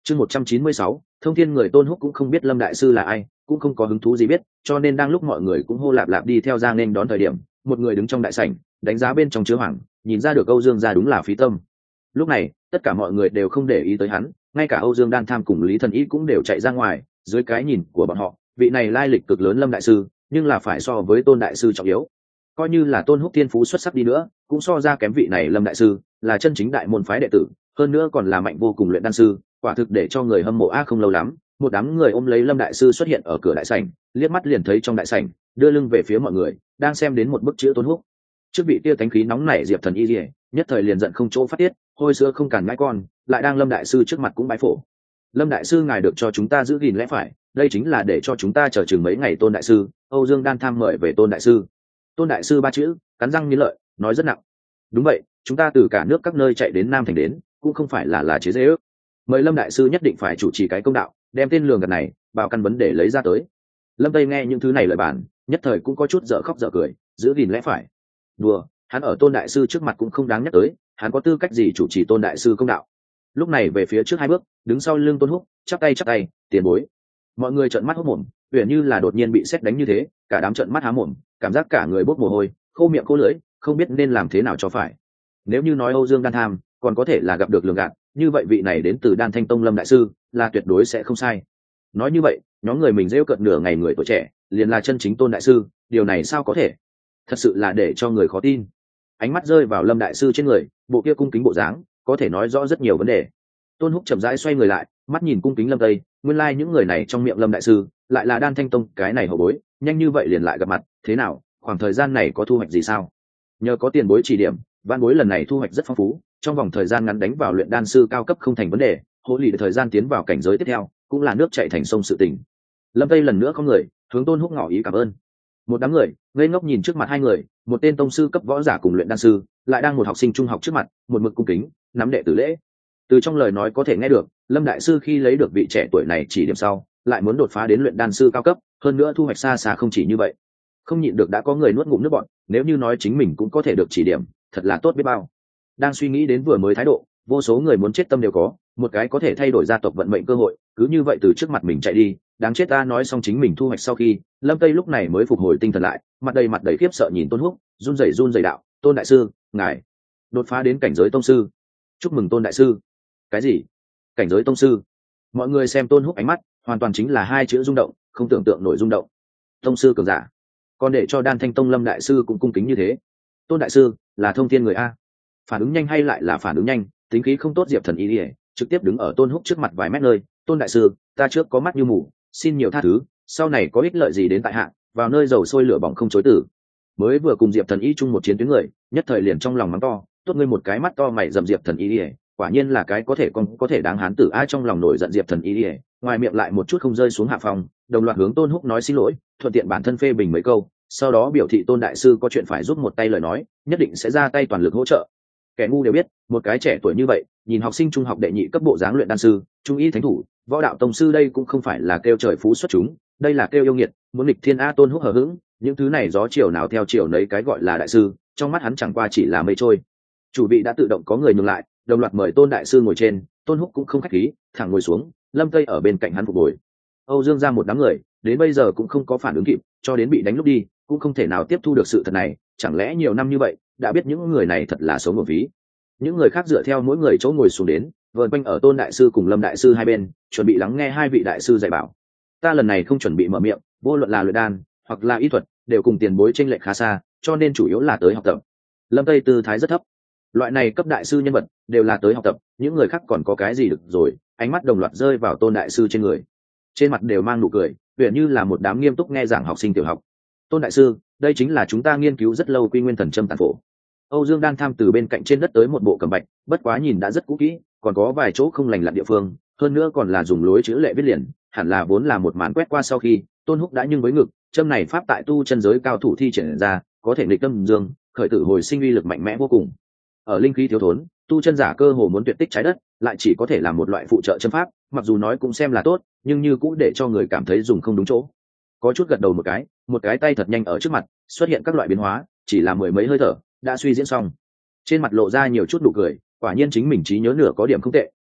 Chương 196, thông thiên người Tôn Húc cũng không biết Lâm đại sư là ai, cũng không có hứng thú gì biết, cho nên đang lúc mọi người cũng hô lạp lạp đi theo Giang nên đón thời điểm, một người đứng trong đại sảnh, đánh giá bên trong chứa hoàng, nhìn ra được Âu Dương gia đúng là phí tâm. Lúc này, tất cả mọi người đều không để ý tới hắn, ngay cả Âu Dương Đan Tham cùng Lý Thần Ý cũng đều chạy ra ngoài, dưới cái nhìn của bọn họ, vị này lai lịch cực lớn Lâm đại sư, nhưng là phải so với Tôn đại sư trọng yếu. Coi như là Tôn Húc thiên phú xuất sắc đi nữa, cũng so ra kém vị này Lâm đại sư, là chân chính đại môn phái đệ tử, hơn nữa còn là mạnh vô cùng luyện đan sư, quả thực để cho người hâm mộ không lâu lắm, một đám người ôm lấy Lâm đại sư xuất hiện ở cửa đại sảnh, liếc mắt liền thấy trong đại sảnh, đưa lưng về phía mọi người, đang xem đến một bức chữ Tôn Húc. Trước vị tiêu thánh khí nóng nảy Diệp Thần Y Liễu, nhất thời liền giận không chỗ phát tiết, hôi sữa không cản ngãi con, lại đang Lâm đại sư trước mặt cũng bái phổ. Lâm đại sư ngài được cho chúng ta giữ gìn lẽ phải, đây chính là để cho chúng ta chờ chừng mấy ngày Tôn đại sư. Âu Dương Đan Tham mời về Tôn đại sư. Tôn đại sư ba chữ, cắn răng nghiến lợi, nói rất nặng. Đúng vậy, chúng ta từ cả nước các nơi chạy đến Nam thành đến, cũng không phải là chế giễu. Mời Lâm đại sư nhất định phải chủ trì cái công đạo, đem tên lường gạt này vào căn vấn để lấy ra tới. Lâm Tây nghe những thứ này lời bàn, nhất thời cũng có chút dở khóc dở cười, giữ gìn lẽ phải. Đùa, hắn ở Tôn đại sư trước mặt cũng không đáng nhắc tới, hắn có tư cách gì chủ trì Tôn đại sư công đạo. Lúc này về phía trước hai bước, đứng sau lưng Tôn Húc, chắp tay, tiền bối. Mọi người trợn mắt hốt mồm, uyển như là đột nhiên bị sét đánh như thế, cả đám trợn mắt há mồm, cảm giác cả người bốc mồ hôi, khô miệng khô lưỡi, không biết nên làm thế nào cho phải. Nếu như nói Âu Dương Đan Tham còn có thể là gặp được lường gạt, như vậy vị này đến từ Đan Thanh Tông Lâm đại sư là tuyệt đối sẽ không sai. Nói như vậy, nhóm người mình rêu cợt nửa ngày người tuổi trẻ, liền là chân chính Tôn đại sư, điều này sao có thể? Thật sự là để cho người khó tin. Ánh mắt rơi vào Lâm đại sư trên người, bộ kia cung kính bộ dáng, có thể nói rõ rất nhiều vấn đề. Tôn Húc chậm rãi xoay người lại, mắt nhìn cung kính Lâm Tây, nguyên lai những người này trong miệng Lâm đại sư lại là Đan Thanh Tông cái này hậu bối, nhanh như vậy liền lại gặp mặt, thế nào, khoảng thời gian này có thu hoạch gì sao? Nhờ có tiền bối chỉ điểm, vạn bối lần này thu hoạch rất phong phú, trong vòng thời gian ngắn đánh vào luyện đan sư cao cấp không thành vấn đề, hỗ lì thời gian tiến vào cảnh giới tiếp theo cũng là nước chảy thành sông sự tình. Lâm Tây lần nữa có người hướng Tôn Húc ngỏ ý cảm ơn. Một đám người ngây ngốc nhìn trước mặt hai người, một tên tông sư cấp võ giả cùng luyện đan sư, lại đang một học sinh trung học trước mặt, một mực cung kính nắm đệ tử lễ. Từ trong lời nói có thể nghe được, Lâm đại sư khi lấy được vị trẻ tuổi này chỉ điểm sau, lại muốn đột phá đến luyện đan sư cao cấp, hơn nữa thu hoạch xa xa không chỉ như vậy. Không nhịn được đã có người nuốt ngụm nước bọt, nếu như nói chính mình cũng có thể được chỉ điểm, thật là tốt biết bao. Đang suy nghĩ đến vừa mới thái độ, vô số người muốn chết tâm đều có, một cái có thể thay đổi gia tộc vận mệnh cơ hội, cứ như vậy từ trước mặt mình chạy đi, đáng chết. Ta nói xong chính mình thu hoạch sau khi, Lâm Tây lúc này mới phục hồi tinh thần lại, mặt đầy khiếp sợ nhìn Tôn Húc, run rẩy đạo, Tôn đại sư, ngài đột phá đến cảnh giới tông sư. Chúc mừng Tôn đại sư. Cái gì? Cảnh giới tông sư? Mọi người xem Tôn Húc ánh mắt, hoàn toàn chính là hai chữ rung động, không tưởng tượng nổi rung động. Tông sư cường giả, còn để cho Đan Thanh Tông Lâm đại sư cũng cung kính như thế. Tôn đại sư là thông thiên người a? Phản ứng nhanh hay lại là phản ứng nhanh, tính khí không tốt Diệp Thần Y Liễu trực tiếp đứng ở Tôn Húc trước mặt vài mét nơi. Tôn đại sư, ta trước có mắt như mù, xin nhiều tha thứ, sau này có ích lợi gì đến tại hạ, vào nơi dầu sôi lửa bỏng không chối từ. Mới vừa cùng Diệp Thần Y chung một chiến tuyến người, nhất thời liền trong lòng mắng to, tốt ngươi một cái mắt to mày dầm Diệp Thần Y Liễu, quả nhiên là cái có thể đáng hán tử. Ai trong lòng nổi giận Diệp Thần Y Liễu, ngoài miệng lại một chút không rơi xuống hạ phòng, đồng loạt hướng Tôn Húc nói xin lỗi, thuận tiện bản thân phê bình mấy câu, sau đó biểu thị Tôn đại sư có chuyện phải giúp một tay lời nói, nhất định sẽ ra tay toàn lực hỗ trợ. Kẻ ngu đều biết, một cái trẻ tuổi như vậy, nhìn học sinh trung học đệ nhị cấp bộ dáng luyện đan sư, trung y thánh thủ, võ đạo tông sư, đây cũng không phải là kêu trời phú xuất chúng, đây là kêu yêu nghiệt, muốn nghịch thiên. A Tôn Húc hờ hững, những thứ này gió chiều nào theo chiều nấy, cái gọi là đại sư, trong mắt hắn chẳng qua chỉ là mây trôi. Chủ vị đã tự động có người nhường lại, đồng loạt mời Tôn đại sư ngồi trên. Tôn Húc cũng không khách khí, thẳng ngồi xuống, Lâm Tây ở bên cạnh hắn phục hồi. Âu Dương ra một đám người, đến bây giờ cũng không có phản ứng kịp, cho đến bị đánh lúc đi, cũng không thể nào tiếp thu được sự thật này. Chẳng lẽ nhiều năm như vậy, đã biết những người này thật là sống ở ví. Những người khác dựa theo mỗi người chỗ ngồi xuống đến, vờn quanh ở Tôn đại sư cùng Lâm đại sư hai bên, chuẩn bị lắng nghe hai vị đại sư dạy bảo. Ta lần này không chuẩn bị mở miệng, vô luận là luyện đan hoặc là y thuật, đều cùng tiền bối chênh lệch khá xa, cho nên chủ yếu là tới học tập. Lâm Tây tư thái rất thấp, loại này cấp đại sư nhân vật đều là tới học tập, những người khác còn có cái gì được rồi. Ánh mắt đồng loạt rơi vào Tôn đại sư trên người, trên mặt đều mang nụ cười, uyển như là một đám nghiêm túc nghe giảng học sinh tiểu học. Tôn đại sư, đây chính là chúng ta nghiên cứu rất lâu Quy Nguyên Thần Châm tàn phổ. Âu Dương Đan Tham từ bên cạnh trên đất tới một bộ cẩm bạch, bất quá nhìn đã rất cũ kỹ, còn có vài chỗ không lành lặn địa phương, hơn nữa còn là dùng lối chữ lệ viết liền, hẳn là vốn là một màn quét qua sau khi Tôn Húc đã nhưng với ngực. Châm này pháp tại tu chân giới cao thủ thi triển ra, có thể nghịch tâm dương, khởi tử hồi sinh, uy lực mạnh mẽ vô cùng. Ở linh khí thiếu thốn, tu chân giả cơ hồ muốn tuyệt tích trái đất, lại chỉ có thể làm một loại phụ trợ châm pháp, mặc dù nói cũng xem là tốt, nhưng như cũng để cho người cảm thấy dùng không đúng chỗ. Có chút gật đầu một cái tay thật nhanh ở trước mặt, xuất hiện các loại biến hóa, chỉ là mười mấy hơi thở đã suy diễn xong. Trên mặt lộ ra nhiều chút nụ cười, quả nhiên chính mình trí nhớ nửa có điểm không tệ,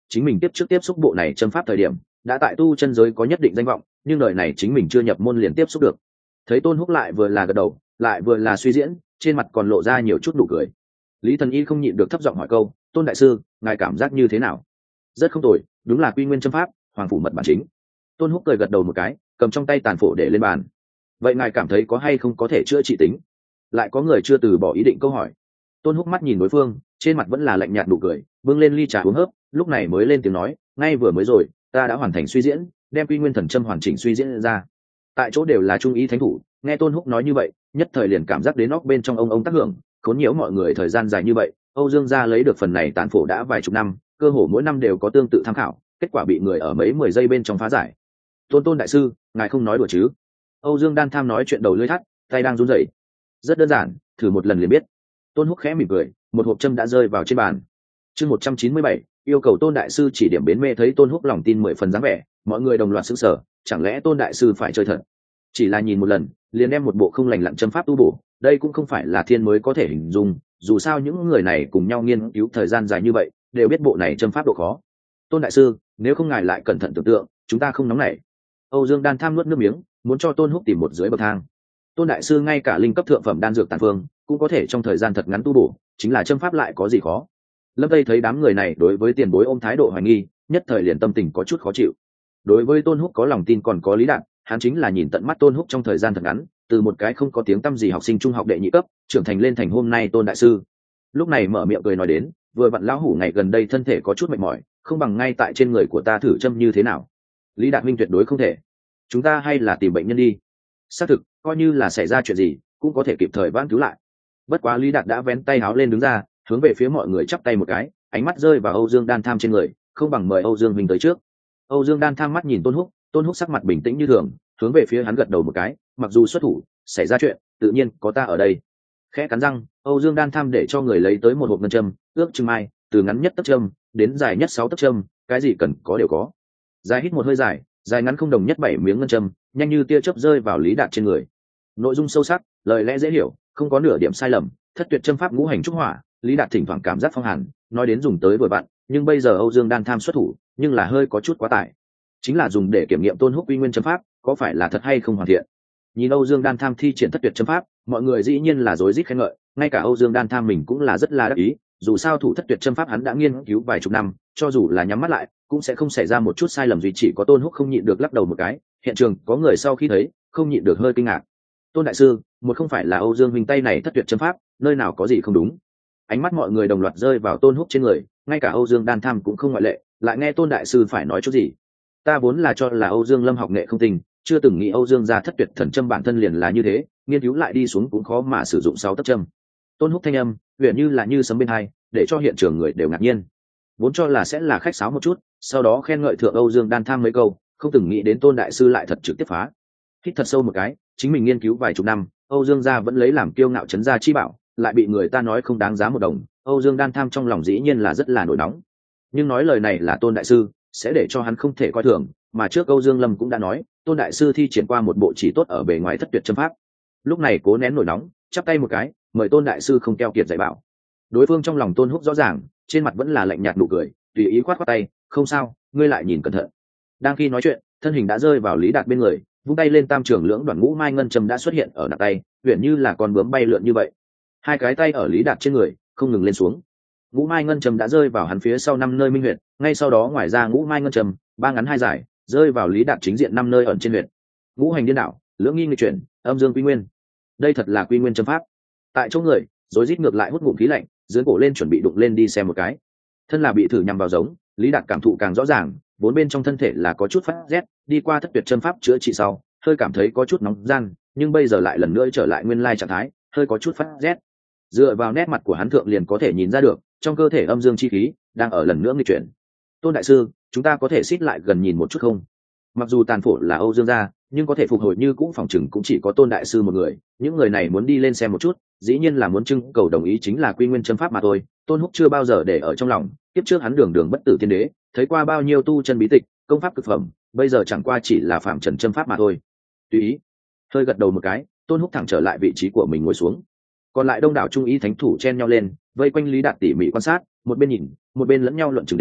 chính mình tiếp xúc bộ này châm pháp thời điểm đã tại tu chân giới có nhất định danh vọng, nhưng đời này chính mình chưa nhập môn liền tiếp xúc được. Thấy Tôn Húc lại vừa là gật đầu lại vừa là suy diễn, trên mặt còn lộ ra nhiều chút nụ cười. Lý Thần Y không nhịn được thấp giọng hỏi câu: Tôn đại sư, ngài cảm giác như thế nào? Rất không tồi, đúng là quy nguyên châm pháp, hoàng phủ mật bản chính. Tôn Húc cười gật đầu một cái, cầm trong tay tàn phổ để lên bàn. Vậy ngài cảm thấy có hay không có thể chữa trị tính? Lại có người chưa từ bỏ ý định câu hỏi. Tôn Húc mắt nhìn đối phương, trên mặt vẫn là lạnh nhạt nụ cười, bưng lên ly trà uống hớp, lúc này mới lên tiếng nói: ngay vừa mới rồi ta đã hoàn thành suy diễn, đem quy nguyên thần châm hoàn chỉnh suy diễn ra. Tại chỗ đều là trung ý thánh thủ, nghe Tôn Húc nói như vậy, nhất thời liền cảm giác đến óc bên trong ông tác hưởng, khốn nhiễu mọi người thời gian dài như vậy. Âu Dương gia lấy được phần này tàn phổ đã vài chục năm, cơ hồ mỗi năm đều có tương tự tham khảo, kết quả bị người ở mấy 10 giây bên trong phá giải. Tôn đại sư, ngài không nói đùa chứ? Âu Dương Đan Tham nói chuyện đầu lưỡi thắt, tay đang run rẩy. Rất đơn giản, thử một lần liền biết. Tôn Húc khẽ mỉm cười, một hộp châm đã rơi vào trên bàn. Chương 197, yêu cầu Tôn đại sư chỉ điểm bến mê. Thấy Tôn Húc lòng tin 10 phần dáng vẻ, mọi người đồng loạt sững sờ, chẳng lẽ Tôn đại sư phải chơi thật? Chỉ là nhìn một lần, liền đem một bộ không lành lặn châm pháp tu bổ, đây cũng không phải là thiên mới có thể hình dung, dù sao những người này cùng nhau nghiên cứu thời gian dài như vậy, đều biết bộ này châm pháp độ khó. Tôn đại sư, nếu không ngài lại cẩn thận tưởng tượng, chúng ta không nóng nảy. Âu Dương Đan Tham nuốt nước miếng, muốn cho Tôn Húc tìm một dưới bậc thang. Tôn đại sư ngay cả linh cấp thượng phẩm đan dược tàn phương cũng có thể trong thời gian thật ngắn tu bổ, chính là châm pháp lại có gì khó? Lâm Tây thấy đám người này đối với tiền bối ôm thái độ hoài nghi, nhất thời liền tâm tình có chút khó chịu. Đối với Tôn Húc có lòng tin còn có lý đạt, hắn chính là nhìn tận mắt Tôn Húc trong thời gian thật ngắn, từ một cái không có tiếng tăm gì học sinh trung học đệ nhị cấp, trưởng thành lên thành hôm nay Tôn đại sư. Lúc này mở miệng cười nói đến, vừa vặn lão hủ ngày gần đây thân thể có chút mệt mỏi, không bằng ngay tại trên người của ta thử châm như thế nào. Lý Đạt Minh tuyệt đối không thể. Chúng ta hay là tìm bệnh nhân đi. Xác thực, coi như là xảy ra chuyện gì, cũng có thể kịp thời vãn cứu lại. Bất quá Lý Đạt đã vén tay áo lên đứng ra, hướng về phía mọi người chắp tay một cái, ánh mắt rơi vào Âu Dương Đan Tham trên người, không bằng mời Âu Dương Minh tới trước. Âu Dương Đan Tham mắt nhìn Tôn Húc sắc mặt bình tĩnh như thường, hướng về phía hắn gật đầu một cái, mặc dù xuất thủ, xảy ra chuyện, tự nhiên có ta ở đây. Khẽ cắn răng, Âu Dương Đan Tham để cho người lấy tới một hộp ngân châm, ước chừng mai, từ ngắn nhất tấc châm đến dài nhất 6 tấc châm, cái gì cần có đều có. Dài hít một hơi dài, dài ngắn không đồng nhất 7 miếng ngân châm, nhanh như tia chớp rơi vào Lý Đạt trên người. Nội dung sâu sắc, lời lẽ dễ hiểu, không có nửa điểm sai lầm, thất tuyệt châm pháp ngũ hành trúc hỏa. Lý Đạt thỉnh thoảng cảm giác phong hàn, nói đến dùng tới vừa vặn, nhưng bây giờ Âu Dương Đan Tham xuất thủ, nhưng là hơi có chút quá tải. Chính là dùng để kiểm nghiệm Tôn Húc uy nguyên châm pháp, có phải là thật hay không hoàn thiện. Nhìn Âu Dương Đan Tham thi triển thất tuyệt châm pháp, mọi người dĩ nhiên là rối rít khen ngợi, ngay cả Âu Dương Đan Tham mình cũng là rất là đắc ý, dù sao thủ thất tuyệt châm pháp hắn đã nghiên cứu vài chục năm, cho dù là nhắm mắt lại, cũng sẽ không xảy ra một chút sai lầm gì. Chỉ có Tôn Húc không nhịn được lắc đầu một cái, hiện trường có người sau khi thấy, không nhịn được hơi kinh ngạc. Tôn đại sư, một không phải là Âu Dương huynh tay này thất tuyệt châm pháp, nơi nào có gì không đúng. Ánh mắt mọi người đồng loạt rơi vào Tôn Húc trên người, ngay cả Âu Dương Đan Tham cũng không ngoại lệ, lại nghe Tôn đại sư phải nói chút gì. Ta vốn là cho là Âu Dương Lâm học nghệ không tinh, chưa từng nghĩ Âu Dương gia thất tuyệt thần châm bản thân liền là như thế, nghiên cứu lại đi xuống cũng khó mà sử dụng 6 tấc châm. Tôn Húc thanh âm huyền như là như sấm bên hai, để cho hiện trường người đều ngạc nhiên. Vốn cho là sẽ là khách sáo một chút, sau đó khen ngợi thượng Âu Dương Đan Tham mấy câu, không từng nghĩ đến Tôn đại sư lại thật trực tiếp phá. Hít thật sâu một cái, chính mình nghiên cứu vài chục năm, Âu Dương gia vẫn lấy làm kiêu ngạo trấn gia chi bảo, lại bị người ta nói không đáng giá một đồng. Âu Dương Đan Tham trong lòng dĩ nhiên là rất là nổi nóng, nhưng nói lời này là Tôn đại sư sẽ để cho hắn không thể coi thường, mà trước Âu Dương Lâm cũng đã nói Tôn đại sư thi triển qua một bộ chỉ tốt ở bề ngoài thất tuyệt châm pháp. Lúc này cố nén nổi nóng, chắp tay một cái, mời Tôn đại sư không keo kiệt dạy bảo. Đối phương trong lòng Tôn Húc rõ ràng, trên mặt vẫn là lạnh nhạt nụ cười, tùy ý khoát khoát tay, không sao, ngươi lại nhìn cẩn thận. Đang khi nói chuyện, thân hình đã rơi vào Lý Đạt bên người, vung tay lên tam trường lưỡng đoạn ngũ mai ngân châm đã xuất hiện ở nặng tay, uyển như là con bướm bay lượn như vậy. Hai cái tay ở Lý Đạt trên người không ngừng lên xuống. Ngũ mai ngân châm đã rơi vào hắn phía sau 5 nơi minh huyệt, ngay sau đó ngoài ra ngũ mai ngân châm, 3 ngắn 2 dài, rơi vào Lý Đạt chính diện 5 nơi ẩn trên huyệt. Ngũ hành điên đảo, lưỡng nghi nghịch chuyển, âm dương quy nguyên. Đây thật là quy nguyên châm pháp. Tại chỗ người, rối rít ngược lại hút ngụm khí lạnh, dưới cổ lên chuẩn bị đụng lên đi xem một cái. Thân là bị thử nhằm vào giống, Lý Đạt cảm thụ càng rõ ràng, vốn bên trong thân thể là có chút phát rét, đi qua thất tuyệt châm pháp chữa trị sau, hơi cảm thấy có chút nóng gian, nhưng bây giờ lại lần nữa trở lại nguyên lai trạng thái, hơi có chút phát rét. Dựa vào nét mặt của hắn thượng liền có thể nhìn ra được, trong cơ thể âm dương chi khí đang ở lần nữa nghịch chuyển. Tôn đại sư, chúng ta có thể xích lại gần nhìn một chút không? Mặc dù tàn phổ là Âu Dương gia, nhưng có thể phục hồi như cũ phòng chừng cũng chỉ có Tôn đại sư một người, những người này muốn đi lên xem một chút, dĩ nhiên là muốn trưng cầu đồng ý chính là quy nguyên châm pháp mà thôi. Tôn Húc chưa bao giờ để ở trong lòng, tiếp trước hắn đường đường bất tử tiên đế, thấy qua bao nhiêu tu chân bí tịch, công pháp cực phẩm, bây giờ chẳng qua chỉ là phạm trần châm pháp mà thôi. Tùy ý. Hơi gật đầu một cái, Tôn Húc thẳng trở lại vị trí của mình ngồi xuống. Còn lại đông đảo trung ý thánh thủ chen nhau lên, vây quanh Lý Đạt tỉ mỉ quan sát, một bên nhìn, một bên lẫn nhau luận chứng đến,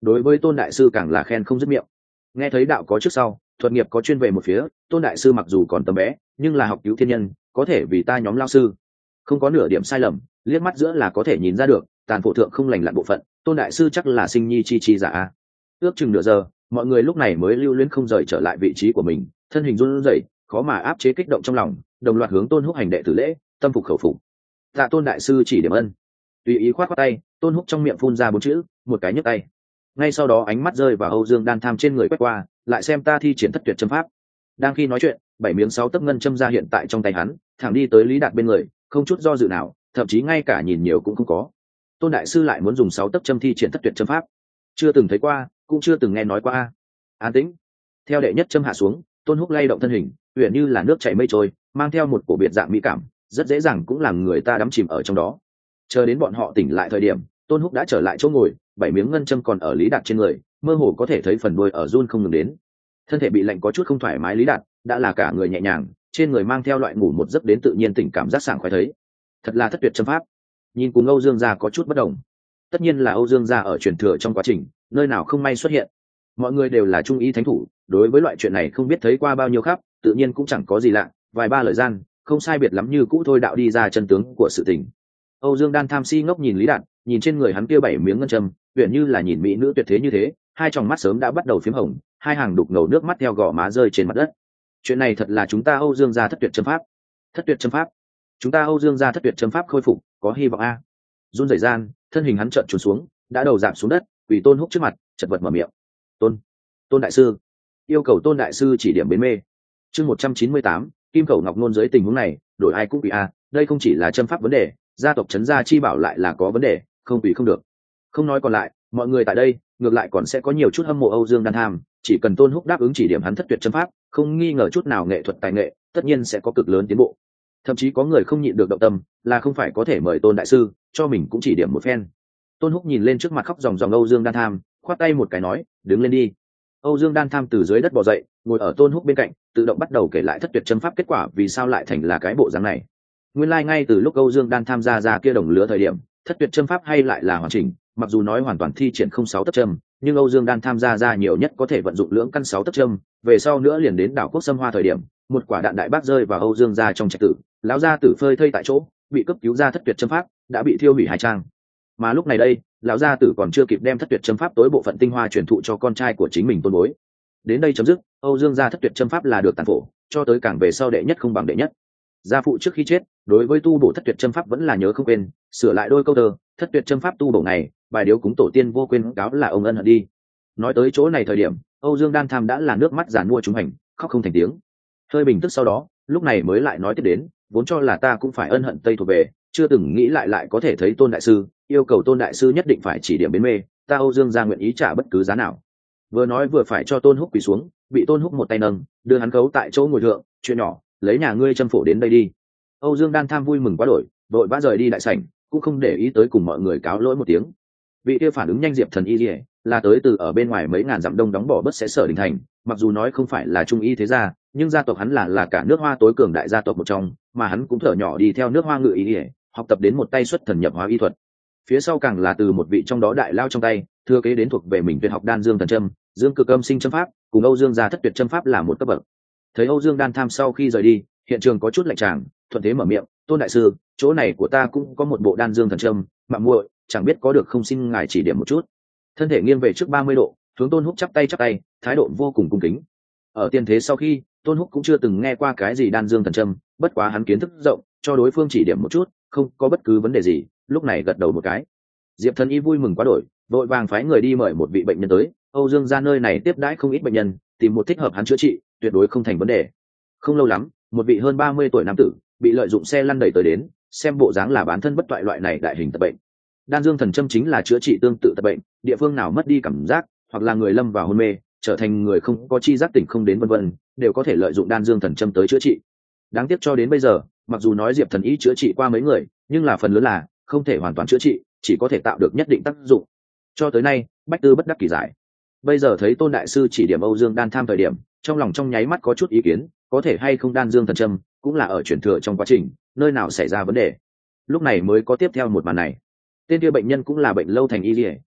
đối với tôn đại sư càng là khen không dứt miệng. Nghe thấy đạo có trước sau, thuật nghiệp có chuyên về một phía, tôn đại sư mặc dù còn tầm bé nhưng là học cứu thiên nhân, có thể vì ta nhóm lao sư không có nửa điểm sai lầm, liếc mắt giữa là có thể nhìn ra được tàn phổ thượng không lành lặn bộ phận, tôn đại sư chắc là sinh nhi chi giả a. Ước chừng nửa giờ, mọi người lúc này mới lưu luyến không rời trở lại vị trí của mình, thân hình run rẩy, khó mà áp chế kích động trong lòng, đồng loạt hướng tôn húc hành đệ tử lễ, tâm phục khẩu phục. Tạ tôn đại sư chỉ điểm ân. Tùy ý khoát khoát tay, tôn húc trong miệng phun ra 4 chữ, một cái nhấc tay. Ngay sau đó ánh mắt rơi vào Âu Dương Đan Tham trên người quét qua, lại xem ta thi triển thất tuyệt châm pháp. Đang khi nói chuyện, 7 miếng 6 tấc ngân châm ra hiện tại trong tay hắn, thẳng đi tới Lý Đạt bên người, không chút do dự nào, thậm chí ngay cả nhìn nhiều cũng không có. Tôn đại sư lại muốn dùng 6 tấc châm thi triển thất tuyệt châm pháp, chưa từng thấy qua, cũng chưa từng nghe nói qua. An tĩnh. Theo đệ nhất châm hạ xuống, Tôn Húc lay động thân hình, uyển như là nước chảy mây trôi, mang theo một cổ biệt dạng mỹ cảm, rất dễ dàng cũng làm người ta đắm chìm ở trong đó. Chờ đến bọn họ tỉnh lại thời điểm, Tôn Húc đã trở lại chỗ ngồi, 7 miếng ngân châm còn ở Lý Đạt trên người, mơ hồ có thể thấy phần đuôi ở run không ngừng đến. Thân thể bị lạnh có chút không thoải mái Lý Đạt đã là cả người nhẹ nhàng, trên người mang theo loại ngủ một giấc đến tự nhiên tỉnh cảm giác sảng khoái thấy. Thật là thất tuyệt châm pháp. Nhìn cùng Âu Dương gia có chút bất đồng. Tất nhiên là Âu Dương gia ở truyền thừa trong quá trình, nơi nào không may xuất hiện. Mọi người đều là trung ý thánh thủ, đối với loại chuyện này không biết thấy qua bao nhiêu khắp, tự nhiên cũng chẳng có gì lạ, vài ba lời gian, không sai biệt lắm như cũ thôi đạo đi ra chân tướng của sự tình. Âu Dương Đan Tham si ngốc nhìn Lý Đạt, nhìn trên người hắn kia 7 miếng ngân châm, uyển như là nhìn mỹ nữ tuyệt thế như thế, hai tròng mắt sớm đã bắt đầu phím hồng, hai hàng đục ngầu nước mắt theo gò má rơi trên mặt đất. Chuyện này thật là chúng ta Âu Dương gia thất tuyệt châm pháp. Thất tuyệt châm pháp. Chúng ta Âu Dương gia thất tuyệt châm pháp khôi phục, có hy vọng a. Run rẩy gian, thân hình hắn trợn trốn xuống, đã đầu giảm xuống đất, quỳ Tôn Húc trước mặt, chật vật mở miệng. Tôn đại sư, yêu cầu Tôn đại sư chỉ điểm bến mê. Chương 198, Kim Khẩu Ngọc Nôn dưới tình huống này, đổi ai cũng bị a, đây không chỉ là châm pháp vấn đề, gia tộc trấn gia chi bảo lại là có vấn đề, không bị không được. Không nói còn lại, mọi người tại đây, ngược lại còn sẽ có nhiều chút hâm mộ Âu Dương Đan Tham, chỉ cần Tôn Húc đáp ứng chỉ điểm hắn thất tuyệt châm pháp, không nghi ngờ chút nào nghệ thuật tài nghệ, tất nhiên sẽ có cực lớn tiến bộ. Thậm chí có người không nhịn được động tâm, là không phải có thể mời Tôn đại sư cho mình cũng chỉ điểm một phen. Tôn Húc nhìn lên trước mặt khóc ròng ròng Âu Dương Đan Tham, khoát tay một cái nói, đứng lên đi. Âu Dương Đan Tham từ dưới đất bò dậy, ngồi ở Tôn Húc bên cạnh, tự động bắt đầu kể lại thất tuyệt châm pháp kết quả vì sao lại thành là cái bộ dáng này. Nguyên lai ngay từ lúc Âu Dương Đan tham gia ra kia đồng lứa thời điểm, thất tuyệt châm pháp hay lại là hoàn chỉnh, mặc dù nói hoàn toàn thi triển không 6 tấc châm, nhưng Âu Dương Đan tham gia ra nhiều nhất có thể vận dụng lưỡng căn 6 tấc châm, về sau nữa liền đến đảo quốc Sâm Hoa thời điểm, một quả đạn đại bác rơi vào Âu Dương gia trong trạch tử, lão gia tử phơi thây tại chỗ, bị cấp cứu ra thất tuyệt châm pháp, đã bị thiêu hủy hai trang. Mà lúc này đây, lão gia tử còn chưa kịp đem thất tuyệt châm pháp tối bộ phận tinh hoa truyền thụ cho con trai của chính mình Tôn Bối. Đến đây chấm dứt, Âu Dương gia thất tuyệt châm pháp là được tàn phổ, cho tới càng về sau đệ nhất không bằng đệ nhất. Gia phụ trước khi chết, đối với tu bổ thất tuyệt châm pháp vẫn là nhớ không quên, sửa lại đôi câu thơ, thất tuyệt châm pháp tu bổ này, bài điếu cúng tổ tiên vô quên cáo là ông ân hận đi. Nói tới chỗ này thời điểm, Âu Dương Đan Tham đã là nước mắt giàn mua chúng hành, khóc không thành tiếng. Hơi bình tức sau đó, lúc này mới lại nói tiếp đến, vốn cho là ta cũng phải ân hận tây thuộc về, chưa từng nghĩ lại có thể thấy Tôn đại sư, yêu cầu Tôn đại sư nhất định phải chỉ điểm bến mê, ta Âu Dương gia nguyện ý trả bất cứ giá nào. Vừa nói vừa phải cho Tôn Húc quỳ xuống, bị Tôn Húc một tay nâng, đưa hắn cấu tại chỗ ngồi thượng, chuyện nhỏ, lấy nhà ngươi châm phổ đến đây đi. Âu Dương Đan Tham vui mừng quá đổi, đội vã rời đi đại sảnh, cũng không để ý tới cùng mọi người cáo lỗi một tiếng. Vị kia phản ứng nhanh Diệp Thần Y Liễu là tới từ ở bên ngoài mấy ngàn dặm đông đóng bỏ bất sẽ sở đình thành, mặc dù nói không phải là trung y thế gia, nhưng gia tộc hắn là cả nước Hoa tối cường đại gia tộc một trong, mà hắn cũng thở nhỏ đi theo nước Hoa ngự y Liễu, học tập đến một tay xuất thần nhập hóa y thuật. Phía sau càng là từ một vị trong đó đại lao trong tay, thừa kế đến thuộc về mình tuyệt học đan dương thần châm, dương cực âm sinh châm pháp, cùng Âu Dương gia thất tuyệt châm pháp là một cấp bậc. Thấy Âu Dương Đan Tham sau khi rời đi, hiện trường có chút lạnh tràng, thuận thế mở miệng, Tôn đại sư, chỗ này của ta cũng có một bộ đan dương thần châm, mạng muội, chẳng biết có được không xin ngài chỉ điểm một chút. Thân thể nghiêng về trước 30 độ, hướng Tôn Húc chắp tay, thái độ vô cùng cung kính. Ở tiên thế sau khi, Tôn Húc cũng chưa từng nghe qua cái gì đan dương thần châm, bất quá hắn kiến thức rộng, cho đối phương chỉ điểm một chút, không có bất cứ vấn đề gì, lúc này gật đầu một cái. Diệp Thần Y vui mừng quá đổi, vội vàng phái người đi mời một vị bệnh nhân tới, Âu Dương gia nơi này tiếp đãi không ít bệnh nhân, tìm một thích hợp hắn chữa trị, tuyệt đối không thành vấn đề. Không lâu lắm, một vị hơn 30 tuổi nam tử bị lợi dụng xe lăn đẩy tới đến, xem bộ dáng là bán thân bất toại loại này đại hình tật bệnh. Đan dương thần châm chính là chữa trị tương tự tật bệnh, địa phương nào mất đi cảm giác, hoặc là người lâm vào hôn mê, trở thành người không có chi giác tỉnh không đến vân vân, đều có thể lợi dụng đan dương thần châm tới chữa trị. Đáng tiếc cho đến bây giờ, mặc dù nói Diệp Thần Y chữa trị qua mấy người, nhưng là phần lớn là không thể hoàn toàn chữa trị, chỉ có thể tạo được nhất định tác dụng. Cho tới nay, bách tư bất đắc kỳ giải. Bây giờ thấy Tôn đại sư chỉ điểm Âu Dương Đan Tham thời điểm, trong lòng trong nháy mắt có chút ý kiến, có thể hay không đan dương thần châm, cũng là ở chuyển thừa trong quá trình, nơi nào xảy ra vấn đề. Lúc này mới có tiếp theo một màn này. Tên kia bệnh nhân cũng là bệnh lâu thành y liễu,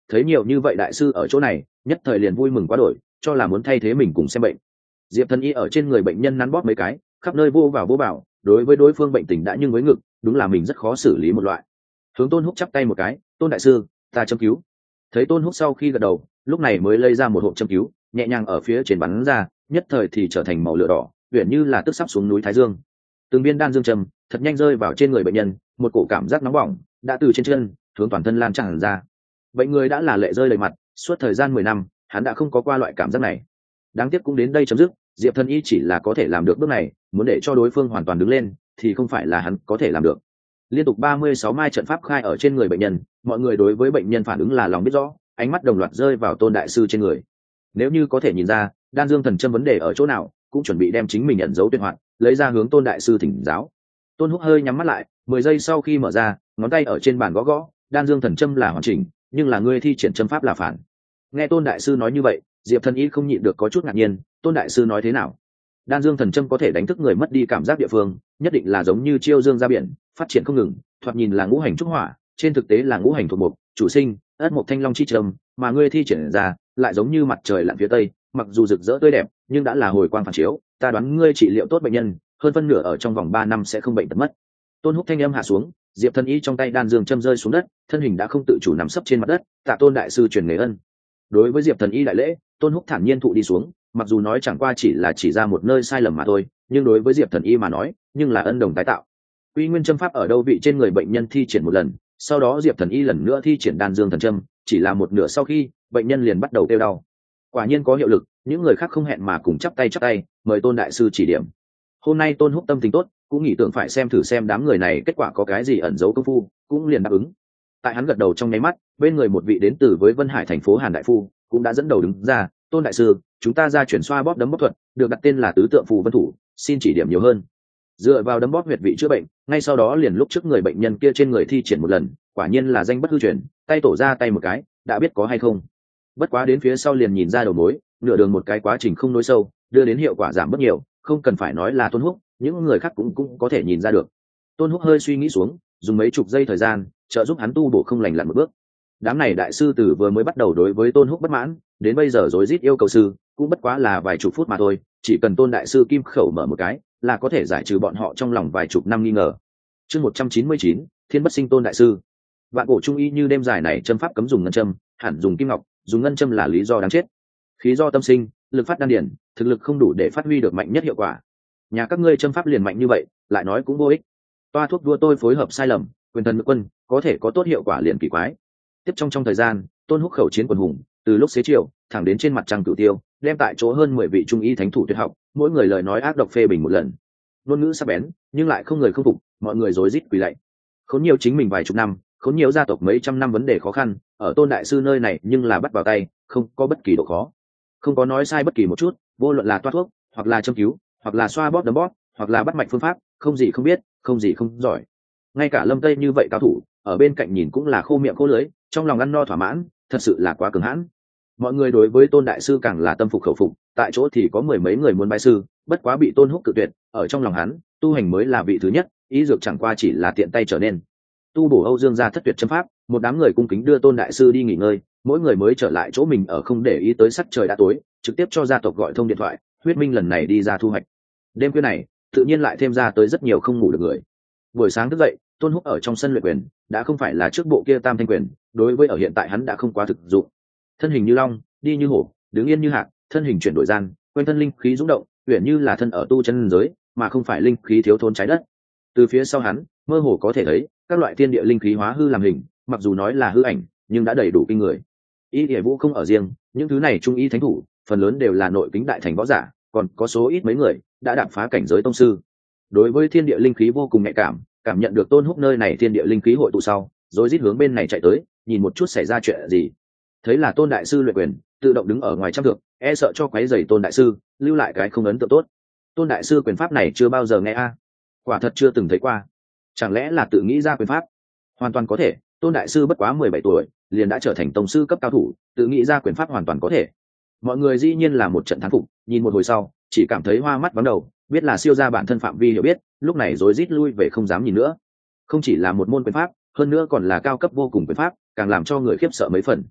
thấy nhiều như vậy đại sư ở chỗ này, nhất thời liền vui mừng quá đổi, cho là muốn thay thế mình cùng xem bệnh. Diệp Thần Y ở trên người bệnh nhân nắn bóp mấy cái, khắp nơi vô vào, đối với đối phương bệnh tình đã nhưng với ngực, đúng là mình rất khó xử lý một loại. Hướng Tôn Húc chắp tay một cái, "Tôn đại sư, ta châm cứu." Thấy Tôn Húc sau khi gật đầu, lúc này mới lấy ra một hộp châm cứu, nhẹ nhàng ở phía trên bắn ra, nhất thời thì trở thành màu lửa đỏ, uyển như là tức sắp xuống núi Thái Dương. Từng viên đan dương châm thật nhanh rơi vào trên người bệnh nhân, một cổ cảm giác nóng bỏng đã từ trên chân hướng toàn thân lan tràn ra. Bệnh người đã là lệ rơi đầy mặt, suốt thời gian 10 năm, hắn đã không có qua loại cảm giác này. Đáng tiếc cũng đến đây chấm dứt, Diệp Thần Y chỉ là có thể làm được bước này, muốn để cho đối phương hoàn toàn đứng lên thì không phải là hắn có thể làm được. Liên tục 36 mai trận pháp khai ở trên người bệnh nhân, mọi người đối với bệnh nhân phản ứng là lòng biết rõ, ánh mắt đồng loạt rơi vào Tôn đại sư trên người. Nếu như có thể nhìn ra đan dương thần châm vấn đề ở chỗ nào, cũng chuẩn bị đem chính mình ẩn giấu tuyệt hoạt lấy ra hướng Tôn đại sư thỉnh giáo. Tôn Húc hơi nhắm mắt lại, 10 giây sau khi mở ra, ngón tay ở trên bàn gõ gõ, đan dương thần châm là hoàn chỉnh, nhưng là ngươi thi triển châm pháp là phản. Nghe Tôn đại sư nói như vậy, Diệp Thần Y không nhịn được có chút ngạc nhiên, Tôn đại sư nói thế nào? Đan dương thần châm có thể đánh thức người mất đi cảm giác địa phương, nhất định là giống như chiêu dương ra biển, phát triển không ngừng, thoạt nhìn là ngũ hành trúc hỏa, trên thực tế là ngũ hành thuộc mộc, chủ sinh, ất mộc thanh long chi trầm, mà ngươi thi triển ra lại giống như mặt trời lặn phía tây, mặc dù rực rỡ tươi đẹp, nhưng đã là hồi quang phản chiếu, ta đoán ngươi trị liệu tốt bệnh nhân, hơn phân nửa ở trong vòng 3 năm sẽ không bệnh tật mất. Tôn Húc thanh âm hạ xuống, Diệp Thần Y trong tay đan dương châm rơi xuống đất, thân hình đã không tự chủ nằm sấp trên mặt đất, tạ Tôn đại sư truyền nghề ân. Đối với Diệp Thần Y đại lễ, Tôn Húc thản nhiên thụ đi xuống, mặc dù nói chẳng qua chỉ ra một nơi sai lầm mà thôi, nhưng đối với Diệp Thần Y mà nói, nhưng là ân đồng tái tạo. Quy nguyên châm pháp ở đâu vị trên người bệnh nhân thi triển một lần, sau đó Diệp Thần Y lần nữa thi triển đan dương thần châm, chỉ là một nửa sau khi, bệnh nhân liền bắt đầu kêu đau. Quả nhiên có hiệu lực, những người khác không hẹn mà cùng chắp tay, mời Tôn đại sư chỉ điểm. Hôm nay Tôn Húc tâm tình tốt, cũng nghĩ tưởng phải xem thử xem đám người này kết quả có cái gì ẩn giấu công phu, cũng liền đáp ứng. Tại hắn gật đầu trong nháy mắt, bên người một vị đến từ với Vân Hải thành phố Hàn đại phu cũng đã dẫn đầu đứng ra, "Tôn đại sư, chúng ta ra chuyển xoa bóp đấm bóp thuật, được đặt tên là tứ tượng phù vân thủ, xin chỉ điểm nhiều hơn." Dựa vào đấm bóp huyệt vị chữa bệnh, ngay sau đó liền lúc trước người bệnh nhân kia trên người thi triển một lần, quả nhiên là danh bất hư truyền, tay tổ ra tay một cái, đã biết có hay không. Bất quá đến phía sau liền nhìn ra đầu mối, nửa đường một cái quá trình không nối sâu, đưa đến hiệu quả giảm bất nhiều, không cần phải nói là Tôn Húc, những người khác cũng có thể nhìn ra được. Tôn Húc hơi suy nghĩ xuống, dùng mấy chục giây thời gian trợ giúp hắn tu bổ không lành lặn một bước. Đám này đại sư tử vừa mới bắt đầu đối với Tôn Húc bất mãn, đến bây giờ rối rít yêu cầu sư, cũng bất quá là vài chục phút mà thôi, chỉ cần Tôn đại sư kim khẩu mở một cái, là có thể giải trừ bọn họ trong lòng vài chục năm nghi ngờ. Chương 199, Thiên bất sinh Tôn đại sư. Vạn cổ trung y như đêm dài này châm pháp cấm dùng ngân châm, hẳn dùng kim ngọc, dùng ngân châm là lý do đáng chết. Khí do tâm sinh, lực phát đan điển, thực lực không đủ để phát huy được mạnh nhất hiệu quả. Nhà các ngươi châm pháp liền mạnh như vậy, lại nói cũng vô ích. Toa thuốc đua tôi phối hợp sai lầm, quyền thần quân có thể có tốt hiệu quả liền kỳ quái. Tiếp trong thời gian, Tôn Húc khẩu chiến quần hùng, từ lúc xế chiều thẳng đến trên mặt trăng cửu tiêu, đem tại chỗ hơn 10 vị trung y thánh thủ tuyệt học, mỗi người lời nói ác độc phê bình một lần. Ngôn ngữ sắc bén, nhưng lại không người không phục, mọi người rối rít quỳ lạy. Khốn nhiều chính mình vài chục năm, khốn nhiều gia tộc mấy trăm năm vấn đề khó khăn, ở Tôn đại sư nơi này nhưng là bắt vào tay, không có bất kỳ độ khó. Không có nói sai bất kỳ một chút, vô luận là toa thuốc, hoặc là châm cứu, hoặc là xoa bóp đấm bóp, hoặc là bắt mạch phương pháp, không gì không biết, không gì không giỏi. Ngay cả Lâm Tây như vậy cao thủ, ở bên cạnh nhìn cũng là khô miệng khô lưỡi, trong lòng ăn no thỏa mãn, thật sự là quá cường hãn. Mọi người đối với Tôn đại sư càng là tâm phục khẩu phục, tại chỗ thì có mười mấy người muốn bái sư, bất quá bị Tôn Húc cự tuyệt, ở trong lòng hắn, tu hành mới là vị thứ nhất, ý dược chẳng qua chỉ là tiện tay trở nên. Tu bổ Âu Dương gia thất tuyệt châm pháp, một đám người cung kính đưa Tôn đại sư đi nghỉ ngơi, mỗi người mới trở lại chỗ mình ở không để ý tới sắc trời đã tối, trực tiếp cho gia tộc gọi thông điện thoại, huyết minh lần này đi ra thu hoạch. Đêm khuya này, tự nhiên lại thêm ra tới rất nhiều không ngủ được người. Buổi sáng thức dậy, Tôn Húc ở trong sân luyện quyền, đã không phải là trước bộ kia tam thanh quyền, đối với ở hiện tại hắn đã không quá thực dụng. Thân hình như long, đi như hổ, đứng yên như hạc, thân hình chuyển đổi gian, quanh thân linh khí dũng động, uyển như là thân ở tu chân giới, mà không phải linh khí thiếu thốn trái đất. Từ phía sau hắn, mơ hồ có thể thấy các loại thiên địa linh khí hóa hư làm hình, mặc dù nói là hư ảnh, nhưng đã đầy đủ kinh người. Y Điệp Vũ không ở riêng, những thứ này trung y thánh thủ, phần lớn đều là nội kính đại thành võ giả, còn có số ít mấy người đã đạp phá cảnh giới tông sư. Đối với thiên địa linh khí vô cùng nhạy cảm, cảm nhận được Tôn Húc nơi này thiên địa linh khí hội tụ sau, rồi rít hướng bên này chạy tới, nhìn một chút xảy ra chuyện gì. Thấy là Tôn đại sư luyện quyền, tự động đứng ở ngoài trăm thượng, e sợ cho quấy rầy Tôn đại sư, lưu lại cái không ấn tượng tốt. Tôn đại sư quyền pháp này chưa bao giờ nghe a, quả thật chưa từng thấy qua. Chẳng lẽ là tự nghĩ ra quyền pháp? Hoàn toàn có thể, Tôn đại sư bất quá 17 tuổi, liền đã trở thành tông sư cấp cao thủ, tự nghĩ ra quyền pháp hoàn toàn có thể. Mọi người dĩ nhiên là một trận thán phục, nhìn một hồi sau, chỉ cảm thấy hoa mắt vắng đầu, biết là siêu ra bản thân phạm vi hiểu biết, lúc này rối rít lui về không dám nhìn nữa. Không chỉ là một môn quyền pháp, hơn nữa còn là cao cấp vô cùng quyền pháp, càng làm cho người khiếp sợ mấy phần.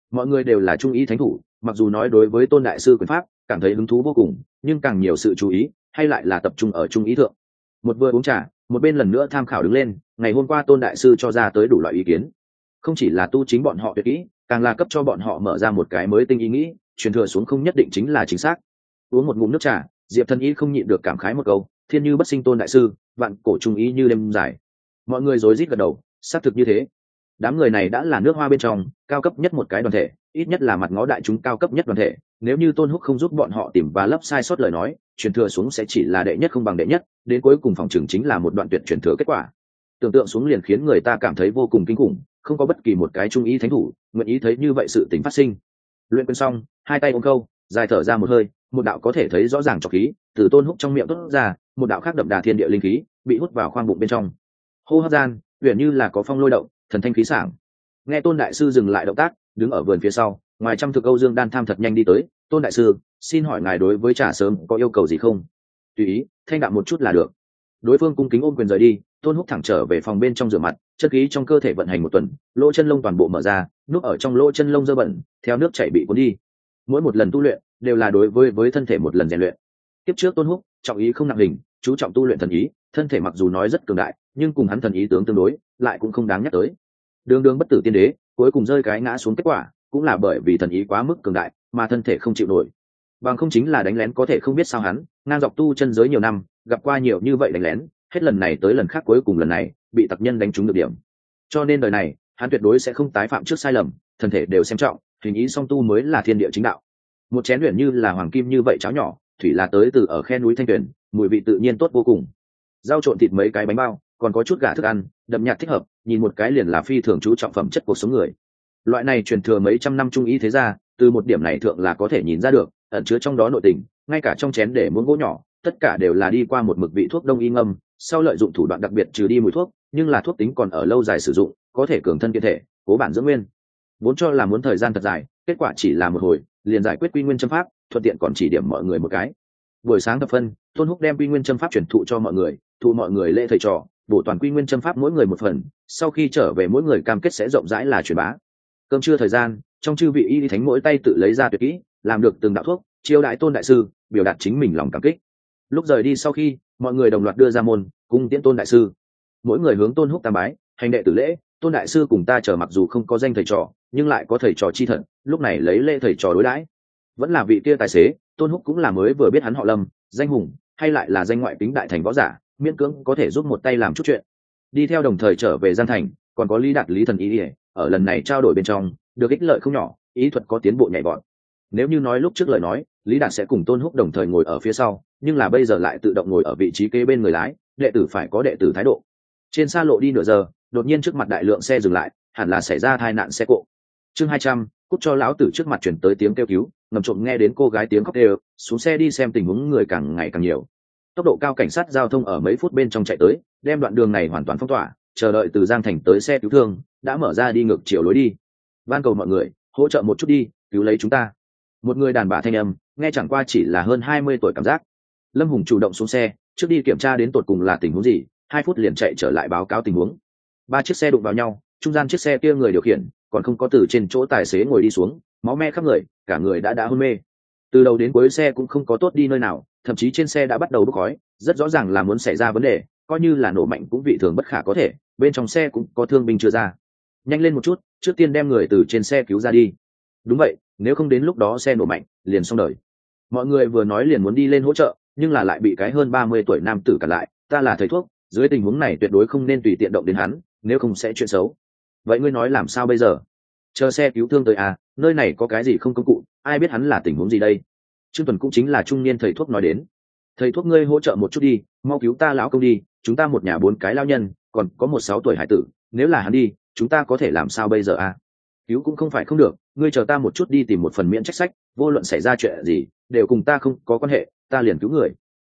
mọi người đều là trung ý thánh thủ, mặc dù nói đối với tôn đại sư quyền pháp cảm thấy hứng thú vô cùng, nhưng càng nhiều sự chú ý hay lại là tập trung ở trung ý thượng. Một vừa uống trà, một bên lần nữa tham khảo đứng lên ngày hôm qua tôn đại sư cho ra tới đủ loại ý kiến, không chỉ là tu chính bọn họ tuyệt kỹ, càng là cấp cho bọn họ mở ra một cái mới tinh ý nghĩ, truyền thừa xuống không nhất định chính là chính xác. Uống một ngụm nước trà, Diệp Thần Y không nhịn được cảm khái một câu, thiên như bất sinh tôn đại sư, vạn cổ trung ý như đêm dài. Mọi người rối rít gật đầu, xác thực như thế. Đám người này đã là nước Hoa bên trong cao cấp nhất một cái đoàn thể, ít nhất là mặt ngó đại chúng cao cấp nhất đoàn thể, nếu như Tôn Húc không giúp bọn họ tìm và lấp sai sót lời nói, truyền thừa xuống sẽ chỉ là đệ nhất không bằng đệ nhất, đến cuối cùng phòng trường chính là một đoạn tuyệt truyền thừa kết quả. Tưởng tượng xuống liền khiến người ta cảm thấy vô cùng kinh khủng, không có bất kỳ một cái trung ý thánh thủ nguyện ý thấy như vậy sự tình phát sinh. Luyện quyền xong, hai tay ôm câu, dài thở ra một hơi, một đạo có thể thấy rõ ràng trọc khí từ Tôn Húc trong miệng tốt ra, một đạo khác đậm đà thiên địa linh khí bị hút vào khoang bụng bên trong. Hô hấp gian, uyển như là có phong lôi động, thần thanh khí sảng. Nghe Tôn đại sư dừng lại động tác, đứng ở vườn phía sau, ngoài trăm thực Âu Dương Đan tham thật nhanh đi tới. Tôn đại sư, xin hỏi ngài đối với trà sớm có yêu cầu gì không? Tùy ý, thanh đạm một chút là được. Đối phương cung kính ôm quyền rời đi. Tôn Húc thẳng trở về phòng bên trong rửa mặt, chất khí trong cơ thể vận hành một tuần, lỗ chân lông toàn bộ mở ra, núp ở trong lỗ chân lông dơ bẩn, theo nước chảy bị cuốn đi. Mỗi một lần tu luyện đều là đối với thân thể một lần rèn luyện. Tiếp trước Tôn Húc trọng ý không nặng hình, chú trọng tu luyện thần ý, thân thể mặc dù nói rất cường đại, nhưng cùng hắn thần ý tướng tương đối, lại cũng không đáng nhắc tới. Đường đường bất tử tiên đế, cuối cùng rơi cái ngã xuống kết quả, cũng là bởi vì thần ý quá mức cường đại, mà thân thể không chịu nổi. Bằng không chính là đánh lén có thể không biết sao hắn, ngang dọc tu chân giới nhiều năm, gặp qua nhiều như vậy đánh lén, hết lần này tới lần khác cuối cùng lần này bị tặc nhân đánh trúng được điểm. Cho nên đời này, hắn tuyệt đối sẽ không tái phạm trước sai lầm, thân thể đều xem trọng, hình ý song tu mới là thiên địa chính đạo. Một chén luyện như là hoàng kim như vậy cháo nhỏ, thủy là tới từ ở khe núi Thanh Tuyền, mùi vị tự nhiên tốt vô cùng. Rau trộn thịt mấy cái bánh bao, còn có chút gà thức ăn, đậm nhạt thích hợp, nhìn một cái liền là phi thường chú trọng phẩm chất cuộc sống người. Loại này truyền thừa mấy trăm năm trung y thế ra, từ một điểm này thượng là có thể nhìn ra được, ẩn chứa trong đó nội tình, ngay cả trong chén để muỗng gỗ nhỏ, tất cả đều là đi qua một mực vị thuốc đông y ngâm, sau lợi dụng thủ đoạn đặc biệt trừ đi mùi thuốc, nhưng là thuốc tính còn ở lâu dài sử dụng, có thể cường thân kiện thể, cố bản dưỡng nguyên. Vốn cho là muốn thời gian thật dài, kết quả chỉ là một hồi, liền giải quyết quy nguyên châm pháp, thuận tiện còn chỉ điểm mọi người một cái. Buổi sáng thập phân, Tôn Húc đem quy nguyên châm pháp truyền thụ cho mọi người, thụ mọi người lễ thầy trò, bổ toàn quy nguyên châm pháp mỗi người một phần, sau khi trở về mỗi người cam kết sẽ rộng rãi là truyền bá. Cơm trưa thời gian, trong chư vị y thánh mỗi tay tự lấy ra tuyệt kỹ, làm được từng đạo thuốc, chiêu đại Tôn đại sư, biểu đạt chính mình lòng cảm kích. Lúc rời đi sau khi, mọi người đồng loạt đưa ra môn, cung tiễn Tôn đại sư. Mỗi người hướng Tôn Húc tam bái, hành đệ tử lễ. Tôn đại sư cùng ta chờ mặc dù không có danh thầy trò, nhưng lại có thầy trò chi thật, lúc này lấy lễ thầy trò đối đãi. Vẫn là vị kia tài xế, Tôn Húc cũng là mới vừa biết hắn họ Lâm, danh hùng, hay lại là danh ngoại tính đại thành võ giả, miễn cưỡng có thể giúp một tay làm chút chuyện. Đi theo đồng thời trở về Giang Thành, còn có Lý Đạt Lý thần ý, ở lần này trao đổi bên trong, được ích lợi không nhỏ, ý thuật có tiến bộ nhảy vọt. Nếu như nói lúc trước lời nói, Lý Đạt sẽ cùng Tôn Húc đồng thời ngồi ở phía sau, nhưng là bây giờ lại tự động ngồi ở vị trí kế bên người lái, đệ tử phải có đệ tử thái độ. Trên xa lộ đi nửa giờ, đột nhiên trước mặt đại lượng xe dừng lại, hẳn là xảy ra tai nạn xe cộ. Chương 200, cút cho lão tử trước mặt chuyển tới tiếng kêu cứu, ngầm trộm nghe đến cô gái tiếng khóc đều, xuống xe đi xem tình huống người càng ngày càng nhiều. Tốc độ cao cảnh sát giao thông ở mấy phút bên trong chạy tới, đem đoạn đường này hoàn toàn phong tỏa, chờ đợi từ Giang Thành tới xe cứu thương, đã mở ra đi ngược chiều lối đi. Van cầu mọi người, hỗ trợ một chút đi, cứu lấy chúng ta. Một người đàn bà thanh âm, nghe chẳng qua chỉ là hơn 20 tuổi cảm giác. Lâm Hùng chủ động xuống xe, trước đi kiểm tra đến tột cùng là tình huống gì, 2 phút liền chạy trở lại báo cáo tình huống. 3 chiếc xe đụng vào nhau, trung gian chiếc xe kia người điều khiển còn không có từ trên chỗ tài xế ngồi đi xuống, máu me khắp người, cả người đã hôn mê. Từ đầu đến cuối xe cũng không có tốt đi nơi nào, thậm chí trên xe đã bắt đầu bốc khói, rất rõ ràng là muốn xảy ra vấn đề, coi như là nổ mạnh cũng vị thường bất khả có thể, bên trong xe cũng có thương binh chưa ra. Nhanh lên một chút, trước tiên đem người từ trên xe cứu ra đi. Đúng vậy, nếu không đến lúc đó xe nổ mạnh, liền xong đời. Mọi người vừa nói liền muốn đi lên hỗ trợ, nhưng là lại bị cái hơn 30 tuổi nam tử cản lại, ta là thầy thuốc, dưới tình huống này tuyệt đối không nên tùy tiện động đến hắn, nếu không sẽ chuyện xấu. Vậy ngươi nói làm sao bây giờ? Chờ xe cứu thương tới à, nơi này có cái gì không công cụ, ai biết hắn là tình huống gì đây? Trương Tuần cũng chính là trung niên thầy thuốc nói đến. Thầy thuốc ngươi hỗ trợ một chút đi, mau cứu ta lão công đi, chúng ta một nhà 4 cái lao nhân, còn có một 6 tuổi hải tử, nếu là hắn đi, chúng ta có thể làm sao bây giờ à? Cứu cũng không phải không được, ngươi chờ ta một chút đi tìm một phần miễn trách sách, vô luận xảy ra chuyện gì, đều cùng ta không có quan hệ, ta liền cứu người.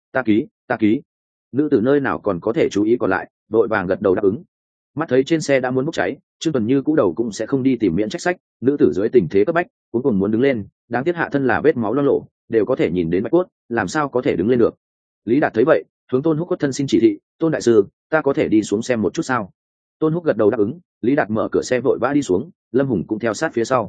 Ta ký. Nữ tử nơi nào còn có thể chú ý còn lại, vội vàng gật đầu đáp ứng. Mắt thấy trên xe đã muốn bốc cháy, Trương Tuần như cũ đầu cũng sẽ không đi tìm miễn trách sách, nữ tử dưới tình thế cấp bách cũng cùng muốn đứng lên, đáng tiếc hạ thân là vết máu loang lổ, đều có thể nhìn đến bạch cốt, làm sao có thể đứng lên được. Lý Đạt thấy vậy, hướng Tôn Húc quất thân xin chỉ thị, Tôn đại sư, ta có thể đi xuống xem một chút sao? Tôn Húc gật đầu đáp ứng. Lý Đạt mở cửa xe vội vã đi xuống, Lâm Hùng cũng theo sát phía sau.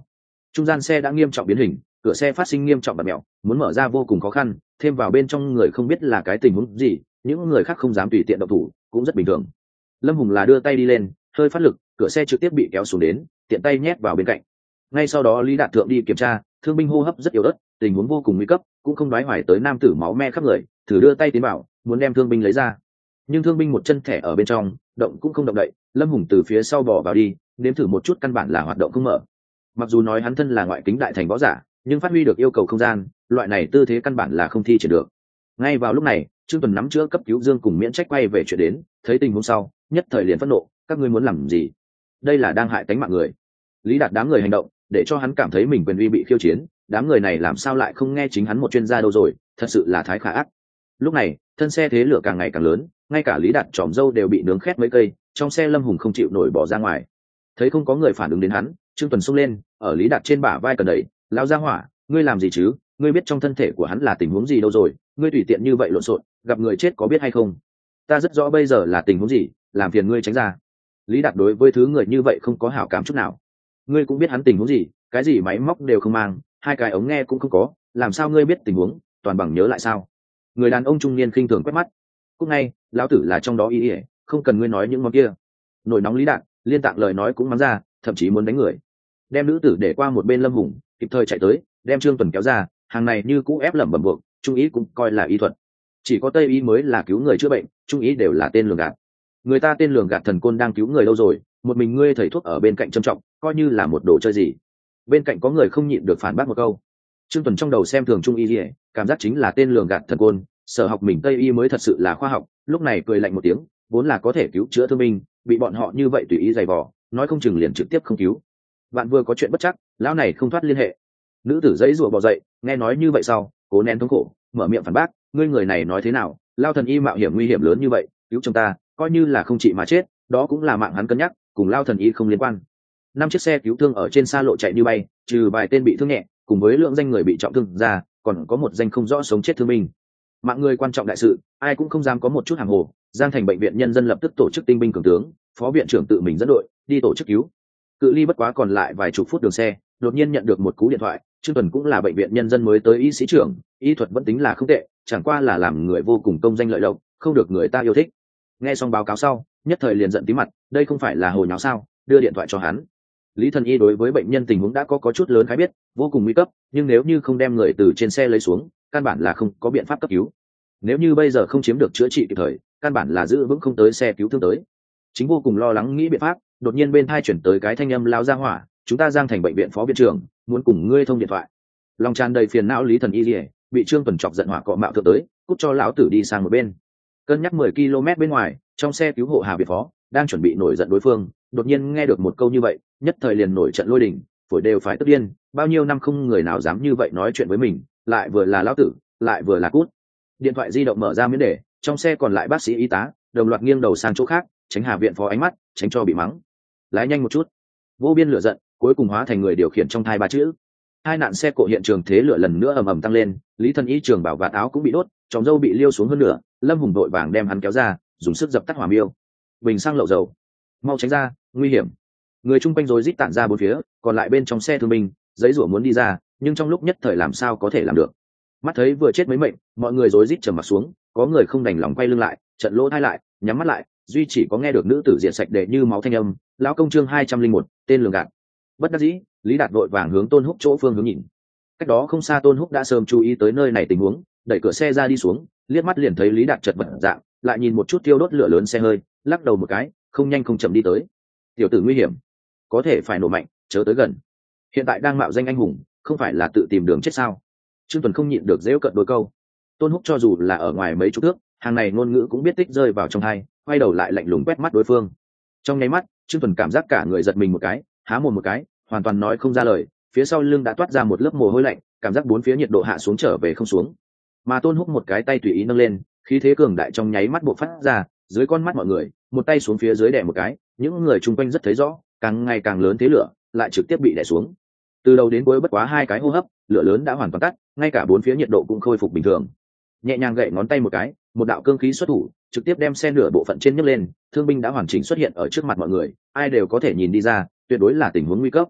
trung gian xe đã nghiêm trọng biến hình, cửa xe phát sinh nghiêm trọng bật mẹo, muốn mở ra vô cùng khó khăn, thêm vào bên trong người không biết là cái tình huống gì, những người khác không dám tùy tiện động thủ cũng rất bình thường. Lâm Hùng là đưa tay đi lên, hơi phát lực, cửa xe trực tiếp bị kéo xuống đến, tiện tay nhét vào bên cạnh. Ngay sau đó Lý Đạt Thượng đi kiểm tra, thương binh hô hấp rất yếu ớt, tình huống vô cùng nguy cấp, cũng không đoái hoài tới nam tử máu me khắp người, thử đưa tay tiến bảo muốn đem thương binh lấy ra, nhưng thương binh một chân thẻ ở bên trong, động cũng không động đậy. Lâm Hùng từ phía sau bò vào đi, nếm thử một chút căn bản là hoạt động không mở. Mặc dù nói hắn thân là ngoại kính đại thành võ giả, nhưng phát huy được yêu cầu không gian, loại này tư thế căn bản là không thi triển được. Ngay vào lúc này, Trương Tuần nắm chữa cấp cứu Dương cùng miễn trách quay về chuyện đến, thấy tình huống sau, nhất thời liền phẫn nộ, các ngươi muốn làm gì? Đây là đang hại tánh mạng người. Lý Đạt đám người hành động, để cho hắn cảm thấy mình quyền uy bị khiêu chiến, đám người này làm sao lại không nghe chính hắn một chuyên gia đâu rồi, thật sự là thái khả ác. Lúc này, thân xe thế lửa càng ngày càng lớn, ngay cả Lý Đạt tròm dâu đều bị nướng khét mấy cây, trong xe Lâm Hùng không chịu nổi bỏ ra ngoài. Thấy không có người phản ứng đến hắn, Trương Tuần xông lên, ở Lý Đạt trên bả vai cần đẩy, lao ra hỏa, ngươi làm gì chứ? Ngươi biết trong thân thể của hắn là tình huống gì đâu rồi? Ngươi tùy tiện như vậy lộn xộn, gặp người chết có biết hay không? Ta rất rõ bây giờ là tình huống gì, làm phiền ngươi tránh ra. Lý Đạt đối với thứ người như vậy không có hảo cảm chút nào. Ngươi cũng biết hắn tình huống gì, cái gì máy móc đều không mang, hai cái ống nghe cũng không có, làm sao ngươi biết tình huống? Toàn bằng nhớ lại sao? Người đàn ông trung niên khinh thường quét mắt. Cúc ngay, lão tử là trong đó ý ỉa, không cần ngươi nói những món kia. Nổi nóng Lý Đạt liên tạng lời nói cũng mắng ra, thậm chí muốn đánh người. Đem nữ tử để qua một bên Lâm Hùng kịp thời chạy tới, đem Trương Tuần kéo ra, hàng này như cũ ép lẩm bẩm buộc, trung ý cũng coi là y thuật, chỉ có tây y mới là cứu người chữa bệnh, trung ý đều là tên lường gạt. Người ta tên lường gạt thần côn đang cứu người lâu rồi, một mình ngươi thầy thuốc ở bên cạnh trầm trọng, coi như là một đồ chơi gì. Bên cạnh có người không nhịn được phản bác một câu. Trương Tuần trong đầu xem thường trung y gì, cảm giác chính là tên lường gạt thần côn, sở học mình tây y mới thật sự là khoa học. Lúc này cười lạnh một tiếng, vốn là có thể cứu chữa thương binh, bị bọn họ như vậy tùy ý giày vò, nói không chừng liền trực tiếp không cứu. Bạn vừa có chuyện bất chắc, lão này không thoát liên hệ. Nữ tử giấy rủa bò dậy, nghe nói như vậy sau, cố nén thống khổ, mở miệng phản bác, ngươi người này nói thế nào? Lao thần y mạo hiểm nguy hiểm lớn như vậy, cứu chồng ta, coi như là không trị mà chết, đó cũng là mạng hắn cân nhắc, cùng Lao thần y không liên quan. 5 chiếc xe cứu thương ở trên xa lộ chạy như bay, trừ vài tên bị thương nhẹ, cùng với lượng danh người bị trọng thương ra, còn có một danh không rõ sống chết thương binh. Mạng người quan trọng đại sự, ai cũng không dám có một chút hàng hồ. Giang Thành bệnh viện nhân dân lập tức tổ chức tinh binh cường tướng, phó viện trưởng tự mình dẫn đội đi tổ chức cứu. Cự ly bất quá còn lại vài chục phút đường xe, đột nhiên nhận được một cú điện thoại. Trương Tuần cũng là bệnh viện nhân dân mới tới y sĩ trưởng, y thuật vẫn tính là không tệ, chẳng qua là làm người vô cùng công danh lợi lộc, không được người ta yêu thích. Nghe xong báo cáo sau, nhất thời liền giận tí mặt, đây không phải là hồi nháo sao? Đưa điện thoại cho hắn. Lý Thần Y đối với bệnh nhân tình huống đã có chút lớn khái biết, vô cùng nguy cấp, nhưng nếu như không đem người từ trên xe lấy xuống, căn bản là không có biện pháp cấp cứu. Nếu như bây giờ không chiếm được chữa trị kịp thời, căn bản là giữ vững không tới xe cứu thương tới. Chính vô cùng lo lắng nghĩ biện pháp, đột nhiên bên tai chuyển tới cái thanh âm lao ra hỏa, chúng ta Giang Thành bệnh viện phó viện trưởng muốn cùng ngươi thông điện thoại. Lòng tràn đầy phiền não Lý Thần Y liễu, bị Trương Tuần chọc giận hỏa cọ mạo thượng tới, cút cho lão tử đi sang một bên. Cân nhắc 10 km bên ngoài, trong xe cứu hộ Hà Việt phó đang chuẩn bị nổi giận đối phương, đột nhiên nghe được một câu như vậy, nhất thời liền nổi trận lôi đình, phổi đều phải tức điên, bao nhiêu năm không người nào dám như vậy nói chuyện với mình, lại vừa là lão tử, lại vừa là cút. Điện thoại di động mở ra miễn để, trong xe còn lại bác sĩ y tá đồng loạt nghiêng đầu sang chỗ khác, tránh Hà Viện phó ánh mắt, tránh cho bị mắng. Lái nhanh một chút. Vô biên lửa giận cuối cùng hóa thành người điều khiển trong thai ba chữ. Hai nạn xe cộ hiện trường thế lửa lần nữa ầm ầm tăng lên, Lý Thần Y trường bảo vạt áo cũng bị đốt, tròng râu bị liêu xuống hơn nữa, Lâm Hùng đội vàng đem hắn kéo ra, dùng sức dập tắt hỏa miêu. Bình xăng lậu dầu, mau tránh ra, nguy hiểm. Người chung quanh rối rít tản ra bốn phía, còn lại bên trong xe thương binh giấy rủa muốn đi ra, nhưng trong lúc nhất thời làm sao có thể làm được. Mắt thấy vừa chết mấy mệnh, mọi người rối rít trầm mặt xuống, có người không đành lòng quay lưng lại, trận lỗ thay lại, nhắm mắt lại, duy chỉ có nghe được nữ tử diện sạch để như máu thanh âm. Lão công chương 201, tên lường gạt. Bất đắc dĩ, Lý Đạt vội vàng hướng Tôn Húc chỗ phương hướng nhìn. Cách đó không xa Tôn Húc đã sớm chú ý tới nơi này tình huống, đẩy cửa xe ra đi xuống, liếc mắt liền thấy Lý Đạt chật vật dạng, lại nhìn một chút tiêu đốt lửa lớn xe hơi, lắc đầu một cái, không nhanh không chậm đi tới. Tiểu tử nguy hiểm, có thể phải nổ mạnh, chớ tới gần. Hiện tại đang mạo danh anh hùng, không phải là tự tìm đường chết sao? Trương Tuần không nhịn được giễu cợt đôi câu. Tôn Húc cho dù là ở ngoài mấy chục thước, hàng này ngôn ngữ cũng biết tích rơi vào trong tai, quay đầu lại lạnh lùng quét mắt đối phương. Trong nháy mắt, Trương Tuần cảm giác cả người giật mình một cái, há mồm một cái, hoàn toàn nói không ra lời, phía sau lưng đã toát ra một lớp mồ hôi lạnh, cảm giác bốn phía nhiệt độ hạ xuống trở về không xuống. Mà Tôn Húc một cái tay tùy ý nâng lên, khí thế cường đại trong nháy mắt bộc phát ra, dưới con mắt mọi người, một tay xuống phía dưới đè một cái, những người chung quanh rất thấy rõ, càng ngày càng lớn thế lửa, lại trực tiếp bị đè xuống. Từ đầu đến cuối bất quá 2 cái hô hấp, lửa lớn đã hoàn toàn tắt, ngay cả bốn phía nhiệt độ cũng khôi phục bình thường. Nhẹ nhàng gậy ngón tay một cái, một đạo cương khí xuất thủ, trực tiếp đem xe nửa bộ phận trên nhấc lên, thương binh đã hoàn chỉnh xuất hiện ở trước mặt mọi người, ai đều có thể nhìn đi ra, tuyệt đối là tình huống nguy cấp.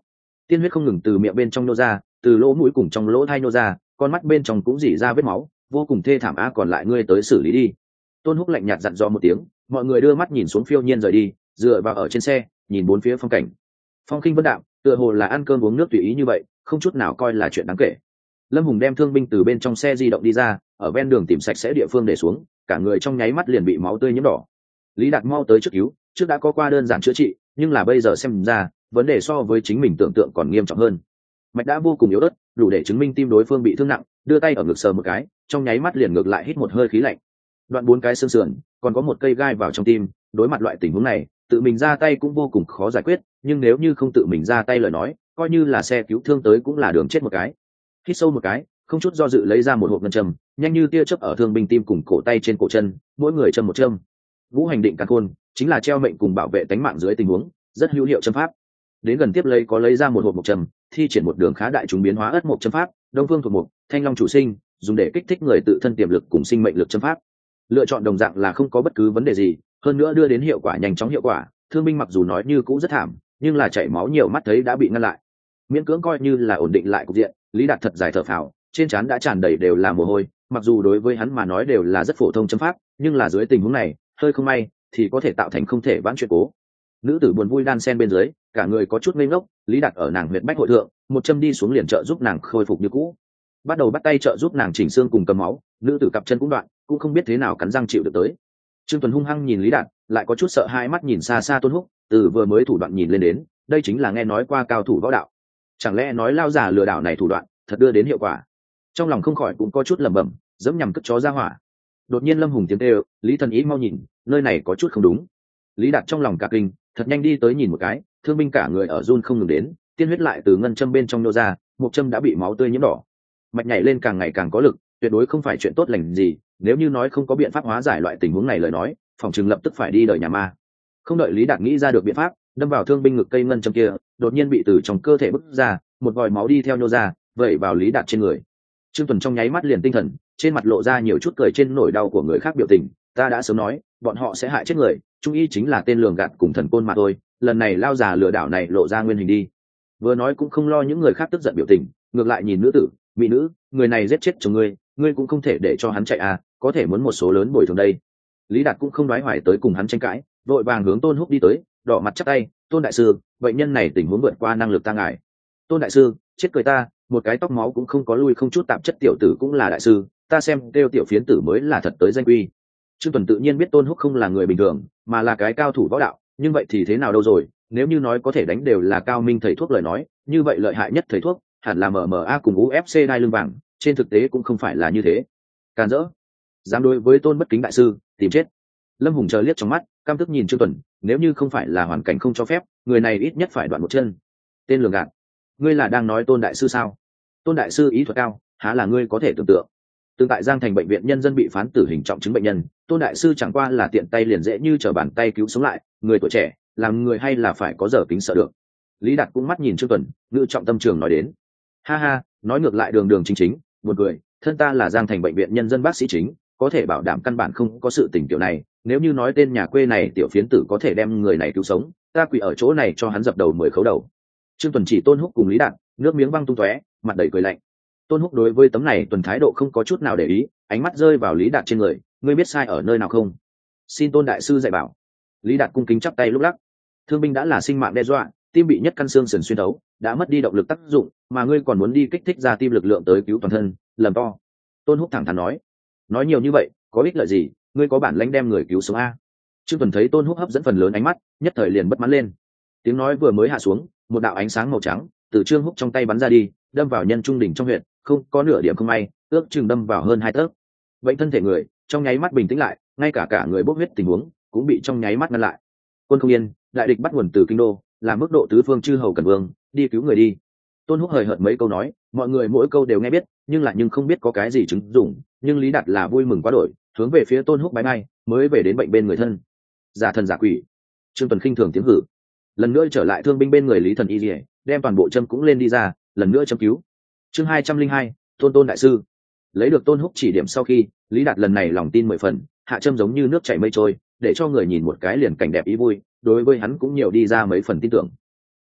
tiên huyết không ngừng từ miệng bên trong nô ra, từ lỗ mũi cùng trong lỗ thai nô ra, con mắt bên trong cũng rỉ ra vết máu, vô cùng thê thảm. Còn lại ngươi tới xử lý đi. Tôn Húc lạnh nhạt dặn dò một tiếng, mọi người đưa mắt nhìn xuống phiêu nhiên rời đi, dựa vào ở trên xe nhìn bốn phía phong cảnh. Phong khinh vân đạm, tựa hồ là ăn cơm uống nước tùy ý như vậy, không chút nào coi là chuyện đáng kể. Lâm Hùng đem thương binh từ bên trong xe di động đi ra, ở ven đường tìm sạch sẽ địa phương để xuống, cả người trong nháy mắt liền bị máu tươi nhiễm đỏ. Lý Đạt mau tới trước cứu, trước đã có qua đơn giản chữa trị, nhưng là bây giờ xem ra vấn đề so với chính mình tưởng tượng còn nghiêm trọng hơn. Mạch đã vô cùng yếu ớt, đủ để chứng minh tim đối phương bị thương nặng, đưa tay ở ngực sờ một cái, trong nháy mắt liền ngược lại hít một hơi khí lạnh. Đoạn 4 cái xương sườn, còn có một cây gai vào trong tim, đối mặt loại tình huống này, tự mình ra tay cũng vô cùng khó giải quyết, nhưng nếu như không tự mình ra tay lời nói, coi như là xe cứu thương tới cũng là đường chết một cái. Hít sâu một cái, không chút do dự lấy ra một hộp ngân châm, nhanh như tia chớp ở thương binh tim cùng cổ tay trên cổ chân, mỗi người châm một châm. Vũ hành định càn khôn, chính là treo mệnh cùng bảo vệ tính mạng dưới tình huống, rất hữu hiệu châm pháp. Đến gần tiếp lấy có lấy ra một hộp mộc châm, thi triển một đường khá đại chúng biến hóa ất mộc châm pháp, đông phương thuộc mộc, thanh long chủ sinh, dùng để kích thích người tự thân tiềm lực cùng sinh mệnh lực châm pháp. Lựa chọn đồng dạng là không có bất cứ vấn đề gì, hơn nữa đưa đến hiệu quả nhanh chóng hiệu quả. Thương binh mặc dù nói như cũ rất thảm, nhưng là chảy máu nhiều mắt thấy đã bị ngăn lại, miễn cưỡng coi như là ổn định lại cục diện. Lý Đạt thật dài thở phào, trên trán đã tràn đầy đều là mồ hôi. Mặc dù đối với hắn mà nói đều là rất phổ thông châm pháp, nhưng là dưới tình huống này hơi không may thì có thể tạo thành không thể vãn chuyện cố. Nữ tử buồn vui đan sen bên dưới, cả người có chút ngây ngốc. Lý Đạt ở nàng huyệt bách hội thượng, một châm đi xuống liền trợ giúp nàng khôi phục như cũ, bắt đầu bắt tay trợ giúp nàng chỉnh xương cùng cầm máu. Nữ tử cặp chân cũng đoạn, cũng không biết thế nào cắn răng chịu được tới. Trương Tuấn hung hăng nhìn Lý Đạt, lại có chút sợ hai mắt nhìn xa xa Tôn Húc, từ vừa mới thủ đoạn nhìn lên đến, đây chính là nghe nói qua cao thủ võ đạo, chẳng lẽ nói lao giả lừa đảo này thủ đoạn thật đưa đến hiệu quả? Trong lòng không khỏi cũng có chút lẩm bẩm, dẫm nhằm cất chó ra hỏa. Đột nhiên Lâm Hùng tiếng kêu, Lý Thần Ý mau nhìn, nơi này có chút không đúng. Lý Đạt trong lòng cả kinh, thật nhanh đi tới nhìn một cái, thương binh cả người ở run không ngừng đến, tiên huyết lại từ ngân châm bên trong nô ra, một châm đã bị máu tươi nhiễm đỏ, mạch nhảy lên càng ngày càng có lực, tuyệt đối không phải chuyện tốt lành gì. Nếu như nói không có biện pháp hóa giải loại tình huống này lời nói, phòng trường lập tức phải đi đời nhà ma. Không đợi Lý Đạt nghĩ ra được biện pháp, đâm vào thương binh ngực cây ngân châm kia đột nhiên bị từ trong cơ thể bứt ra, một vòi máu đi theo nhô ra, vẩy vào Lý Đạt trên người. Trương Tuần trong nháy mắt liền tinh thần, trên mặt lộ ra nhiều chút cười trên nỗi đau của người khác biểu tình. Ta đã sớm nói, bọn họ sẽ hại chết người, trung y chính là tên lường gạt cùng thần côn mà thôi, lần này lao già lừa đảo này lộ ra nguyên hình đi. Vừa nói cũng không lo những người khác tức giận biểu tình, ngược lại nhìn nữ tử, mỹ nữ, người này giết chết chồng ngươi cũng không thể để cho hắn chạy à, có thể muốn một số lớn bồi thường đây. Lý Đạt cũng không nói hoài tới cùng hắn tranh cãi, vội vàng hướng Tôn Húc đi tới, đỏ mặt chắp tay, Tôn đại sư, bệnh nhân này tình huống vượt qua năng lực ta ngại. Tôn đại sư, chết cười ta, một cái tóc máu cũng không có lui không chút tạp chất tiểu tử cũng là đại sư, ta xem kêu tiểu phiến tử mới là thật tới danh quy. Trương Tuần tự nhiên biết Tôn Húc không là người bình thường, mà là cái cao thủ võ đạo, nhưng vậy thì thế nào đâu rồi, nếu như nói có thể đánh đều là cao minh thầy thuốc lời nói, như vậy lợi hại nhất thầy thuốc hẳn là MMA cùng UFC đai lưng vàng, trên thực tế cũng không phải là như thế. Càn rỡ, dám đối với Tôn bất kính đại sư, tìm chết. Lâm Hùng chờ liếc trong mắt, căm tức nhìn Trương Tuần, nếu như không phải là hoàn cảnh không cho phép, người này ít nhất phải đoạn một chân. Tên lường gạt, ngươi là đang nói Tôn đại sư sao? Tôn đại sư ý thuật cao, há là ngươi có thể tưởng tượng. Tương tại Giang Thành bệnh viện nhân dân bị phán tử hình trọng chứng bệnh nhân, Tôn đại sư chẳng qua là tiện tay liền dễ như trở bàn tay cứu sống lại, người tuổi trẻ, làm người hay là phải có dở kính sợ được. Lý Đạt cũng mắt nhìn Trương Tuần, ngữ trọng tâm trường nói đến. Ha ha, nói ngược lại đường đường chính chính, buồn cười, thân ta là Giang Thành bệnh viện nhân dân bác sĩ chính, có thể bảo đảm căn bản không có sự tình tiểu này, nếu như nói tên nhà quê này tiểu phiến tử có thể đem người này cứu sống, ta quỳ ở chỗ này cho hắn dập đầu 10 khấu đầu. Trương Tuần chỉ Tôn Húc cùng Lý Đạt, nước miếng văng tung tóe, mặt đầy cười lạnh. Tôn Húc đối với tấm này Tuần thái độ không có chút nào để ý, ánh mắt rơi vào Lý Đạt trên người, ngươi biết sai ở nơi nào không? Xin Tôn đại sư dạy bảo. Lý Đạt cung kính chắp tay lúc lắc. Thương binh đã là sinh mạng đe dọa, tim bị nhất căn xương sườn xuyên thấu, đã mất đi động lực tác dụng, mà ngươi còn muốn đi kích thích ra tim lực lượng tới cứu toàn thân, lầm to. Tôn Húc thẳng thắn nói nhiều như vậy có ích lợi gì, ngươi có bản lãnh đem người cứu sống a? Trương Tuần thấy Tôn Húc hấp dẫn phần lớn ánh mắt, nhất thời liền bất mãn lên. Tiếng nói vừa mới hạ xuống, một đạo ánh sáng màu trắng từ Trương Húc trong tay bắn ra đi, đâm vào nhân trung đỉnh trong huyệt, không có nửa điểm không may, ước chừng đâm vào hơn 2 tấc. Bệnh thân thể người trong nháy mắt bình tĩnh lại, ngay cả người bốc huyết tình huống cũng bị trong nháy mắt ngăn lại. Quân không yên, đại địch bắt nguồn từ kinh đô, là mức độ tứ phương chư hầu cần vương, đi cứu người đi. Tôn Húc hời hợt mấy câu nói, mọi người mỗi câu đều nghe biết, nhưng không biết có cái gì chứng dụng, nhưng Lý Đạt là vui mừng quá đổi, hướng về phía Tôn Húc bái mai, mới về đến bệnh bên người thân. Giả thần giả quỷ. Trương Tuần khinh thường tiếng hử. Lần nữa trở lại thương binh bên người Lý Thần Y Liễu, đem toàn bộ châm cũng lên đi ra, lần nữa châm cứu. Chương 202, Tôn đại sư. Lấy được Tôn Húc chỉ điểm sau khi, Lý Đạt lần này lòng tin 10 phần, hạ châm giống như nước chảy mây trôi, để cho người nhìn một cái liền cảnh đẹp ý vui, đối với hắn cũng nhiều đi ra mấy phần tin tưởng.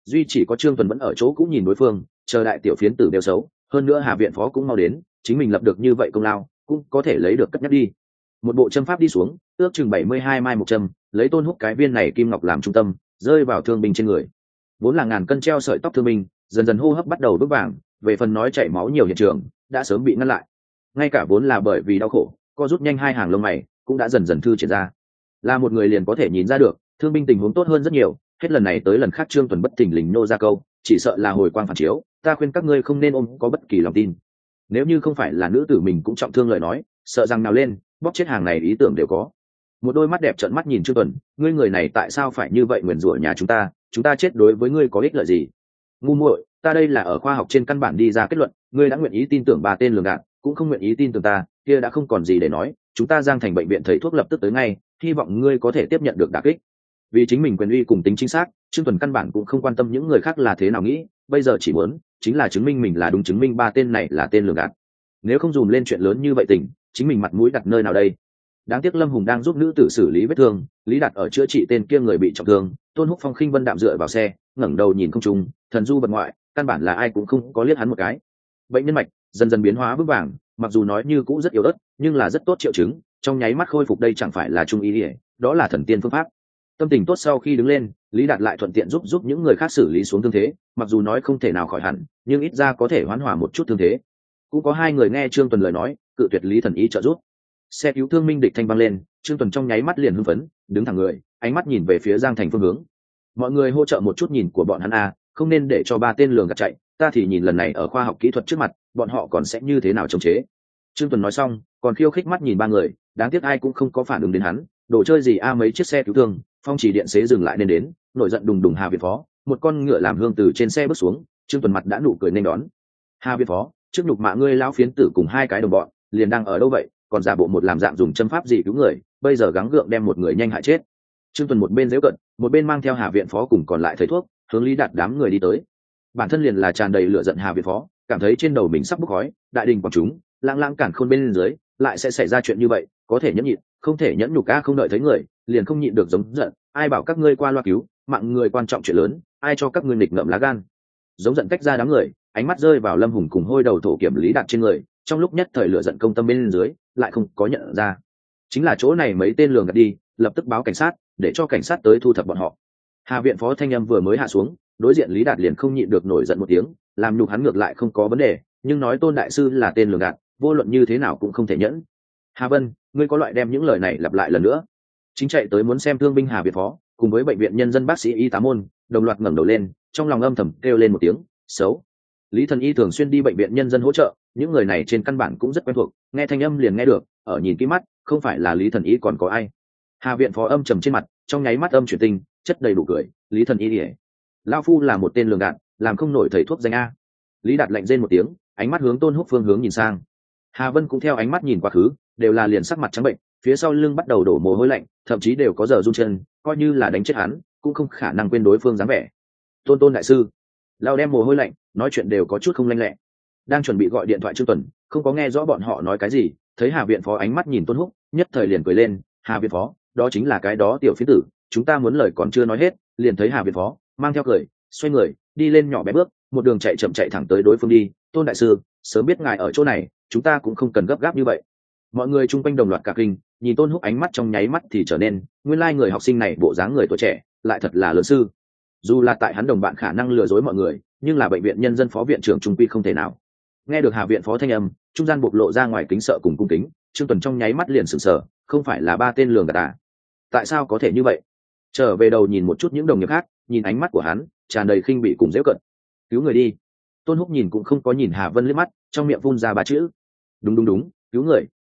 duy chỉ có Trương Tuần vẫn ở chỗ cũng nhìn đối phương, chờ đại tiểu phiến tử đều xấu, hơn nữa Hà viện phó cũng mau đến, chính mình lập được như vậy công lao cũng có thể lấy được cất nhắc đi. Một bộ châm pháp đi xuống, ước chừng 72 mai một châm, lấy Tôn Húc cái viên này kim ngọc làm trung tâm, rơi vào thương binh trên người. Vốn là ngàn cân treo sợi tóc thương binh, dần dần hô hấp bắt đầu vững vàng, về phần nói chảy máu nhiều hiện trường đã sớm bị ngăn lại, ngay cả vốn là bởi vì đau khổ co rút nhanh hai hàng lông mày cũng đã dần dần thư triển ra. Là một người liền có thể nhìn ra được thương binh tình huống tốt hơn rất nhiều. Hết lần này tới lần khác Trương Tuần bất thình lình nô ra câu, chỉ sợ là hồi quang phản chiếu, ta khuyên các ngươi không nên ôm có bất kỳ lòng tin. Nếu như không phải là nữ tử mình cũng trọng thương lời nói, sợ rằng nào lên bóp chết hàng này ý tưởng đều có. Một đôi mắt đẹp trợn mắt nhìn Trương Tuần, ngươi người này tại sao phải như vậy nguyền rủa nhà chúng ta chết đối với ngươi có ích lợi gì? Ngu muội, ta đây là ở khoa học trên căn bản đi ra kết luận, ngươi đã nguyện ý tin tưởng bà tên lường gạt, cũng không nguyện ý tin tưởng ta, kia đã không còn gì để nói, chúng ta Giang Thành bệnh viện thầy thuốc lập tức tới ngay, hy vọng ngươi có thể tiếp nhận được đả kích. Vì chính mình quyền uy cùng tính chính xác, Trương Tuần căn bản cũng không quan tâm những người khác là thế nào nghĩ, bây giờ chỉ muốn chính là chứng minh mình là đúng, chứng minh ba tên này là tên lường gạt. Nếu không dùm lên chuyện lớn như vậy tình, chính mình mặt mũi đặt nơi nào đây? Đáng tiếc Lâm Hùng đang giúp nữ tử xử lý vết thương, Lý Đạt ở chữa trị tên kia người bị trọng thương, Tôn Húc Phong khinh vân đạm dựa vào xe, ngẩng đầu nhìn không trung, thần du bật ngoại, căn bản là ai cũng không có liếc hắn một cái. Bệnh nhân mạch dần dần biến hóa vững vàng, mặc dù nói như cũ rất yếu ớt, nhưng là rất tốt triệu chứng, trong nháy mắt khôi phục, đây chẳng phải là trung ý ỉa, đó là thần tiên phương pháp. Tâm tình tốt sau khi đứng lên, Lý Đạt lại thuận tiện giúp những người khác xử lý xuống thương thế, mặc dù nói không thể nào khỏi hẳn, nhưng ít ra có thể hoán hòa một chút thương thế. Cũng có hai người nghe Trương Tuần lời nói, cự tuyệt Lý thần y trợ giúp. Xe cứu thương minh địch thanh vang lên, Trương Tuần trong nháy mắt liền hưng phấn, đứng thẳng người, ánh mắt nhìn về phía Giang Thành phương hướng. Mọi người hỗ trợ một chút nhìn của bọn hắn a, không nên để cho ba tên lường gạt chạy, ta thì nhìn lần này ở khoa học kỹ thuật trước mặt, bọn họ còn sẽ như thế nào chống chế. Trương Tuần nói xong, còn khiêu khích mắt nhìn ba người, đáng tiếc ai cũng không có phản ứng đến hắn. Đồ chơi gì a, mấy chiếc xe cứu thương, phong chỉ điện xế dừng lại nên đến, nổi giận đùng đùng Hà Việt phó, một con ngựa làm hương từ trên xe bước xuống, Trương Tuần mặt đã nụ cười nên đón. Hà Việt phó, trước nhục mạ ngươi lão phiến tử cùng hai cái đồng bọn, liền đang ở đâu vậy, còn giả bộ một làm dạng dùng châm pháp gì cứu người, bây giờ gắng gượng đem một người nhanh hại chết. Trương Tuần một bên giễu cận, một bên mang theo Hà viện phó cùng còn lại thầy thuốc hướng Lý Đạt đám người đi tới. Bản thân liền là tràn đầy lửa giận Hà viện phó, cảm thấy trên đầu mình sắp bốc khói, đại đình quảng chúng lãng lãng cản khôn bên dưới lại sẽ xảy ra chuyện như vậy, có thể nhẫn nhịn, không thể nhẫn nhục a, không đợi thấy người liền không nhịn được giống giận, ai bảo các ngươi qua loa cứu mạng người quan trọng chuyện lớn, ai cho các ngươi nghịch ngợm lá gan. Giống giận tách ra đám người, ánh mắt rơi vào Lâm Hùng cùng hôi đầu thổ kiểm Lý Đạt trên người, trong lúc nhất thời lửa giận công tâm bên dưới lại không có nhận ra chính là chỗ này mấy tên lường gạt đi, lập tức báo cảnh sát để cho cảnh sát tới thu thập bọn họ. Hà viện phó thanh âm vừa mới hạ xuống, đối diện Lý Đạt liền không nhịn được nổi giận một tiếng, làm nhục hắn ngược lại không có vấn đề, nhưng nói Tôn đại sư là tên lường gạt, vô luận như thế nào cũng không thể nhẫn. Hà Vân, ngươi có loại đem những lời này lặp lại lần nữa. Chính chạy tới muốn xem thương binh Hà viện phó cùng với bệnh viện nhân dân bác sĩ y tá môn đồng loạt ngẩng đầu lên, trong lòng âm thầm kêu lên một tiếng xấu. Lý thần y thường xuyên đi bệnh viện nhân dân hỗ trợ, những người này trên căn bản cũng rất quen thuộc, nghe thanh âm liền nghe được, ở nhìn kỹ mắt không phải là Lý thần y còn có ai. Hà viện phó âm trầm trên mặt, trong nháy mắt âm chuyển tinh, chất đầy đủ cười, Lý thần y ỉa, lao phu là một tên lường gạt, làm không nổi thầy thuốc danh a. Lý Đạt lạnh rên một tiếng, ánh mắt hướng Tôn Húc phương hướng nhìn sang. Hà Vân cũng theo ánh mắt nhìn quá khứ, đều là liền sắc mặt trắng bệnh, phía sau lưng bắt đầu đổ mồ hôi lạnh, thậm chí đều có giờ run chân, coi như là đánh chết hắn cũng không khả năng quên đối phương dáng vẻ. Tôn đại sư, lao đem mồ hôi lạnh, nói chuyện đều có chút không lanh lẹ. Đang chuẩn bị gọi điện thoại Trương Tuần, không có nghe rõ bọn họ nói cái gì, thấy Hà viện phó ánh mắt nhìn Tôn Húc, nhất thời liền cười lên. Hà viện phó, đó chính là cái đó tiểu phiến tử, chúng ta muốn lời còn chưa nói hết, liền thấy Hà viện phó mang theo cười, xoay người đi lên nhỏ bé bước, một đường chạy chậm chạy thẳng tới đối phương đi. Tôn đại sư, sớm biết ngài ở chỗ này, chúng ta cũng không cần gấp gáp như vậy. Mọi người chung quanh đồng loạt cả kinh, nhìn Tôn Húc ánh mắt trong nháy mắt thì trở nên, nguyên lai người học sinh này bộ dáng người tuổi trẻ, lại thật là lớn sư. Dù là tại hắn đồng bạn khả năng lừa dối mọi người, nhưng là bệnh viện nhân dân phó viện trưởng trung quy không thể nào. Nghe được Hà viện phó thanh âm, trung gian bộc lộ ra ngoài kính sợ cùng cung kính, Trương Tuần trong nháy mắt liền sửng sở, không phải là ba tên lường gạt à? Tại sao có thể như vậy? Trở về đầu nhìn một chút những đồng nghiệp khác, nhìn ánh mắt của hắn tràn đầy khinh bỉ cùng giễu cận. Cứu người đi. Tôn Húc nhìn cũng không có nhìn Hà Vân liếc mắt, trong miệng phun ra ba chữ. Đúng, cứu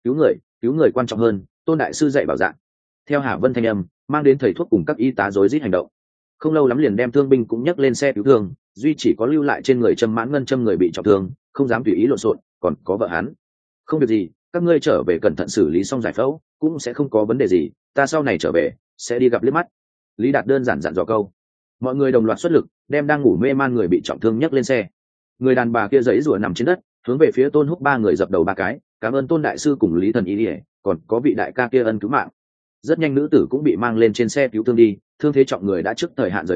người quan trọng hơn, Tôn đại sư dạy bảo dạng. Theo Hà Vân thanh âm, mang đến thầy thuốc cùng các y tá rối rít hành động. Không lâu lắm liền đem thương binh cũng nhấc lên xe cứu thương, duy chỉ có lưu lại trên người Trâm Mãn Ngân châm người bị trọng thương, không dám tùy ý lộn xộn, còn có vợ hắn. Không việc gì, các ngươi trở về cẩn thận xử lý xong giải phẫu, cũng sẽ không có vấn đề gì, ta sau này trở về sẽ đi gặp liếc mắt. Lý Đạt đơn giản dặn dò câu. Mọi người đồng loạt xuất lực, đem đang ngủ mê man người bị trọng thương nhấc lên xe. Người đàn bà kia giãy giụa nằm trên đất, hướng về phía Tôn Húc ba người dập đầu ba cái, cảm ơn Tôn đại sư cùng Lý thần y, còn có vị đại ca kia ân cứu mạng. Rất nhanh nữ tử cũng bị mang lên trên xe cứu thương đi, thương thế trọng người đã trước thời hạn rời đi,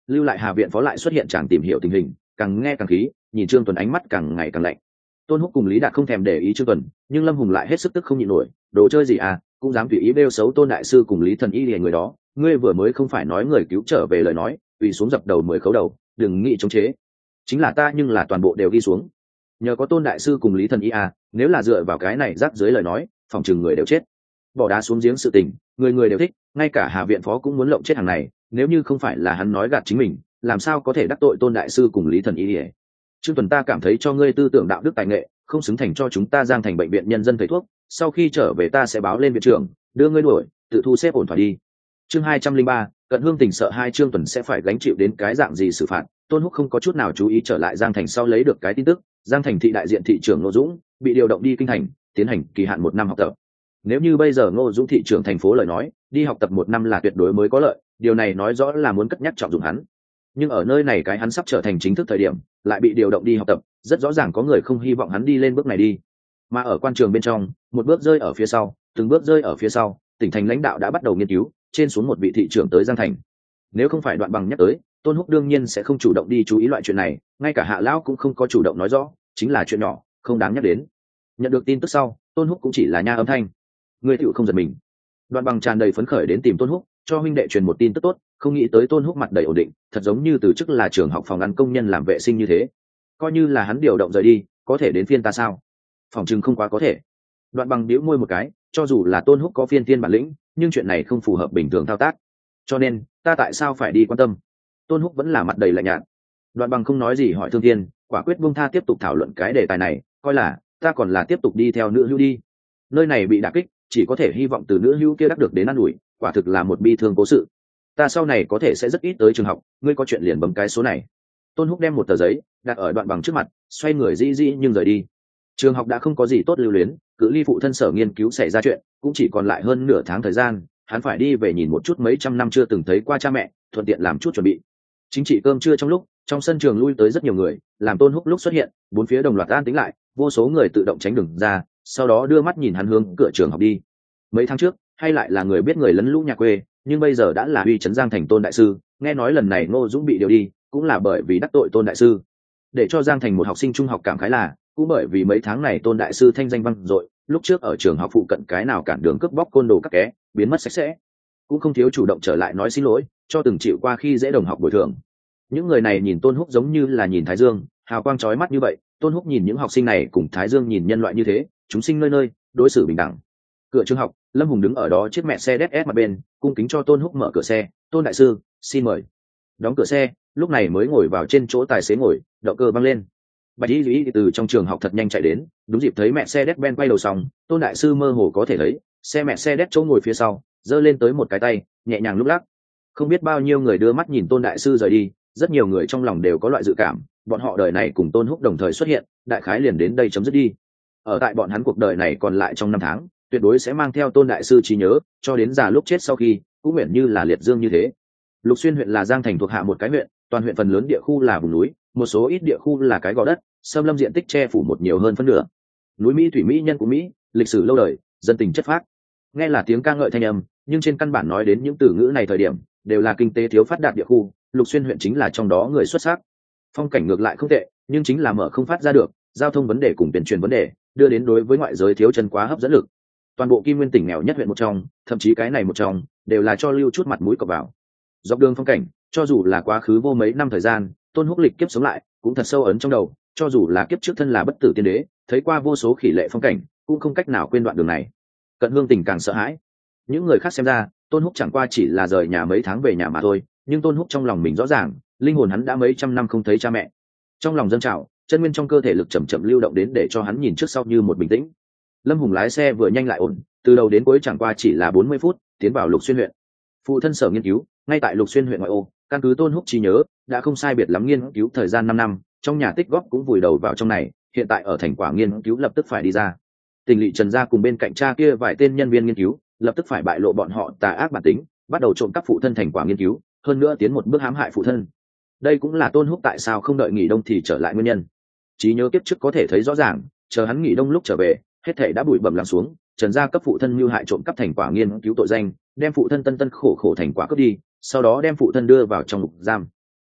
lưu lại Hà viện phó lại xuất hiện chàng tìm hiểu tình hình, càng nghe càng khí, nhìn Trương Tuần ánh mắt càng ngày càng lạnh. Tôn Húc cùng Lý Đạt không thèm để ý Trương Tuần, nhưng Lâm Hùng lại hết sức tức không nhịn nổi, đồ chơi gì à, cũng dám tùy ý bêu xấu Tôn đại sư cùng Lý Thần Y liền người đó, ngươi vừa mới không phải nói người cứu trở về lời nói, quỳ xuống dập đầu mới khấu đầu, đừng nghĩ chống chế. Chính là ta nhưng là toàn bộ đều ghi xuống. Nhờ có Tôn đại sư cùng Lý Thần Y à, nếu là dựa vào cái này rác dưới lời nói, phòng chừng người đều chết. Bỏ đá xuống giếng sự tình, người người đều thích, ngay cả Hà viện phó cũng muốn lộng chết hàng này, nếu như không phải là hắn nói gạt chính mình, làm sao có thể đắc tội Tôn đại sư cùng Lý Thần Y. Trương Tuần, ta cảm thấy cho ngươi tư tưởng đạo đức tài nghệ không xứng thành cho chúng ta Giang Thành bệnh viện nhân dân thầy thuốc, sau khi trở về ta sẽ báo lên viện trưởng, đưa ngươi đuổi, tự thu xếp ổn thỏa đi. Chương 203, Cận Hương Tình sợ hai Trương Tuần sẽ phải gánh chịu đến cái dạng gì xử phạt. Tôn Húc không có chút nào chú ý trở lại Giang Thành sau lấy được cái tin tức, Giang Thành thị đại diện thị trưởng Ngô Dũng bị điều động đi kinh thành, tiến hành kỳ hạn 1 năm học tập. Nếu như bây giờ Ngô Dũng thị trưởng thành phố lời nói, đi học tập 1 năm là tuyệt đối mới có lợi, điều này nói rõ là muốn cất nhắc trọng dụng hắn. Nhưng ở nơi này cái hắn sắp trở thành chính thức thời điểm, lại bị điều động đi học tập, rất rõ ràng có người không hy vọng hắn đi lên bước này đi. Mà ở quan trường bên trong, một bước rơi ở phía sau, từng bước rơi ở phía sau, tỉnh thành lãnh đạo đã bắt đầu nghiên cứu, trên xuống một vị thị trưởng tới Giang Thành. Nếu không phải Đoạn Bằng nhắc tới, Tôn Húc đương nhiên sẽ không chủ động đi chú ý loại chuyện này, ngay cả Hạ lão cũng không có chủ động nói rõ, chính là chuyện nhỏ, không đáng nhắc đến. Nhận được tin tức sau, Tôn Húc cũng chỉ là nha âm thanh. Người tựu không giật mình. Đoạn Bằng tràn đầy phấn khởi đến tìm Tôn Húc, cho huynh đệ truyền một tin tức tốt, không nghĩ tới Tôn Húc mặt đầy ổn định, thật giống như từ chức là trường học phòng ăn công nhân làm vệ sinh như thế. Coi như là hắn điều động rời đi, có thể đến phiên ta sao? Phòng chừng không quá có thể. Đoạn Bằng bĩu môi một cái, cho dù là Tôn Húc có phiên thiên bản lĩnh, nhưng chuyện này không phù hợp bình thường thao tác. Cho nên, ta tại sao phải đi quan tâm? Tôn Húc vẫn là mặt đầy lạnh nhạt. Đoạn Bằng không nói gì hỏi Thương Thiên, quả quyết buông tha tiếp tục thảo luận cái đề tài này, coi là ta còn là tiếp tục đi theo nữ hữu đi. Nơi này bị đả kích, chỉ có thể hy vọng từ nữ hữu kia đắc được đến an ủi, quả thực là một bi thương cố sự. Ta sau này có thể sẽ rất ít tới trường học, ngươi có chuyện liền bấm cái số này. Tôn Húc đem một tờ giấy đặt ở Đoạn Bằng trước mặt, xoay người dĩ dĩ nhưng rời đi. Trường học đã không có gì tốt lưu luyến, cự ly phụ thân sở nghiên cứu xảy ra chuyện cũng chỉ còn lại hơn nửa tháng thời gian, hắn phải đi về nhìn một chút mấy trăm năm chưa từng thấy qua cha mẹ, thuận tiện làm chút chuẩn bị. Chính trị cơm trưa trong lúc, trong sân trường lui tới rất nhiều người, làm Tôn Húc lúc xuất hiện, bốn phía đồng loạt an tĩnh lại, vô số người tự động tránh đường ra, sau đó đưa mắt nhìn hắn hướng cửa trường học đi. Mấy tháng trước, hay lại là người biết người lấn lũ nhà quê, nhưng bây giờ đã là uy trấn Giang Thành Tôn đại sư, nghe nói lần này Ngô Dũng bị điều đi, cũng là bởi vì đắc tội Tôn đại sư. Để cho Giang Thành một học sinh trung học cảm khái là, cũng bởi vì mấy tháng này Tôn đại sư thanh danh vang dội, lúc trước ở trường học phụ cận cái nào cản đường cướp bóc côn đồ các ké, biến mất sạch sẽ, cũng không thiếu chủ động trở lại nói xin lỗi, cho từng chịu qua khi dễ đồng học bồi thường. Những người này nhìn Tôn Húc giống như là nhìn Thái Dương, hào quang chói mắt như vậy, Tôn Húc nhìn những học sinh này cùng Thái Dương nhìn nhân loại như thế, chúng sinh nơi nơi, đối xử bình đẳng. Cửa trường học, Lâm Hùng đứng ở đó chiếc mẹ xe DS mặt bên, cung kính cho Tôn Húc mở cửa xe. Tôn đại sư, xin mời. Đóng cửa xe, lúc này mới ngồi vào trên chỗ tài xế ngồi, động cơ văng lên. Bạch Y Lý từ trong trường học thật nhanh chạy đến, đúng dịp thấy mẹ xe Mercedes-Benz quay đầu xong, Tôn đại sư mơ hồ có thể thấy, xe mẹ xe Mercedes chỗ ngồi phía sau, giơ lên tới một cái tay, nhẹ nhàng lúc lắc. Không biết bao nhiêu người đưa mắt nhìn Tôn đại sư rời đi, rất nhiều người trong lòng đều có loại dự cảm, bọn họ đời này cùng Tôn Húc đồng thời xuất hiện, đại khái liền đến đây chấm dứt đi. Ở tại bọn hắn cuộc đời này còn lại trong 5 tháng, tuyệt đối sẽ mang theo Tôn đại sư trí nhớ, cho đến già lúc chết sau khi, cũng nguyện như là liệt dương như thế. Lục Xuyên huyện là Giang Thành thuộc hạ một cái huyện, toàn huyện phần lớn địa khu là vùng núi, một số ít địa khu là cái gò đất, xâm lâm diện tích che phủ một nhiều hơn phân nửa. Núi Mỹ thủy Mỹ nhân của Mỹ, lịch sử lâu đời, dân tình chất phác. Nghe là tiếng ca ngợi thanh âm, nhưng trên căn bản nói đến những từ ngữ này thời điểm, đều là kinh tế thiếu phát đạt địa khu, Lục Xuyên huyện chính là trong đó người xuất sắc. Phong cảnh ngược lại không tệ, nhưng chính là mở không phát ra được, giao thông vấn đề cùng tuyên truyền vấn đề, đưa đến đối với ngoại giới thiếu chân quá hấp dẫn lực. Toàn bộ Kim Nguyên tỉnh nghèo nhất huyện một trong, thậm chí cái này một trong, đều là cho lưu chút mặt mũi cọp vào. Dọc đường phong cảnh, cho dù là quá khứ vô mấy năm thời gian, Tôn Húc lịch kiếp sống lại, cũng thật sâu ấn trong đầu, cho dù là kiếp trước thân là bất tử tiên đế, thấy qua vô số khỉ lệ phong cảnh, cũng không cách nào quên đoạn đường này. Cận Hương Tình càng sợ hãi. Những người khác xem ra, Tôn Húc chẳng qua chỉ là rời nhà mấy tháng về nhà mà thôi, nhưng Tôn Húc trong lòng mình rõ ràng, linh hồn hắn đã mấy trăm năm không thấy cha mẹ. Trong lòng dâng trào, chân nguyên trong cơ thể lực chậm chậm lưu động đến để cho hắn nhìn trước sau như một bình tĩnh. Lâm Hùng lái xe vừa nhanh lại ổn, từ đầu đến cuối chẳng qua chỉ là 40 phút, tiến vào Lục Xuyên huyện. Phụ thân sở nghiên cứu, ngay tại Lục Xuyên huyện ngoại ô, căn cứ Tôn Húc trí nhớ, đã không sai biệt lắm nghiên cứu thời gian 5 năm, trong nhà tích góp cũng vùi đầu vào trong này, hiện tại ở thành quả nghiên cứu lập tức phải đi ra. Tình lỵ Trần gia cùng bên cạnh cha kia vài tên nhân viên nghiên cứu, lập tức phải bại lộ bọn họ tà ác bản tính, bắt đầu trộm cắp phụ thân thành quả nghiên cứu, hơn nữa tiến một bước hãm hại phụ thân. Đây cũng là Tôn Húc tại sao không đợi nghỉ đông thì trở lại nguyên nhân. Trí nhớ kiếp trước có thể thấy rõ ràng, chờ hắn nghỉ đông lúc trở về, hết thảy đã bụi bặm lắng xuống, Trần gia cấp phụ thân mưu hại trộm cắp thành quả nghiên cứu tội danh, đem phụ thân tân tân khổ khổ thành quả cướp đi, sau đó đem phụ thân đưa vào trong ngục giam.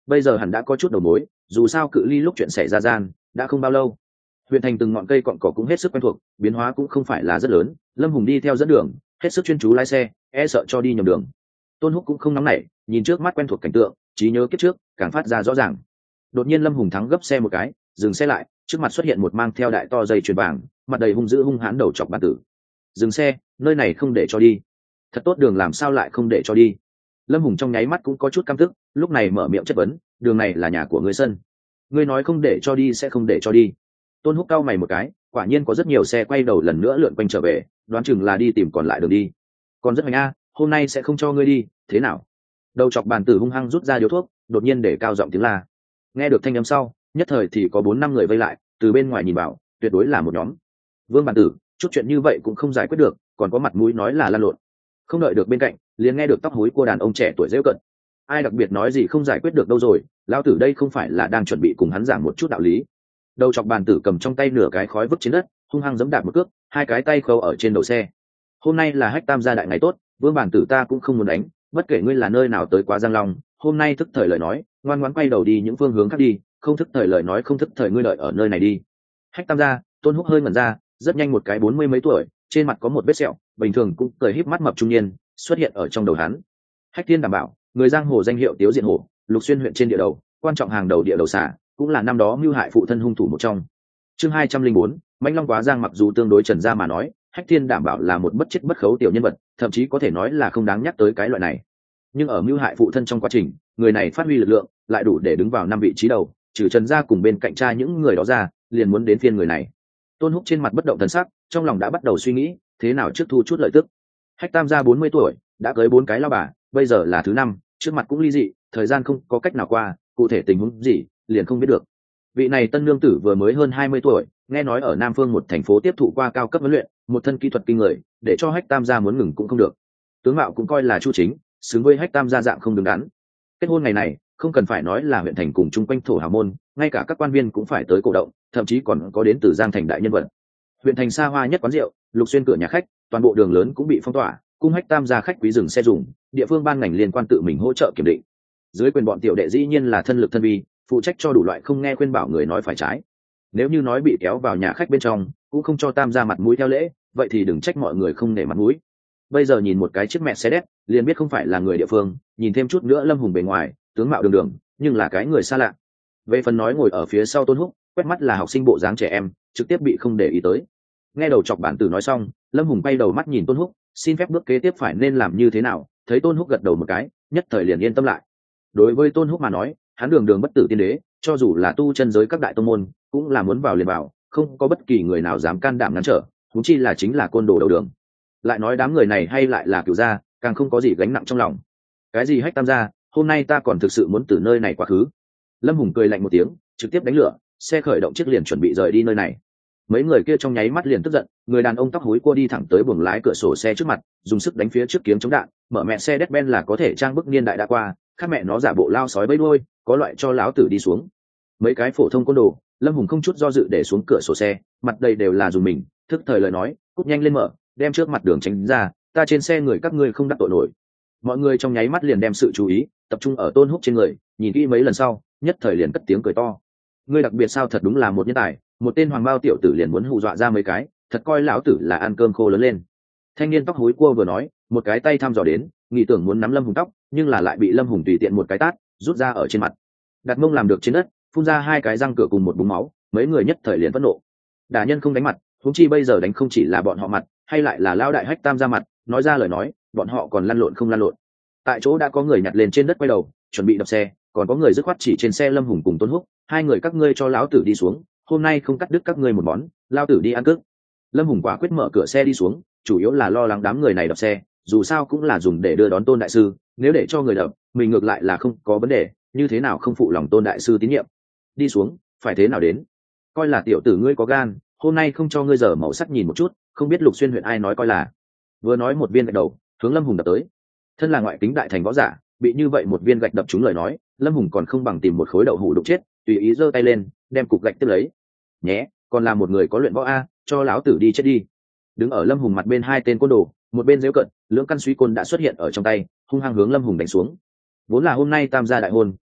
bây giờ hẳn đã có chút đầu mối, dù sao cự ly lúc chuyện xảy ra gian đã không bao lâu. Huyện thành từng ngọn cây cọn cỏ cũng hết sức quen thuộc, biến hóa cũng không phải là rất lớn. Lâm Hùng đi theo dẫn đường, hết sức chuyên chú lái xe, e sợ cho đi nhầm đường. Tôn Húc cũng không nóng nảy, nhìn trước mắt quen thuộc cảnh tượng, trí nhớ kiếp trước càng phát ra rõ ràng. Đột nhiên Lâm Hùng thắng gấp xe một cái, dừng xe lại, trước mặt xuất hiện một mang theo đại to dây chuyền vàng, mặt đầy hung dữ hung hãn đầu chọc bản tử. Dừng xe, nơi này không để cho đi. Thật tốt đường làm sao lại không để cho đi? Lâm Hùng trong nháy mắt cũng có chút căm tức, lúc này mở miệng chất vấn, đường này là nhà của ngươi sân, ngươi nói không để cho đi sẽ không để cho đi. Tôn Húc cau mày một cái, quả nhiên có rất nhiều xe quay đầu lần nữa lượn quanh trở về, đoán chừng là đi tìm còn lại đường đi. Còn rất hoành a, hôm nay sẽ không cho ngươi đi, thế nào? Đầu chọc bàn tử hung hăng rút ra điếu thuốc, đột nhiên để cao giọng tiếng la. Nghe được thanh âm sau, nhất thời thì có 4-5 người vây lại, từ bên ngoài nhìn vào, tuyệt đối là một nhóm. Vương bàn tử, chút chuyện như vậy cũng không giải quyết được, còn có mặt mũi nói là lăn lộn. Không đợi được bên cạnh, liền nghe được tóc hối của đàn ông trẻ tuổi giễu cận. Ai đặc biệt nói gì không giải quyết được đâu rồi, lão tử đây không phải là đang chuẩn bị cùng hắn giảng một chút đạo lý. Đầu chọc bàn tử cầm trong tay nửa cái khói vứt trên đất, hung hăng giẫm đạp một cước, hai cái tay khâu ở trên đầu xe. Hôm nay là hách tam gia đại ngày tốt, Vương bàn tử ta cũng không muốn đánh, bất kể ngươi là nơi nào tới quá Giang Long, hôm nay thức thời lời nói, ngoan ngoãn quay đầu đi những phương hướng khác đi, không thức thời lời nói không thức thời ngươi đợi ở nơi này đi. Hách tam gia, Tôn Húc hơi ngẩn ra, rất nhanh một cái 40 mấy tuổi, trên mặt có một vết sẹo, bình thường cũng cười híp mắt mập trung niên, xuất hiện ở trong đầu hắn. Hách Thiên đảm bảo, người giang hồ danh hiệu Tiếu Diện Hổ, Lục Xuyên huyện trên địa đầu, quan trọng hàng đầu địa đầu xả, cũng là năm đó mưu hại phụ thân hung thủ một trong. Chương 204, Mãnh Long Quá Giang mặc dù tương đối trần gia mà nói, Hách Thiên đảm bảo là một bất chết bất khấu tiểu nhân vật, thậm chí có thể nói là không đáng nhắc tới cái loại này. Nhưng ở mưu hại phụ thân trong quá trình, người này phát huy lực lượng, lại đủ để đứng vào 5 vị trí đầu, trừ Trần gia cùng bên cạnh cha những người đó ra, liền muốn đến phiên người này. Tôn Húc trên mặt bất động thần sắc, trong lòng đã bắt đầu suy nghĩ, thế nào trước thu chút lợi tức. Hách Tam gia 40 tuổi, đã cưới 4 cái lao bà, bây giờ là thứ 5, trước mặt cũng ly dị, thời gian không có cách nào qua, cụ thể tình huống gì, liền không biết được. Vị này tân nương tử vừa mới hơn 20 tuổi, nghe nói ở Nam Phương một thành phố tiếp thụ qua cao cấp huấn luyện, một thân kỹ thuật kinh người, để cho Hách Tam gia muốn ngừng cũng không được. Tướng mạo cũng coi là chu chính, xứng với Hách Tam gia dạng không đứng đắn. Kết hôn ngày này, không cần phải nói là huyện thành cùng chung quanh thổ hào môn, ngay cả các quan viên cũng phải tới cổ động, thậm chí còn có đến từ Giang thành đại nhân vật. Huyện thành xa hoa nhất quán rượu, Lục Xuyên cửa nhà khách, toàn bộ đường lớn cũng bị phong tỏa, cung Hách Tam gia khách quý dừng xe dùng, địa phương ban ngành liên quan tự mình hỗ trợ kiểm định. Dưới quyền bọn tiểu đệ dĩ nhiên là thân lực thân vi, phụ trách cho đủ loại không nghe khuyên bảo người nói phải trái. Nếu như nói bị kéo vào nhà khách bên trong, cũng không cho Tam gia mặt mũi theo lễ, vậy thì đừng trách mọi người không nể mặt mũi. Bây giờ nhìn một cái chiếc Mercedes, liền biết không phải là người địa phương, nhìn thêm chút nữa Lâm Hùng bề ngoài, tướng mạo đường đường, nhưng là cái người xa lạ. Về phần nói ngồi ở phía sau Tôn Húc, quét mắt là học sinh bộ dáng trẻ em, trực tiếp bị không để ý tới. Nghe đầu chọc bản tử nói xong, Lâm Hùng bay đầu mắt nhìn Tôn Húc, xin phép bước kế tiếp phải nên làm như thế nào. Thấy Tôn Húc gật đầu một cái, nhất thời liền yên tâm lại. Đối với Tôn Húc mà nói, hắn đường đường bất tử tiên đế, cho dù là tu chân giới các đại tông môn, cũng là muốn vào liền vào, không có bất kỳ người nào dám can đảm ngăn trở, huống chi là chính là côn đồ đầu đường. Lại nói đám người này hay lại là cửu gia, càng không có gì gánh nặng trong lòng. Cái gì Hách Tam gia, hôm nay ta còn thực sự muốn từ nơi này quá khứ. Lâm Hùng cười lạnh một tiếng, trực tiếp đánh lửa, xe khởi động chiếc liền chuẩn bị rời đi nơi này. Mấy người kia trong nháy mắt liền tức giận, người đàn ông tóc hối cua đi thẳng tới buồng lái cửa sổ xe trước mặt, dùng sức đánh phía trước kiếng chống đạn, mở mẹ xe Mercedes-Benz là có thể trang bức niên đại đã qua, khác mẹ nó giả bộ lao sói bấy đuôi, có loại cho lão tử đi xuống. Mấy cái phổ thông côn đồ, Lâm Hùng không chút do dự để xuống cửa sổ xe, mặt đầy đều là dùng mình, thức thời lời nói, cút nhanh lên mở, đem trước mặt đường tránh ra, ta trên xe người các ngươi không đắc tội nổi. Mọi người trong nháy mắt liền đem sự chú ý tập trung ở Tôn Húc trên người, nhìn kỹ mấy lần sau, nhất thời liền cất tiếng cười to. Ngươi đặc biệt sao, thật đúng là một nhân tài, một tên hoàng bao tiểu tử liền muốn hù dọa ra mấy cái, thật coi lão tử là ăn cơm khô lớn lên. Thanh niên tóc hối cua vừa nói, một cái tay thăm dò đến, nghĩ tưởng muốn nắm Lâm Hùng tóc, nhưng là lại bị Lâm Hùng tùy tiện một cái tát rút ra ở trên mặt, đặt mông làm được trên đất, phun ra 2 cái răng cửa cùng một búng máu. Mấy người nhất thời liền phẫn nộ. Đả nhân không đánh mặt, huống chi bây giờ đánh không chỉ là bọn họ mặt, hay lại là lao đại Hách Tam ra mặt, nói ra lời nói, bọn họ còn lăn lộn không lăn lộn. Tại chỗ đã có người nhặt lên trên đất quay đầu, chuẩn bị đập xe, còn có người dứt khoát chỉ trên xe Lâm Hùng cùng Tôn Húc, 2 người các ngươi cho lão tử đi xuống, hôm nay không cắt đứt các ngươi một món, lao tử đi ăn cước. Lâm Hùng quả quyết mở cửa xe đi xuống, chủ yếu là lo lắng đám người này đập xe, dù sao cũng là dùng để đưa đón Tôn đại sư, nếu để cho người đập, mình ngược lại là không có vấn đề, như thế nào không phụ lòng Tôn đại sư tín nhiệm. Đi xuống, phải thế nào đến? Coi là tiểu tử ngươi có gan, hôm nay không cho ngươi giờ màu sắc nhìn một chút, không biết Lục Xuyên huyện ai nói coi là. Vừa nói một viên gạch đầu, hướng Lâm Hùng đập tới. Thân là ngoại kính đại thành võ giả, bị như vậy một viên gạch đập trúng lời nói, Lâm Hùng còn không bằng tìm một khối đậu hũ đục chết, tùy ý giơ tay lên, đem cục gạch tiếp lấy. Nhé, còn là một người có luyện võ a, cho lão tử đi chết đi. Đứng ở Lâm Hùng mặt bên 2 tên côn đồ, một bên giễu cận, lưỡng căn suy côn đã xuất hiện ở trong tay, hung hăng hướng Lâm Hùng đánh xuống. Vốn là hôm nay Tam gia đại hôn,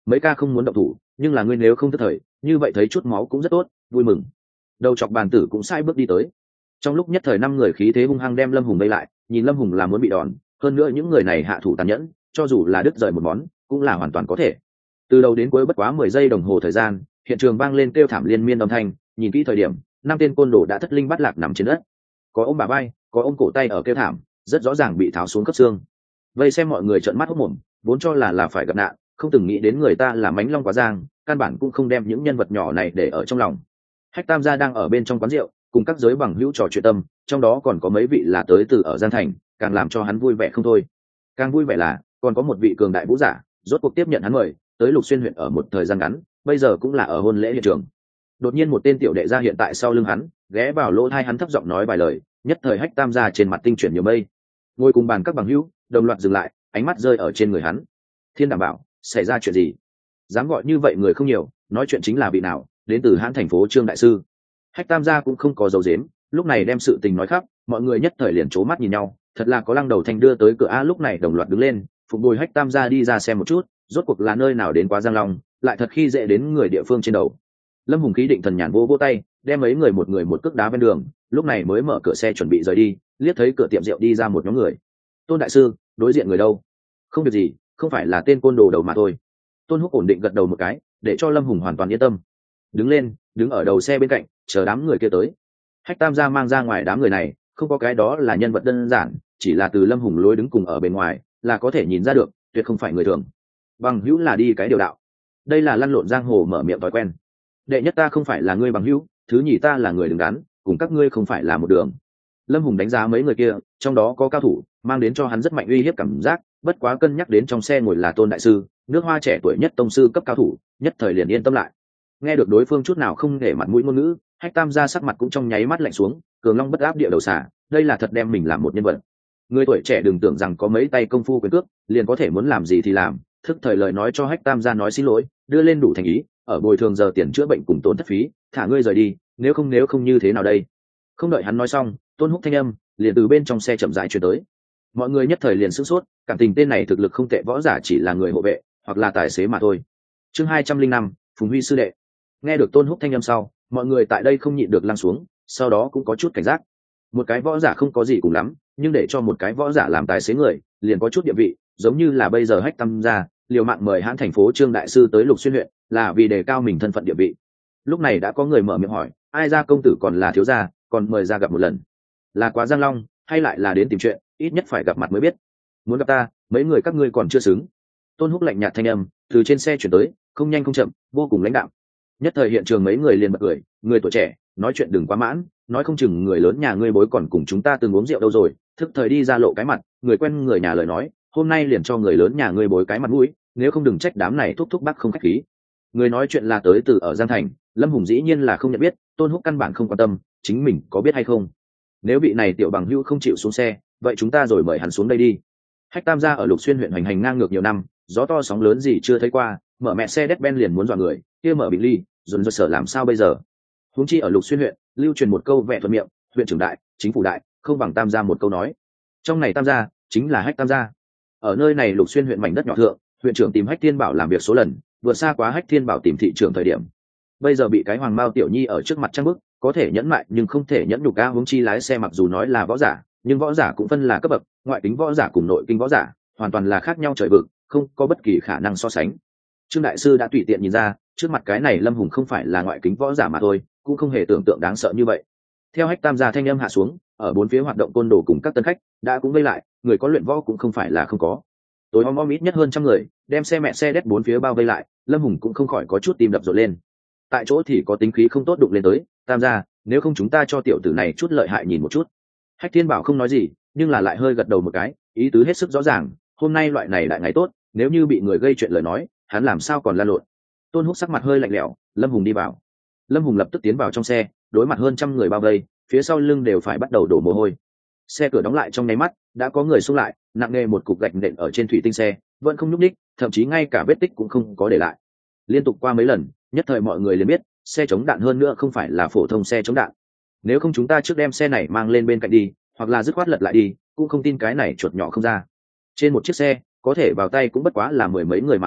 mấy ca không muốn động thủ, nhưng là ngươi nếu không thất thời, như vậy thấy chút máu cũng rất tốt, vui mừng. Đầu chọc bàn tử cũng sai bước đi tới. Trong lúc nhất thời 5 người khí thế hung hăng đem Lâm Hùng vây lại, nhìn Lâm Hùng là muốn bị đòn, hơn nữa những người này hạ thủ tàn nhẫn, cho dù là đứt rời một món, cũng là hoàn toàn có thể. Từ đầu đến cuối bất quá 10 giây đồng hồ thời gian, hiện trường vang lên kêu thảm liên miên âm thanh, nhìn kỹ thời điểm, 5 tên côn đồ đã thất linh bắt lạc nằm trên đất. Có ôm bà vai, có ôm cổ tay ở kêu thảm, rất rõ ràng bị tháo xuống khớp xương. Vây xem mọi người trợn mắt hốt mồm, vốn cho là phải gặp nạn, không từng nghĩ đến người ta là mánh long quá giang, căn bản cũng không đem những nhân vật nhỏ này để ở trong lòng. Hách Tam gia đang ở bên trong quán rượu, cùng các giới bằng hữu trò chuyện tâm, trong đó còn có mấy vị là tới từ ở Giang Thành, càng làm cho hắn vui vẻ không thôi. Càng vui vẻ là còn có một vị cường đại vũ giả, rốt cuộc tiếp nhận hắn mời, tới Lục Xuyên huyện ở một thời gian ngắn, bây giờ cũng là ở hôn lễ hiện trường. Đột nhiên một tên tiểu đệ ra hiện tại sau lưng hắn, ghé vào lỗ tai hắn thấp giọng nói vài lời, nhất thời Hách Tam gia trên mặt tinh chuyển nhiều mây. Ngồi cùng bàn các bằng hữu, đồng loạt dừng lại, ánh mắt rơi ở trên người hắn. Thiên đảm bảo, xảy ra chuyện gì? Dám gọi như vậy người không nhiều, nói chuyện chính là vị nào, đến từ Hán thành phố Trương đại sư. Hách Tam gia cũng không có dấu dếm, lúc này đem sự tình nói khắp, mọi người nhất thời liền trố mắt nhìn nhau, thật là có Lăng Đầu Thanh đưa tới cửa a. Lúc này đồng loạt đứng lên, phục bồi Hách Tam gia đi ra xem một chút, rốt cuộc là nơi nào đến quá Giang Long, lại thật khi dễ đến người địa phương trên đầu. Lâm Hùng khí định thần nhàn vỗ tay, đem mấy người một cước đá bên đường, lúc này mới mở cửa xe chuẩn bị rời đi, liếc thấy cửa tiệm rượu đi ra một nhóm người. Tôn đại sư, đối diện người đâu? Không việc gì, không phải là tên côn đồ đầu mà thôi. Tôn Húc ổn định gật đầu một cái, để cho Lâm Hùng hoàn toàn yên tâm. Đứng lên, đứng ở đầu xe bên cạnh, chờ đám người kia tới. Hách Tam gia mang ra ngoài đám người này, không có cái đó là nhân vật đơn giản, chỉ là từ Lâm Hùng lối đứng cùng ở bên ngoài là có thể nhìn ra được, tuyệt không phải người thường. Bằng hữu là đi cái điều đạo, đây là lăn lộn giang hồ mở miệng thói quen. Đệ nhất ta không phải là ngươi bằng hữu, thứ nhì ta là người đứng đắn, cùng các ngươi không phải là một đường. Lâm Hùng đánh giá mấy người kia, trong đó có cao thủ, mang đến cho hắn rất mạnh uy hiếp cảm giác, bất quá cân nhắc đến trong xe ngồi là Tôn đại sư, nước Hoa trẻ tuổi nhất tông sư cấp cao thủ, nhất thời liền yên tâm lại. Nghe được đối phương chút nào không để mặt mũi ngôn ngữ, Hách Tam gia sắc mặt cũng trong nháy mắt lạnh xuống, cường long bất áp địa đầu xả, đây là thật đem mình làm một nhân vật. Người tuổi trẻ đừng tưởng rằng có mấy tay công phu quyền cước, liền có thể muốn làm gì thì làm, thức thời lời nói cho Hách Tam gia nói xin lỗi, đưa lên đủ thành ý, ở bồi thường giờ tiền chữa bệnh cùng tốn thất phí, thả ngươi rời đi, nếu không như thế nào đây? Không đợi hắn nói xong, Tôn Húc thanh âm liền từ bên trong xe chậm rãi truyền tới. Mọi người nhất thời liền sửng sốt, cảm tình tên này thực lực không tệ, võ giả chỉ là người hộ vệ hoặc là tài xế mà thôi. Chương 205, Phùng Huy sư đệ. Nghe được Tôn Húc thanh âm sau, mọi người tại đây không nhịn được lăn xuống, sau đó cũng có chút cảnh giác. Một cái võ giả không có gì cùng lắm, nhưng để cho một cái võ giả làm tài xế người, liền có chút địa vị, giống như là bây giờ Hách Tam gia liều mạng mời Hán thành phố Trương đại sư tới Lục Xuyên huyện, là vì đề cao mình thân phận địa vị. Lúc này đã có người mở miệng hỏi, ai ra công tử còn là thiếu gia, còn mời ra gặp một lần, là quá Giang Long hay lại là đến tìm chuyện, ít nhất phải gặp mặt mới biết. Muốn gặp ta, mấy người các ngươi còn chưa xứng. Tôn Húc lạnh nhạt thanh âm từ trên xe chuyển tới, không nhanh không chậm, vô cùng lãnh đạm. Nhất thời hiện trường mấy người liền bật cười, người tuổi trẻ nói chuyện đừng quá mãn, nói không chừng người lớn nhà ngươi bối còn cùng chúng ta từng uống rượu đâu rồi. Thức thời đi ra lộ cái mặt, người quen người nhà lời nói, hôm nay liền cho người lớn nhà ngươi bối cái mặt mũi, nếu không đừng trách đám này thúc thúc bác không khách khí. Người nói chuyện là tới từ ở Giang Thành, Lâm Hùng dĩ nhiên là không nhận biết, Tôn Húc căn bản không quan tâm chính mình có biết hay không. Nếu vị này tiểu bằng hữu không chịu xuống xe, vậy chúng ta rồi mời hắn xuống đây đi. Hách Tam gia ở Lục Xuyên huyện hoành hành ngang ngược nhiều năm, gió to sóng lớn gì chưa thấy qua, mở mẹ xe Mercedes-Benz liền muốn dọa người, kia mở bình ly, dồn dơ sở làm sao bây giờ? Huống chi ở Lục Xuyên huyện, lưu truyền một câu vẹn thuận miệng, huyện trưởng đại, chính phủ đại, không bằng Tam gia một câu nói. Trong này Tam gia chính là Hách Tam gia. Ở nơi này Lục Xuyên huyện mảnh đất nhỏ thượng, huyện trưởng tìm Hách Thiên Bảo làm việc số lần, vượt xa quá Hách Thiên Bảo tìm thị trưởng thời điểm. Bây giờ bị cái hoàng mao tiểu nhi ở trước mặt trăng bức, có thể nhẫn mại nhưng không thể nhẫn nhục. Ca huống chi lái xe mặc dù nói là võ giả, nhưng võ giả cũng phân là cấp bậc, ngoại kính võ giả cùng nội kinh võ giả hoàn toàn là khác nhau trời vực, không có bất kỳ khả năng so sánh. Trương đại sư đã tùy tiện nhìn ra, trước mặt cái này Lâm Hùng không phải là ngoại kính võ giả mà thôi, cũng không hề tưởng tượng đáng sợ như vậy. Theo Hách Tam gia thanh âm hạ xuống, ở bốn phía hoạt động côn đồ cùng các tân khách đã cũng vây lại, người có luyện võ cũng không phải là không có. Tối om ít nhất hơn 100 người, đem xe mẹ xe đét bốn phía bao vây lại, Lâm Hùng cũng không khỏi có chút tim đập rộn lên. Tại chỗ thì có tính khí không tốt đụng lên tới, Tam gia, nếu không chúng ta cho tiểu tử này chút lợi hại nhìn một chút. Hách Thiên Bảo không nói gì, nhưng là lại hơi gật đầu một cái, ý tứ hết sức rõ ràng, hôm nay loại này đại ngày tốt, nếu như bị người gây chuyện lời nói, hắn làm sao còn la lộn. Tôn Húc sắc mặt hơi lạnh lẽo, Lâm Hùng đi vào. Lâm Hùng lập tức tiến vào trong xe, đối mặt hơn 100 người bao vây, phía sau lưng đều phải bắt đầu đổ mồ hôi. Xe cửa đóng lại trong nháy mắt, đã có người xung lại, nặng nề một cục gạch nện ở trên thủy tinh xe, vẫn không nhúc nhích, thậm chí ngay cả vết tích cũng không có để lại. Liên tục qua mấy lần, nhất thời mọi người liền biết, xe chống đạn hơn nữa không phải là phổ thông xe chống đạn. Nếu không chúng ta trước đem xe này mang lên bên cạnh đi, hoặc là dứt khoát lật lại đi, cũng không tin cái này chuột nhỏ không ra. Trên một chiếc xe, có thể vào tay cũng bất quá là 10 mấy người mà thôi,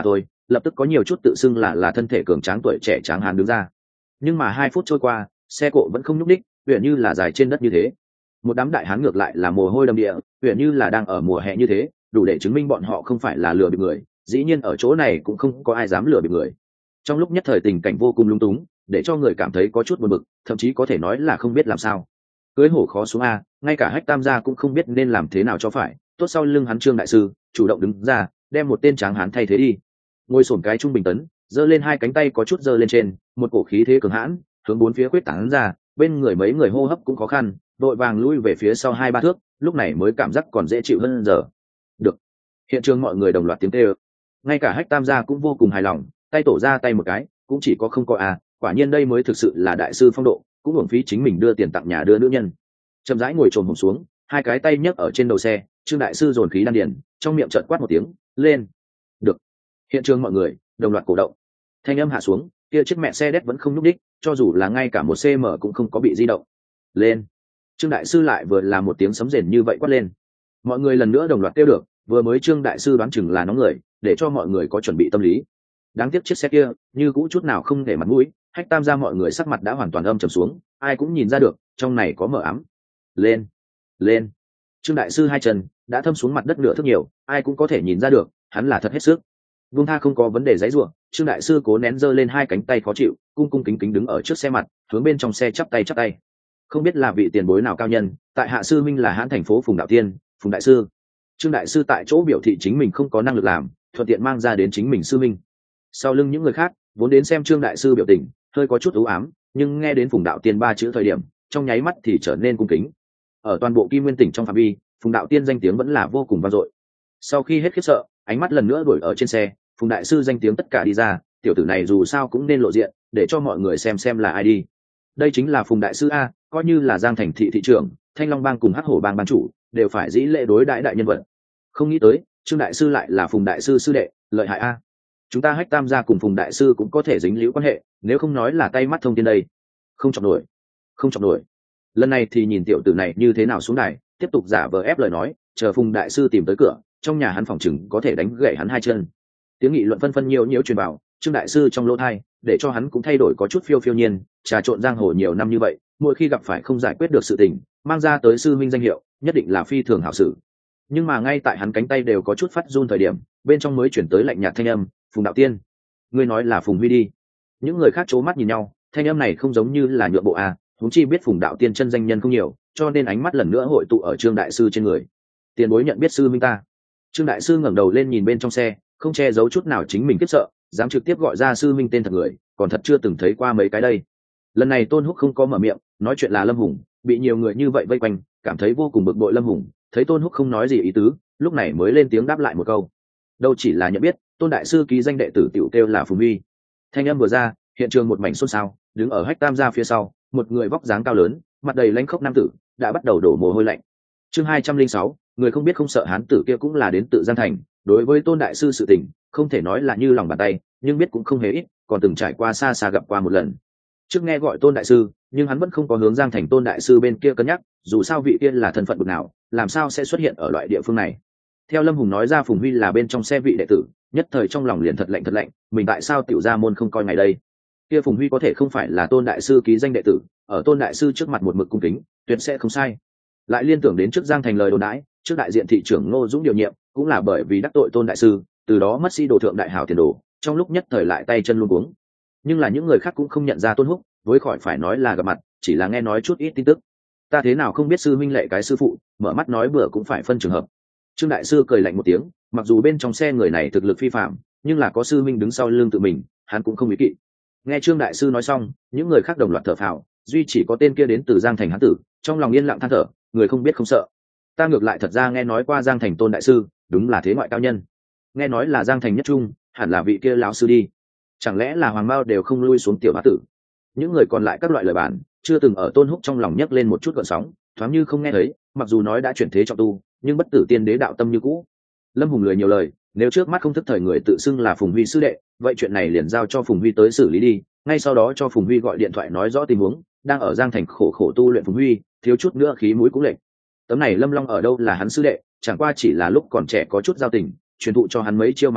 lập tức có nhiều chút tự xưng là thân thể cường tráng tuổi trẻ tráng hán đứng ra. Nhưng mà 2 phút trôi qua, xe cộ vẫn không nhúc đích, uyển như là dài trên đất như thế. Một đám đại hán ngược lại là mồ hôi đầm địa, uyển như là đang ở mùa hè như thế, đủ để chứng minh bọn họ không phải là lừa bịp người. Dĩ nhiên ở chỗ này cũng không có ai dám lừa bịp người. Trong lúc nhất thời tình cảnh vô cùng lung túng, để cho người cảm thấy có chút buồn bực, thậm chí có thể nói là không biết làm sao. Cưới hổ khó xuống a, ngay cả Hách Tam gia cũng không biết nên làm thế nào cho phải. Tốt sau lưng hắn Trương đại sư chủ động đứng ra, đem một tên tráng hán thay thế đi. Ngồi xổm cái trung bình tấn, giơ lên 2 cánh tay có chút giơ lên trên, một cổ khí thế cường hãn hướng 4 phía quyết tán ra, bên người mấy người hô hấp cũng khó khăn, đội vàng lui về phía sau 2-3 thước, lúc này mới cảm giác còn dễ chịu hơn giờ. Được. Hiện trường mọi người đồng loạt tiếng kêu. Ngay cả Hách Tam gia cũng vô cùng hài lòng, tay tổ ra tay một cái, cũng chỉ có không có a, quả nhiên đây mới thực sự là đại sư phong độ, cũng uổng phí chính mình đưa tiền tặng nhà đưa nữ nhân. Chậm rãi ngồi trồm hổm xuống, 2 cái tay nhấc ở trên đầu xe, Trương đại sư dồn khí đan điền, trong miệng trợn quát một tiếng, lên. Được. Hiện trường mọi người đồng loạt cổ động. Thanh âm hạ xuống, kia chiếc mẹ xe đét vẫn không nhúc đích, cho dù là ngay cả một cm cũng không có bị di động. Lên. Trương đại sư lại vừa là một tiếng sấm rền như vậy quát lên. Mọi người lần nữa đồng loạt kêu được, vừa mới Trương đại sư đoán chừng là nóng người, để cho mọi người có chuẩn bị tâm lý. Đáng tiếc chiếc xe kia như cũ chút nào không để mặt mũi, Hách Tam gia mọi người sắc mặt đã hoàn toàn âm trầm xuống, ai cũng nhìn ra được trong này có mờ ám. Lên. Lên. Trương đại sư 2 chân đã thâm xuống mặt đất nửa thước nhiều, ai cũng có thể nhìn ra được hắn là thật hết sức. Vung tha không có vấn đề giãy giụa, Trương đại sư cố nén giơ lên 2 cánh tay khó chịu, cung cung kính kính đứng ở trước xe mặt, hướng bên trong xe chắp tay. Không biết là vị tiền bối nào cao nhân, tại hạ sư minh là Hán thành phố Phùng đạo tiên, Phùng đại sư. Trương đại sư tại chỗ biểu thị chính mình không có năng lực làm, thuận tiện mang ra đến chính mình sư minh. Sau lưng những người khác vốn đến xem Trương đại sư biểu tình hơi có chút u ám, nhưng nghe đến Phùng đạo tiên 3 chữ thời điểm, trong nháy mắt thì trở nên cung kính. Ở toàn bộ Kim Nguyên tỉnh trong phạm vi, Phùng đạo tiên danh tiếng vẫn là vô cùng vang dội. Sau khi hết khiếp sợ, ánh mắt lần nữa đuổi ở trên xe, Phùng đại sư danh tiếng tất cả đi ra, tiểu tử này dù sao cũng nên lộ diện, để cho mọi người xem là ai đi. Đây chính là Phùng đại sư a, coi như là Giang Thành thị thị trưởng, Thanh Long bang cùng Hắc Hổ bang bang chủ, đều phải dĩ lễ đối đãi đại nhân vật. Không nghĩ tới, Trương đại sư lại là Phùng đại sư sư đệ, lợi hại a. Chúng ta Hách Tam gia cùng Phùng đại sư cũng có thể dính liễu quan hệ, nếu không nói là tay mắt thông tin đây. Không chọc nổi. Lần này thì nhìn tiểu tử này như thế nào xuống đài, tiếp tục giả vờ ép lời nói, chờ Phùng đại sư tìm tới cửa, trong nhà hắn phòng chừng có thể đánh gãy hắn 2 chân. Tiếng nghị luận phân nhiễu truyền vào, Trương đại sư trong lỗ tai, để cho hắn cũng thay đổi có chút phiêu nhiên, trà trộn giang hồ nhiều năm như vậy, mỗi khi gặp phải không giải quyết được sự tình, mang ra tới sư minh danh hiệu, nhất định là phi thường hảo sự. Nhưng mà ngay tại hắn cánh tay đều có chút phát run thời điểm, bên trong mới chuyển tới lạnh nhạt thanh âm, Phùng đạo tiên, ngươi nói là Phùng huy đi. Những người khác c mắt nhìn nhau, thanh âm này không giống như là nhượng bộ a, huống chi biết Phùng đạo tiên chân danh nhân không nhiều, cho nên ánh mắt lần nữa hội tụ ở Trương đại sư trên người. Tiền bối nhận biết sư minh ta. Trương đại sư ngẩng đầu lên nhìn bên trong xe, không che giấu chút nào chính mình khiếp sợ, dám trực tiếp gọi ra sư minh tên thật người, còn thật chưa từng thấy qua mấy cái đây. Lần này Tôn Húc không có mở miệng, nói chuyện là Lâm Hùng, bị nhiều người như vậy vây quanh, cảm thấy vô cùng bực bội. Lâm Hùng thấy Tôn Húc không nói gì ý tứ, lúc này mới lên tiếng đáp lại một câu. Đâu chỉ là nhận biết, Tôn đại sư ký danh đệ tử tiểu kêu là Phùng Huy. Thanh âm vừa ra, hiện trường một mảnh xôn xao, đứng ở Hách Tam gia phía sau, một người vóc dáng cao lớn, mặt đầy lãnh khốc nam tử, đã bắt đầu đổ mồ hôi lạnh. Chương 206, người không biết không sợ hán tử kia cũng là đến tự Giang Thành, đối với Tôn đại sư sự tình, không thể nói là như lòng bàn tay, nhưng biết cũng không hề ít, còn từng trải qua xa gặp qua một lần. Trước nghe gọi Tôn đại sư, nhưng hắn vẫn không có hướng Giang Thành Tôn đại sư bên kia cân nhắc, dù sao vị kia là thân phận bậc nào, làm sao sẽ xuất hiện ở loại địa phương này. Theo Lâm Hùng nói ra Phùng Huy là bên trong xe vị đệ tử, nhất thời trong lòng liền thật lạnh, mình tại sao tiểu gia môn không coi ngày đây. Kia Phùng Huy có thể không phải là Tôn đại sư ký danh đệ tử, ở Tôn đại sư trước mặt một mực cung kính, tuyệt sẽ không sai. Lại liên tưởng đến trước Giang Thành lời đồn đãi, trước đại diện thị trưởng Ngô Dũng điều nhiệm, cũng là bởi vì đắc tội Tôn đại sư, từ đó mất sĩ đồ thượng đại hảo tiền đồ, trong lúc nhất thời lại tay chân luống cuống. Nhưng là những người khác cũng không nhận ra Tôn Húc, với khỏi phải nói là gặp mặt, chỉ là nghe nói chút ít tin tức. Ta thế nào không biết sư minh lệ cái sư phụ, mở mắt nói bữa cũng phải phân trường hợp. Trương đại sư cười lạnh một tiếng, mặc dù bên trong xe người này thực lực phi phạm, nhưng là có sư minh đứng sau lưng tự mình, hắn cũng không ý kỵ. Nghe Trương đại sư nói xong, những người khác đồng loạt thở phào, duy chỉ có tên kia đến từ Giang Thành hán tử, trong lòng yên lặng than thở, người không biết không sợ. Ta ngược lại thật ra nghe nói qua Giang Thành Tôn đại sư, đúng là thế ngoại cao nhân. Nghe nói là Giang Thành nhất trung, hẳn là vị kia lão sư đi. Chẳng lẽ là Hoàng Mao đều không lui xuống tiểu bá tử. Những người còn lại các loại lời bàn, chưa từng ở Tôn Húc trong lòng nhấc lên một chút gợn sóng, thoáng như không nghe thấy, mặc dù nói đã chuyển thế trọng tu, nhưng bất tử tiên đế đạo tâm như cũ. Lâm Hùng lười nhiều lời, nếu trước mắt không thức thời người tự xưng là Phùng Huy sư đệ, vậy chuyện này liền giao cho Phùng Huy tới xử lý đi, ngay sau đó cho Phùng Huy gọi điện thoại nói rõ tình huống, đang ở Giang Thành khổ tu luyện Phùng Huy, thiếu chút nữa khí mũi cũng lệch. Tấm này Lâm Long ở đâu là hắn sư đệ, chẳng qua chỉ là lúc còn trẻ có chút giao tình, truyền thụ cho hắn mấy chiêu mà thôi,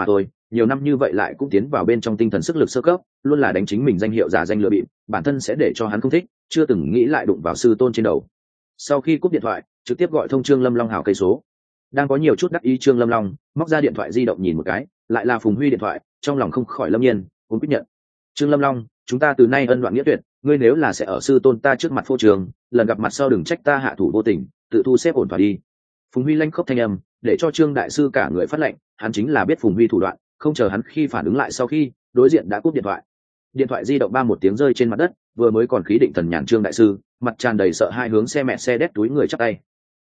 nhiều năm như vậy lại cũng tiến vào bên trong tinh thần sức lực sơ cấp, luôn là đánh chính mình danh hiệu giả danh lừa bịp, bản thân sẽ để cho hắn không thích, chưa từng nghĩ lại đụng vào sư tôn trên đầu. Sau khi cúp điện thoại, trực tiếp gọi thông Trương Lâm Long hảo cây số. Đang có nhiều chút đắc ý Trương Lâm Long móc ra điện thoại di động nhìn một cái, lại là Phùng Huy điện thoại, trong lòng không khỏi lâm nhiên cũng quyết nhận. Trương Lâm Long, chúng ta từ nay ân đoạn nghĩa tuyệt, ngươi nếu là sẽ ở sư tôn ta trước mặt phô trường, lần gặp mặt sau đừng trách ta hạ thủ vô tình, tự thu xếp ổn thỏa đi. Phùng Huy lanh khóc thanh âm để cho Trương đại sư cả người phát lệnh, hắn chính là biết Phùng Huy thủ đoạn, không chờ hắn khi phản ứng lại, sau khi đối diện đã cúp điện thoại. Điện thoại di động ba một tiếng rơi trên mặt đất, vừa mới còn khí định thần nhàn Trương đại sư mặt tràn đầy sợ hai hướng xe mẹ xe đét túi người chắp tay.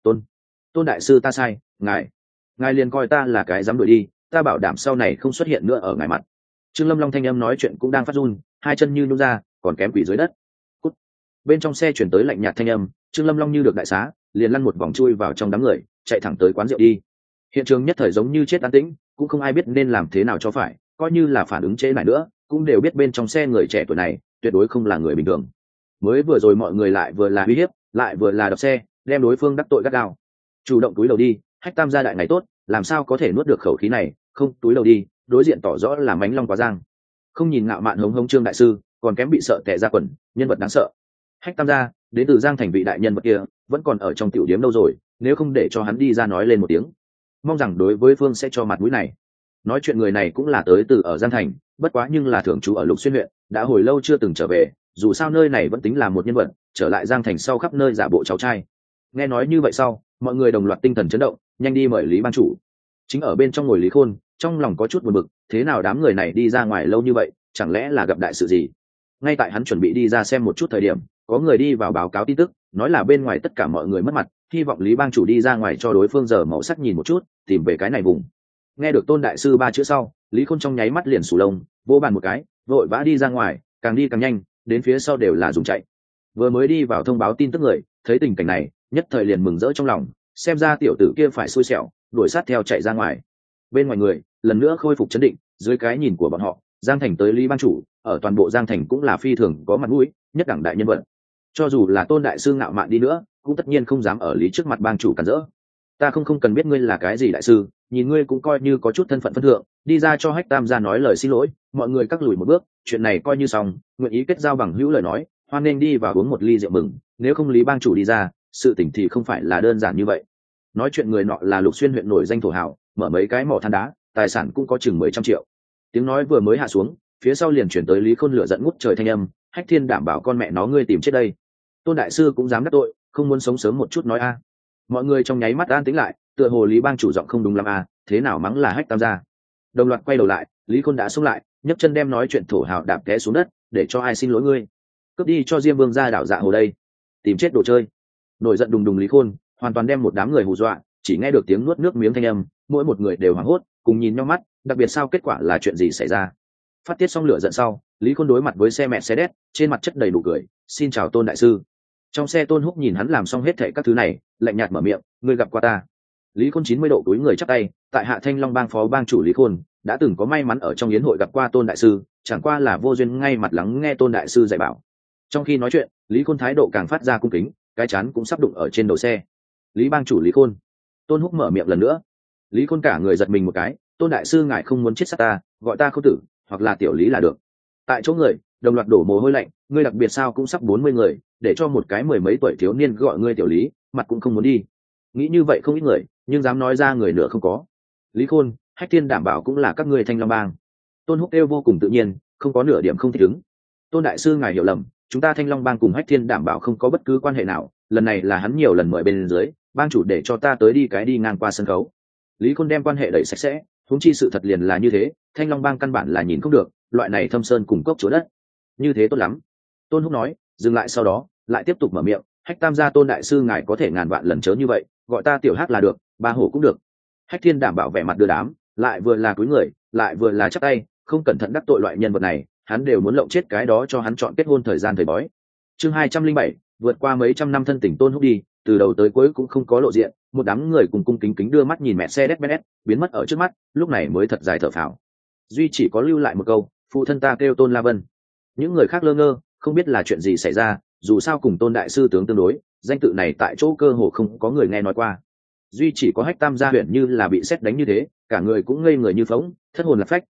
Tôn đại sư ta sai, ngài liền coi ta là cái dám đuổi đi, ta bảo đảm sau này không xuất hiện nữa ở ngài mặt. Trương Lâm Long thanh âm nói chuyện cũng đang phát run, hai chân như nhún ra, còn kém quỷ dưới đất. Cút. Bên trong xe chuyển tới lạnh nhạt thanh âm, Trương Lâm Long như được đại xá, liền lăn một vòng chui vào trong đám người, chạy thẳng tới quán rượu đi. Hiện trường nhất thời giống như chết an tĩnh, cũng không ai biết nên làm thế nào cho phải, coi như là phản ứng trễ lại nữa, cũng đều biết bên trong xe người trẻ tuổi này tuyệt đối không là người bình thường. Mới vừa rồi mọi người lại vừa là uy hiếp, lại vừa là đập xe, đem đối phương đắc tội gắt gao. Chủ động túi đầu đi, Hách Tam gia đại ngày tốt, làm sao có thể nuốt được khẩu khí này, không túi đầu đi, đối diện tỏ rõ là mánh long quá giang. Không nhìn ngạo mạn hống hống Trương đại sư, còn kém bị sợ tè ra quần, nhân vật đáng sợ. Hách Tam gia, đến từ Giang thành vị đại nhân vật kia, vẫn còn ở trong tiểu điếm đâu rồi, nếu không để cho hắn đi ra nói lên một tiếng, mong rằng đối với phương sẽ cho mặt mũi này. Nói chuyện người này cũng là tới từ ở Giang thành, bất quá nhưng là thường trú ở Lục Xuyên huyện, đã hồi lâu chưa từng trở về, dù sao nơi này vẫn tính là một nhân vật, trở lại Giang thành sau khắp nơi giả bộ cháu trai. Nghe nói như vậy sau, mọi người đồng loạt tinh thần chấn động, nhanh đi mời Lý ban chủ. Chính ở bên trong ngồi Lý Khôn, trong lòng có chút buồn bực, thế nào đám người này đi ra ngoài lâu như vậy, chẳng lẽ là gặp đại sự gì? Ngay tại hắn chuẩn bị đi ra xem một chút thời điểm, có người đi vào báo cáo tin tức, nói là bên ngoài tất cả mọi người mất mặt, hy vọng Lý bang chủ đi ra ngoài cho đối phương giờ màu sắc nhìn một chút, tìm về cái này vùng. Nghe được Tôn đại sư ba chữ sau, Lý Khôn trong nháy mắt liền sù lông, vỗ bàn một cái, vội vã đi ra ngoài, càng đi càng nhanh, đến phía sau đều là dùng chạy. Vừa mới đi vào thông báo tin tức người, thấy tình cảnh này, nhất thời liền mừng rỡ trong lòng, xem ra tiểu tử kia phải xui xẻo, đuổi sát theo chạy ra ngoài. Bên ngoài người lần nữa khôi phục chấn định, dưới cái nhìn của bọn họ, Giang thành tới Lý ban chủ, ở toàn bộ Giang thành cũng là phi thường có mặt mũi, nhất đẳng đại nhân vật. Cho dù là Tôn đại sư ngạo mạn đi nữa, cũng tất nhiên không dám ở Lý trước mặt bang chủ cản rỡ. Ta không cần biết ngươi là cái gì đại sư, nhìn ngươi cũng coi như có chút thân phận phân thượng, đi ra cho Hách Tam gia nói lời xin lỗi, mọi người cắt lùi một bước, chuyện này coi như xong, nguyện ý kết giao bằng hữu lời nói, hoan nên đi vào uống một ly rượu mừng, nếu không Lý bang chủ đi ra, sự tình thì không phải là đơn giản như vậy. Nói chuyện người nọ là Lục Xuyên huyện nổi danh thổ hào, mở mấy cái mỏ than đá, tài sản cũng có chừng 100 triệu. Tiếng nói vừa mới hạ xuống, phía sau liền chuyển tới Lý Khôn lửa giận ngút trời thanh âm, Hách Thiên đảm bảo con mẹ nó ngươi tìm chết đây. Tôn đại sư cũng dám đắc tội, không muốn sống sớm một chút nói a. Mọi người trong nháy mắt an tĩnh lại, tựa hồ Lý bang chủ giọng không đúng lắm a, thế nào mắng là Hách Tam gia. Đồng loạt quay đầu lại, Lý Khôn đã xông lại, nhấc chân đem nói chuyện thổ hào đạp té xuống đất, để cho ai xin lỗi ngươi. Cướp đi cho Diêm Vương gia đảo dạ hồ đây, tìm chết đồ chơi. Nổi giận đùng đùng Lý Khôn hoàn toàn đem một đám người hù dọa, chỉ nghe được tiếng nuốt nước miếng thanh âm, mỗi một người đều hoảng hốt, cùng nhìn nhau mắt, đặc biệt sao kết quả là chuyện gì xảy ra. Phát tiết xong lửa giận sau, Lý Khôn đối mặt với xe mẹ xe đét, trên mặt chất đầy đủ cười, xin chào Tôn đại sư. Trong xe Tôn Húc nhìn hắn làm xong hết thảy các thứ này, lạnh nhạt mở miệng, ngươi gặp qua ta. Lý Khôn 90 độ túi người chắp tay, tại Hạ Thanh Long bang phó bang chủ Lý Khôn đã từng có may mắn ở trong yến hội gặp qua Tôn đại sư, chẳng qua là vô duyên ngay mặt lắng nghe Tôn đại sư dạy bảo. Trong khi nói chuyện, Lý Khôn thái độ càng phát ra cung kính, cái chán cũng sắp đụng ở trên đầu xe. Lý bang chủ Lý Khôn. Tôn Húc mở miệng lần nữa. Lý Khôn cả người giật mình một cái, Tôn đại sư ngài không muốn chết sát ta, gọi ta Khôn tử hoặc là tiểu Lý là được. Tại chỗ người đồng loạt đổ mồ hôi lạnh, ngươi đặc biệt sao cũng sắp 40 người, để cho một cái mười mấy tuổi thiếu niên gọi ngươi tiểu Lý, mặt cũng không muốn đi. Nghĩ như vậy không ít người, nhưng dám nói ra người nữa không có. Lý Khôn, Hách Thiên đảm bảo cũng là các ngươi Thanh Long bang. Tôn Húc kêu vô cùng tự nhiên, không có nửa điểm không thích ứng. Tôn đại sư ngài hiểu lầm, chúng ta Thanh Long bang cùng Hách Thiên đảm bảo không có bất cứ quan hệ nào, lần này là hắn nhiều lần mời bên dưới bang chủ để cho ta tới đi ngang qua sân khấu. Lý Khôn đem quan hệ đẩy sạch sẽ, huống chi sự thật liền là như thế, Thanh Long bang căn bản là nhìn không được loại này thâm sơn cùng cốc chỗ đất, như thế tốt lắm. Tôn Húc nói, dừng lại sau đó lại tiếp tục mở miệng, Hách Tam gia Tôn đại sư ngài có thể ngàn vạn lần chớ như vậy, gọi ta tiểu Hắc là được, ba hổ cũng được. Hách Thiên đảm bảo vẻ mặt đưa đám, lại vừa là cúi người, lại vừa là chắp tay, không cẩn thận đắc tội loại nhân vật này, hắn đều muốn lộng chết cái đó cho hắn chọn kết hôn thời gian thời bói. Chương 207, vượt qua mấy trăm năm thân tình Tôn Húc đi, từ đầu tới cuối cũng không có lộ diện, một đám người cùng cung kính kính đưa mắt nhìn mẹ xe Mercedes biến mất ở trước mắt, lúc này mới thật dài thở phào. Duy chỉ có lưu lại một câu, phụ thân ta kêu Tôn La Vân. Những người khác lơ ngơ, không biết là chuyện gì xảy ra, dù sao cùng Tôn đại sư tướng tương đối, danh tự này tại chỗ cơ hồ không có người nghe nói qua. Duy chỉ có Hách Tam gia huyện như là bị sét đánh như thế, cả người cũng ngây người như phỗng, thất hồn lạc phách,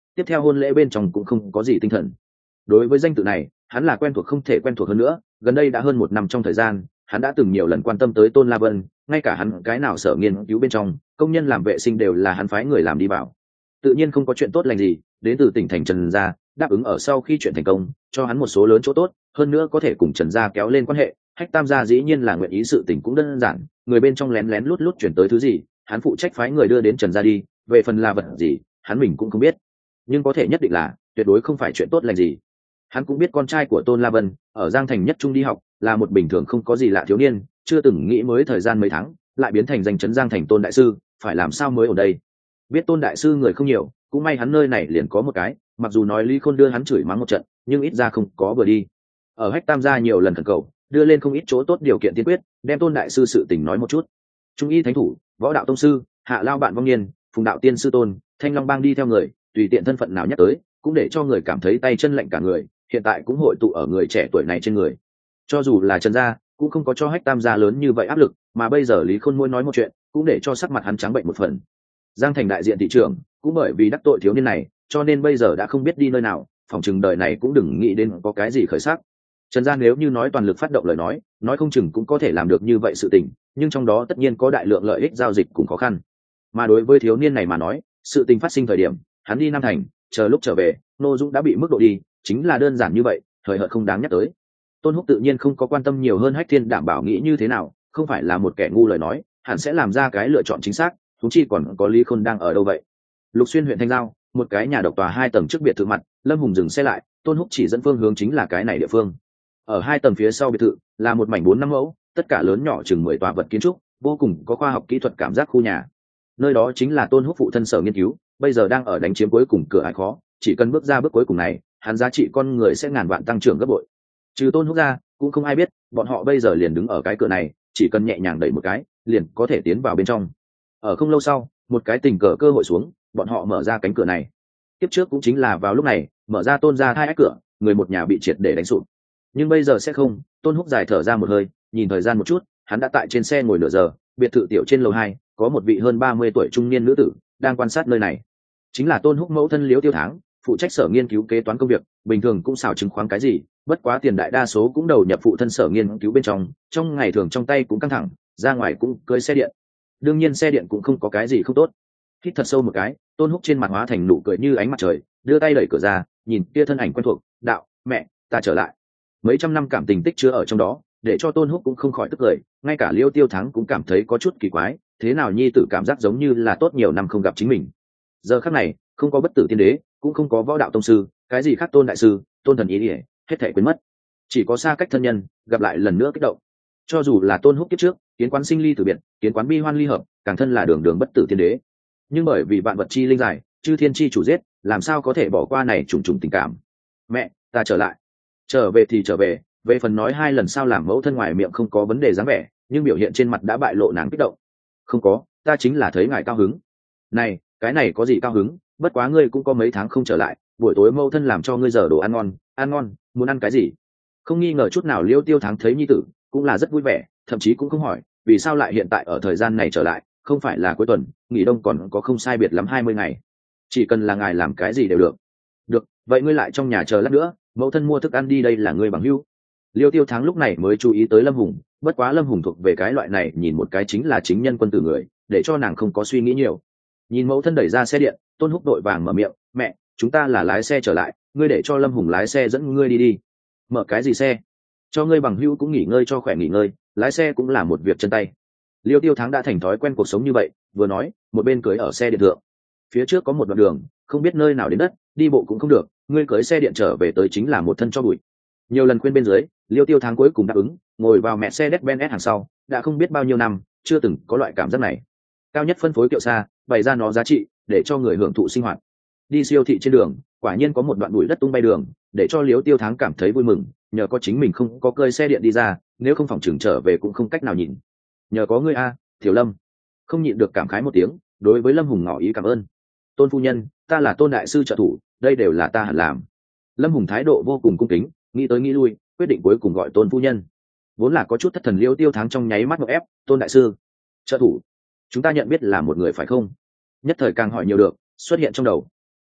tiếp theo hôn lễ bên trong cũng không có gì tinh thần. Đối với danh tự này hắn là quen thuộc không thể quen thuộc hơn nữa, gần đây đã hơn 1 năm trong thời gian hắn đã từng nhiều lần quan tâm tới Tôn La Vân, ngay cả hắn cái nào sở nghiên cứu bên trong công nhân làm vệ sinh đều là hắn phái người làm đi vào. Tự nhiên không có chuyện tốt lành gì đến từ tỉnh thành Trần gia, đáp ứng ở sau khi chuyện thành công cho hắn một số lớn chỗ tốt, hơn nữa có thể cùng Trần gia kéo lên quan hệ. Hách Tam gia dĩ nhiên là nguyện ý, sự tình cũng đơn giản, người bên trong lén lén lút lút chuyển tới thứ gì hắn phụ trách phái người đưa đến Trần gia đi, về phần là vật gì hắn mình cũng không biết, nhưng có thể nhất định là tuyệt đối không phải chuyện tốt lành gì. Hắn cũng biết con trai của Tôn La Vân ở Giang Thành nhất trung đi học, là một bình thường không có gì lạ thiếu niên, chưa từng nghĩ mới thời gian mấy tháng lại biến thành danh chấn Giang Thành Tôn đại sư, phải làm sao mới ở đây. Biết Tôn đại sư người không nhiều, cũng may hắn nơi này liền có một cái, mặc dù nói Lý Khôn đưa hắn chửi mắng một trận, nhưng ít ra không có vừa đi. Ở Hách Tam gia nhiều lần khẩn cầu, đưa lên không ít chỗ tốt điều kiện tiên quyết, đem Tôn đại sư sự tình nói một chút. Trung y thánh thủ, võ đạo tông sư, hạ lao bạn vong niên, phùng đạo tiên sư Tôn, Thanh Long bang đi theo người, tùy tiện thân phận nào nhắc tới cũng để cho người cảm thấy tay chân lạnh cả người, hiện tại cũng hội tụ ở người trẻ tuổi này trên người. Cho dù là Trần gia cũng không có cho Hách Tam gia lớn như vậy áp lực, mà bây giờ Lý Khôn muốn nói một chuyện cũng để cho sắc mặt hắn trắng bệnh một phần. Giang Thành đại diện thị trưởng cũng bởi vì đắc tội thiếu niên này cho nên bây giờ đã không biết đi nơi nào, phòng chừng đời này cũng đừng nghĩ đến có cái gì khởi sắc. Trần gia nếu như nói toàn lực phát động lời nói không chừng cũng có thể làm được như vậy sự tình, nhưng trong đó tất nhiên có đại lượng lợi ích giao dịch cùng khó khăn. Mà đối với thiếu niên này mà nói, sự tình phát sinh thời điểm hắn đi Nam Thành, chờ lúc trở về Ngô Dũng đã bị mức độ đi, chính là đơn giản như vậy, thời hợt không đáng nhắc tới. Tôn Húc tự nhiên không có quan tâm nhiều hơn Hách Thiên đảm bảo nghĩ như thế nào, không phải là một kẻ ngu lời nói hắn sẽ làm ra cái lựa chọn chính xác, thúng chi còn có Lý Khôn đang ở đâu vậy. Lục Xuyên huyện Thanh Giao, một cái nhà độc tòa 2 tầng trước biệt thự mặt, Lâm Hùng dừng xe lại, Tôn Húc chỉ dẫn phương hướng chính là cái này địa phương. Ở 2 tầng phía sau biệt thự là một mảnh 4-5 mẫu, tất cả lớn nhỏ chừng 10 tòa vật kiến trúc, vô cùng có khoa học kỹ thuật cảm giác khu nhà. Nơi đó chính là Tôn Húc phụ thân sở nghiên cứu, bây giờ đang ở đánh chiếm cuối cùng cửa ải khó, chỉ cần bước ra bước cuối cùng này hắn giá trị con người sẽ ngàn vạn tăng trưởng gấp bội. Trừ Tôn Húc ra cũng không ai biết bọn họ bây giờ liền đứng ở cái cửa này, chỉ cần nhẹ nhàng đẩy một cái liền có thể tiến vào bên trong. Ở không lâu sau một cái tình cờ cơ hội xuống, bọn họ mở ra cánh cửa này. Tiếp trước cũng chính là vào lúc này mở ra Tôn ra 2 ách cửa, người một nhà bị triệt để đánh sụp. Nhưng bây giờ sẽ không. Tôn Húc dài thở ra một hơi, nhìn thời gian một chút, hắn đã tại trên xe ngồi nửa giờ. Biệt thự tiểu trên lầu 2 có một vị hơn 30 tuổi trung niên nữ tử đang quan sát nơi này, chính là Tôn Húc mẫu thân Liễu Tiêu Tháng, phụ trách sở nghiên cứu kế toán công việc, bình thường cũng xào chứng khoán cái gì, bất quá tiền đại đa số cũng đầu nhập phụ thân sở nghiên cứu bên trong ngày thường trong tay cũng căng thẳng, ra ngoài cũng cưỡi xe điện. Đương nhiên xe điện cũng không có cái gì không tốt. Hít thật sâu một cái, Tôn Húc trên mặt hóa thành nụ cười như ánh mặt trời, đưa tay đẩy cửa ra, nhìn kia thân ảnh quen thuộc, đạo: "Mẹ, ta trở lại." Mấy trăm năm cảm tình tích chứa ở trong đó, để cho Tôn Húc cũng không khỏi tức cười, ngay cả Liêu Tiêu Thắng cũng cảm thấy có chút kỳ quái, thế nào nhi tử cảm giác giống như là tốt nhiều năm không gặp chính mình. Giờ khắc này không có bất tử tiên đế, cũng không có võ đạo tông sư, cái gì khác Tôn đại sư, Tôn thần ý ỉa, hết thể quên mất, chỉ có xa cách thân nhân gặp lại lần nữa kích động. Cho dù là Tôn Húc kiếp trước kiến quán sinh ly tử biệt, kiến quán bi hoan ly hợp, càng thân là đường đường bất tử tiên đế, nhưng bởi vì vạn vật chi linh giải, chư thiên chi chủ giết, làm sao có thể bỏ qua này trùng trùng tình cảm. Mẹ, ta trở lại. Trở về thì trở về, về phần nói 2 lần sao làm mẫu thân ngoài miệng không có vấn đề dáng vẻ, nhưng biểu hiện trên mặt đã bại lộ nàng kích động. Không có, ta chính là thấy ngài cao hứng. Này, cái này có gì cao hứng, bất quá ngươi cũng có mấy tháng không trở lại, buổi tối mẫu thân làm cho ngươi giờ đồ ăn ngon, muốn ăn cái gì? Không nghi ngờ chút nào Liêu Tiêu Thắng thấy nhi tử cũng là rất vui vẻ, thậm chí cũng không hỏi vì sao lại hiện tại ở thời gian này trở lại, không phải là cuối tuần, nghỉ đông còn có không sai biệt lắm 20 ngày, chỉ cần là ngài làm cái gì đều được. Được, vậy ngươi lại trong nhà chờ lát nữa, mẫu thân mua thức ăn đi, đây là ngươi bằng hữu. Liêu Tiêu Thắng lúc này mới chú ý tới Lâm Hùng, bất quá Lâm Hùng thuộc về cái loại này nhìn một cái chính là chính nhân quân tử người, để cho nàng không có suy nghĩ nhiều. Nhìn mẫu thân đẩy ra xe điện, Tôn Húc đội vàng mở miệng: "Mẹ, chúng ta là lái xe trở lại, ngươi để cho Lâm Hùng lái xe dẫn ngươi đi đi." "Mở cái gì xe? Cho ngươi bằng hữu cũng nghỉ ngơi cho khỏe nghỉ ngơi, lái xe cũng là một việc chân tay." Liêu Tiêu Thắng đã thành thói quen cuộc sống như vậy, vừa nói một bên cưỡi ở xe điện thượng. Phía trước có một đoạn đường không biết nơi nào đến đất, đi bộ cũng không được, ngươi cưỡi xe điện trở về tới chính là một thân cho bụi. Nhiều lần khuyên bên dưới, Liêu Tiêu Thắng cuối cùng đáp ứng, ngồi vào mẹ xe Mercedes-Benz hàng sau, đã không biết bao nhiêu năm chưa từng có loại cảm giác này. Cao nhất phân phối kiệu xa, bày ra nó giá trị để cho người hưởng thụ sinh hoạt. Đi siêu thị trên đường, quả nhiên có một đoạn bụi đất tung bay đường, để cho Liêu Tiêu Thắng cảm thấy vui mừng, nhờ có chính mình không có cơi xe điện đi ra, nếu không phòng trường trở về cũng không cách nào nhìn. Nhờ có ngươi a, Tiểu Lâm. Không nhịn được cảm khái một tiếng, đối với Lâm Hùng ngỏ ý cảm ơn. Tôn phu nhân, ta là Tôn đại sư trợ thủ, đây đều là ta hẳn làm. Lâm Hùng thái độ vô cùng cung kính, nghĩ tới nghĩ lui, quyết định cuối cùng gọi Tôn phu nhân. Vốn là có chút thất thần Liêu Tiêu Thắng trong nháy mắt ngộp ép, Tôn đại sư, trợ thủ, chúng ta nhận biết là một người phải không? Nhất thời càng hỏi nhiều được, xuất hiện trong đầu.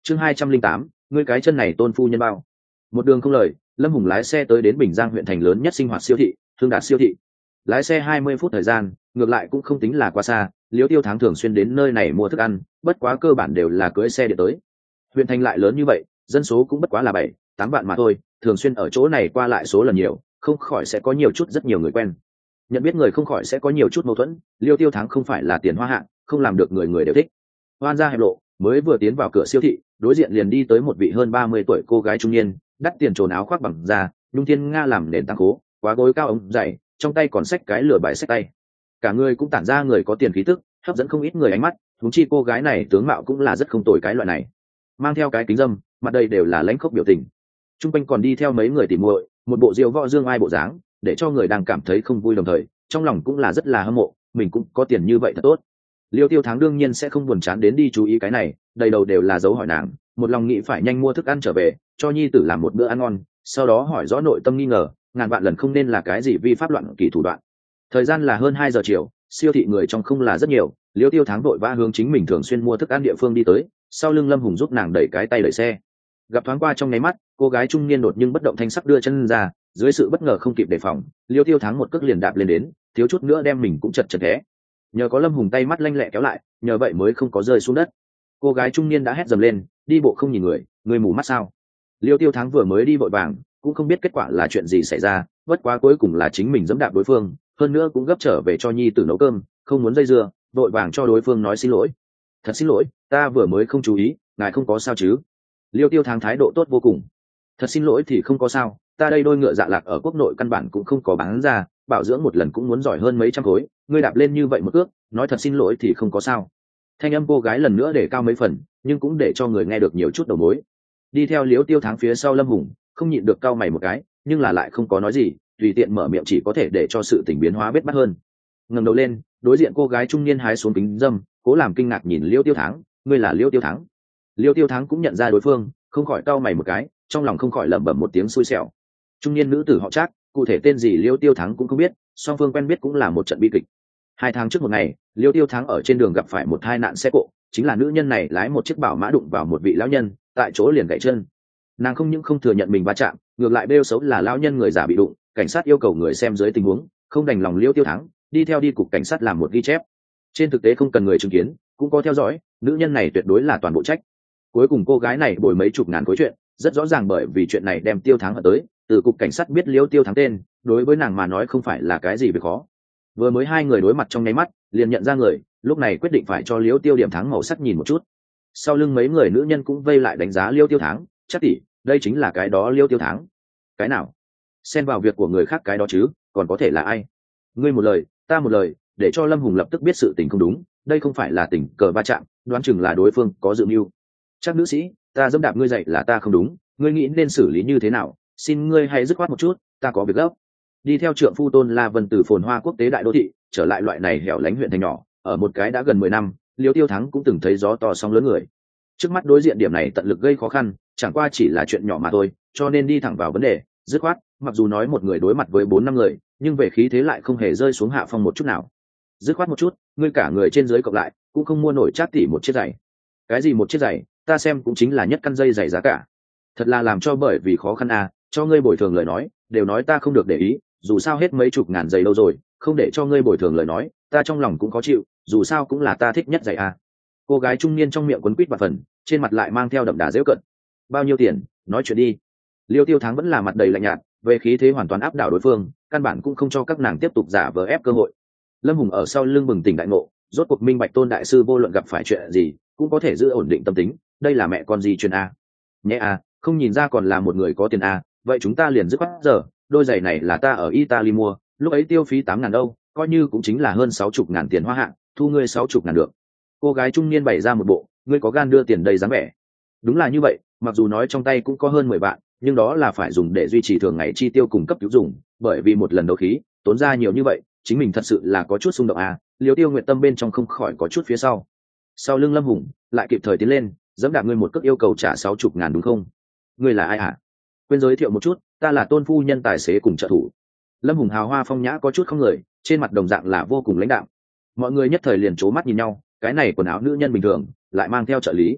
Chương 208, ngươi cái chân này tôn phu nhân bao. Một đường không lời, Lâm Hùng lái xe tới đến Bình Giang huyện thành lớn nhất sinh hoạt siêu thị, Hương Đạt siêu thị. Lái xe 20 phút thời gian, ngược lại cũng không tính là quá xa, Liễu Tiêu Thắng thường xuyên đến nơi này mua thức ăn, bất quá cơ bản đều là cưỡi xe để tới. Huyện thành lại lớn như vậy, dân số cũng bất quá là 7-8 vạn mà thôi, thường xuyên ở chỗ này qua lại số lần nhiều, không khỏi sẽ có nhiều chút rất nhiều người quen. Nhận biết người không khỏi sẽ có nhiều chút mâu thuẫn, Liêu Tiêu Thắng không phải là tiền hoa hạng, không làm được người người đều thích. Hoan ra hẹp lộ, mới vừa tiến vào cửa siêu thị, đối diện liền đi tới một vị hơn 30 tuổi cô gái trung niên, đắt tiền trồn áo khoác bằng da, nhung thiên nga làm nền tăng khố, quá gối cao ống dày, trong tay còn xách cái lửa bài xách tay. Cả người cũng tản ra người có tiền khí tức, hấp dẫn không ít người ánh mắt, huống chi cô gái này tướng mạo cũng là rất không tồi cái loại này. Mang theo cái kính dâm, mặt đây đều là lãnh khốc biểu tình. Trung quanh còn đi theo mấy người tỉ muội, một bộ diêu võ dương ai bộ dáng, để cho người đang cảm thấy không vui, đồng thời trong lòng cũng là rất là hâm mộ, mình cũng có tiền như vậy thật tốt. Liêu Tiêu Thắng đương nhiên sẽ không buồn chán đến đi chú ý cái này, đầy đầu đều là dấu hỏi nàng, một lòng nghĩ phải nhanh mua thức ăn trở về cho nhi tử làm một bữa ăn ngon, sau đó hỏi rõ nội tâm nghi ngờ, ngàn vạn lần không nên là cái gì vi pháp loạn kỳ thủ đoạn. Thời gian là hơn 2 giờ chiều, siêu thị người trong không là rất nhiều, Liêu Tiêu Thắng vội vã hướng chính mình thường xuyên mua thức ăn địa phương đi tới, sau lưng Lâm Hùng giúp nàng đẩy cái tay đẩy xe. Gặp thoáng qua trong nháy mắt, cô gái trung niên đột nhưng bất động thanh sắc đưa chân ra, dưới sự bất ngờ không kịp đề phòng, Liêu Tiêu Thắng một cước liền đạp lên đến, thiếu chút nữa đem mình cũng chật té. Nhờ có Lâm Hùng tay mắt lanh lẹ kéo lại, nhờ vậy mới không có rơi xuống đất. Cô gái trung niên đã hét dầm lên, đi bộ không nhìn người mù mắt sao? Liêu Tiêu Thắng vừa mới đi vội vàng, cũng không biết kết quả là chuyện gì xảy ra, bất quá cuối cùng là chính mình giẫm đạp đối phương, hơn nữa cũng gấp trở về cho nhi tử nấu cơm, không muốn dây dưa, vội vàng cho đối phương nói xin lỗi. Thật xin lỗi, ta vừa mới không chú ý, ngài không có sao chứ? Liêu Tiêu Thắng thái độ tốt vô cùng. Thật xin lỗi thì không có sao, ta đây đôi ngựa dạ lạc ở quốc nội căn bản cũng không có bán ra, bảo dưỡng một lần cũng muốn giỏi hơn mấy trăm khối, ngươi đạp lên như vậy một cước, nói thật xin lỗi thì không có sao. Thanh âm cô gái lần nữa để cao mấy phần, nhưng cũng để cho người nghe được nhiều chút đầu mối. Đi theo Liễu Tiêu Thắng phía sau Lâm Hùng, không nhịn được cau mày một cái, nhưng là lại không có nói gì, tùy tiện mở miệng chỉ có thể để cho sự tình biến hóa bết bát hơn. Ngẩng đầu lên, đối diện cô gái trung niên hái xuống kính dâm, cố làm kinh ngạc nhìn Liễu Tiêu Thắng, ngươi là Liễu Tiêu Thắng? Liễu Tiêu Thắng cũng nhận ra đối phương, không khỏi cau mày một cái, trong lòng không khỏi lẩm bẩm một tiếng xui xẻo. Trung niên nữ tử họ Trác, cụ thể tên gì Liễu Tiêu Thắng cũng không biết, song phương quen biết cũng là một trận bi kịch. 2 tháng trước một ngày, Liêu Tiêu Thắng ở trên đường gặp phải một tai nạn xe cộ, chính là nữ nhân này lái một chiếc bảo mã đụng vào một vị lão nhân, tại chỗ liền gãy chân. Nàng không những không thừa nhận mình va chạm, ngược lại bêu xấu là lão nhân người già bị đụng, cảnh sát yêu cầu người xem dưới tình huống, không đành lòng Liêu Tiêu Thắng, đi theo đi cục cảnh sát làm một ghi chép. Trên thực tế không cần người chứng kiến, cũng có theo dõi, nữ nhân này tuyệt đối là toàn bộ trách. Cuối cùng cô gái này bồi mấy chục ngàn khối chuyện, rất rõ ràng bởi vì chuyện này đem Tiêu Thắng ở tới, từ cục cảnh sát biết Liêu Tiêu Thắng tên, đối với nàng mà nói không phải là cái gì việc khó. Vừa mới hai người đối mặt trong nháy mắt, liền nhận ra người, lúc này quyết định phải cho Liêu Tiêu điểm thắng màu sắc nhìn một chút. Sau lưng mấy người nữ nhân cũng vây lại đánh giá Liêu Tiêu Thắng, chắc tỷ, đây chính là cái đó Liêu Tiêu Thắng. Cái nào? Xen vào việc của người khác cái đó chứ, còn có thể là ai? Ngươi một lời, ta một lời, để cho Lâm Hùng lập tức biết sự tình không đúng, đây không phải là tình cờ va chạm, đoán chừng là đối phương có dự mưu. Chắc nữ sĩ, ta dẫm đạp ngươi dậy là ta không đúng, ngươi nghĩ nên xử lý như thế nào? Xin ngươi hãy dứt khoát một chút, ta có việc gấp. Đi theo trượng phu Tôn La Vân từ phồn hoa quốc tế đại đô thị trở lại loại này hẻo lánh huyện thành nhỏ, ở một cái đã gần 10 năm, Liêu Tiêu Thắng cũng từng thấy gió to sóng lớn người. Trước mắt đối diện điểm này tận lực gây khó khăn, chẳng qua chỉ là chuyện nhỏ mà thôi, cho nên đi thẳng vào vấn đề, dứt khoát, mặc dù nói một người đối mặt với 4-5 người, nhưng về khí thế lại không hề rơi xuống hạ phong một chút nào. Dứt khoát một chút, ngươi cả người trên dưới cộng lại, cũng không mua nổi Trác tỷ một chiếc giày. Cái gì một chiếc giày, ta xem cũng chính là nhất căn dây giày giá cả. Thật là làm cho bởi vì khó khăn à, cho ngươi bồi thường lời nói, đều nói ta không được để ý, dù sao hết mấy chục ngàn giày đâu rồi, không để cho ngươi bồi thường lời nói, ta trong lòng cũng khó chịu, dù sao cũng là ta thích nhất giày à. Cô gái trung niên trong miệng quấn quýt và phần, trên mặt lại mang theo đậm đà giễu cận. Bao nhiêu tiền, nói chuyện đi. Liêu Tiêu Thắng vẫn là mặt đầy lạnh nhạt, về khí thế hoàn toàn áp đảo đối phương, căn bản cũng không cho các nàng tiếp tục giả vờ ép cơ hội. Lâm Hùng ở sau lưng bừng tỉnh đại ngộ, rốt cuộc minh bạch Tôn đại sư vô luận gặp phải chuyện gì cũng có thể giữ ổn định tâm tính, đây là mẹ con gì truyền a. Nhẹ a, không nhìn ra còn là một người có tiền a, vậy chúng ta liền dứt khoát giờ, đôi giày này là ta ở Italy mua, lúc ấy tiêu phí 8.000 đâu, coi như cũng chính là hơn 60.000 tiền hoa hạng, thu ngươi 60.000 được. Cô gái trung niên bày ra một bộ, ngươi có gan đưa tiền đầy dáng vẻ. Đúng là như vậy, mặc dù nói trong tay cũng có hơn 10 vạn, nhưng đó là phải dùng để duy trì thường ngày chi tiêu cùng cấp cứu dùng, bởi vì một lần đấu khí tốn ra nhiều như vậy, chính mình thật sự là có chút xung động à. Liêu Tiêu Nguyệt tâm bên trong không khỏi có chút phía sau. Sau lưng Lâm Hùng lại kịp thời tiến lên, dẫm đạp ngươi một cước yêu cầu trả 60.000 đúng không? Ngươi là ai hả? Quên giới thiệu một chút, ta là Tôn phu nhân tài xế cùng trợ thủ. Lâm Hùng hào hoa phong nhã có chút không người, trên mặt đồng dạng là vô cùng lãnh đạm. Mọi người nhất thời liền trố mắt nhìn nhau, cái này quần áo nữ nhân bình thường lại mang theo trợ lý.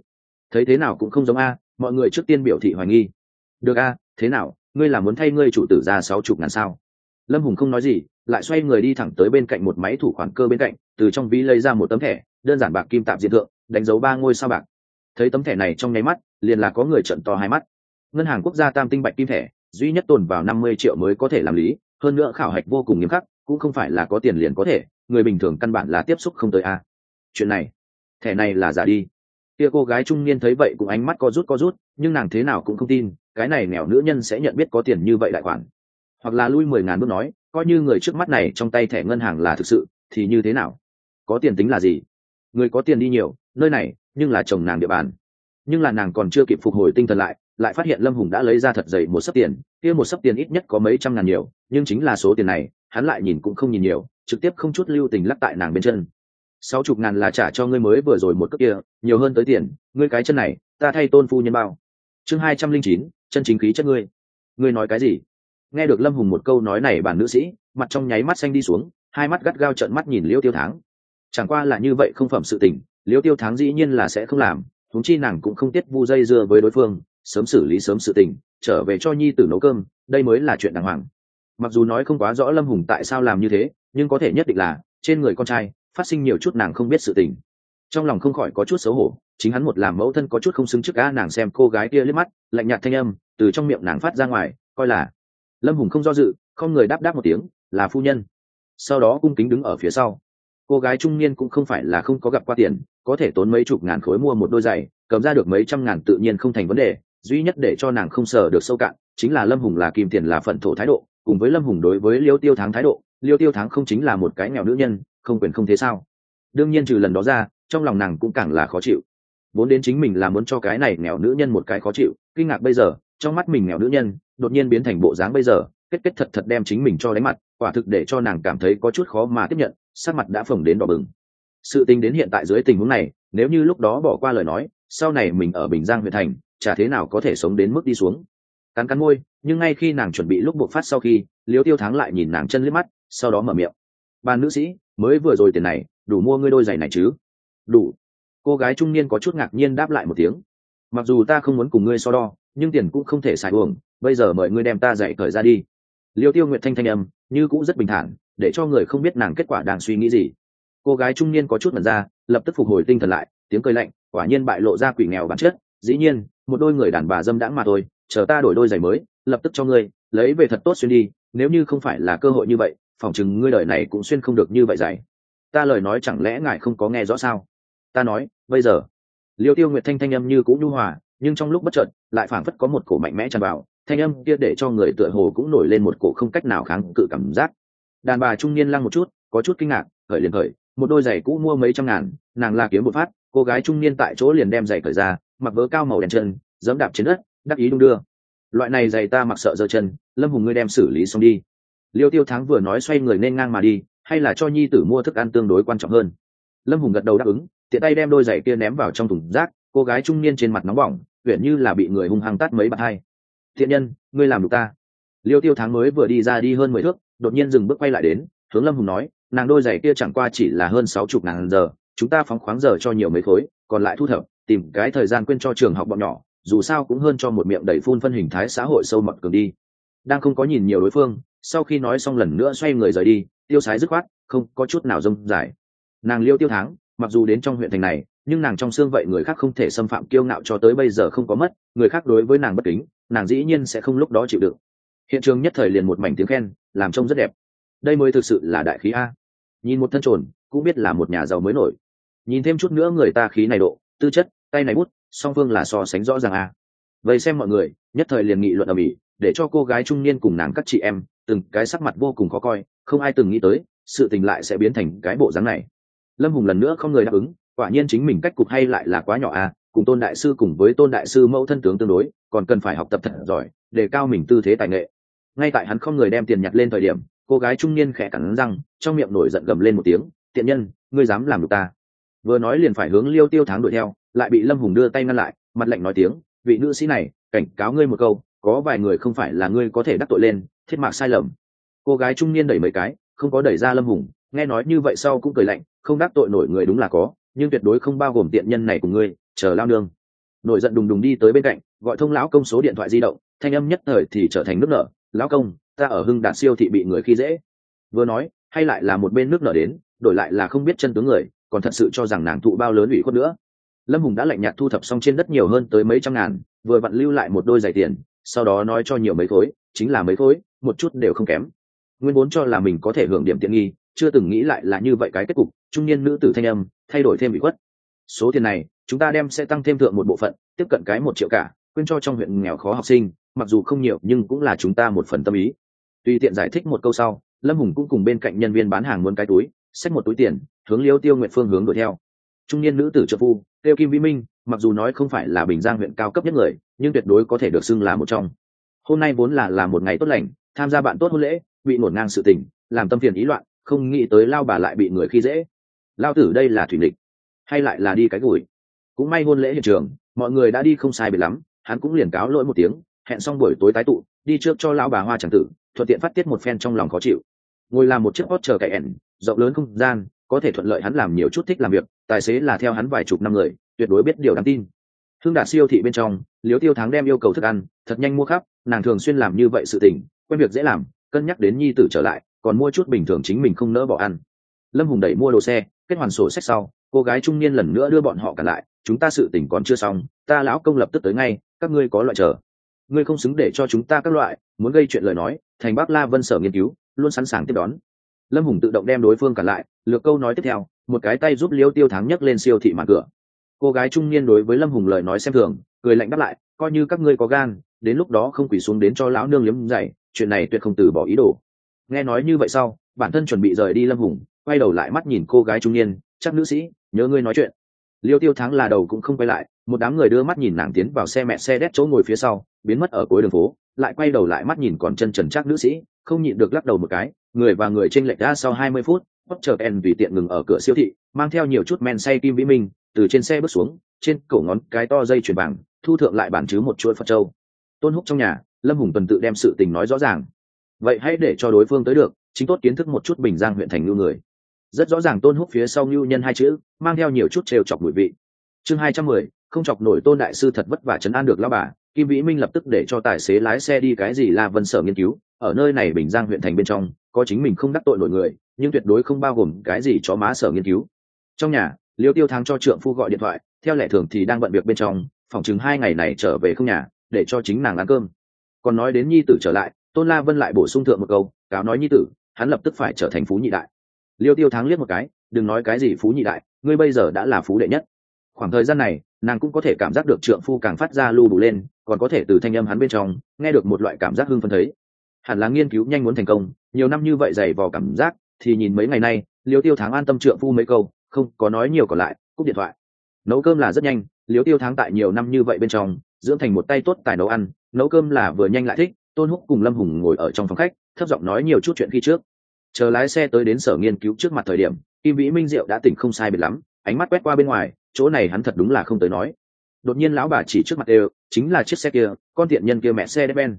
thấy thế nào cũng không giống a. Mọi người trước tiên biểu thị hoài nghi. Được a, thế nào, ngươi là muốn thay ngươi chủ tử ra 60.000 sao? Lâm Hùng không nói gì, lại xoay người đi thẳng tới bên cạnh một máy thủ khoản cơ bên cạnh, từ trong ví lấy ra một tấm thẻ đơn giản bạc kim tạp diện thượng, đánh dấu 3 ngôi sao bạc. Thấy tấm thẻ này trong nháy mắt, liền là có người trợn to hai mắt. Ngân hàng quốc gia tam tinh bạch kim thẻ, duy nhất tồn vào 50 triệu mới có thể làm lý, hơn nữa khảo hạch vô cùng nghiêm khắc, cũng không phải là có tiền liền có thể, người bình thường căn bản là tiếp xúc không tới a. Chuyện này, thẻ này là giả đi. Kia cô gái trung niên thấy vậy cũng ánh mắt co rút, nhưng nàng thế nào cũng không tin, cái này nghèo nữ nhân sẽ nhận biết có tiền như vậy đại khoản. Hoặc là lui 10.000 bước nói, coi như người trước mắt này trong tay thẻ ngân hàng là thực sự, thì như thế nào? Có tiền tính là gì? Người có tiền đi nhiều, nơi này nhưng là chồng nàng địa bàn. Nhưng là nàng còn chưa kịp phục hồi tinh thần lại phát hiện Lâm Hùng đã lấy ra thật dày một xấp tiền, kia một xấp tiền ít nhất có mấy trăm ngàn nhiều, nhưng chính là số tiền này, hắn lại nhìn cũng không nhìn nhiều, trực tiếp không chút lưu tình lắc tại nàng bên chân. 60.000 là trả cho ngươi mới vừa rồi một cước kia, nhiều hơn tới tiền, ngươi cái chân này, ta thay tôn phu nhân bao. Chương 209, chân chính khí chất ngươi. Ngươi nói cái gì? Nghe được Lâm Hùng một câu nói này, bản nữ sĩ mặt trong nháy mắt xanh đi xuống, hai mắt gắt gao trợn mắt nhìn Liêu Tiêu Tháng. Chẳng qua là như vậy không phẩm sự tình, Liêu Tiêu Tháng dĩ nhiên là sẽ không làm, huống chi nàng cũng không tiết vu dây dưa với đối phương, sớm xử lý sớm sự tình, trở về cho nhi tử nấu cơm, đây mới là chuyện đàng hoàng. Mặc dù nói không quá rõ Lâm Hùng tại sao làm như thế, nhưng có thể nhất định là trên người con trai phát sinh nhiều chút nàng không biết sự tình. Trong lòng không khỏi có chút xấu hổ, chính hắn một làm mẫu thân có chút không xứng trước cá nàng. Xem cô gái kia liếc mắt, lạnh nhạt thanh âm từ trong miệng nàng phát ra ngoài, coi là. Lâm Hùng không do dự, không người đáp một tiếng, là phu nhân. Sau đó cung kính đứng ở phía sau. Cô gái trung niên cũng không phải là không có gặp qua tiền, có thể tốn mấy chục ngàn khối mua một đôi giày, cầm ra được mấy trăm ngàn tự nhiên không thành vấn đề, duy nhất để cho nàng không sờ được sâu cạn chính là Lâm Hùng là kim tiền là phận thổ thái độ, cùng với Lâm Hùng đối với Liêu Tiêu Tháng thái độ. Liêu Tiêu Tháng không chính là một cái nghèo nữ nhân, không quyền không thế sao? Đương nhiên trừ lần đó ra, trong lòng nàng cũng càng là khó chịu. Vốn đến chính mình là muốn cho cái này nghèo nữ nhân một cái khó chịu, kinh ngạc bây giờ trong mắt mình nghèo nữ nhân đột nhiên biến thành bộ dáng bây giờ, kết thật đem chính mình cho đánh mặt, quả thực để cho nàng cảm thấy có chút khó mà tiếp nhận, sắc mặt đã phồng đến đỏ bừng. Sự tình đến hiện tại dưới tình huống này, nếu như lúc đó bỏ qua lời nói, sau này mình ở Bình Giang huyện thành chả thế nào có thể sống đến mức đi xuống. Cắn môi, nhưng ngay khi nàng chuẩn bị lúc buộc phát sau khi, Liêu Tiêu Tháng lại nhìn nàng chân liếc mắt, sau đó mở miệng. Ban nữ sĩ, mới vừa rồi tiền này đủ mua ngươi đôi giày này chứ? Đủ. Cô gái trung niên có chút ngạc nhiên đáp lại một tiếng. Mặc dù ta không muốn cùng ngươi so đo, nhưng tiền cũng không thể xài uổng, bây giờ mời ngươi đem ta giày cởi ra đi. Liêu Tiêu Nguyệt thanh âm như cũng rất bình thản, để cho người không biết nàng kết quả đang suy nghĩ gì. Cô gái trung niên có chút ngẩn ra, lập tức phục hồi tinh thần lại, tiếng cười lạnh, quả nhiên bại lộ ra quỷ nghèo bản chất. Dĩ nhiên, một đôi người đàn bà dâm đãng mà thôi, chờ ta đổi đôi giày mới, lập tức cho ngươi lấy về thật tốt xuyên đi, nếu như không phải là cơ hội như vậy, phỏng chừng ngươi đời này cũng xuyên không được như vậy giày. Ta lời nói chẳng lẽ ngài không có nghe rõ sao? Ta nói, bây giờ. Liêu Tiêu Nguyệt thanh âm như cũng nhu hòa, nhưng trong lúc bất chợt lại phảng phất có một cổ mạnh mẽ tràn vào, thanh âm kia để cho người tựa hồ cũng nổi lên một cổ không cách nào kháng cự cảm giác. Đàn bà trung niên lăng một chút, có chút kinh ngạc, khởi liền khởi, một đôi giày cũ mua mấy trăm ngàn, nàng là kiếm một phát. Cô gái trung niên tại chỗ liền đem giày cởi ra, mặc vớ cao màu đen chân, giẫm đạp trên đất, đắc ý đung đưa. Loại này giày ta mặc sợ giơ chân, Lâm Hùng ngươi đem xử lý xong đi. Liêu Tiêu Tháng vừa nói xoay người nên ngang mà đi, hay là cho nhi tử mua thức ăn tương đối quan trọng hơn. Lâm Hùng gật đầu đáp ứng, tiện tay đem đôi giày kia ném vào trong thùng rác. Cô gái trung niên trên mặt nóng bỏng, uyển như là bị người hung hăng tát mấy bạt hai. Thiện nhân, ngươi làm đủ ta. Liêu Tiêu Tháng mới vừa đi ra đi hơn 10 thước, đột nhiên dừng bước quay lại đến, hướng Lâm Hùng nói, nàng đôi giày kia chẳng qua chỉ là hơn 60.000 giờ, chúng ta phóng khoáng giờ cho nhiều mấy khối, còn lại thu thập, tìm cái thời gian quên cho trường học bọn nhỏ, dù sao cũng hơn cho một miệng đầy phun phân hình thái xã hội sâu mọt cường đi. Đang không có nhìn nhiều đối phương, sau khi nói xong lần nữa xoay người rời đi, tiêu sái dứt khoát, không có chút nào rông dài. Nàng Liêu Tiêu Tháng, mặc dù đến trong huyện thành này, nhưng nàng trong xương vậy người khác không thể xâm phạm kiêu ngạo cho tới bây giờ không có mất, người khác đối với nàng bất kính, nàng dĩ nhiên sẽ không lúc đó chịu đựng. Hiện trường nhất thời liền một mảnh tiếng khen, làm trông rất đẹp. Đây mới thực sự là đại khí a. Nhìn một thân trồn, cũng biết là một nhà giàu mới nổi. Nhìn thêm chút nữa người ta khí này độ, tư chất, tay này bút, song phương là so sánh rõ ràng a. Vậy xem mọi người, nhất thời liền nghị luận ầm ĩ, để cho cô gái trung niên cùng nàng các chị em, từng cái sắc mặt vô cùng khó coi, không ai từng nghĩ tới, sự tình lại sẽ biến thành cái bộ dáng này. Lâm Hùng lần nữa không người đáp ứng, quả nhiên chính mình cách cục hay lại là quá nhỏ a, cùng Tôn đại sư cùng với Tôn đại sư mẫu thân tướng tương đối, còn cần phải học tập thật giỏi, để cao mình tư thế tài nghệ. Ngay tại hắn không người đem tiền nhặt lên thời điểm, cô gái trung niên khẽ cắn răng, trong miệng nổi giận gầm lên một tiếng, tiện nhân, ngươi dám làm được ta? Vừa nói liền phải hướng Liêu Tiêu Tháng đuổi theo, lại bị Lâm Hùng đưa tay ngăn lại, mặt lạnh nói tiếng, vị nữ sĩ này, cảnh cáo ngươi một câu, có vài người không phải là ngươi có thể đắc tội lên, thiết mạc sai lầm. Cô gái trung niên đẩy mấy cái, không có đẩy ra Lâm Hùng, nghe nói như vậy sau cũng cười lạnh, không đắc tội nổi người đúng là có, nhưng tuyệt đối không bao gồm tiện nhân này của ngươi, chờ lao nương. nổi giận đùng đùng đi tới bên cạnh gọi thông lão công số điện thoại di động, thanh âm nhất thời thì trở thành nước nở. Lão công, ta ở Hưng Đạt siêu thị bị người khi dễ. Vừa nói hay lại là một bên nước nở đến, đổi lại là không biết chân tướng người còn thật sự cho rằng nàng thụ bao lớn ủy khuất nữa. Lâm Hùng đã lạnh nhạt thu thập xong trên đất nhiều hơn tới mấy trăm ngàn, vừa vặn lưu lại một đôi giày tiền, sau đó nói cho nhiều mấy khối, chính là mấy khối, một chút đều không kém. Nguyên vốn cho là mình có thể hưởng điểm tiện nghi, chưa từng nghĩ lại là như vậy cái kết cục. Trung niên nữ tử thanh âm thay đổi thêm ủy khuất. Số tiền này chúng ta đem sẽ tăng thêm thượng một bộ phận, tiếp cận cái 1 triệu cả, quyên cho trong huyện nghèo khó học sinh, mặc dù không nhiều nhưng cũng là chúng ta một phần tâm ý. Tùy tiện giải thích một câu sau, Lâm Hùng cũng cùng bên cạnh nhân viên bán hàng muốn cái túi, xách một túi tiền, hướng Liêu Tiêu Nguyệt phương hướng đuổi theo. Trung niên nữ tử trợ phu tiêu Kim Vĩ Minh, mặc dù nói không phải là Bình Giang huyện cao cấp nhất người, nhưng tuyệt đối có thể được xưng là một trong. Hôm nay vốn là một ngày tốt lành, tham gia bạn tốt hôn lễ, bị ngổn ngang sự tình, làm tâm phiền ý loạn, không nghĩ tới lao bà lại bị người khi dễ. Lao tử đây là thủy nghịch, hay lại là đi cái gùi? Cũng may hôn lễ hiện trường, mọi người đã đi không sai biệt lắm, hắn cũng liền cáo lỗi một tiếng, hẹn xong buổi tối tái tụ, đi trước cho lão bà hoa chẳng tử, thuận tiện phát tiết một phen trong lòng khó chịu. Ngồi làm một chiếc hot chờ cậy ẻn, rộng lớn không gian, có thể thuận lợi hắn làm nhiều chút thích làm việc, tài xế là theo hắn vài chục năm người, tuyệt đối biết điều đáng tin. Hưng Đạt siêu thị bên trong, Liễu Tiêu Thắng đem yêu cầu thức ăn thật nhanh mua khắp, nàng thường xuyên làm như vậy sự tình, quen việc dễ làm, cân nhắc đến nhi tử trở lại, còn mua chút bình thường chính mình không nỡ bỏ ăn. Lâm Hùng đẩy mua đồ xe, kết hoàn sổ sách sau, cô gái trung niên lần nữa đưa bọn họ cả lại, chúng ta sự tình còn chưa xong, ta lão công lập tức tới ngay, các ngươi có loại chờ. Ngươi không xứng để cho chúng ta các loại, muốn gây chuyện lời nói, thành Bắc La Vân sở nghiên cứu, luôn sẵn sàng tiếp đón. Lâm Hùng tự động đem đối phương cả lại, lược câu nói tiếp theo, một cái tay giúp Liêu Tiêu Thắng nhấc lên siêu thị màn cửa. Cô gái trung niên đối với Lâm Hùng lời nói xem thường, cười lạnh đáp lại, coi như các ngươi có gan, đến lúc đó không quỳ xuống đến cho lão nương liếm giày, chuyện này tuyệt không từ bỏ ý đồ. Nghe nói như vậy sau, bản thân chuẩn bị rời đi Lâm Hùng quay đầu lại mắt nhìn cô gái trung niên, chắc nữ sĩ nhớ ngươi nói chuyện. Liêu Tiêu Thắng là đầu cũng không quay lại, một đám người đưa mắt nhìn nàng tiến vào xe mẹ xe đét chỗ ngồi phía sau, biến mất ở cuối đường phố, lại quay đầu lại mắt nhìn còn chân trần chắc nữ sĩ, không nhịn được lắc đầu một cái. Người và người chênh lệch ra sau 20 phút, Potter En tùy tiện ngừng ở cửa siêu thị, mang theo nhiều chút men say Kim Vĩ Minh từ trên xe bước xuống, trên cổ ngón cái to dây chuyền vàng, thu thượng lại bản chứ một chuỗi Phật châu. Tôn Húc trong nhà, Lâm Hùng tuần tự đem sự tình nói rõ ràng. Vậy hãy để cho đối phương tới được, chính tốt kiến thức một chút Bình Giang huyện thành lưu người. Rất rõ ràng Tôn Húc phía sau lưu nhân hai chữ, mang theo nhiều chút trêu chọc mùi vị. Chương 210, không chọc nổi Tôn đại sư thật vất vả trấn an được lão bà, Kim Vĩ Minh lập tức để cho tài xế lái xe đi cái gì La Vân sở nghiên cứu, ở nơi này Bình Giang huyện thành bên trong, có chính mình không đắc tội nổi người, nhưng tuyệt đối không bao gồm cái gì chó má sở nghiên cứu. Trong nhà, Liêu Tiêu Thắng cho trượng phu gọi điện thoại, theo lệ thường thì đang bận việc bên trong, phòng chừng 2 ngày này trở về không nhà, để cho chính nàng ăn cơm. Còn nói đến nhi tử trở lại, Tôn La Vân lại bổ sung thượng một câu, cáo nói nhi tử, hắn lập tức phải trở thành phú nhị đại. Liêu Tiêu Thắng liếc một cái, đừng nói cái gì phú nhị đại, ngươi bây giờ đã là phú đệ nhất. Khoảng thời gian này, nàng cũng có thể cảm giác được trượng phu càng phát ra lưu đủ lên, còn có thể từ thanh âm hắn bên trong nghe được một loại cảm giác hưng phấn thấy. Hẳn là nghiên cứu nhanh muốn thành công, nhiều năm như vậy dày vò cảm giác, thì nhìn mấy ngày nay, Liêu Tiêu Thắng an tâm trượng phu mấy câu, không có nói nhiều còn lại, cúp điện thoại. Nấu cơm là rất nhanh, Liêu Tiêu Thắng tại nhiều năm như vậy bên trong, dưỡng thành một tay tốt tài nấu ăn, nấu cơm là vừa nhanh lại thích. Tôn Húc cùng Lâm Hùng ngồi ở trong phòng khách, thấp giọng nói nhiều chút chuyện khi trước. Chờ lái xe tới đến sở nghiên cứu trước mặt thời điểm, Kim Vĩ Minh rượu đã tỉnh không sai biệt lắm, ánh mắt quét qua bên ngoài, chỗ này hắn thật đúng là không tới nói. Đột nhiên lão bà chỉ trước mặt đều, chính là chiếc xe kia, con tiện nhân kia Mercedes-Benz.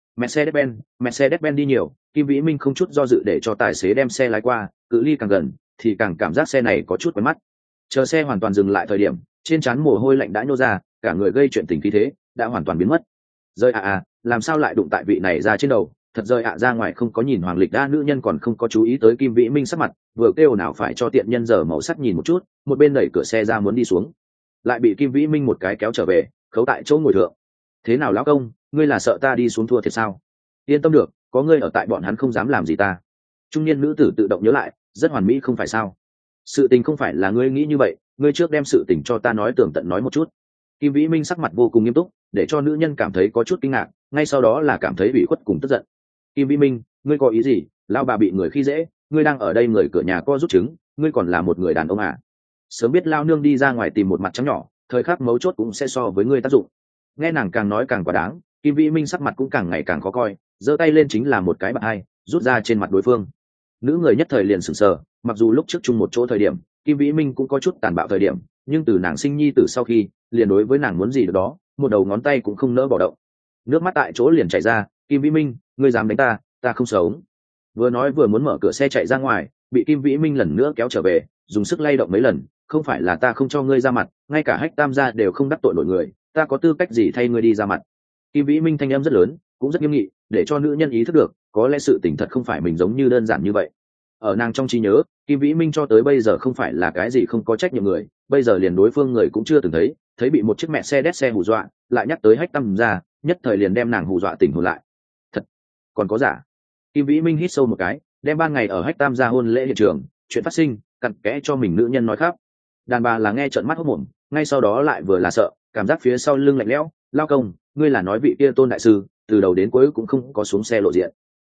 Mercedes-Benz đi nhiều, Kim Vĩ Minh không chút do dự để cho tài xế đem xe lái qua, cự ly càng gần thì càng cảm giác xe này có chút quen mắt. Chờ xe hoàn toàn dừng lại thời điểm, trên trán mồ hôi lạnh đã nhô ra, cả người gây chuyện tình khí thế đã hoàn toàn biến mất. Rơi làm sao lại đụng tại vị này ra trên đầu, thật rơi ra ngoài không có nhìn hoàng lịch đa nữ nhân còn không có chú ý tới Kim Vĩ Minh sắc mặt, vừa kêu nào phải cho tiện nhân giờ màu sắc nhìn một chút, một bên đẩy cửa xe ra muốn đi xuống, lại bị Kim Vĩ Minh một cái kéo trở về, khấu tại chỗ ngồi thượng. Thế nào lão công, ngươi là sợ ta đi xuống thua thiệt sao? Yên tâm được, có ngươi ở tại bọn hắn không dám làm gì ta. Trung niên nữ tử tự động nhớ lại, rất hoàn mỹ không phải sao? Sự tình không phải là ngươi nghĩ như vậy, ngươi trước đem sự tình cho ta nói tường tận nói một chút. Kim Vĩ Minh sắc mặt vô cùng nghiêm túc, để cho nữ nhân cảm thấy có chút kinh ngạc, ngay sau đó là cảm thấy ủy khuất cùng tức giận. Kim Vĩ Minh, ngươi có ý gì? Lao bà bị người khi dễ, ngươi đang ở đây người cửa nhà co rút trứng, ngươi còn là một người đàn ông à? Sớm biết lao nương đi ra ngoài tìm một mặt trắng nhỏ, thời khắc mấu chốt cũng sẽ so với ngươi tác dụng. Nghe nàng càng nói càng quá đáng, Kim Vĩ Minh sắc mặt cũng càng ngày càng khó coi, giơ tay lên chính là một cái bạt hai, rút ra trên mặt đối phương. Nữ người nhất thời liền sửng sờ, mặc dù lúc trước chung một chỗ thời điểm, Kim Vĩ Minh cũng có chút tàn bạo thời điểm, nhưng từ nàng sinh nhi từ sau khi, liền đối với nàng muốn gì được đó, một đầu ngón tay cũng không nỡ bỏ động. Nước mắt tại chỗ liền chảy ra, Kim Vĩ Minh, ngươi dám đánh ta, ta không sống. Vừa nói vừa muốn mở cửa xe chạy ra ngoài, bị Kim Vĩ Minh lần nữa kéo trở về, dùng sức lay động mấy lần, không phải là ta không cho ngươi ra mặt, ngay cả Hách Tam gia đều không đắc tội nổi người, ta có tư cách gì thay ngươi đi ra mặt? Kim Vĩ Minh thanh âm rất lớn, cũng rất nghiêm nghị, để cho nữ nhân ý thức được có lẽ sự tình thật không phải mình giống như đơn giản như vậy. Ở nàng trong trí nhớ, Kim Vĩ Minh cho tới bây giờ không phải là cái gì không có trách nhiệm người, bây giờ liền đối phương người cũng chưa từng thấy bị một chiếc mẹ xe đét xe hù dọa, lại nhắc tới Hách Tâm ra, nhất thời liền đem nàng hù dọa tỉnh hồn lại. Thật, còn có giả? Kim Vĩ Minh hít sâu một cái, đem ban ngày ở Hách Tam gia hôn lễ hiện trường chuyện phát sinh cặn kẽ cho mình nữ nhân nói khắp. Đàn bà là nghe trợn mắt hốt mồm, ngay sau đó lại vừa là sợ, cảm giác phía sau lưng lạnh lẽo. Lao công, ngươi là nói vị kia Tôn đại sư từ đầu đến cuối cũng không có xuống xe lộ diện?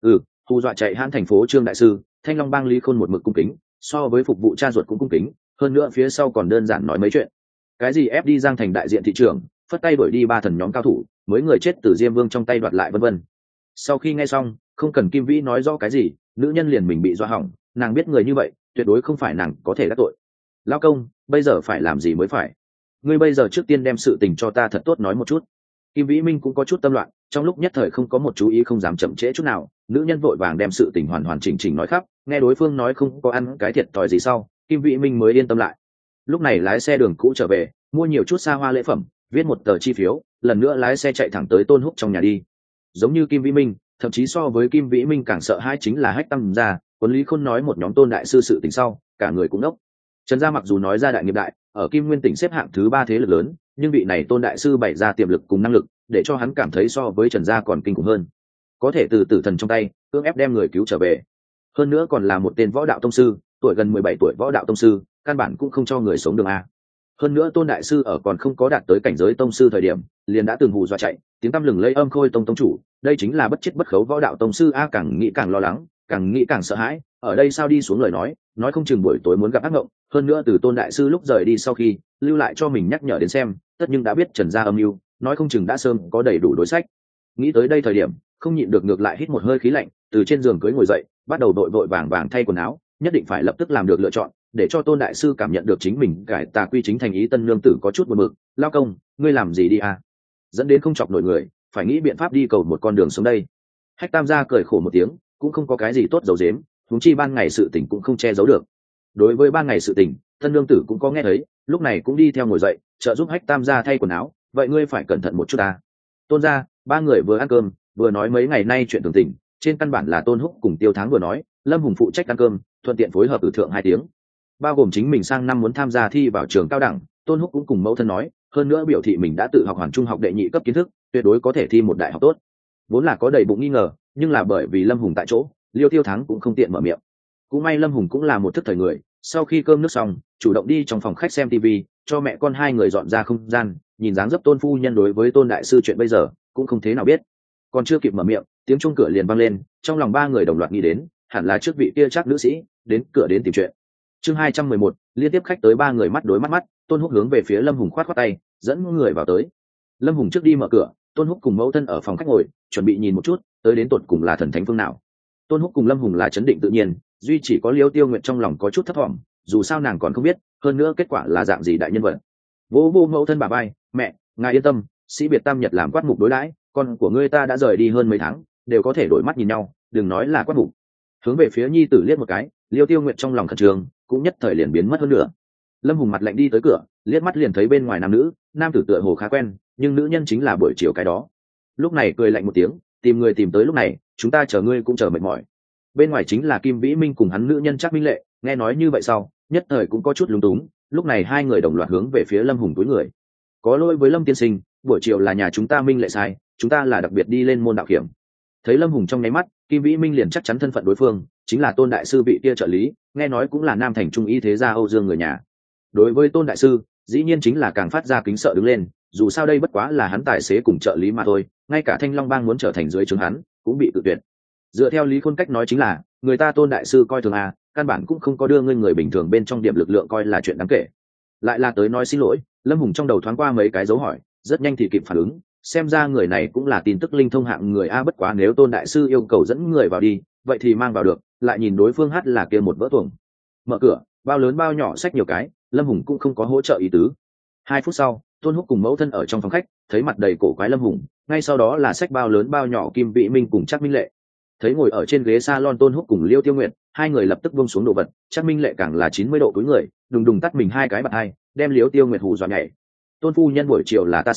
Hù dọa chạy hãn thành phố Trương đại sư, Thanh Long bang Lý Khôn một mực cung kính, so với phục vụ cha ruột cũng cung kính, hơn nữa phía sau còn đơn giản nói mấy chuyện. Cái gì ép đi Giang thành đại diện thị trường, phất tay đuổi đi 3 thần nhóm cao thủ, mới người chết từ Diêm Vương trong tay đoạt lại, vân vân. Sau khi nghe xong, không cần Kim Vĩ nói rõ cái gì, nữ nhân liền mình bị dọa hỏng, nàng biết người như vậy tuyệt đối không phải nàng có thể đắc tội. Lao công, bây giờ phải làm gì mới phải? Ngươi bây giờ trước tiên đem sự tình cho ta thật tốt nói một chút. Kim Vĩ Minh cũng có chút tâm loạn, trong lúc nhất thời không có một chú ý, không dám chậm trễ chút nào. Nữ nhân vội vàng đem sự tình hoàn hoàn chỉnh chỉnh nói khắp, nghe đối phương nói không có ăn cái thiệt thòi gì sau, Kim Vĩ Minh mới yên tâm lại. Lúc này lái xe đường cũ trở về, mua nhiều chút xa hoa lễ phẩm, viết một tờ chi phiếu, lần nữa lái xe chạy thẳng tới Tôn Húc trong nhà đi. Giống như Kim Vĩ Minh, thậm chí so với Kim Vĩ Minh càng sợ hãi chính là Hách Tâm gia. Quân Lý Khôn nói một nhóm Tôn đại sư sự tình sau, cả người cũng đốc. Trần gia mặc dù nói ra đại nghiệp đại, ở Kim Nguyên tỉnh xếp hạng thứ 3 thế lực lớn, nhưng vị này Tôn đại sư bày ra tiềm lực cùng năng lực, để cho hắn cảm thấy so với Trần gia còn kinh khủng hơn. Có thể từ tử thần trong tay cưỡng ép đem người cứu trở về, hơn nữa còn là một tên võ đạo tông sư, tuổi gần 17 tuổi võ đạo tông sư, căn bản cũng không cho người sống đường a. Hơn nữa Tôn đại sư ở còn không có đạt tới cảnh giới tông sư thời điểm, liền đã từng hù dọa chạy, tiếng tăm lừng lây Âm Khôi tông tông chủ, đây chính là bất chết bất khấu võ đạo tông sư a. Càng nghĩ càng lo lắng, càng nghĩ càng sợ hãi, ở đây sao đi xuống lời nói không chừng buổi tối muốn gặp ác mộng. Hơn nữa từ Tôn đại sư lúc rời đi sau khi lưu lại cho mình nhắc nhở đến xem, tất nhưng đã biết Trần gia âm mưu, nói không chừng đã sớm có đầy đủ đối sách. Nghĩ tới đây thời điểm, không nhịn được ngược lại hít một hơi khí lạnh, từ trên giường cưỡi ngồi dậy, bắt đầu vội vàng thay quần áo, nhất định phải lập tức làm được lựa chọn, để cho Tôn đại sư cảm nhận được chính mình cải tà quy chính thành ý. Tân nương tử có chút buồn bực, Lao công, ngươi làm gì đi à? Dẫn đến không chọc nổi người, phải nghĩ biện pháp đi cầu một con đường sống đây. Hách Tam gia cười khổ một tiếng, cũng không có cái gì tốt giấu giếm, huống chi ban ngày sự tình cũng không che giấu được. Đối với ban ngày sự tình, Tân nương tử cũng có nghe thấy, lúc này cũng đi theo ngồi dậy, trợ giúp Hách Tam gia thay quần áo. Vậy ngươi phải cẩn thận một chút ta. Tôn gia, 3 người vừa ăn cơm, vừa nói mấy ngày nay chuyện thường tình, trên căn bản là Tôn Húc cùng Tiêu Thắng vừa nói, Lâm Hùng phụ trách ăn cơm, thuận tiện phối hợp thượng 2 tiếng. Bao gồm chính mình sang năm muốn tham gia thi vào trường cao đẳng, Tôn Húc cũng cùng mẫu thân nói, hơn nữa biểu thị mình đã tự học hoàn trung học đệ nhị cấp kiến thức, tuyệt đối có thể thi một đại học tốt. Vốn là có đầy bụng nghi ngờ, nhưng là bởi vì Lâm Hùng tại chỗ, Liêu Tiêu Thắng cũng không tiện mở miệng. Cũng may Lâm Hùng cũng là một thức thời người, sau khi cơm nước xong, chủ động đi trong phòng khách xem TV, cho mẹ con 2 người dọn ra không gian, nhìn dáng dấp Tôn phu nhân đối với Tôn đại sư chuyện bây giờ cũng không thế nào biết. Còn chưa kịp mở miệng, tiếng chuông cửa liền vang lên, trong lòng 3 người đồng loạt nghĩ đến, hẳn là trước vị kia chắc nữ sĩ đến cửa đến tìm chuyện. Chương 211, liên tiếp khách tới 3 người mắt đối mắt, Tôn Húc hướng về phía Lâm Hùng khoát tay, dẫn người vào tới. Lâm Hùng trước đi mở cửa, Tôn Húc cùng mẫu thân ở phòng khách ngồi, chuẩn bị nhìn một chút, tới đến tột cùng là thần thánh phương nào. Tôn Húc cùng Lâm Hùng là chấn định tự nhiên, duy chỉ có Liêu Tiêu Nguyệt trong lòng có chút thấp thỏm, dù sao nàng còn không biết, hơn nữa kết quả là dạng gì đại nhân vật. Vô mẫu thân bà bay, mẹ, ngài yên tâm, sĩ biệt tam nhật làm quát mục đối đãi, con của ngươi ta đã rời đi hơn mấy tháng, đều có thể đổi mắt nhìn nhau, đừng nói là quát mục. Hướng về phía nhi tử liếc một cái, Liêu Tiêu Nguyệt trong lòng khẩn trương, cũng nhất thời liền biến mất hơn nữa. Lâm Hùng mặt lạnh đi tới cửa, liếc mắt liền thấy bên ngoài nam nữ, nam tử tựa hồ khá quen, nhưng nữ nhân chính là buổi chiều cái đó. Lúc này cười lạnh một tiếng, tìm người tìm tới lúc này, chúng ta chờ ngươi cũng chờ mệt mỏi. Bên ngoài chính là Kim Vĩ Minh cùng hắn nữ nhân Trác Minh Lệ, nghe nói như vậy sau, nhất thời cũng có chút lúng túng. Lúc này 2 người đồng loạt hướng về phía Lâm Hùng túi người. Có lỗi với Lâm tiên sinh, buổi chiều là nhà chúng ta Minh Lệ sai, chúng ta là đặc biệt đi lên môn đạo kiểm. Thấy Lâm Hùng trong nháy mắt, Kim Vĩ Minh liền chắc chắn thân phận đối phương chính là Tôn đại sư vị kia trợ lý, nghe nói cũng là Nam Thành Trung y thế gia Âu Dương người nhà. Đối với Tôn đại sư, dĩ nhiên chính là càng phát ra kính sợ đứng lên, dù sao đây bất quá là hắn tài xế cùng trợ lý mà thôi, ngay cả Thanh Long bang muốn trở thành dưới trướng hắn, cũng bị tự tuyệt. Dựa theo Lý Khôn cách nói chính là, người ta Tôn đại sư coi thường à, căn bản cũng không có đưa người bình thường bên trong điểm lực lượng coi là chuyện đáng kể. Lại là tới nói xin lỗi, Lâm Hùng trong đầu thoáng qua mấy cái dấu hỏi, rất nhanh thì kịp phản ứng, xem ra người này cũng là tin tức linh thông hạng người a. Bất quá nếu Tôn đại sư yêu cầu dẫn người vào đi, vậy thì mang vào được. Lại nhìn đối phương hát là kia một vỡ tuồng, mở cửa, bao lớn bao nhỏ xách nhiều cái, Lâm Hùng cũng không có hỗ trợ ý tứ. 2 phút sau, Tôn Húc cùng mẫu thân ở trong phòng khách, thấy mặt đầy cổ quái Lâm Hùng, ngay sau đó là xách bao lớn bao nhỏ Kim Vĩ Minh cùng Trác Minh Lệ. Thấy ngồi ở trên ghế salon Tôn Húc cùng Liêu Tiêu Nguyệt, 2 người lập tức buông xuống đồ vật, Trác Minh Lệ càng là 90 độ cúi người, đùng đùng tắt mình 2 cái bạt hai, đem Liêu Tiêu Nguyệt hù dọa nhảy. Tôn phu nhân buổi chiều là ta sai,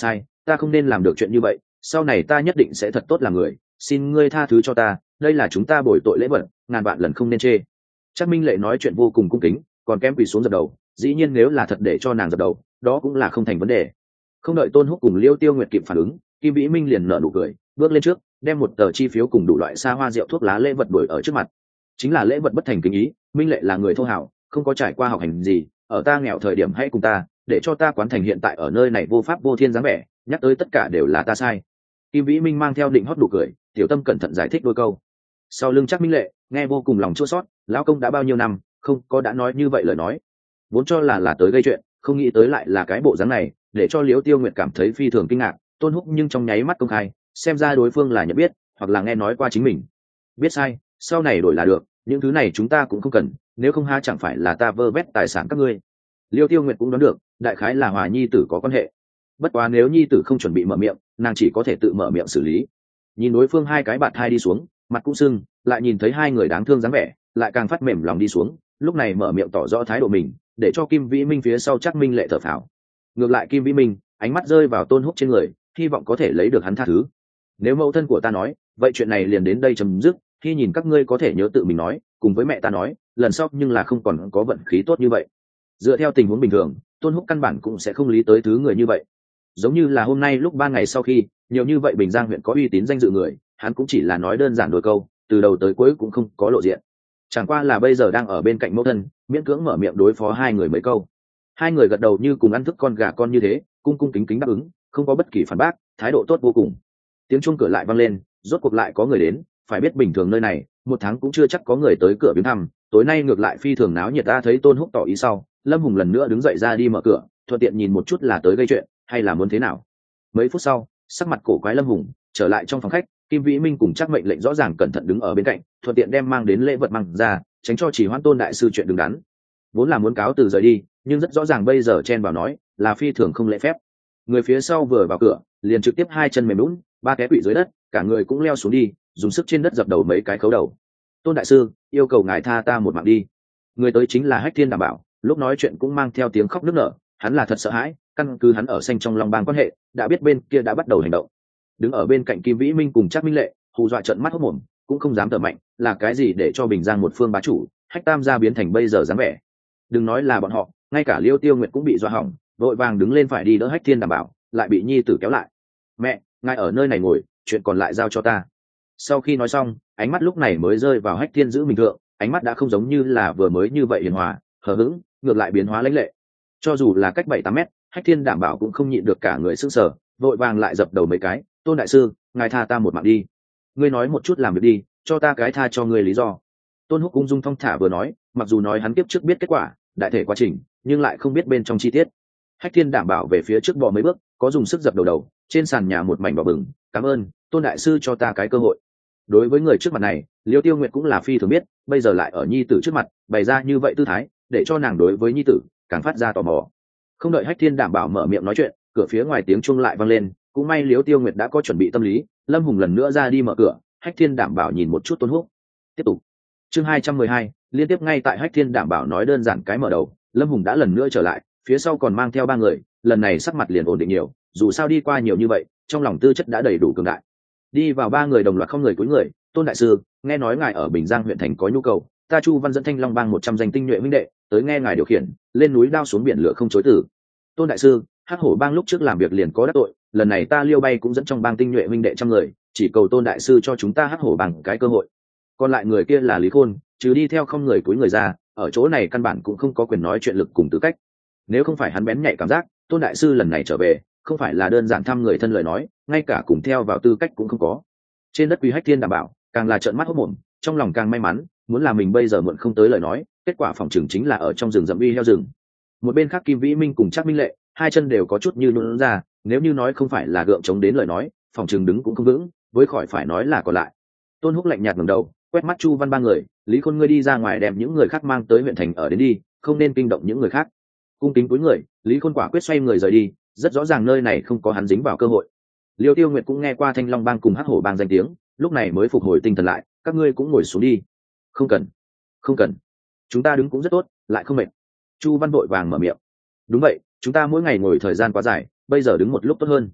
ta không nên làm được chuyện như vậy, sau này ta nhất định sẽ thật tốt làm người, xin ngươi tha thứ cho ta, đây là chúng ta bồi tội lễ vật, ngàn vạn lần không nên chê. Trác Minh Lệ nói chuyện vô cùng cung kính, còn kém quỳ xuống dập đầu, dĩ nhiên nếu là thật để cho nàng dập đầu, đó cũng là không thành vấn đề. Không đợi Tôn Húc cùng Liêu Tiêu Nguyệt kịp phản ứng, Kim Vĩ Minh liền nở nụ cười, bước lên trước, đem một tờ chi phiếu cùng đủ loại xa hoa rượu thuốc lá lễ vật đuổi ở trước mặt. Chính là lễ vật bất thành kính ý, Minh Lệ là người thô hảo, không có trải qua học hành gì, ở ta nghèo thời điểm hãy cùng ta, để cho ta quán thành hiện tại ở nơi này vô pháp vô thiên dáng vẻ, nhắc tới tất cả đều là ta sai. Kim Vĩ Minh mang theo định hót nụ cười, tiểu tâm cẩn thận giải thích đôi câu. Sau lưng Trác Minh Lệ nghe vô cùng lòng chua xót, lão công đã bao nhiêu năm không có đã nói như vậy lời nói, vốn cho là tới gây chuyện, không nghĩ tới lại là cái bộ dáng này, để cho Liễu Tiêu Nguyệt cảm thấy phi thường kinh ngạc. Tôn Húc nhưng trong nháy mắt công khai, xem ra đối phương là nhận biết hoặc là nghe nói qua chính mình. Biết sai, sau này đổi là được, những thứ này chúng ta cũng không cần, nếu không ha chẳng phải là ta vơ vét tài sản các ngươi. Liêu Tiêu Nguyệt cũng đoán được, đại khái là Hòa nhi tử có quan hệ. Bất quá nếu nhi tử không chuẩn bị mở miệng, nàng chỉ có thể tự mở miệng xử lý. Nhìn đối phương hai cái bạt hai đi xuống, mặt cũng sưng, lại nhìn thấy hai người đáng thương dáng vẻ, lại càng phát mềm lòng đi xuống, lúc này mở miệng tỏ rõ thái độ mình, để cho Kim Vĩ Minh phía sau Trác Minh Lệ thở phào. Ngược lại Kim Vĩ Minh ánh mắt rơi vào Tôn Húc trên người, hy vọng có thể lấy được hắn tha thứ. Nếu mẫu thân của ta nói, vậy chuyện này liền đến đây chấm dứt, khi nhìn các ngươi có thể nhớ tự mình nói, cùng với mẹ ta nói, lần sau nhưng là không còn có vận khí tốt như vậy. Dựa theo tình huống bình thường, Tôn Húc căn bản cũng sẽ không lý tới thứ người như vậy. Giống như là hôm nay lúc 3 ngày sau khi, nhiều như vậy Bình Giang huyện có uy tín danh dự người, hắn cũng chỉ là nói đơn giản đôi câu, từ đầu tới cuối cũng không có lộ diện. Chẳng qua là bây giờ đang ở bên cạnh mẫu thân, miễn cưỡng mở miệng đối phó hai người mấy câu. Hai người gật đầu như cùng ăn thức con gà con như thế, cung cung kính kính đáp ứng, không có bất kỳ phản bác, thái độ tốt vô cùng. Tiếng chuông cửa lại vang lên, rốt cuộc lại có người đến, phải biết bình thường nơi này, 1 tháng cũng chưa chắc có người tới cửa viếng thăm, tối nay ngược lại phi thường náo nhiệt. Ta thấy Tôn Húc tỏ ý sau, Lâm Hùng lần nữa đứng dậy ra đi mở cửa, thuận tiện nhìn một chút là tới gây chuyện hay là muốn thế nào. Mấy phút sau, sắc mặt cổ quái Lâm Hùng trở lại trong phòng khách, Kim Vĩ Minh cùng Trác Mệnh Lệnh rõ ràng cẩn thận đứng ở bên cạnh, thuận tiện đem mang đến lễ vật mang ra, tránh cho chỉ hoãn Tôn đại sư chuyện đứng đắn. Vốn là muốn cáo từ rời đi, nhưng rất rõ ràng bây giờ chen vào nói là phi thường không lễ phép. Người phía sau vừa vào cửa, liền trực tiếp 2 chân mềm nhũn, 3 té quỵ dưới đất, cả người cũng leo xuống đi, dùng sức trên đất dập đầu mấy cái khấu đầu. Tôn đại sư, yêu cầu ngài tha ta một mạng đi. Người tới chính là Hách Thiên Đảm Bảo, lúc nói chuyện cũng mang theo tiếng khóc nức nở, hắn là thật sợ hãi, căn cứ hắn ở xanh trong Long Bang quan hệ, đã biết bên kia đã bắt đầu hành động. Đứng ở bên cạnh Kim Vĩ Minh cùng Trác Minh Lệ, hù dọa trợn mắt hốt mồm, cũng không dám thở mạnh, là cái gì để cho Bình Giang một phương bá chủ, Hách Tam gia biến thành bây giờ dáng vẻ. Đừng nói là bọn họ, ngay cả Liêu Tiêu Nguyệt cũng bị dọa hỏng, vội vàng đứng lên phải đi đỡ Hách Thiên Đảm Bảo, lại bị nhi tử kéo lại. Mẹ, ngài ở nơi này ngồi, chuyện còn lại giao cho ta. Sau khi nói xong, ánh mắt lúc này mới rơi vào Hách Thiên giữ mình thượng, ánh mắt đã không giống như là vừa mới như vậy hiền hòa, hờ hững, ngược lại biến hóa lãnh lệ. Cho dù là cách 7-8 mét, Hách Thiên Đảm Bảo cũng không nhịn được cả người sững sờ, vội vàng lại dập đầu mấy cái. Tôn đại sư, ngài tha ta một mạng đi. Ngươi nói một chút làm việc đi, cho ta cái tha cho ngươi lý do. Tôn Húc ung dung thong thả vừa nói, mặc dù nói hắn kiếp trước biết kết quả, đại thể quá trình, nhưng lại không biết bên trong chi tiết. Hách Thiên Đảm Bảo về phía trước bò mấy bước, có dùng sức dập đầu, trên sàn nhà một mảnh đỏ bừng. Cảm ơn, Tôn đại sư cho ta cái cơ hội. Đối với người trước mặt này, Liêu Tiêu Nguyệt cũng là phi thường biết, bây giờ lại ở nhi tử trước mặt bày ra như vậy tư thái, để cho nàng đối với nhi tử càng phát ra tò mò. Không đợi Hách Thiên Đảm Bảo mở miệng nói chuyện, cửa phía ngoài tiếng chuông lại vang lên, cũng may Liêu Tiêu Nguyệt đã có chuẩn bị tâm lý. Lâm Hùng lần nữa ra đi mở cửa, Hách Thiên Đảm Bảo nhìn một chút Tôn Húc, tiếp tục. Chương 212, liên tiếp ngay tại Hách Thiên Đảm Bảo nói đơn giản cái mở đầu, Lâm Hùng đã lần nữa trở lại, phía sau còn mang theo 3 người, lần này sắc mặt liền ổn định nhiều, dù sao đi qua nhiều như vậy, trong lòng tư chất đã đầy đủ cường đại. Đi vào 3 người đồng loạt không người cúi người. Tôn đại sư, nghe nói ngài ở Bình Giang huyện thành có nhu cầu, ta Chu Văn dẫn Thanh Long Bang 100 danh tinh nhuệ huynh đệ tới nghe ngài điều khiển, lên núi đao xuống biển lửa không chối từ. Tôn đại sư, Hắc Hổ Bang lúc trước làm việc liền có đắc tội, lần này ta Liêu Bay cũng dẫn trong bang tinh nhuệ huynh đệ 100 người, chỉ cầu Tôn đại sư cho chúng ta Hắc Hổ Bang cái cơ hội. Còn lại người kia là Lý Khôn, trừ đi theo không người cúi người ra, ở chỗ này căn bản cũng không có quyền nói chuyện lực cùng tư cách. Nếu không phải hắn bén nhạy cảm giác, Tôn đại sư lần này trở về, không phải là đơn giản thăm người thân lời nói, ngay cả cùng theo vào tư cách cũng không có. Trên đất Quý Hách Thiên Đảm Bảo càng là trợn mắt hốt mồm, trong lòng càng may mắn, muốn là mình bây giờ muộn không tới lời nói, kết quả phòng trường chính là ở trong rừng rậm uy heo rừng. Một bên khác Kim Vĩ Minh cùng Trác Minh Lệ, 2 chân đều có chút như nhũn ra, nếu như nói không phải là gượng chống đến lời nói, phòng trường đứng cũng không vững, với khỏi phải nói là còn lại. Tôn Húc lạnh nhạt ngẩng đầu, quét mắt Chu Văn 3 người, Lý Khôn ngươi đi ra ngoài đem những người khác mang tới huyện thành ở đến đi, không nên kinh động những người khác. Cung kính cúi người, Lý Khôn quả quyết xoay người rời đi, rất rõ ràng nơi này không có hắn dính vào cơ hội. Liêu Tiêu Nguyệt cũng nghe qua Thanh Long Bang cùng Hắc Hổ Bang danh tiếng, lúc này mới phục hồi tinh thần lại, các ngươi cũng ngồi xuống đi. Không cần, không cần, chúng ta đứng cũng rất tốt, lại không mệt. Chu Văn vội vàng mở miệng. Đúng vậy, chúng ta mỗi ngày ngồi thời gian quá dài, bây giờ đứng một lúc tốt hơn.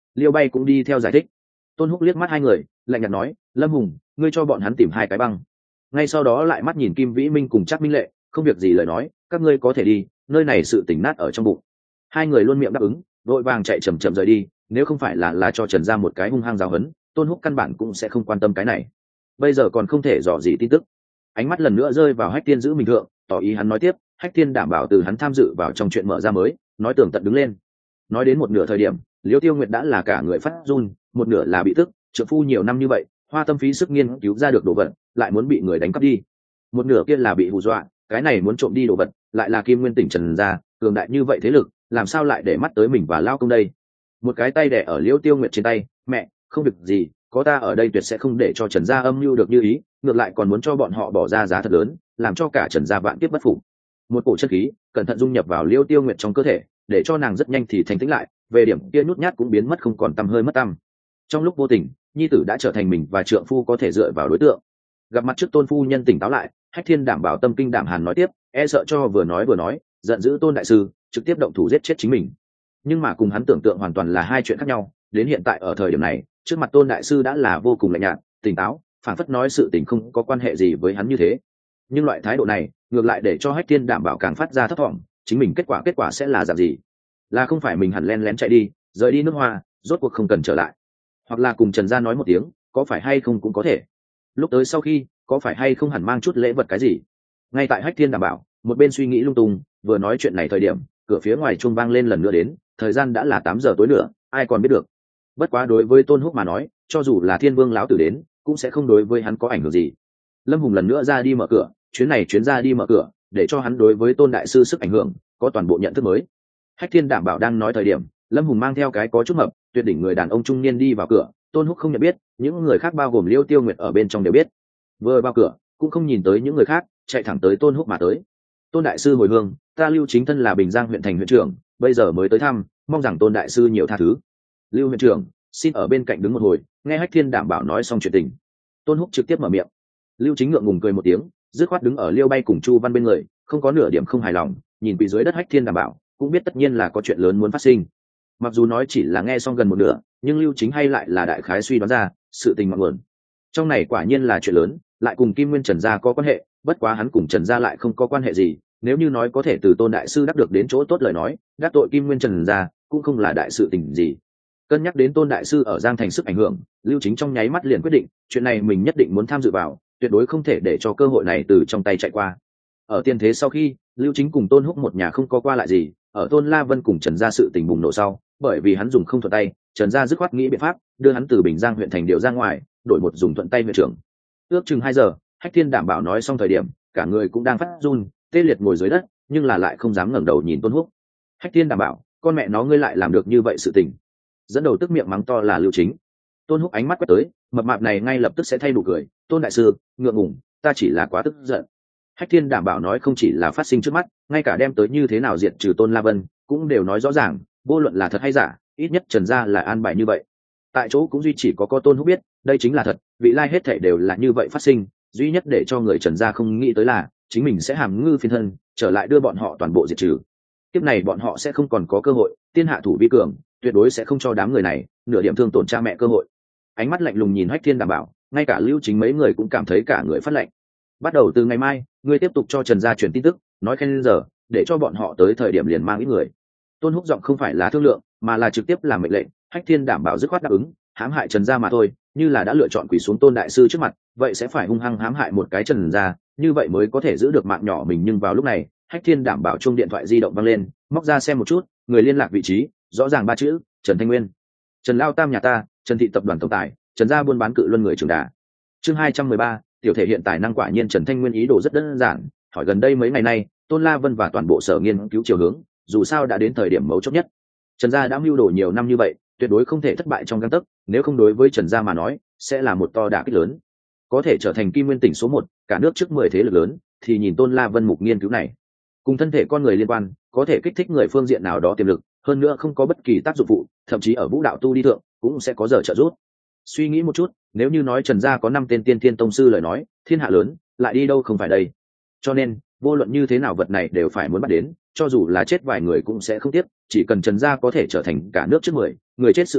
Liêu Bay cũng đi theo giải thích. Tôn Húc liếc mắt hai người, lạnh nhạt nói, Lâm Hùng, ngươi cho bọn hắn tìm hai cái băng. Ngay sau đó lại mắt nhìn Kim Vĩ Minh cùng Trác Minh Lệ, không việc gì lời nói, các ngươi có thể đi, nơi này sự tỉnh nát ở trong bụng. Hai người luôn miệng đáp ứng, vội vàng chạy chậm chậm rời đi. Nếu không phải là cho Trần gia một cái hung hăng giáo huấn, Tôn Húc căn bản cũng sẽ không quan tâm cái này. Bây giờ còn không thể dò gì tin tức. Ánh mắt lần nữa rơi vào Hách Thiên giữ mình thượng, tỏ ý hắn nói tiếp. Hách Thiên đảm bảo từ hắn tham dự vào trong chuyện mở ra mới, nói tường tận đứng lên. Nói đến một nửa thời điểm, Liêu Tiêu Nguyệt đã là cả người phát run, một nửa là bị tức, trợ phu nhiều năm như vậy, hoa tâm phí sức nghiên cứu ra được đồ vật, lại muốn bị người đánh cắp đi. Một nửa kia là bị hù dọa, cái này muốn trộm đi đồ vật, lại là Kim Nguyên tỉnh Trần gia, cường đại như vậy thế lực, làm sao lại để mắt tới mình và lao công đây. Một cái tay đè ở Liêu Tiêu Nguyệt trên tay, mẹ, không việc gì, có ta ở đây tuyệt sẽ không để cho Trần gia âm mưu được như ý, ngược lại còn muốn cho bọn họ bỏ ra giá thật lớn, làm cho cả Trần gia vạn kiếp bất phục. Một cổ chất khí cẩn thận dung nhập vào Liêu Tiêu Nguyệt trong cơ thể, để cho nàng rất nhanh thì thành tĩnh lại, về điểm kia nhút nhát cũng biến mất không còn tăm hơi mất tăm. Trong lúc vô tình, nhi tử đã trở thành mình và trượng phu có thể dựa vào đối tượng. Gặp mặt trước Tôn phu nhân tỉnh táo lại, Hách Thiên đảm bảo tâm kinh đảm hàn nói tiếp, e sợ cho vừa nói giận dữ Tôn đại sư trực tiếp động thủ giết chết chính mình. Nhưng mà cùng hắn tưởng tượng hoàn toàn là hai chuyện khác nhau. Đến hiện tại ở thời điểm này, trước mặt Tôn đại sư đã là vô cùng lạnh nhạt, tỉnh táo, phản phất nói sự tình không có quan hệ gì với hắn như thế. Nhưng loại thái độ này ngược lại để cho Hách Thiên đảm bảo càng phát ra thất vọng, chính mình kết quả sẽ là dạng gì? Là không phải mình hẳn lén lén chạy đi, rời đi nước Hoa, rốt cuộc không cần trở lại, hoặc là cùng Trần gia nói một tiếng, có phải hay không cũng có thể. Lúc tới sau khi, có phải hay không hẳn mang chút lễ vật cái gì? Ngay tại Hách Thiên đảm bảo một bên suy nghĩ lung tung, vừa nói chuyện này thời điểm, cửa phía ngoài chuông vang lên lần nữa đến, thời gian đã là 8 giờ tối nữa, ai còn biết được. Bất quá đối với Tôn Húc mà nói, cho dù là Thiên Vương lão tử đến, cũng sẽ không đối với hắn có ảnh hưởng gì. Lâm Hùng lần nữa ra đi mở cửa, chuyến ra đi mở cửa, để cho hắn đối với Tôn đại sư sức ảnh hưởng có toàn bộ nhận thức mới. Hách Thiên đảm bảo đang nói thời điểm, Lâm Hùng mang theo cái có chút mập, tuyệt đỉnh người đàn ông trung niên đi vào cửa. Tôn Húc không nhận biết, những người khác bao gồm Liêu Tiêu Nguyệt ở bên trong đều biết. Vừa vào cửa, cũng không nhìn tới những người khác, chạy thẳng tới Tôn Húc mà tới. Tôn đại sư hồi hương, ta Lưu Chính thân là Bình Giang huyện thành huyện trưởng, bây giờ mới tới thăm, mong rằng Tôn đại sư nhiều tha thứ. Lưu huyện trưởng, xin ở bên cạnh đứng một hồi, nghe Hách Thiên đảm bảo nói xong chuyện tình. Tôn Húc trực tiếp mở miệng. Lưu Chính ngượng ngùng cười một tiếng, dứt khoát đứng ở Liêu Bay cùng Chu Văn bên người, không có nửa điểm không hài lòng, nhìn quỳ dưới đất Hách Thiên đảm bảo, cũng biết tất nhiên là có chuyện lớn muốn phát sinh. Mặc dù nói chỉ là nghe xong gần một nửa, nhưng Lưu Chính hay lại là đại khái suy đoán ra sự tình ngọn nguồn. Trong này quả nhiên là chuyện lớn, lại cùng Kim Nguyên Trần gia có quan hệ, bất quá hắn cùng Trần gia lại không có quan hệ gì. Nếu như nói có thể từ Tôn đại sư đắc được đến chỗ tốt lời nói, đắc tội Kim Nguyên Trần gia cũng không là đại sự tình gì. Cân nhắc đến Tôn đại sư ở Giang Thành sức ảnh hưởng, Lưu Chính trong nháy mắt liền quyết định, chuyện này mình nhất định muốn tham dự vào, tuyệt đối không thể để cho cơ hội này từ trong tay chạy qua. Ở tiên thế sau khi, Lưu Chính cùng Tôn Húc một nhà không có qua lại gì, ở Tôn La Vân cùng Trần gia sự tình bùng nổ sau, bởi vì hắn dùng không thuận tay, Trần gia dứt khoát nghĩ biện pháp đưa hắn từ Bình Giang huyện thành điều ra ngoài, đổi một dùng thuận tay huyện trưởng. Ước chừng 2 giờ, Hách Thiên đảm bảo nói xong thời điểm, cả người cũng đang phát run, tê liệt ngồi dưới đất, nhưng là lại không dám ngẩng đầu nhìn Tôn Húc. Hách Thiên đảm bảo, con mẹ nó ngươi lại làm được như vậy sự tình. Dẫn đầu tức miệng mắng to là Lưu Chính. Tôn Húc ánh mắt quét tới, mập mạp này ngay lập tức sẽ thay nụ cười, Tôn đại sư, ngượng ngùng, ta chỉ là quá tức giận. Hách Thiên đảm bảo nói không chỉ là phát sinh trước mắt, ngay cả đem tới như thế nào diệt trừ Tôn La Vân cũng đều nói rõ ràng, vô luận là thật hay giả, ít nhất Trần gia là an bài như vậy. Tại chỗ cũng duy chỉ có Tôn Húc biết, đây chính là thật, vị lai hết thảy đều là như vậy phát sinh, duy nhất để cho người Trần gia không nghĩ tới là chính mình sẽ hàm ngư phiên thân, trở lại đưa bọn họ toàn bộ diệt trừ. Tiếp này bọn họ sẽ không còn có cơ hội, tiên hạ thủ vi cường, tuyệt đối sẽ không cho đám người này nửa điểm thương tổn cha mẹ cơ hội. Ánh mắt lạnh lùng nhìn Hách Thiên đảm bảo, ngay cả Lưu Chính mấy người cũng cảm thấy cả người phát lạnh. Bắt đầu từ ngày mai, ngươi tiếp tục cho Trần gia truyền tin tức, nói khen giờ, để cho bọn họ tới thời điểm liền mang ít người. Tôn Húc giọng không phải là thương lượng, mà là trực tiếp làm mệnh lệnh. Hách Thiên đảm bảo dứt khoát đáp ứng, hãm hại Trần gia mà thôi, như là đã lựa chọn quỳ xuống Tôn đại sư trước mặt, vậy sẽ phải hung hăng hãm hại một cái Trần gia, như vậy mới có thể giữ được mạng nhỏ mình. Nhưng vào lúc này, Hách Thiên đảm bảo chuông điện thoại di động vang lên, móc ra xem một chút, người liên lạc vị trí, rõ ràng 3 chữ, Trần Thanh Nguyên. Trần lao tam nhà ta, Trần thị tập đoàn tổng tài, Trần gia buôn bán cự luân người trưởng đà. Chương 213, tiểu thể hiện tài năng quả nhiên. Trần Thanh Nguyên ý đồ rất đơn giản, hỏi gần đây mấy ngày nay, Tôn La Vân và toàn bộ sở nghiên cứu chiều hướng, dù sao đã đến thời điểm mấu chốt nhất. Trần gia đã mưu đồ nhiều năm như vậy, tuyệt đối không thể thất bại trong gang tấc, nếu không đối với Trần gia mà nói, sẽ là một to đả kích lớn. Có thể trở thành Kim Nguyên tỉnh số 1, cả nước trước 10 thế lực lớn, thì nhìn Tôn La Vân mục nghiên cứu này, cùng thân thể con người liên quan, có thể kích thích người phương diện nào đó tiềm lực, hơn nữa không có bất kỳ tác dụng phụ, thậm chí ở vũ đạo tu đi thượng cũng sẽ có giờ trợ giúp. Suy nghĩ một chút, nếu như nói Trần gia có 5 tên tiên thiên tông sư lời nói, thiên hạ lớn, lại đi đâu không phải đây. Cho nên, vô luận như thế nào vật này đều phải muốn bắt đến, cho dù là chết vài người cũng sẽ không tiếc, chỉ cần Trần gia có thể trở thành cả nước trước 10, người chết sự tình,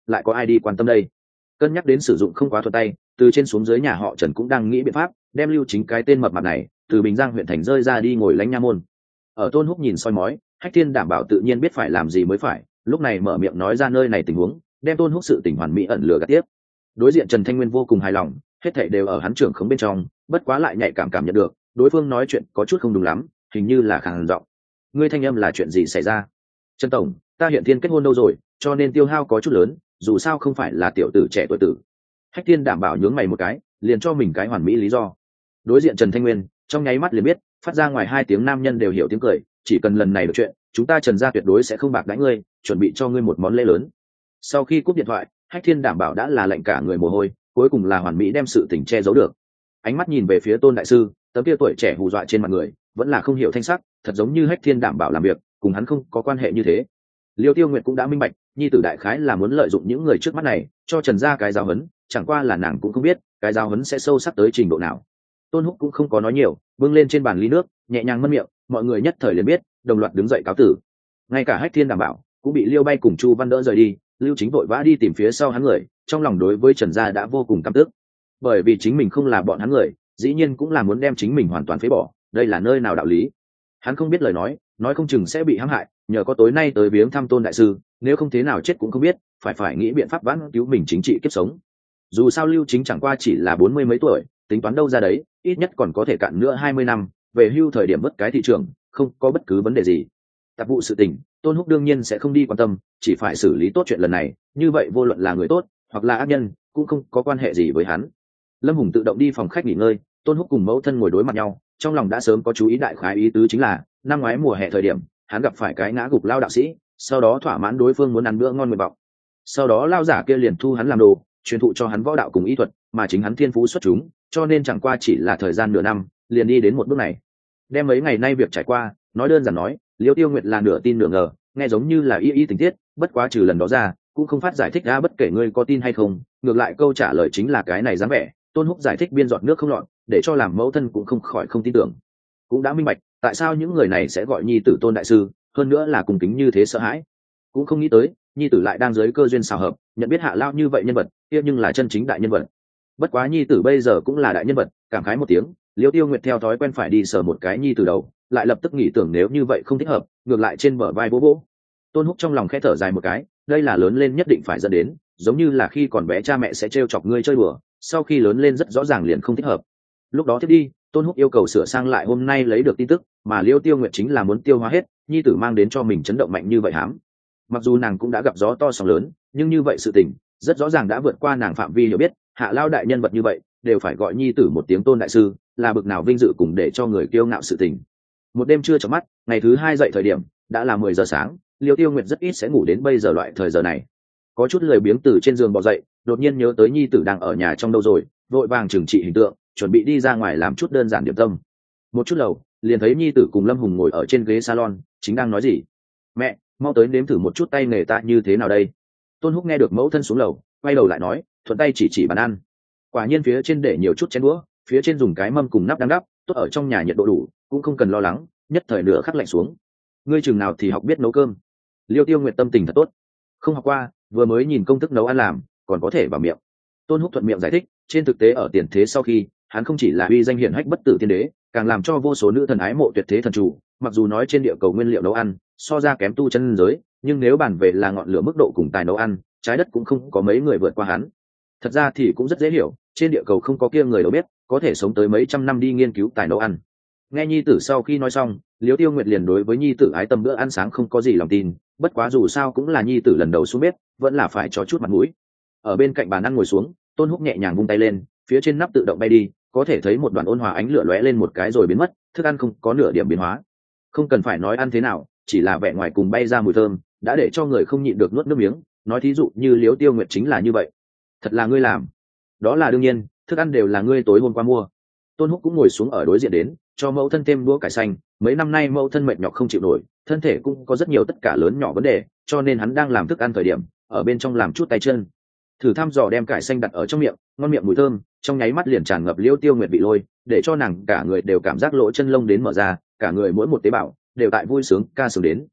lại có ai đi quan tâm đây. Cân nhắc đến sử dụng không quá thuận tay, từ trên xuống dưới nhà họ Trần cũng đang nghĩ biện pháp đem Lưu Chính cái tên mập mạp này từ Bình Giang huyện thành rơi ra đi ngồi lãnh nha môn. Ở Tôn Húc nhìn soi mói, Hách Thiên đảm bảo tự nhiên biết phải làm gì mới phải, lúc này mở miệng nói ra nơi này tình huống, đem Tôn Húc sự tình hoàn mỹ ẩn lừa gạt tiếp. Đối diện Trần Thanh Nguyên vô cùng hài lòng, hết thảy đều ở hắn trưởng khống bên trong, bất quá lại nhạy cảm nhận được đối phương nói chuyện có chút không đúng lắm, hình như là khàn giọng. Ngươi thanh âm là chuyện gì xảy ra? Trần tổng, ta hiện thiên kết hôn đâu rồi, cho nên tiêu hao có chút lớn, dù sao không phải là tiểu tử trẻ tuổi tử. Hách Thiên đảm bảo nhướng mày một cái, liền cho mình cái hoàn mỹ lý do. Đối diện Trần Thanh Nguyên trong nháy mắt liền biết, phát ra ngoài 2 tiếng nam nhân đều hiểu tiếng cười, chỉ cần lần này được chuyện, chúng ta Trần gia tuyệt đối sẽ không bạc đãi ngươi, chuẩn bị cho ngươi một món lễ lớn. Sau khi cúp điện thoại, Hách Thiên đảm bảo đã là lạnh cả người mồ hôi, cuối cùng là hoàn mỹ đem sự tình che giấu được. Ánh mắt nhìn về phía Tôn đại sư, tấm kia tuổi trẻ hù dọa trên mặt người vẫn là không hiểu thanh sắc, thật giống như Hách Thiên đảm bảo làm việc cùng hắn không có quan hệ như thế. Liêu Tiêu Nguyệt cũng đã minh bạch, nhi tử đại khái là muốn lợi dụng những người trước mắt này cho Trần gia cái giáo huấn, chẳng qua là nàng cũng không biết cái giáo huấn sẽ sâu sắc tới trình độ nào. Tôn Húc cũng không có nói nhiều, bưng lên trên bàn ly nước, nhẹ nhàng mân miệng, mọi người nhất thời liền biết, đồng loạt đứng dậy cáo tử. Ngay cả Hách Thiên đảm bảo cũng bị Liêu Bay cùng Chu Văn đỡ rời đi, Lưu Chính vội vã đi tìm phía sau hắn người, trong lòng đối với Trần gia đã vô cùng căm tức. Bởi vì chính mình không là bọn hắn người, dĩ nhiên cũng là muốn đem chính mình hoàn toàn phế bỏ, đây là nơi nào đạo lý. Hắn không biết lời nói không chừng sẽ bị hãm hại, nhờ có tối nay tới viếng thăm Tôn đại sư, nếu không thế nào chết cũng không biết, phải nghĩ biện pháp vãn cứu mình chính trị kiếp sống. Dù sao Lưu Chính chẳng qua chỉ là 40 mấy tuổi, tính toán đâu ra đấy, ít nhất còn có thể cạn nữa 20 năm, về hưu thời điểm vất cái thị trường, không có bất cứ vấn đề gì. Tạp vụ sự tình, Tôn Húc đương nhiên sẽ không đi quan tâm, chỉ phải xử lý tốt chuyện lần này, như vậy vô luận là người tốt hoặc là ác nhân, cũng không có quan hệ gì với hắn. Lâm Hùng tự động đi phòng khách nghỉ ngơi, Tôn Húc cùng mẫu thân ngồi đối mặt nhau, trong lòng đã sớm có chú ý đại khái ý tứ chính là, năm ngoái mùa hè thời điểm, hắn gặp phải cái ngã gục lao đạo sĩ, sau đó thỏa mãn đối phương muốn ăn bữa ngon nguyện vọng. Sau đó lao giả kia liền thu hắn làm đồ, truyền thụ cho hắn võ đạo cùng y thuật, mà chính hắn thiên phú xuất chúng, cho nên chẳng qua chỉ là thời gian nửa năm, liền đi đến một bước này. Đem mấy ngày nay việc trải qua, nói đơn giản nói, Liêu Tiêu Nguyệt là nửa tin nửa ngờ, nghe giống như là y tình tiết, bất quá trừ lần đó ra, cũng không phát giải thích ra bất kể ngươi có tin hay không, ngược lại câu trả lời chính là cái này dáng vẻ. Tôn Húc giải thích biên giọt nước không lọt, để cho làm mẫu thân cũng không khỏi không tin tưởng. Cũng đã minh bạch, tại sao những người này sẽ gọi nhi tử Tôn đại sư, hơn nữa là cùng kính như thế sợ hãi. Cũng không nghĩ tới, nhi tử lại đang dưới cơ duyên xào hợp, nhận biết Hạ Lao như vậy nhân vật, kia nhưng là chân chính đại nhân vật. Bất quá nhi tử bây giờ cũng là đại nhân vật, cảm khái một tiếng, Liêu Tiêu Nguyệt theo thói quen phải đi sờ một cái nhi tử đầu, lại lập tức nghĩ tưởng nếu như vậy không thích hợp, ngược lại trên bờ vai bố bố. Tôn Húc trong lòng khẽ thở dài một cái, đây là lớn lên nhất định phải dẫn đến, giống như là khi còn bé cha mẹ sẽ trêu chọc ngươi chơi đùa, sau khi lớn lên rất rõ ràng liền không thích hợp. Lúc đó tiếp đi, Tôn Húc yêu cầu sửa sang lại hôm nay lấy được tin tức, mà Liêu Tiêu Nguyệt chính là muốn tiêu hóa hết, nhi tử mang đến cho mình chấn động mạnh như vậy hám. Mặc dù nàng cũng đã gặp gió to sóng lớn, nhưng như vậy sự tình rất rõ ràng đã vượt qua nàng phạm vi hiểu biết. Hạ Lao đại nhân vật như vậy đều phải gọi nhi tử một tiếng Tôn đại sư, là bực nào vinh dự cùng để cho người kiêu ngạo sự tình. Một đêm trưa chợp mắt, ngày thứ 2 dậy thời điểm đã là 10 giờ sáng, Liêu Tiêu Nguyệt rất ít sẽ ngủ đến bây giờ loại thời giờ này. Có chút lười biếng từ trên giường bò dậy, đột nhiên nhớ tới nhi tử đang ở nhà trong đâu rồi, vội vàng trừng trị hình tượng, chuẩn bị đi ra ngoài làm chút đơn giản điểm tâm. Một chút lầu, liền thấy nhi tử cùng Lâm Hùng ngồi ở trên ghế salon, chính đang nói gì. Mẹ, mau tới nếm thử một chút tay nghề ta như thế nào đây. Tôn Húc nghe được mẫu thân xuống lầu, quay đầu lại nói, thuận tay chỉ bàn ăn. Quả nhiên phía trên để nhiều chút chén đũa, phía trên dùng cái mâm cùng nắp đang đắp, tốt ở trong nhà nhiệt độ đủ, cũng không cần lo lắng, nhất thời nửa khắc lạnh xuống. Ngươi chừng nào thì học biết nấu cơm? Liêu Tiêu Nguyệt tâm tình thật tốt. Không học qua, vừa mới nhìn công thức nấu ăn làm, còn có thể vào miệng. Tôn Húc thuận miệng giải thích, trên thực tế ở tiền thế sau khi, hắn không chỉ là uy danh hiển hách bất tử tiên đế, càng làm cho vô số nữ thần ái mộ tuyệt thế thần chủ. Mặc dù nói trên địa cầu nguyên liệu nấu ăn so ra kém tu chân giới, nhưng nếu bàn về là ngọn lửa mức độ cùng tài nấu ăn, trái đất cũng không có mấy người vượt qua hắn. Thật ra thì cũng rất dễ hiểu, trên địa cầu không có kia người đâu biết, có thể sống tới mấy trăm năm đi nghiên cứu tài nấu ăn. Nghe nhi tử sau khi nói xong, Liêu Tiêu Nguyệt liền đối với nhi tử ái tâm bữa ăn sáng không có gì lòng tin, bất quá dù sao cũng là nhi tử lần đầu xuống bếp, vẫn là phải cho chút mặt mũi. Ở bên cạnh bàn ăn ngồi xuống, Tôn Húc nhẹ nhàng vung tay lên, phía trên nắp tự động bay đi, có thể thấy một đoàn ôn hòa ánh lửa lóe lên một cái rồi biến mất, thức ăn không có nửa điểm biến hóa. Không cần phải nói ăn thế nào, chỉ là vẻ ngoài cùng bay ra mùi thơm, đã để cho người không nhịn được nuốt nước miếng. Nói thí dụ như Liêu Tiêu Nguyệt chính là như vậy. Thật là ngươi làm? Đó là đương nhiên, thức ăn đều là ngươi tối hôm qua mua. Tôn Húc cũng ngồi xuống ở đối diện đến, cho mẫu thân thêm đũa cải xanh. Mấy năm nay mẫu thân mệt nhọc không chịu nổi, thân thể cũng có rất nhiều tất cả lớn nhỏ vấn đề, cho nên hắn đang làm thức ăn thời điểm ở bên trong làm chút tay chân. Thử thăm dò đem cải xanh đặt ở trong miệng, ngon miệng mùi thơm trong nháy mắt liền tràn ngập Liêu Tiêu Nguyệt vị lôi, để cho nàng cả người đều cảm giác lỗ chân lông đến mở ra, cả người mỗi một tế bào đều tại vui sướng ca sướng đến.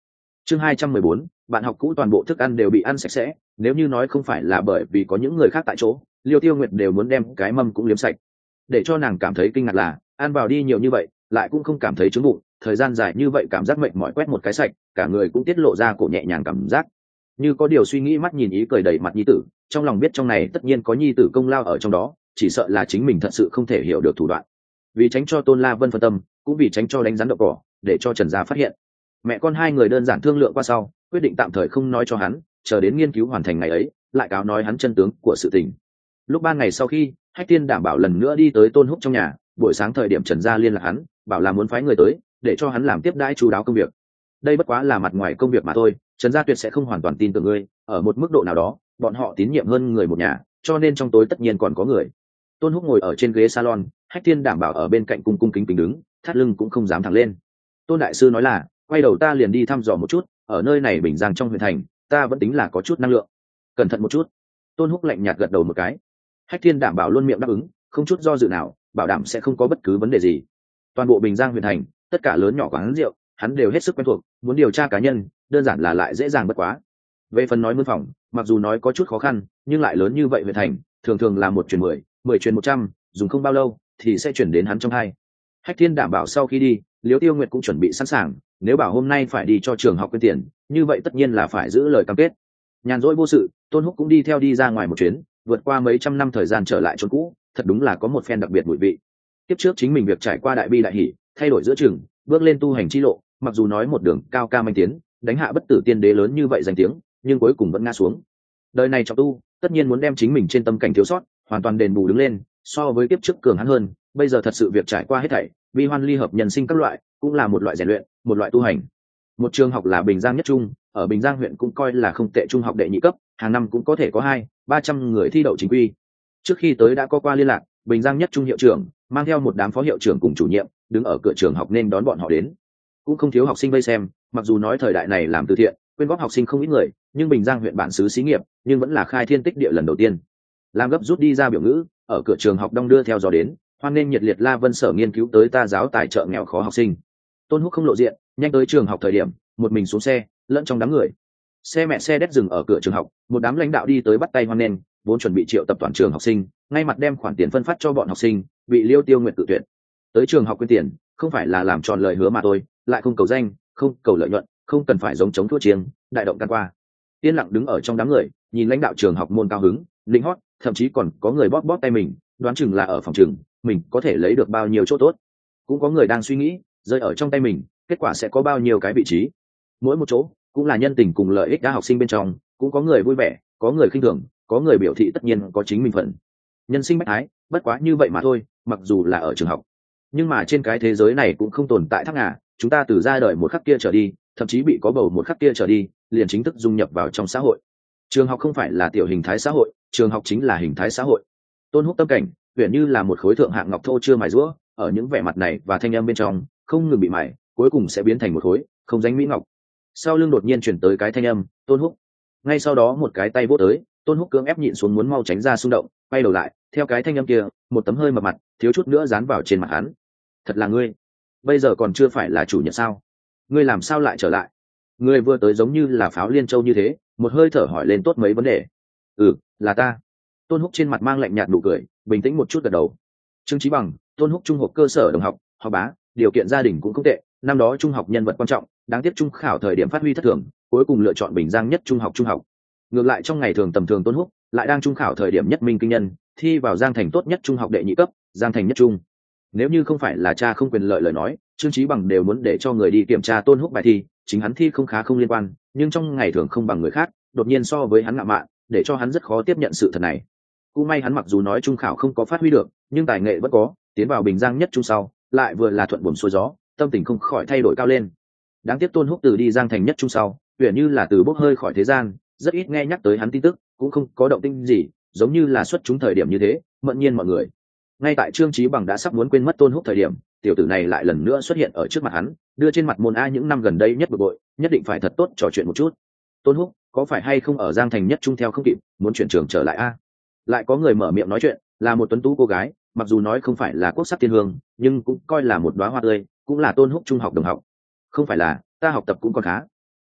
Chương 214, bạn học cũ toàn bộ thức ăn đều bị ăn sạch sẽ, nếu như nói không phải là bởi vì có những người khác tại chỗ, Liêu Tiêu Nguyệt đều muốn đem cái mâm cũng liếm sạch. Để cho nàng cảm thấy kinh ngạc là, ăn vào đi nhiều như vậy, lại cũng không cảm thấy trướng bụng, thời gian dài như vậy cảm giác mệt mỏi quét một cái sạch, cả người cũng tiết lộ ra cổ nhẹ nhàng cảm giác. Như có điều suy nghĩ mắt nhìn ý cười đầy mặt nhi tử, trong lòng biết trong này tất nhiên có nhi tử công lao ở trong đó, chỉ sợ là chính mình thật sự không thể hiểu được thủ đoạn. Vì tránh cho Tôn La Vân phân tâm, cũng vì tránh cho đánh rắn đậu cỏ, để cho Trần Gia phát hiện. Mẹ con hai người đơn giản thương lượng qua sau, quyết định tạm thời không nói cho hắn, chờ đến nghiên cứu hoàn thành ngày ấy, lại cáo nói hắn chân tướng của sự tình. Lúc ban ngày sau khi, Hách Tiên đảm bảo lần nữa đi tới Tôn Húc trong nhà, buổi sáng thời điểm Trần Gia liên lạc hắn, bảo là muốn phái người tới, để cho hắn làm tiếp đãi chú đáo công việc. Đây bất quá là mặt ngoài công việc mà thôi, Trần Gia tuyệt sẽ không hoàn toàn tin tưởng ngươi, ở một mức độ nào đó, bọn họ tín nhiệm hơn người một nhà, cho nên trong tối tất nhiên còn có người. Tôn Húc ngồi ở trên ghế salon, Hách Tiên đảm bảo ở bên cạnh cung cung kính kính đứng, thắt lưng cũng không dám thẳng lên. Tôn đại sư nói là, quay đầu ta liền đi thăm dò một chút, ở nơi này Bình Giang trong huyện thành, ta vẫn tính là có chút năng lượng. Cẩn thận một chút. Tôn Húc lạnh nhạt gật đầu một cái. Hách Thiên đảm bảo luôn miệng đáp ứng, không chút do dự nào, bảo đảm sẽ không có bất cứ vấn đề gì. Toàn bộ Bình Giang huyện thành, tất cả lớn nhỏ quán rượu, hắn đều hết sức quen thuộc, muốn điều tra cá nhân, đơn giản là lại dễ dàng bất quá. Về phần nói mướn phòng, mặc dù nói có chút khó khăn, nhưng lại lớn như vậy huyện thành, thường thường là 1 truyền 10, 10 truyền 100, dùng không bao lâu thì sẽ chuyển đến hắn trong hai. Hách Thiên đảm bảo sau khi đi, Liễu Tiêu Nguyệt cũng chuẩn bị sẵn sàng, nếu bảo hôm nay phải đi cho trường học quyên tiền, như vậy tất nhiên là phải giữ lời cam kết. Nhàn rỗi vô sự, Tôn Húc cũng đi theo đi ra ngoài một chuyến, vượt qua mấy trăm năm thời gian trở lại chốn cũ, thật đúng là có một phen đặc biệt mùi vị. Tiếp trước chính mình việc trải qua đại bi đại hỷ, thay đổi giữa chừng, bước lên tu hành chi lộ, mặc dù nói một đường cao ca manh tiến, đánh hạ bất tử tiên đế lớn như vậy danh tiếng, nhưng cuối cùng vẫn ngã xuống. Đời này trọng tu, tất nhiên muốn đem chính mình trên tâm cảnh thiếu sót, hoàn toàn đền bù đứng lên, so với kiếp trước cường hãn hơn, bây giờ thật sự việc trải qua hết thảy, bi hoan ly hợp nhân sinh các loại, cũng là một loại rèn luyện, một loại tu hành. Một trường học là Bình Giang nhất trung, ở Bình Giang huyện cũng coi là không tệ, trung học đệ nhị cấp, hàng năm cũng có thể có 200-300 người thi đậu chính quy. Trước khi tới đã có qua liên lạc, Bình Giang nhất trung hiệu trưởng mang theo một đám phó hiệu trưởng cùng chủ nhiệm, đứng ở cửa trường học nên đón bọn họ đến. Cũng không thiếu học sinh vây xem, mặc dù nói thời đại này làm từ thiện, quyên góp học sinh không ít người, nhưng Bình Giang huyện bản xứ xí nghiệp, nhưng vẫn là khai thiên tích địa lần đầu tiên. Làm gấp rút đi ra biểu ngữ, ở cửa trường học đong đưa theo gió đến, hoan nghênh nhiệt liệt La Vân sở nghiên cứu tới ta giáo tài trợ nghèo khó học sinh. Tôn Húc không lộ diện, nhanh tới trường học thời điểm, một mình xuống xe, lẫn trong đám người. Xe mẹ xe đét dừng ở cửa trường học, một đám lãnh đạo đi tới bắt tay hoan nghênh, vốn chuẩn bị triệu tập toàn trường học sinh, ngay mặt đem khoản tiền phân phát cho bọn học sinh, bị Liêu Tiêu Nguyệt tự tuyệt. Tới trường học quyên tiền, không phải là làm tròn lời hứa mà thôi, lại không cầu danh, không cầu lợi nhuận, không cần phải giống chống thua chiêng, đại động can qua. Yên lặng đứng ở trong đám người, nhìn lãnh đạo trường học môn cao hứng, linh hót, thậm chí còn có người bóp bóp tay mình, đoán chừng là ở phòng trường, mình có thể lấy được bao nhiêu chỗ tốt. Cũng có người đang suy nghĩ, rơi ở trong tay mình, kết quả sẽ có bao nhiêu cái vị trí. Mỗi một chỗ cũng là nhân tình cùng lợi ích đã học sinh bên trong, cũng có người vui vẻ, có người khinh thường, có người biểu thị tất nhiên có chính mình phận. Nhân sinh bách ái, bất quá như vậy mà thôi, mặc dù là ở trường học. Nhưng mà trên cái thế giới này cũng không tồn tại thắc ngà, chúng ta từ ra đời một khắc kia trở đi, thậm chí bị có bầu một khắc kia trở đi, liền chính thức dung nhập vào trong xã hội. Trường học không phải là tiểu hình thái xã hội, trường học chính là hình thái xã hội. Tôn Húc tâm cảnh, huyền như là một khối thượng hạng ngọc thô chưa mài rũa, ở những vẻ mặt này và thanh âm bên trong, không ngừng bị mài, cuối cùng sẽ biến thành một khối không danh mỹ ngọc. Sau lưng đột nhiên chuyển tới cái thanh âm, Tôn Húc. Ngay sau đó một cái tay vỗ tới, Tôn Húc cưỡng ép nhịn xuống muốn mau tránh ra xung động, quay đầu lại, theo cái thanh âm kia, một tấm hơi mập mặt, thiếu chút nữa dán vào trên mặt hắn. Thật là ngươi, bây giờ còn chưa phải là chủ nhật sao? Ngươi làm sao lại trở lại? Ngươi vừa tới giống như là pháo liên châu như thế, một hơi thở hỏi lên tốt mấy vấn đề. Là ta. Tôn Húc trên mặt mang lạnh nhạt nụ cười, bình tĩnh một chút gật đầu. Trương Chí Bằng, Tôn Húc trung học cơ sở đồng học, họ bá, điều kiện gia đình cũng không tệ, năm đó trung học nhân vật quan trọng, đáng tiếc trung khảo thời điểm phát huy thất thường, cuối cùng lựa chọn Bình Giang nhất trung học. Ngược lại trong ngày thường tầm thường Tôn Húc, lại đang trung khảo thời điểm nhất minh kinh nhân, thi vào Giang Thành tốt nhất trung học đệ nhị cấp, Giang Thành nhất trung. Nếu như không phải là cha không quyền lợi lời nói, Trương Chí Bằng đều muốn để cho người đi kiểm tra Tôn Húc bài thi, chính hắn thi không khá không liên quan, nhưng trong ngày thường không bằng người khác, đột nhiên so với hắn ngạo mạn, để cho hắn rất khó tiếp nhận sự thật này. Cũng may hắn mặc dù nói trung khảo không có phát huy được, nhưng tài nghệ vẫn có, tiến vào Bình Giang nhất trung sau, lại vừa là thuận buồm xuôi gió, tâm tình không khỏi thay đổi cao lên. Đáng tiếc Tôn Húc từ đi Giang Thành nhất trung sau, huyền như là từ bốc hơi khỏi thế gian, rất ít nghe nhắc tới hắn tin tức, cũng không có động tĩnh gì, giống như là xuất chúng thời điểm như thế, mẫn nhiên mọi người. Ngay tại Trương Chí Bằng đã sắp muốn quên mất Tôn Húc thời điểm, tiểu tử này lại lần nữa xuất hiện ở trước mặt hắn, đưa trên mặt môn a những năm gần đây nhất bực bội, nhất định phải thật tốt trò chuyện một chút. Tôn Húc, có phải hay không ở Giang Thành nhất trung theo không kịp, muốn chuyển trường trở lại a? Lại có người mở miệng nói chuyện, là một tuấn tú cô gái, mặc dù nói không phải là quốc sắc thiên hương, nhưng cũng coi là một đóa hoa tươi, cũng là Tôn Húc trung học đồng học. Không phải là, ta học tập cũng còn khá.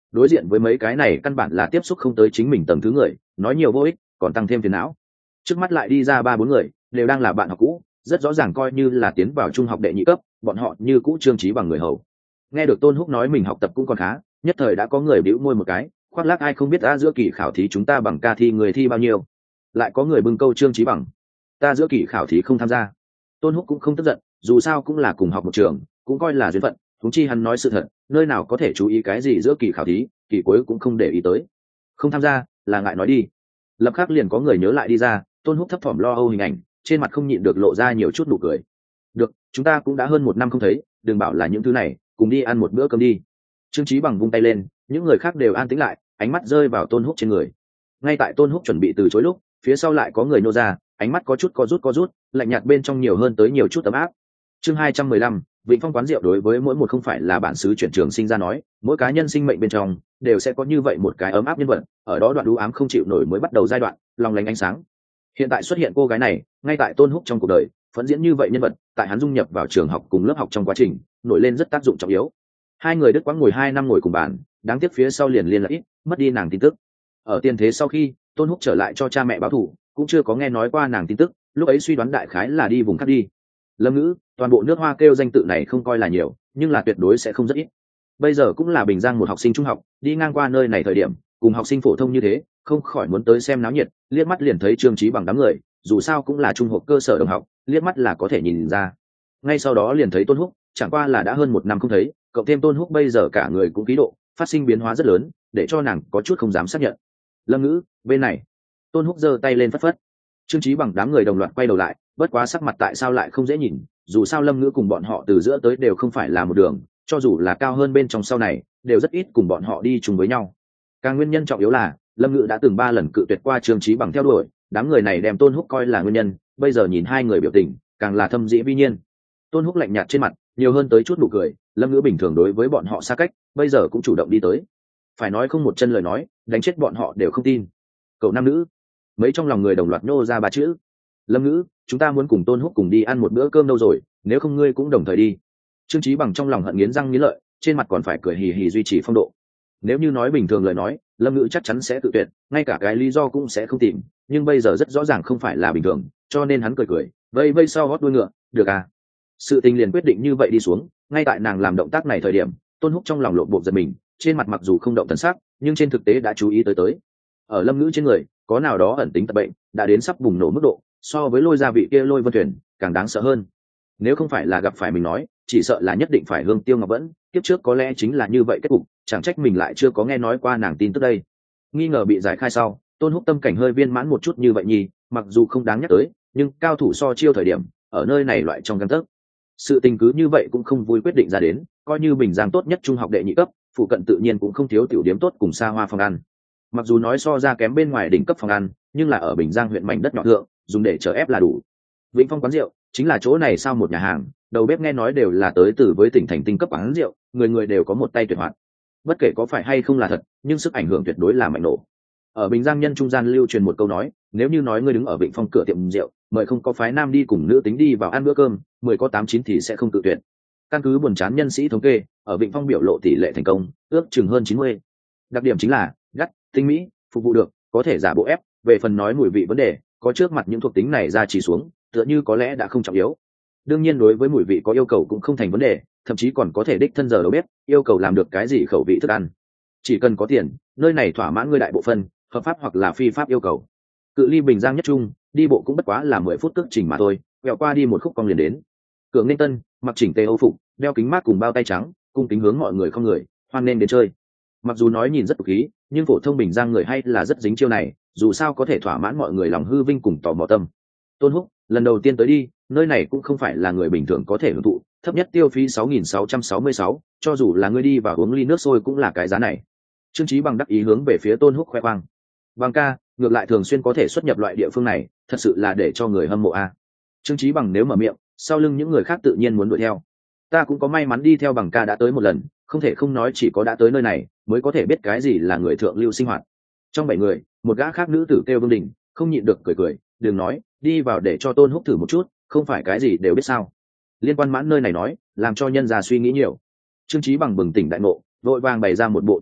đối diện với mấy cái này căn bản là tiếp xúc không tới chính mình tầng thứ người, nói nhiều vô ích, còn tăng thêm phiền não. Trước mắt lại đi ra 3-4 người, đều đang là bạn học cũ, rất rõ ràng coi như là tiến vào trung học đệ nhị cấp, bọn họ như cũ Trương Chí Bằng người hầu. Nghe được Tôn Húc nói mình học tập cũng còn khá, nhất thời đã có người bĩu môi một cái, khoác lác ai không biết đã giữa kỳ khảo thí chúng ta bằng ca thi người thi bao nhiêu. Lại có người bưng câu Trương Chí Bằng, ta giữa kỳ khảo thí không tham gia. Tôn Húc cũng không tức giận, dù sao cũng là cùng học một trường, cũng coi là duyên phận, huống chi hắn nói sự thật, nơi nào có thể chú ý cái gì giữa kỳ khảo thí, kỳ cuối cũng không để ý tới. Không tham gia, là ngại nói đi. Lập khắc liền có người nhớ lại đi ra, Tôn Húc thấp thỏm lo âu hình ảnh, trên mặt không nhịn được lộ ra nhiều chút nụ cười. Được, chúng ta cũng đã hơn 1 năm không thấy, đừng bảo là những thứ này, cùng đi ăn một bữa cơm đi. Trương Chí Bằng vung tay lên, những người khác đều an tĩnh lại, ánh mắt rơi vào Tôn Húc trên người. Ngay tại Tôn Húc chuẩn bị từ chối lúc, phía sau lại có người nô ra, ánh mắt có chút co rút, lạnh nhạt bên trong nhiều hơn tới nhiều chút ấm áp. Chương 215, Vịnh Phong quán rượu đối với mỗi một không phải là bản xứ chuyển trường sinh ra nói, mỗi cá nhân sinh mệnh bên trong đều sẽ có như vậy một cái ấm áp nhân vật, ở đó đoạn u ám không chịu nổi mới bắt đầu giai đoạn, lòng lánh ánh sáng. Hiện tại xuất hiện cô gái này, ngay tại Tôn Húc trong cuộc đời, phẫn diễn như vậy nhân vật, tại hắn dung nhập vào trường học cùng lớp học trong quá trình, nổi lên rất tác dụng trọng yếu. Hai người đứt quãng ngồi 2 năm ngồi cùng bàn, đáng tiếc phía sau liền liên lạc ít, mất đi nàng tin tức. Ở tiền thế sau khi Tôn Húc trở lại cho cha mẹ báo thù, cũng chưa có nghe nói qua nàng tin tức, lúc ấy suy đoán đại khái là đi vùng khác đi. Lâm Ngữ, toàn bộ nước Hoa kêu danh tự này không coi là nhiều, nhưng là tuyệt đối sẽ không rất ít. Bây giờ cũng là Bình Giang một học sinh trung học, đi ngang qua nơi này thời điểm, cùng học sinh phổ thông như thế, không khỏi muốn tới xem náo nhiệt, liếc mắt liền thấy Trương Chí Bằng đám người, dù sao cũng là trung học cơ sở đồng học, liếc mắt là có thể nhìn ra. Ngay sau đó liền thấy Tôn Húc, chẳng qua là đã hơn 1 năm không thấy, cộng thêm Tôn Húc bây giờ cả người cũng khí độ phát sinh biến hóa rất lớn, để cho nàng có chút không dám xác nhận. Lâm Ngữ, bên này. Tôn Húc giơ tay lên phất phất. Trương Chí Bằng đám người đồng loạt quay đầu lại, bất quá sắc mặt tại sao lại không dễ nhìn, dù sao Lâm Ngữ cùng bọn họ từ giữa tới đều không phải là một đường, cho dù là cao hơn bên trong sau này, đều rất ít cùng bọn họ đi chung với nhau. Càng nguyên nhân trọng yếu là, Lâm Ngữ đã từng 3 lần cự tuyệt qua Trương Chí Bằng theo đuổi, đám người này đem Tôn Húc coi là nguyên nhân, bây giờ nhìn hai người biểu tình, càng là thâm dĩ vi nhiên. Tôn Húc lạnh nhạt trên mặt, nhiều hơn tới chút nụ cười, Lâm Ngữ bình thường đối với bọn họ xa cách, bây giờ cũng chủ động đi tới. Phải nói không một chân lời nói, đánh chết bọn họ đều không tin. Cậu nam nữ, mấy trong lòng người đồng loạt nhô ra 3 chữ. Lâm Ngữ, chúng ta muốn cùng Tôn Húc cùng đi ăn một bữa cơm đâu rồi, nếu không ngươi cũng đồng thời đi. Trương Chí Bằng trong lòng hận nghiến răng nghiến lợi, trên mặt còn phải cười hì hì duy trì phong độ. Nếu như nói bình thường lời nói, Lâm Ngữ chắc chắn sẽ tự tuyệt, ngay cả cái lý do cũng sẽ không tìm, nhưng bây giờ rất rõ ràng không phải là bình thường, cho nên hắn cười cười, vây vây sau hót đuôi ngựa, được à. Sự tình liền quyết định như vậy đi xuống, ngay tại nàng làm động tác này thời điểm, Tôn Húc trong lòng lộn bộp giật mình, trên mặt mặc dù không động thần sắc, nhưng trên thực tế đã chú ý tới. Ở Lâm Ngữ trên người, có nào đó ẩn tính tật bệnh, đã đến sắp bùng nổ mức độ, so với Lôi gia vị kia Lôi Vân Thuyền, càng đáng sợ hơn. Nếu không phải là gặp phải mình nói, chỉ sợ là nhất định phải Hương Tiêu Ngọc Vẫn, kiếp trước có lẽ chính là như vậy kết cục, chẳng trách mình lại chưa có nghe nói qua nàng tin tức đây. Nghi ngờ bị giải khai sau, Tôn Húc tâm cảnh hơi viên mãn một chút như vậy nhỉ, mặc dù không đáng nhắc tới, nhưng cao thủ so chiêu thời điểm, ở nơi này loại trong gang tấc. Sự tình cứ như vậy cũng không vui quyết định ra đến, coi như Bình Giang tốt nhất trung học đệ nhị cấp, phụ cận tự nhiên cũng không thiếu tiểu điểm tốt cùng xa hoa phòng ăn. Mặc dù nói so ra kém bên ngoài đỉnh cấp phòng ăn, nhưng là ở Bình Giang huyện mảnh đất nhỏ thượng, dùng để chở ép là đủ. Vĩnh Phong quán rượu chính là chỗ này sau một nhà hàng, đầu bếp nghe nói đều là tới từ với tỉnh thành tinh cấp quán rượu, người người đều có một tay tuyệt hoạt. Bất kể có phải hay không là thật, nhưng sức ảnh hưởng tuyệt đối là mạnh nổ. Ở Bình Giang nhân trung gian lưu truyền một câu nói, nếu như nói ngươi đứng ở Vịnh Phong cửa tiệm rượu, mời không có phái nam đi cùng nữ tính đi vào ăn bữa cơm, 10 có 8-9 thì sẽ không tự tuyệt. Căn cứ buồn chán nhân sĩ thống kê, ở Vịnh Phong biểu lộ tỷ lệ thành công ước chừng hơn 90. Đặc điểm chính là gắt, tinh mỹ, phục vụ được, có thể giả bộ ép. Về phần nói mùi vị vấn đề, có trước mặt những thuộc tính này ra chỉ xuống, tựa như có lẽ đã không trọng yếu. Đương nhiên đối với mùi vị có yêu cầu cũng không thành vấn đề, thậm chí còn có thể đích thân giờ đầu bếp yêu cầu làm được cái gì khẩu vị thức ăn. Chỉ cần có tiền, nơi này thỏa mãn ngươi đại bộ phân, hợp pháp hoặc là phi pháp yêu cầu. Cự ly Bình Giang nhất trung, đi bộ cũng bất quá là 10 phút cước trình mà thôi, quẹo qua đi một khúc cong liền đến. Cường Nên Tân mặc chỉnh tề Âu phục, đeo kính mát cùng bao tay trắng, cung kính hướng mọi người không người, hoan nên đến chơi. Mặc dù nói nhìn rất tục khí, nhưng phổ thông Bình Giang người hay là rất dính chiêu này, dù sao có thể thỏa mãn mọi người lòng hư vinh cùng tò mò tâm. Tôn Húc, lần đầu tiên tới đi, nơi này cũng không phải là người bình thường có thể hưởng thụ, thấp nhất tiêu phí 6.666, cho dù là ngươi đi vào uống ly nước sôi cũng là cái giá này. Trương Chí Bằng đắc ý hướng về phía Tôn Húc khoe khoang. Bằng ca, ngược lại thường xuyên có thể xuất nhập loại địa phương này, thật sự là để cho người hâm mộ a. Trương Chí Bằng nếu mở miệng, sau lưng những người khác tự nhiên muốn đuổi theo. Ta cũng có may mắn đi theo Bằng ca đã tới một lần, không thể không nói chỉ có đã tới nơi này mới có thể biết cái gì là người thượng lưu sinh hoạt. Trong 7 người, một gã khác nữ tử kêu Vương Đình, không nhịn được cười cười, đừng nói, đi vào để cho Tôn Húc thử một chút, không phải cái gì đều biết sao. Liên quan mãn nơi này nói, làm cho nhân già suy nghĩ nhiều. Trương Chí Bằng bừng tỉnh đại ngộ, vội vàng bày ra một bộ tư thái,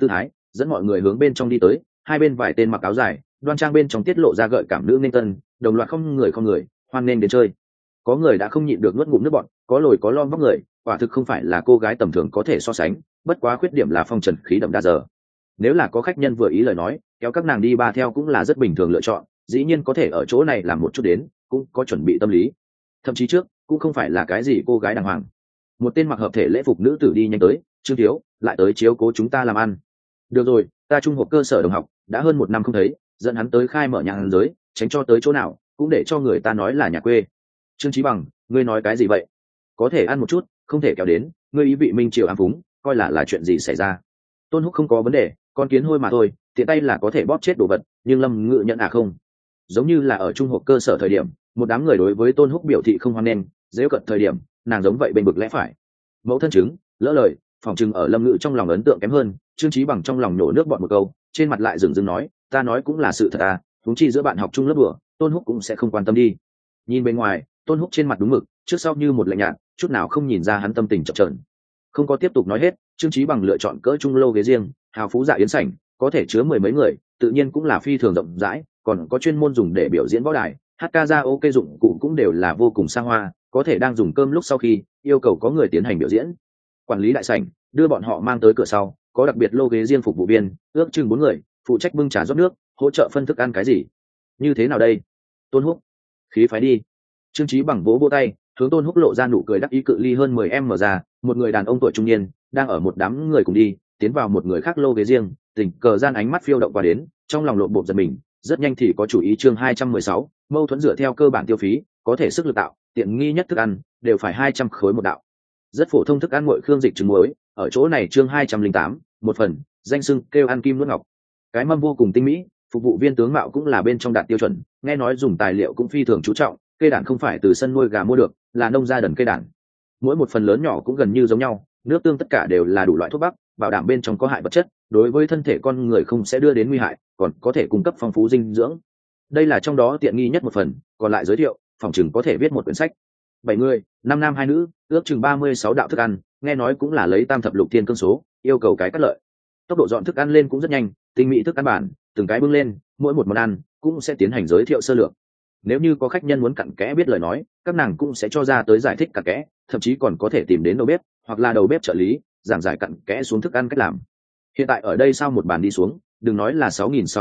dẫn mọi người hướng bên trong đi tới. Hai bên vài tên mặc áo dài đoan trang bên trong tiết lộ ra gợi cảm nữ nên tân, đồng loạt không người hoan nghênh đến chơi. Có người đã không nhịn được nuốt ngụm nước bọt, có lồi có lom vóc người, quả thực không phải là cô gái tầm thường có thể so sánh, bất quá khuyết điểm là phong trần khí đậm đa giờ. Nếu là có khách nhân vừa ý lời nói, kéo các nàng đi ba theo cũng là rất bình thường lựa chọn, dĩ nhiên có thể ở chỗ này làm một chút đến, cũng có chuẩn bị tâm lý. Thậm chí trước cũng không phải là cái gì cô gái đàng hoàng. Một tên mặc hợp thể lễ phục nữ tử đi nhanh tới, Trương thiếu, lại tới chiếu cố chúng ta làm ăn. Được rồi, ta trung học cơ sở đồng học, đã hơn 1 năm không thấy, dẫn hắn tới khai mở nhà hàng giới, tránh cho tới chỗ nào cũng để cho người ta nói là nhà quê. Trương Chí Bằng, ngươi nói cái gì vậy? Có thể ăn một chút, không thể kéo đến, ngươi ý vị minh triều ám phúng, coi là chuyện gì xảy ra? Tôn Húc không có vấn đề, con kiến hôi mà thôi, tiện tay là có thể bóp chết đồ vật, nhưng Lâm Ngự nhận không. Giống như là ở trung học cơ sở thời điểm, một đám người đối với Tôn Húc biểu thị không hoan nghênh, giễu cợt thời điểm, nàng giống vậy bên bực lẽ phải. Mẫu thân chứng, lỡ lời, phòng trừng ở Lâm Ngự trong lòng ấn tượng kém hơn, Trương Chí Bằng trong lòng nổ nước bọt một câu, trên mặt lại dừng dừng nói, ta nói cũng là sự thật à, huống chi giữa bạn học chung lớp đùa, Tôn Húc cũng sẽ không quan tâm đi. Nhìn bên ngoài, Tôn Húc trên mặt đúng mực, trước sau như một lạnh nhạt, chút nào không nhìn ra hắn tâm tình chập chờn. Không có tiếp tục nói hết, Trương Chí Bằng lựa chọn cỡ trung lô ghế riêng, hào phú dạ yến sảnh, có thể chứa 10 mấy người, tự nhiên cũng là phi thường rộng rãi, còn có chuyên môn dùng để biểu diễn võ đài, hát ca ra ok dụng cụ cũng đều là vô cùng xa hoa, có thể đang dùng cơm lúc sau khi yêu cầu có người tiến hành biểu diễn. Quản lý đại sảnh đưa bọn họ mang tới cửa sau, có đặc biệt lô ghế riêng phục vụ viên, ước chừng 4 người, phụ trách bưng trà rót nước, hỗ trợ phân thức ăn cái gì. Như thế nào đây? Tôn Húc, khí phái đi. Trương Chí Bằng vỗ vỗ tay, hướng Tôn Húc lộ ra nụ cười đắc ý, cự ly hơn 10 mở ra, một người đàn ông tuổi trung niên đang ở một đám người cùng đi, tiến vào một người khác lô ghế riêng, tình cờ gian ánh mắt phiêu động qua đến, trong lòng lộn bộp giật mình, rất nhanh thì có chủ ý. Chương 216, mâu thuẫn dựa theo cơ bản tiêu phí, có thể sức lực tạo, tiện nghi nhất thức ăn đều phải 200 khối một đạo. Rất phổ thông thức ăn nguội khương dịch trứng muối, ở chỗ này chương 208, một phần, danh xưng kêu ăn kim nuốt ngọc. Cái mâm vô cùng tinh mỹ, phục vụ viên tướng mạo cũng là bên trong đạt tiêu chuẩn, nghe nói dùng tài liệu cũng phi thường chú trọng, cây đản không phải từ sân nuôi gà mua được, là nông gia đần cây đản. Mỗi một phần lớn nhỏ cũng gần như giống nhau, nước tương tất cả đều là đủ loại thuốc bắc, bảo đảm bên trong có hại vật chất, đối với thân thể con người không sẽ đưa đến nguy hại, còn có thể cung cấp phong phú dinh dưỡng. Đây là trong đó tiện nghi nhất một phần, còn lại giới thiệu, phòng chừng có thể viết một quyển sách. 7 người, 5 nam 2 nữ, ước chừng 36 đạo thức ăn, nghe nói cũng là lấy tam thập lục thiên cương số, yêu cầu cái cắt lợi. Tốc độ dọn thức ăn lên cũng rất nhanh, tinh mỹ thức ăn bản, từng cái bưng lên, mỗi một món ăn cũng sẽ tiến hành giới thiệu sơ lược. Nếu như có khách nhân muốn cặn kẽ biết lời nói, các nàng cũng sẽ cho ra tới giải thích cặn kẽ, thậm chí còn có thể tìm đến đầu bếp hoặc là đầu bếp trợ lý giảng giải cặn kẽ xuống thức ăn cách làm. Hiện tại ở đây sau một bàn đi xuống, đừng nói là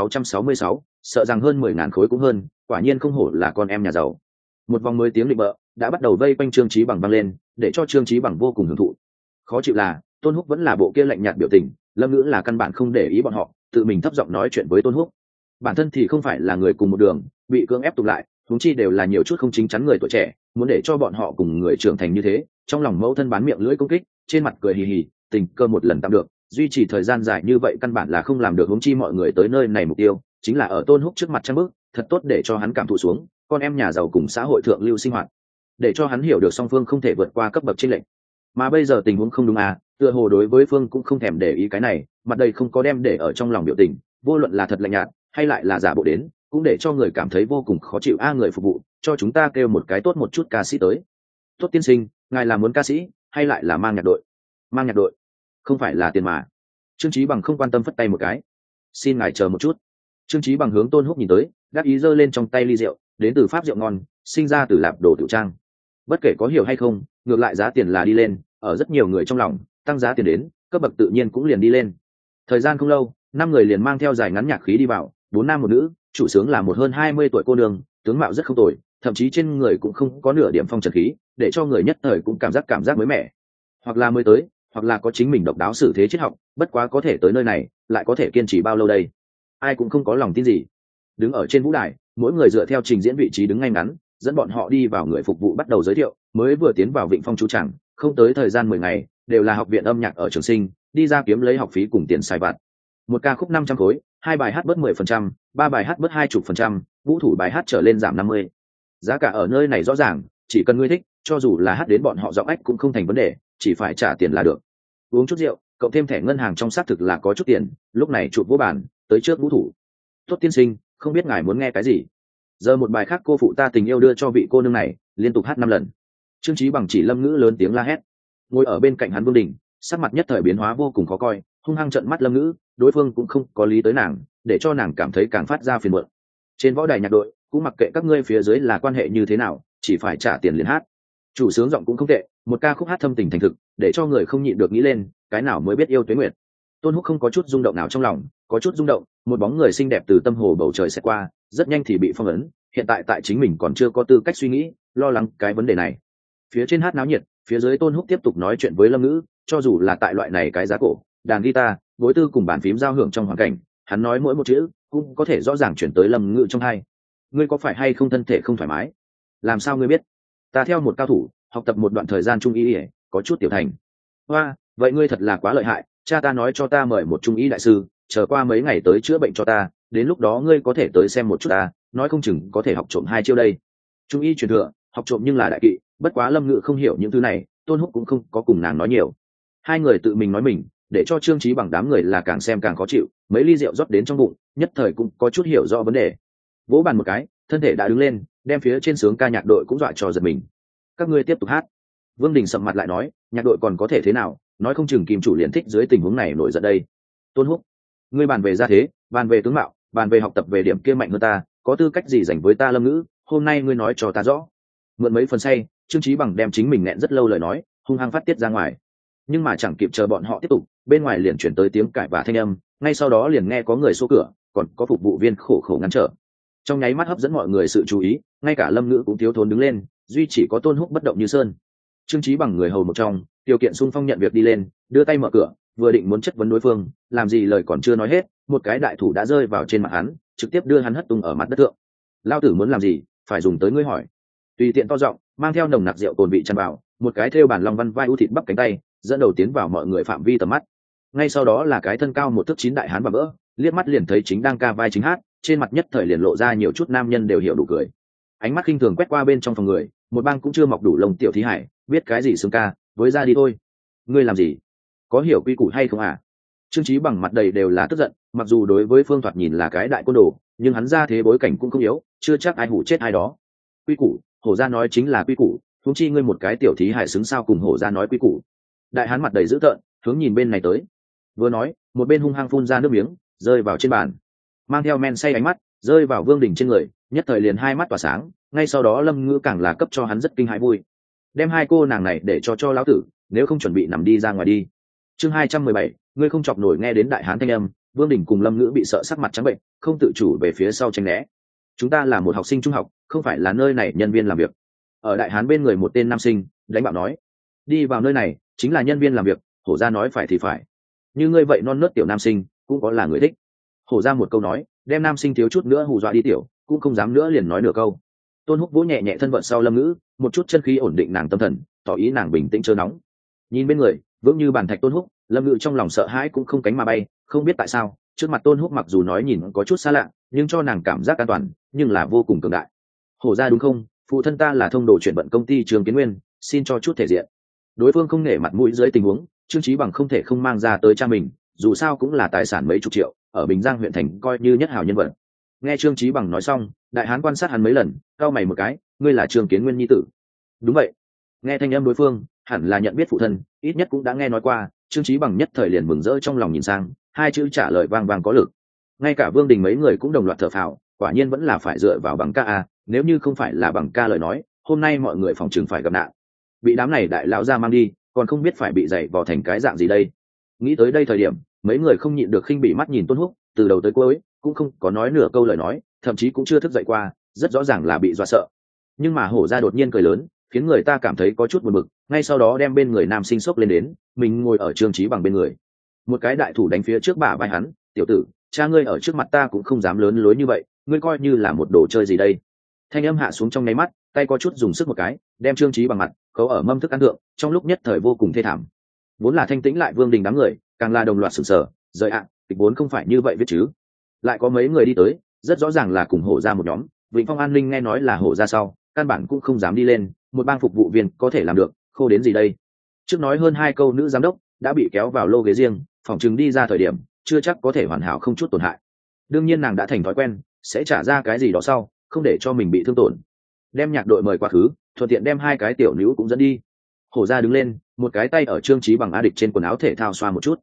6.666, sợ rằng hơn 10.000 khối cũng hơn, quả nhiên không hổ là con em nhà giàu. Một vòng mới tiếng định bợ đã bắt đầu vây quanh Trương Chí Bằng băng lên, để cho Trương Chí Bằng vô cùng hưởng thụ. Khó chịu là Tôn Húc vẫn là bộ kia lạnh nhạt biểu tình, Lâm Ngữ là căn bản không để ý bọn họ, tự mình thấp giọng nói chuyện với Tôn Húc. Bản thân thì không phải là người cùng một đường, bị cưỡng ép tụt lại, huống chi đều là nhiều chút không chính chắn người tuổi trẻ, muốn để cho bọn họ cùng người trưởng thành như thế, trong lòng mẫu thân bán miệng lưỡi công kích, trên mặt cười hì hì, tình cơ một lần tạm được, duy trì thời gian dài như vậy căn bản là không làm được, huống chi mọi người tới nơi này mục tiêu chính là ở Tôn Húc trước mặt trang bước, thật tốt để cho hắn cảm thụ xuống con em nhà giàu cùng xã hội thượng lưu sinh hoạt, để cho hắn hiểu được song phương không thể vượt qua cấp bậc chênh lệch. Mà bây giờ tình huống không đúng à, tựa hồ đối với Phương cũng không thèm để ý cái này, mặt đây không có đem để ở trong lòng biểu tình, vô luận là thật lạnh nhạt hay lại là giả bộ đến, cũng để cho người cảm thấy vô cùng khó chịu. Người phục vụ, cho chúng ta kêu một cái tốt một chút ca sĩ tới. Tốt tiên sinh, ngài là muốn ca sĩ hay lại là mang nhạc đội? Mang nhạc đội, không phải là tiền mà. Trương Chí Bằng không quan tâm phất tay một cái. Xin ngài chờ một chút. Trương Chí Bằng hướng Tôn Húc nhìn tới, đáp ý giơ lên trong tay ly rượu, đến từ Pháp rượu ngon, sinh ra từ lạp đồ tiểu trang. Bất kể có hiểu hay không, ngược lại giá tiền là đi lên, ở rất nhiều người trong lòng, tăng giá tiền đến, cấp bậc tự nhiên cũng liền đi lên. Thời gian không lâu, 5 người liền mang theo dài ngắn nhạc khí đi vào, 4 nam một nữ, chủ sướng là một hơn 20 tuổi cô nương, tướng mạo rất không tồi, thậm chí trên người cũng không có nửa điểm phong trần khí, để cho người nhất thời cũng cảm giác mới mẻ. Hoặc là mới tới, hoặc là có chính mình độc đáo xử thế triết học, bất quá có thể tới nơi này, lại có thể kiên trì bao lâu đây? Ai cũng không có lòng tin gì. Đứng ở trên vũ đài, mỗi người dựa theo trình diễn vị trí đứng ngay ngắn, dẫn bọn họ đi vào, người phục vụ bắt đầu giới thiệu, mới vừa tiến vào Vịnh Phong chú chẳng, không tới thời gian 10 ngày, đều là học viện âm nhạc ở Trường Sinh, đi ra kiếm lấy học phí cùng tiền xài vặt. Một ca khúc 500 khối, 2 bài hát bớt 10%, 3 bài hát bớt 20%, vũ thủ bài hát trở lên giảm 50. Giá cả ở nơi này rõ ràng, chỉ cần ngươi thích, cho dù là hát đến bọn họ giọng ách cũng không thành vấn đề, chỉ phải trả tiền là được. Uống chút rượu, cộng thêm thẻ ngân hàng trong xác thực là có chút tiền, lúc này chụp vô bàn, tới trước vũ thủ. Tốt tiên sinh, không biết ngài muốn nghe cái gì? Giờ một bài khác cô phụ ta tình yêu đưa cho vị cô nương này, liên tục hát 5 lần. Trương Chí Bằng chỉ Lâm Ngữ lớn tiếng la hét. Ngồi ở bên cạnh hắn Vương Đình, sắc mặt nhất thời biến hóa vô cùng khó coi, hung hăng trợn mắt lâm ngữ, đối phương cũng không có lý tới nàng, để cho nàng cảm thấy càng phát ra phiền muộn. Trên võ đài nhạc đội cũng mặc kệ các ngươi phía dưới là quan hệ như thế nào, chỉ phải trả tiền liền hát. Chủ sướng giọng cũng không tệ, một ca khúc hát thâm tình thành thực, để cho người không nhịn được nghĩ lên cái nào mới biết yêu Tuế Nguyệt. Tôn Húc không có chút rung động nào trong lòng, có chút rung động, một bóng người xinh đẹp từ tâm hồ bầu trời sẽ qua, rất nhanh thì bị phong ấn, hiện tại tại chính mình còn chưa có tư cách suy nghĩ, lo lắng cái vấn đề này. Phía trên hát náo nhiệt, phía dưới Tôn Húc tiếp tục nói chuyện với lâm ngữ, cho dù là tại loại này cái giá cổ, đàn guitar, gối tư cùng bàn phím giao hưởng trong hoàn cảnh, hắn nói mỗi một chữ cũng có thể rõ ràng chuyển tới lâm ngữ trong hai. Ngươi có phải hay không thân thể không thoải mái? Làm sao ngươi biết? Ta theo một cao thủ học tập một đoạn thời gian trung y, có chút tiểu thành. Hoa, vậy ngươi thật là quá lợi hại, cha ta nói cho ta mời một trung y đại sư, chờ qua mấy ngày tới chữa bệnh cho ta, đến lúc đó ngươi có thể tới xem một chút ta, nói không chừng có thể học trộm 2 chiêu đây. Trung y truyền thừa, học trộm nhưng là đại kỵ, bất quá lâm ngữ không hiểu những thứ này, Tôn Húc cũng không có cùng nàng nói nhiều. Hai người tự mình nói mình, để cho Trương Chí Bằng đám người là càng xem càng khó chịu, mấy ly rượu rót đến trong bụng, nhất thời cũng có chút hiểu rõ vấn đề. Vỗ bàn một cái, thân thể đã đứng lên, đem phía trên sướng ca nhạc đội cũng dọa cho giật mình. Các ngươi tiếp tục hát. Vương Đình sầm mặt lại nói, nhạc đội còn có thể thế nào, nói không chừng Kim chủ liền thích dưới tình huống này nổi giận đây. Tôn Húc, ngươi bàn về gia thế, bàn về tướng mạo, bàn về học tập về điểm kia mạnh hơn ta, có tư cách gì giành với ta lâm ngữ, hôm nay ngươi nói cho ta rõ. Mượn mấy phần say, Trương Chí Bằng đem chính mình nẹn rất lâu lời nói, hung hăng phát tiết ra ngoài. Nhưng mà chẳng kịp chờ bọn họ tiếp tục, bên ngoài liền chuyển tới tiếng cãi và thanh âm, ngay sau đó liền nghe có người xô cửa, còn có phục vụ viên khổ khổ ngăn trở. Trong nháy mắt hấp dẫn mọi người sự chú ý, ngay cả lâm ngữ cũng thiếu thốn đứng lên, duy chỉ có Tôn Húc bất động như sơn. Trương Chí Bằng người hầu một trong, điều kiện xung phong nhận việc đi lên, đưa tay mở cửa, vừa định muốn chất vấn đối phương, làm gì lời còn chưa nói hết, một cái đại thủ đã rơi vào trên mặt hắn, trực tiếp đưa hắn hất tung ở mặt đất thượng. Lao tử muốn làm gì, phải dùng tới ngươi hỏi. Tùy tiện to giọng, mang theo nồng nặc rượu cồn vị tràn vào, một cái thêu bản long văn vai u thịt bắp cánh tay, dẫn đầu tiến vào mọi người phạm vi tầm mắt. Ngay sau đó là cái thân cao 1 thước 9 đại hán và vỡ, liếc mắt liền thấy chính đang ca vai chính hát, trên mặt nhất thời liền lộ ra nhiều chút nam nhân đều hiểu đủ cười. Ánh mắt khinh thường quét qua bên trong phòng người, một bang cũng chưa mọc đủ lông tiểu thí hải, biết cái gì sướng ca, với ra đi thôi. Ngươi làm gì? Có hiểu quy củ hay không à? Trương Chí Bằng mặt đầy đều là tức giận, mặc dù đối với Phương Thoạt nhìn là cái đại côn đồ, nhưng hắn ra thế bối cảnh cũng không yếu, chưa chắc ai hủ chết ai đó. Quy củ, hổ gia nói chính là quy củ, huống chi ngươi một cái tiểu thí hải xứng sao cùng hổ gia nói quy củ. Đại hán mặt đầy dữ tợn, hướng nhìn bên này tới. Vừa nói, một bên hung hăng phun ra nước miếng, rơi vào trên bàn. Mang theo men say ánh mắt, rơi vào Vương Đình trên người, nhất thời liền hai mắt tỏa sáng, ngay sau đó Lâm Ngữ càng là cấp cho hắn rất kinh hãi vui. Đem hai cô nàng này để cho lão tử, nếu không chuẩn bị nằm đi ra ngoài đi. Chương 217, ngươi không chọc nổi. Nghe đến đại hán thanh âm, Vương Đình cùng Lâm Ngữ bị sợ sắc mặt trắng bệnh, không tự chủ về phía sau tránh né. Chúng ta là một học sinh trung học, không phải là nơi này nhân viên làm việc. Ở đại hán bên người một tên nam sinh đánh bạo nói, đi vào nơi này chính là nhân viên làm việc, hổ gia nói phải thì phải. Như ngươi vậy non nớt tiểu nam sinh cũng có là người thích. Hổ gia một câu nói, đem nam sinh thiếu chút nữa hù dọa đi tiểu, cũng không dám nữa liền nói nửa câu. Tôn Húc vỗ nhẹ nhẹ thân vận sau Lâm Ngữ, một chút chân khí ổn định nàng tâm thần, tỏ ý nàng bình tĩnh chớ nóng. Nhìn bên người vững như bàn thạch Tôn Húc, Lâm Ngữ trong lòng sợ hãi cũng không cánh mà bay, không biết tại sao trước mặt Tôn Húc mặc dù nói nhìn có chút xa lạ, nhưng cho nàng cảm giác an toàn, nhưng là vô cùng cường đại. Hổ gia đúng không? Phụ thân ta là thông đồ chuyển vận công ty Trường Kiến Nguyên, xin cho chút thể diện. Đối phương không nể mặt mũi dưới tình huống, Trương Chí Bằng không thể không mang ra tới cha mình, dù sao cũng là tài sản mấy chục triệu, ở Bình Giang huyện thành coi như nhất hào nhân vật. Nghe Trương Chí Bằng nói xong, đại hán quan sát hắn mấy lần, cau mày một cái, ngươi là Trương Kiến Nguyên nhi tử? Đúng vậy. Nghe thanh âm đối phương, hẳn là nhận biết phụ thân, ít nhất cũng đã nghe nói qua. Trương Chí Bằng nhất thời liền mừng rỡ trong lòng nhìn sang, hai chữ trả lời vang vang có lực. Ngay cả Vương Đình mấy người cũng đồng loạt thở phào, quả nhiên vẫn là phải dựa vào Bằng ca a, nếu như không phải là Bằng ca lời nói, hôm nay mọi người phòng trường phải gặp nạn. Bị đám này đại lão ra mang đi, còn không biết phải bị dày vò thành cái dạng gì đây. Nghĩ tới đây thời điểm, mấy người không nhịn được khinh bỉ mắt nhìn Tôn Húc, từ đầu tới cuối cũng không có nói nửa câu lời nói, thậm chí cũng chưa thức dậy qua, rất rõ ràng là bị dọa sợ. Nhưng mà hổ ra đột nhiên cười lớn, khiến người ta cảm thấy có chút buồn bực, ngay sau đó đem bên người nam sinh sốc lên đến, mình ngồi ở Trương Chí Bằng bên người. Một cái đại thủ đánh phía trước bả vai hắn, tiểu tử, cha ngươi ở trước mặt ta cũng không dám lớn lối như vậy, ngươi coi như là một đồ chơi gì đây. Thanh âm hạ xuống trong nháy mắt, tay có chút dùng sức một cái, đem Trương Chí Bằng mặt khấu ở mâm thức ăn thượng, trong lúc nhất thời vô cùng thê thảm. Vốn là thanh tĩnh lại Vương Đình đám người, càng là đồng loạt sửng sở, rời ạ, kịch vốn không phải như vậy viết chứ. Lại có mấy người đi tới, rất rõ ràng là cùng hổ ra một nhóm. Vĩnh Phong An Ninh nghe nói là hổ ra sau, căn bản cũng không dám đi lên, một bang phục vụ viên có thể làm được, khô đến gì đây. Trước nói hơn 2 câu nữ giám đốc đã bị kéo vào lô ghế riêng, phòng chừng đi ra thời điểm chưa chắc có thể hoàn hảo không chút tổn hại. Đương nhiên nàng đã thành thói quen, sẽ trả ra cái gì đó sau, không để cho mình bị thương tổn. Đem nhạc đội mời qua khứ, thuận tiện đem 2 cái tiểu nữ cũng dẫn đi. Hổ ra đứng lên, một cái tay ở Trương Chí Bằng A Địch trên quần áo thể thao xoa một chút.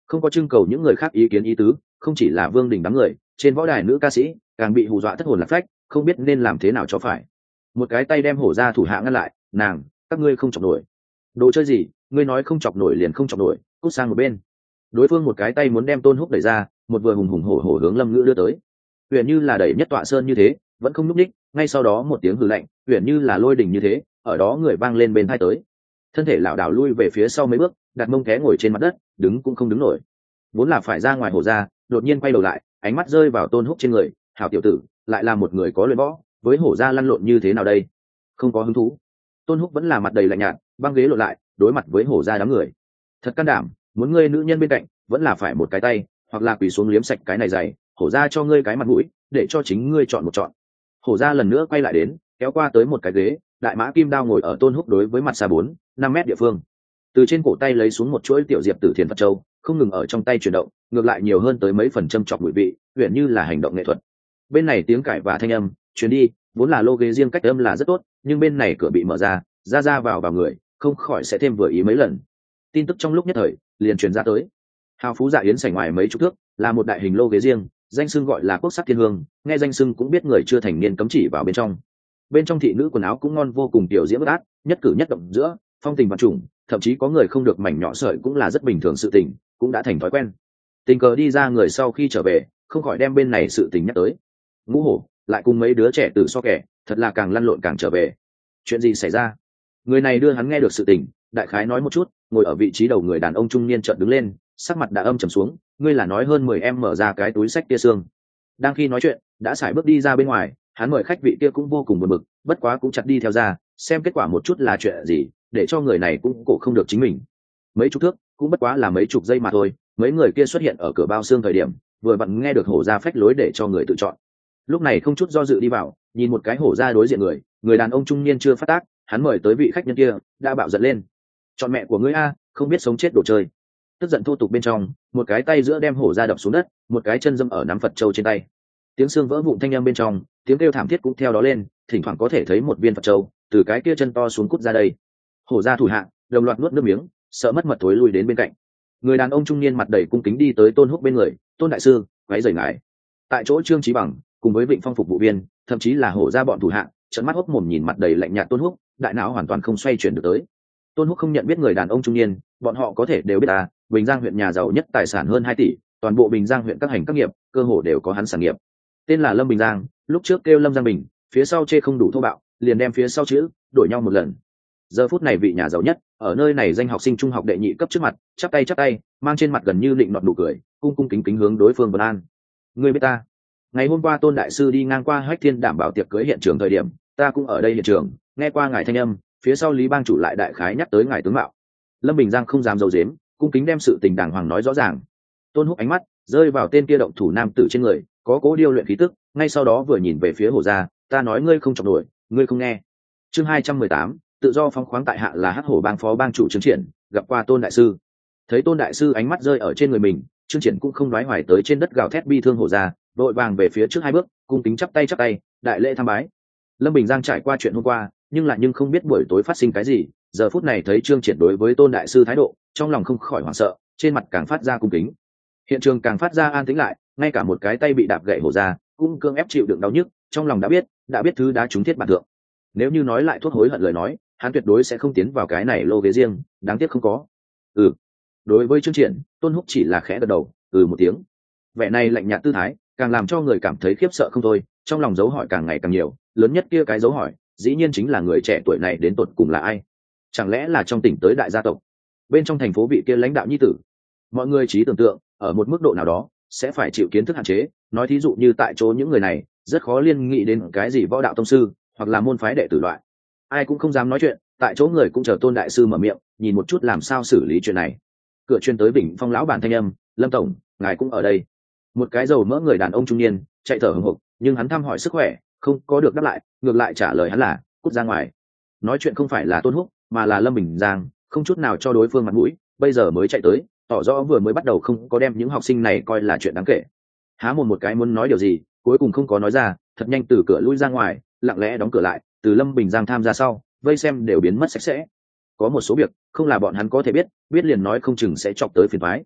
không có trưng cầu những người khác ý kiến ý tứ, không chỉ là Vương Đình đám người, trên võ đài nữ ca sĩ càng bị hù dọa thất hồn lạc phách, không biết nên làm thế nào cho phải. Một cái tay đem hổ ra thủ hạ ngăn lại, nàng, các ngươi không chọc nổi. Đồ chơi gì, ngươi nói không chọc nổi liền không chọc nổi, cút sang một bên. Đối phương một cái tay muốn đem Tôn Húc đẩy ra, một vừa hùng hùng hổ hổ hướng Lâm Ngữ đưa tới. Huyền như là đẩy nhất tọa sơn như thế, vẫn không núp đích, ngay sau đó một tiếng hừ lạnh, huyền như là lôi đỉnh như thế, ở đó người vang lên bên tai tới. Thân thể lảo đảo lui về phía sau mấy bước, đặt mông té ngồi trên mặt đất, đứng cũng không đứng nổi. Vốn là phải ra ngoài hổ ra, đột nhiên quay đầu lại, ánh mắt rơi vào Tôn Húc trên người, hảo tiểu tử, lại là một người có luyện võ, với hổ ra lăn lộn như thế nào đây? Không có hứng thú. Tôn Húc vẫn là mặt đầy lạnh nhạt, băng ghế lộn lại, đối mặt với hổ ra đám người. Thật can đảm, muốn ngươi nữ nhân bên cạnh, vẫn là phải một cái tay, hoặc là quỳ xuống liếm sạch cái này dày, hổ ra cho ngươi cái mặt mũi, để cho chính ngươi chọn một chọn. Hổ ra lần nữa quay lại đến, kéo qua tới một cái ghế, đại mã kim đao ngồi ở Tôn Húc đối với mặt xa 4-5 mét địa phương. Từ trên cổ tay lấy xuống một chuỗi tiểu diệp tử thiền Phật châu, không ngừng ở trong tay chuyển động, ngược lại nhiều hơn tới mấy phần châm chọc mùi vị, huyền như là hành động nghệ thuật. Bên này tiếng cãi và thanh âm truyền đi, vốn là lô ghế riêng cách âm là rất tốt, nhưng bên này cửa bị mở ra vào người, không khỏi sẽ thêm vừa ý mấy lần. Tin tức trong lúc nhất thời liền truyền ra tới. Hào phú dạ yến sảnh ngoài mấy chục thước, là một đại hình lô ghế riêng, danh xưng gọi là quốc sắc thiên hương, nghe danh xưng cũng biết người chưa thành niên cấm chỉ vào bên trong. Bên trong thị nữ quần áo cũng ngon vô cùng, tiểu diễm bất át, nhất cử nhất động giữa phong tình và trùng, thậm chí có người không được mảnh nhỏ sợi cũng là rất bình thường sự tình, cũng đã thành thói quen. Tình cờ đi ra người sau khi trở về, không khỏi đem bên này sự tình nhắc tới. Ngũ hổ lại cùng mấy đứa trẻ tử so kẻ, thật là càng lăn lộn càng trở về. Chuyện gì xảy ra? Người này đưa hắn nghe được sự tình, đại khái nói một chút. Ngồi ở vị trí đầu người đàn ông trung niên chợt đứng lên, sắc mặt đã âm trầm xuống. Ngươi là nói hơn 10 em mở ra cái túi sách tia xương? Đang khi nói chuyện, đã sải bước đi ra bên ngoài. Hắn mời khách vị kia cũng vô cùng buồn bực, bất quá cũng chặt đi theo ra, xem kết quả một chút là chuyện gì, để cho người này cũng cổ không được chính mình. Mấy chục thước, cũng bất quá là mấy chục giây mà thôi. Mấy người kia xuất hiện ở cửa bao xương thời điểm, vừa vặn nghe được hổ ra phách lối để cho người tự chọn. Lúc này không chút do dự đi vào, nhìn một cái hổ ra đối diện người đàn ông trung niên chưa phát tác, hắn mời tới vị khách nhân kia đã bạo giận lên. Chọn mẹ của ngươi a, không biết sống chết đồ chơi. Tức giận thô tục bên trong, một cái tay giữa đem hổ ra đập xuống đất, một cái chân dâm ở nắm Phật châu trên tay. Tiếng xương vỡ vụn thanh âm bên trong, tiếng kêu thảm thiết cũng theo đó lên, thỉnh thoảng có thể thấy một viên Phật châu từ cái kia chân to xuống cút ra đây. Hổ ra thủ hạ đồng loạt nuốt nước miếng, sợ mất mật thối lui đến bên cạnh. Người đàn ông trung niên mặt đầy cung kính đi tới Tôn Húc bên người, Tôn đại sư, váy rời ngài. Tại chỗ Trương Chí Bằng cùng với Vịnh Phong phục vụ viên, thậm chí là hổ ra bọn thủ hạ, trợn mắt hốc mồm nhìn mặt đầy lạnh nhạt Tôn Húc, đại não hoàn toàn không xoay chuyển được tới. Tôn Húc không nhận biết người đàn ông trung niên, bọn họ có thể đều biết à, Bình Giang huyện nhà giàu nhất tài sản hơn 2 tỷ, toàn bộ Bình Giang huyện các hành các nghiệp, cơ hồ đều có hắn sản nghiệp. Tên là Lâm Bình Giang, lúc trước kêu Lâm Giang Bình, phía sau chê không đủ thô bạo, liền đem phía sau chữ đổi nhau một lần. Giờ phút này vị nhà giàu nhất, ở nơi này danh học sinh trung học đệ nhị cấp trước mặt, chắp tay, mang trên mặt gần như định nọt nụ cười, cung kính kính hướng đối phương vân an. Ngươi biết ta? Ngày hôm qua Tôn đại sư đi ngang qua Hách Thiên đảm bảo tiệc cưới hiện trường thời điểm, ta cũng ở đây hiện trường, nghe qua ngài thanh âm, phía sau Lý bang chủ lại đại khái nhắc tới ngài tướng mạo. Lâm Bình Giang không dám giấu giếm, cung kính đem sự tình đàng hoàng nói rõ ràng. Tôn Húc ánh mắt rơi vào tên kia động thủ nam tử trên người, có cố điêu luyện khí tức, ngay sau đó vừa nhìn về phía hổ gia, ta nói ngươi không chọc nổi, ngươi không nghe. Chương 218, tự do phóng khoáng tại hạ là Hắc Hổ bang phó bang chủ Trương Triển, gặp qua Tôn đại sư. Thấy Tôn đại sư ánh mắt rơi ở trên người mình, Trương Triển cũng không đoái hoài tới trên đất gào thét bi thương hổ gia, vội vàng về phía trước 2 bước, cung kính chắp tay, đại lễ tham bái. Lâm Bình Giang trải qua chuyện hôm qua, nhưng không biết buổi tối phát sinh cái gì, giờ phút này thấy Trương Triển đối với Tôn đại sư thái độ, trong lòng không khỏi hoảng sợ, trên mặt càng phát ra cung kính. Hiện trường càng phát ra an tĩnh lại, ngay cả một cái tay bị đạp gãy hổ ra, cũng cương ép chịu đựng đau nhức, trong lòng đã biết thứ đá trúng thiết bản thượng. Nếu như nói lại thuốc hối hận lời nói, hắn tuyệt đối sẽ không tiến vào cái này lô ghế riêng, đáng tiếc không có. Đối với Trương Triển, Tôn Húc chỉ là khẽ gật đầu, một tiếng. Vẻ này lạnh nhạt tư thái, càng làm cho người cảm thấy khiếp sợ không thôi, trong lòng dấu hỏi càng ngày càng nhiều, lớn nhất kia cái dấu hỏi, dĩ nhiên chính là người trẻ tuổi này đến tột cùng là ai? Chẳng lẽ là trong tỉnh tới đại gia tộc, bên trong thành phố vị kia lãnh đạo nhi tử? Mọi người trí tưởng tượng, ở một mức độ nào đó, sẽ phải chịu kiến thức hạn chế, nói thí dụ như tại chỗ những người này, rất khó liên nghĩ đến cái gì võ đạo tông sư, hoặc là môn phái đệ tử loại. Ai cũng không dám nói chuyện, tại chỗ người cũng chờ Tôn đại sư mở miệng, nhìn một chút làm sao xử lý chuyện này. Cửa chuyên tới Vịnh Phong lão bản thanh âm, Lâm tổng, ngài cũng ở đây. Một cái dầu mỡ người đàn ông trung niên, chạy thở hổn hộc, nhưng hắn thăm hỏi sức khỏe, không có được đáp lại, ngược lại trả lời hắn là, cút ra ngoài. Nói chuyện không phải là Tôn Húc, mà là Lâm Bình Giang, không chút nào cho đối phương mặt mũi, bây giờ mới chạy tới, tỏ rõ vừa mới bắt đầu không có đem những học sinh này coi là chuyện đáng kể. Há mồm một cái muốn nói điều gì, cuối cùng không có nói ra, thật nhanh từ cửa lui ra ngoài, lặng lẽ đóng cửa lại. Từ Lâm Bình Giang tham gia sau, vây xem đều biến mất sạch sẽ. Có một số việc không là bọn hắn có thể biết liền nói không chừng sẽ chọc tới phiền toái.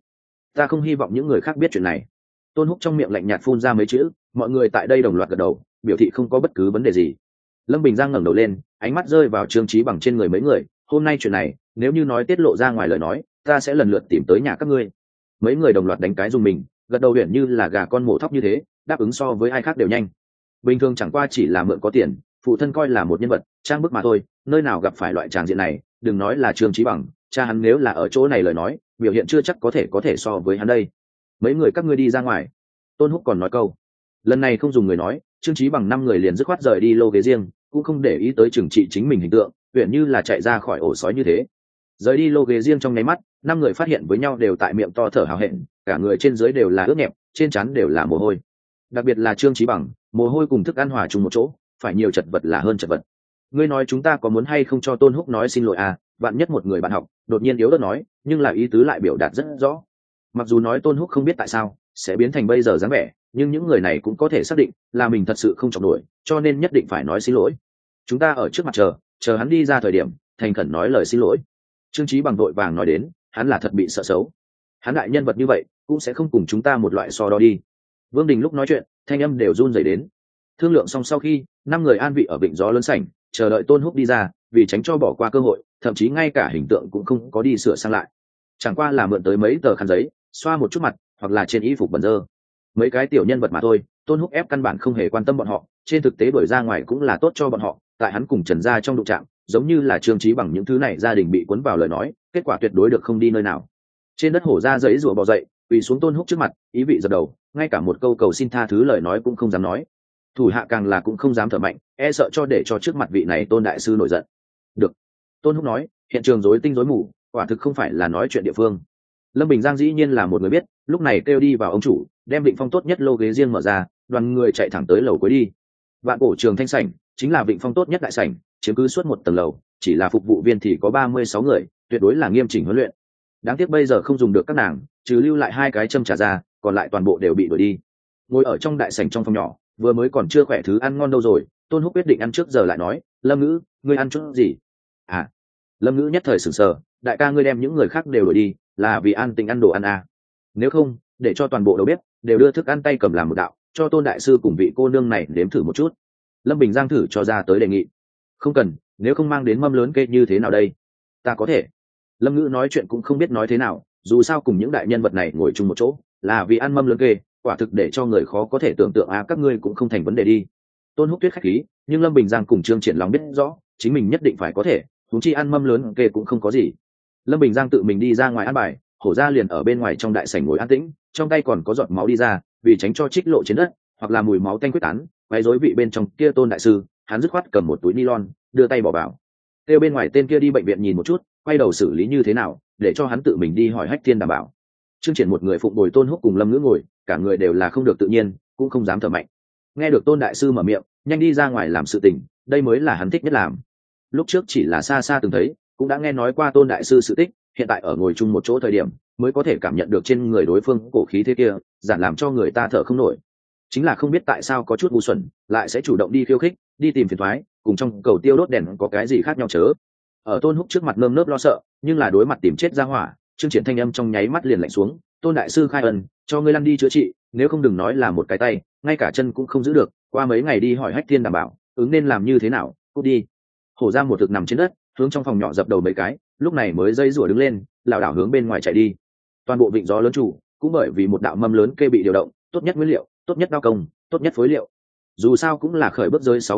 ta không hy vọng những người khác biết chuyện này. Tôn Húc trong miệng lạnh nhạt phun ra mấy chữ, mọi người tại đây đồng loạt gật đầu, biểu thị không có bất cứ vấn đề gì. Lâm Bình Giang ngẩng đầu lên, ánh mắt rơi vào Trương Chí Bằng trên người mấy người, hôm nay chuyện này nếu như nói tiết lộ ra ngoài lời nói, ta sẽ lần lượt tìm tới nhà các ngươi. Mấy người đồng loạt đánh cái dùng mình, gật đầu huyền như là gà con mổ thóc như thế, đáp ứng so với ai khác đều nhanh. Bình thường chẳng qua chỉ là mượn có tiền, phụ thân coi là một nhân vật trang bức mà thôi, nơi nào gặp phải loại tràng diện này, đừng nói là Trương Chí Bằng, cha hắn nếu là ở chỗ này lời nói, biểu hiện chưa chắc có thể so với hắn đây. Mấy người các ngươi đi ra ngoài. Tôn Húc còn nói câu, lần này không dùng người nói, Trương Chí Bằng 5 người liền dứt khoát rời đi lô ghế riêng, cũng không để ý tới trừng trị chính mình hình tượng, huyền như là chạy ra khỏi ổ sói như thế. Rời đi lô ghế riêng trong nháy mắt, 5 người phát hiện với nhau đều tại miệng to thở hào hẹn, cả người trên dưới đều là ướt nhẹp, trên trán đều là mồ hôi. Đặc biệt là Trương Chí Bằng, mồ hôi cùng thức ăn hòa chung một chỗ, phải nhiều chật vật là hơn chật vật. Ngươi nói chúng ta có muốn hay không cho Tôn Húc nói xin lỗi à? Bạn nhất một người bạn học đột nhiên yếu ớt nói, nhưng là ý tứ lại biểu đạt rất rõ. Mặc dù nói Tôn Húc không biết tại sao sẽ biến thành bây giờ dáng vẻ, nhưng những người này cũng có thể xác định là mình thật sự không chọc nổi, cho nên nhất định phải nói xin lỗi. Chúng ta ở trước mặt chờ hắn đi ra thời điểm, thành khẩn nói lời xin lỗi. Trương Chí Bằng vội vàng nói đến, hắn là thật bị sợ xấu. Hắn đại nhân vật như vậy cũng sẽ không cùng chúng ta một loại so đo đi. Vương Đình lúc nói chuyện, thanh âm đều run rẩy đến. Thương lượng xong sau khi, 5 người an vị ở vịnh gió lớn sảnh, chờ đợi Tôn Húc đi ra, vì tránh cho bỏ qua cơ hội, thậm chí ngay cả hình tượng cũng không có đi sửa sang lại. Chẳng qua là mượn tới mấy tờ khăn giấy, xoa một chút mặt, hoặc là trên y phục bẩn dơ. Mấy cái tiểu nhân vật mà thôi, Tôn Húc ép căn bản không hề quan tâm bọn họ, trên thực tế đuổi ra ngoài cũng là tốt cho bọn họ, tại hắn cùng Trần gia trong đụng chạm, giống như là Trương Chí Bằng những thứ này gia đình bị cuốn vào lời nói, kết quả tuyệt đối được không đi nơi nào. Trên đất hổ ra giấy rùa bò dậy, quỳ xuống Tôn Húc trước mặt, ý vị dập đầu, ngay cả một câu cầu xin tha thứ lời nói cũng không dám nói. Thủ hạ càng là cũng không dám thở mạnh, e sợ cho để cho trước mặt vị này Tôn đại sư nổi giận. Được, Tôn Húc nói, hiện trường rối tinh rối mù, quả thực không phải là nói chuyện địa phương. Lâm Bình Giang dĩ nhiên là một người biết, lúc này kêu đi vào ông chủ, đem Vịnh Phong tốt nhất lô ghế riêng mở ra, đoàn người chạy thẳng tới lầu cuối đi. Vạn Cổ Trường Thanh sảnh chính là Vịnh Phong tốt nhất đại sảnh, chiếm cứ suốt một tầng lầu, chỉ là phục vụ viên thì có 36 người, tuyệt đối là nghiêm chỉnh huấn luyện. Đáng tiếc bây giờ không dùng được các nàng, trừ lưu lại 2 cái châm trà ra, còn lại toàn bộ đều bị đuổi đi. Ngồi ở trong đại sảnh trong phòng nhỏ, vừa mới còn chưa khỏe thứ ăn ngon đâu rồi, Tôn Húc quyết định ăn trước giờ lại nói, Lâm Ngữ, ngươi ăn chút gì? À, Lâm Ngữ nhất thời sửng sờ, đại ca ngươi đem những người khác đều đuổi đi, là vì an tình ăn đồ ăn à? Nếu không, để cho toàn bộ đầu bếp đều đưa thức ăn tay cầm làm một đạo, cho Tôn đại sư cùng vị cô nương này nếm thử một chút. Lâm Bình Giang thử cho ra tới đề nghị. Không cần, nếu không mang đến mâm lớn kê như thế nào đây? Ta có thể. Lâm Ngữ nói chuyện cũng không biết nói thế nào, dù sao cùng những đại nhân vật này ngồi chung một chỗ, là vì ăn mâm lớn kê, quả thực để cho người khó có thể tưởng tượng à, các ngươi cũng không thành vấn đề đi. Tôn Húc Tuyết khách khí, nhưng Lâm Bình Giang cùng Trương Triển Long biết rõ, chính mình nhất định phải có thể, huống chi ăn mâm lớn kê cũng không có gì. Lâm Bình Giang tự mình đi ra ngoài ăn bài, hổ ra liền ở bên ngoài trong đại sảnh ngồi an tĩnh, trong tay còn có giọt máu đi ra, vì tránh cho trích lộ trên đất, hoặc là mùi máu tanh quyết tán, quấy rối vị bên trong kia Tôn đại sư, hắn dứt khoát cầm một túi nylon, đưa tay bỏ vào. Kêu bên ngoài tên kia đi bệnh viện nhìn một chút, quay đầu xử lý như thế nào, để cho hắn tự mình đi hỏi Hách Thiên đảm bảo. Trương Triển một người phụng bồi Tôn Húc cùng Lâm Ngữ ngồi, cả người đều là không được tự nhiên, cũng không dám thở mạnh. Nghe được Tôn đại sư mở miệng, nhanh đi ra ngoài làm sự tình, đây mới là hắn thích nhất làm. Lúc trước chỉ là xa xa từng thấy, cũng đã nghe nói qua Tôn đại sư sự tích, hiện tại ở ngồi chung một chỗ thời điểm, mới có thể cảm nhận được trên người đối phương cổ khí thế kia, giản làm cho người ta thở không nổi. Chính là không biết tại sao có chút ngu xuẩn, lại sẽ chủ động đi khiêu khích, đi tìm phiền toái, cùng trong cầu tiêu đốt đèn có cái gì khác nhau chớ. Ở Tôn Húc trước mặt nơm nớp lo sợ, nhưng là đối mặt tìm chết ra hỏa, Trương Triển thanh âm trong nháy mắt liền lạnh xuống, Tôn đại sư khai ân, cho ngươi lăn đi chữa trị, nếu không đừng nói là một cái tay, ngay cả chân cũng không giữ được, qua mấy ngày đi hỏi Hách Thiên đảm bảo, ứng nên làm như thế nào, cút đi. Hổ Giang một thực nằm trên đất, hướng trong phòng nhỏ dập đầu mấy cái, lúc này mới dây rủa đứng lên, lảo đảo hướng bên ngoài chạy đi. Toàn bộ vịnh gió lớn chủ, cũng bởi vì một đạo mâm lớn kê bị điều động, tốt nhất nguyên liệu, tốt nhất đao công, tốt nhất phối liệu. Dù sao cũng là khởi bước giới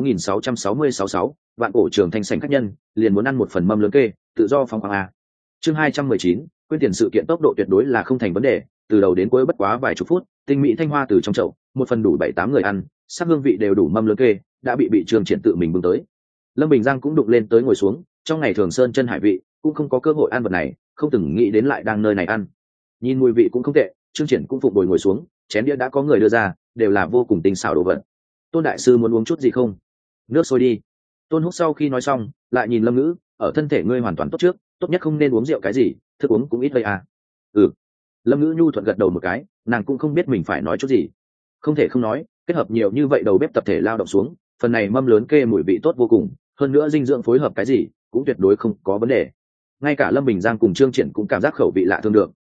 6666, Vạn Cổ Trường Thanh sảnh khách nhân, liền muốn ăn một phần mâm lớn kê, tự do phóng khoáng a. Chương 219, quyên tiền sự kiện tốc độ tuyệt đối là không thành vấn đề, từ đầu đến cuối bất quá vài chục phút, tinh mỹ thanh hoa từ trong chậu, một phần đủ 7-8 người ăn, sắc hương vị đều đủ mâm lớn kê, đã bị Trương Triển tự mình bưng tới. Lâm Bình Giang cũng đụng lên tới ngồi xuống, trong ngày thường sơn chân hải vị, cũng không có cơ hội ăn vật này, không từng nghĩ đến lại đang nơi này ăn. Nhìn mùi vị cũng không tệ, Trương Triển cũng phục bồi ngồi xuống, chén đĩa đã có người đưa ra, đều là vô cùng tinh xảo đồ vật. Tôn đại sư muốn uống chút gì không? Nước sôi đi. Tôn Húc sau khi nói xong, lại nhìn Lâm Ngữ, ở thân thể ngươi hoàn toàn tốt trước, tốt nhất không nên uống rượu cái gì, thức uống cũng ít đây à. Ừ. Lâm Ngữ nhu thuận gật đầu một cái, nàng cũng không biết mình phải nói chút gì. Không thể không nói, kết hợp nhiều như vậy đầu bếp tập thể lao động xuống, phần này mâm lớn kê mùi vị tốt vô cùng, hơn nữa dinh dưỡng phối hợp cái gì cũng tuyệt đối không có vấn đề. Ngay cả Lâm Bình Giang cùng Trương Triển cũng cảm giác khẩu vị lạ thương được,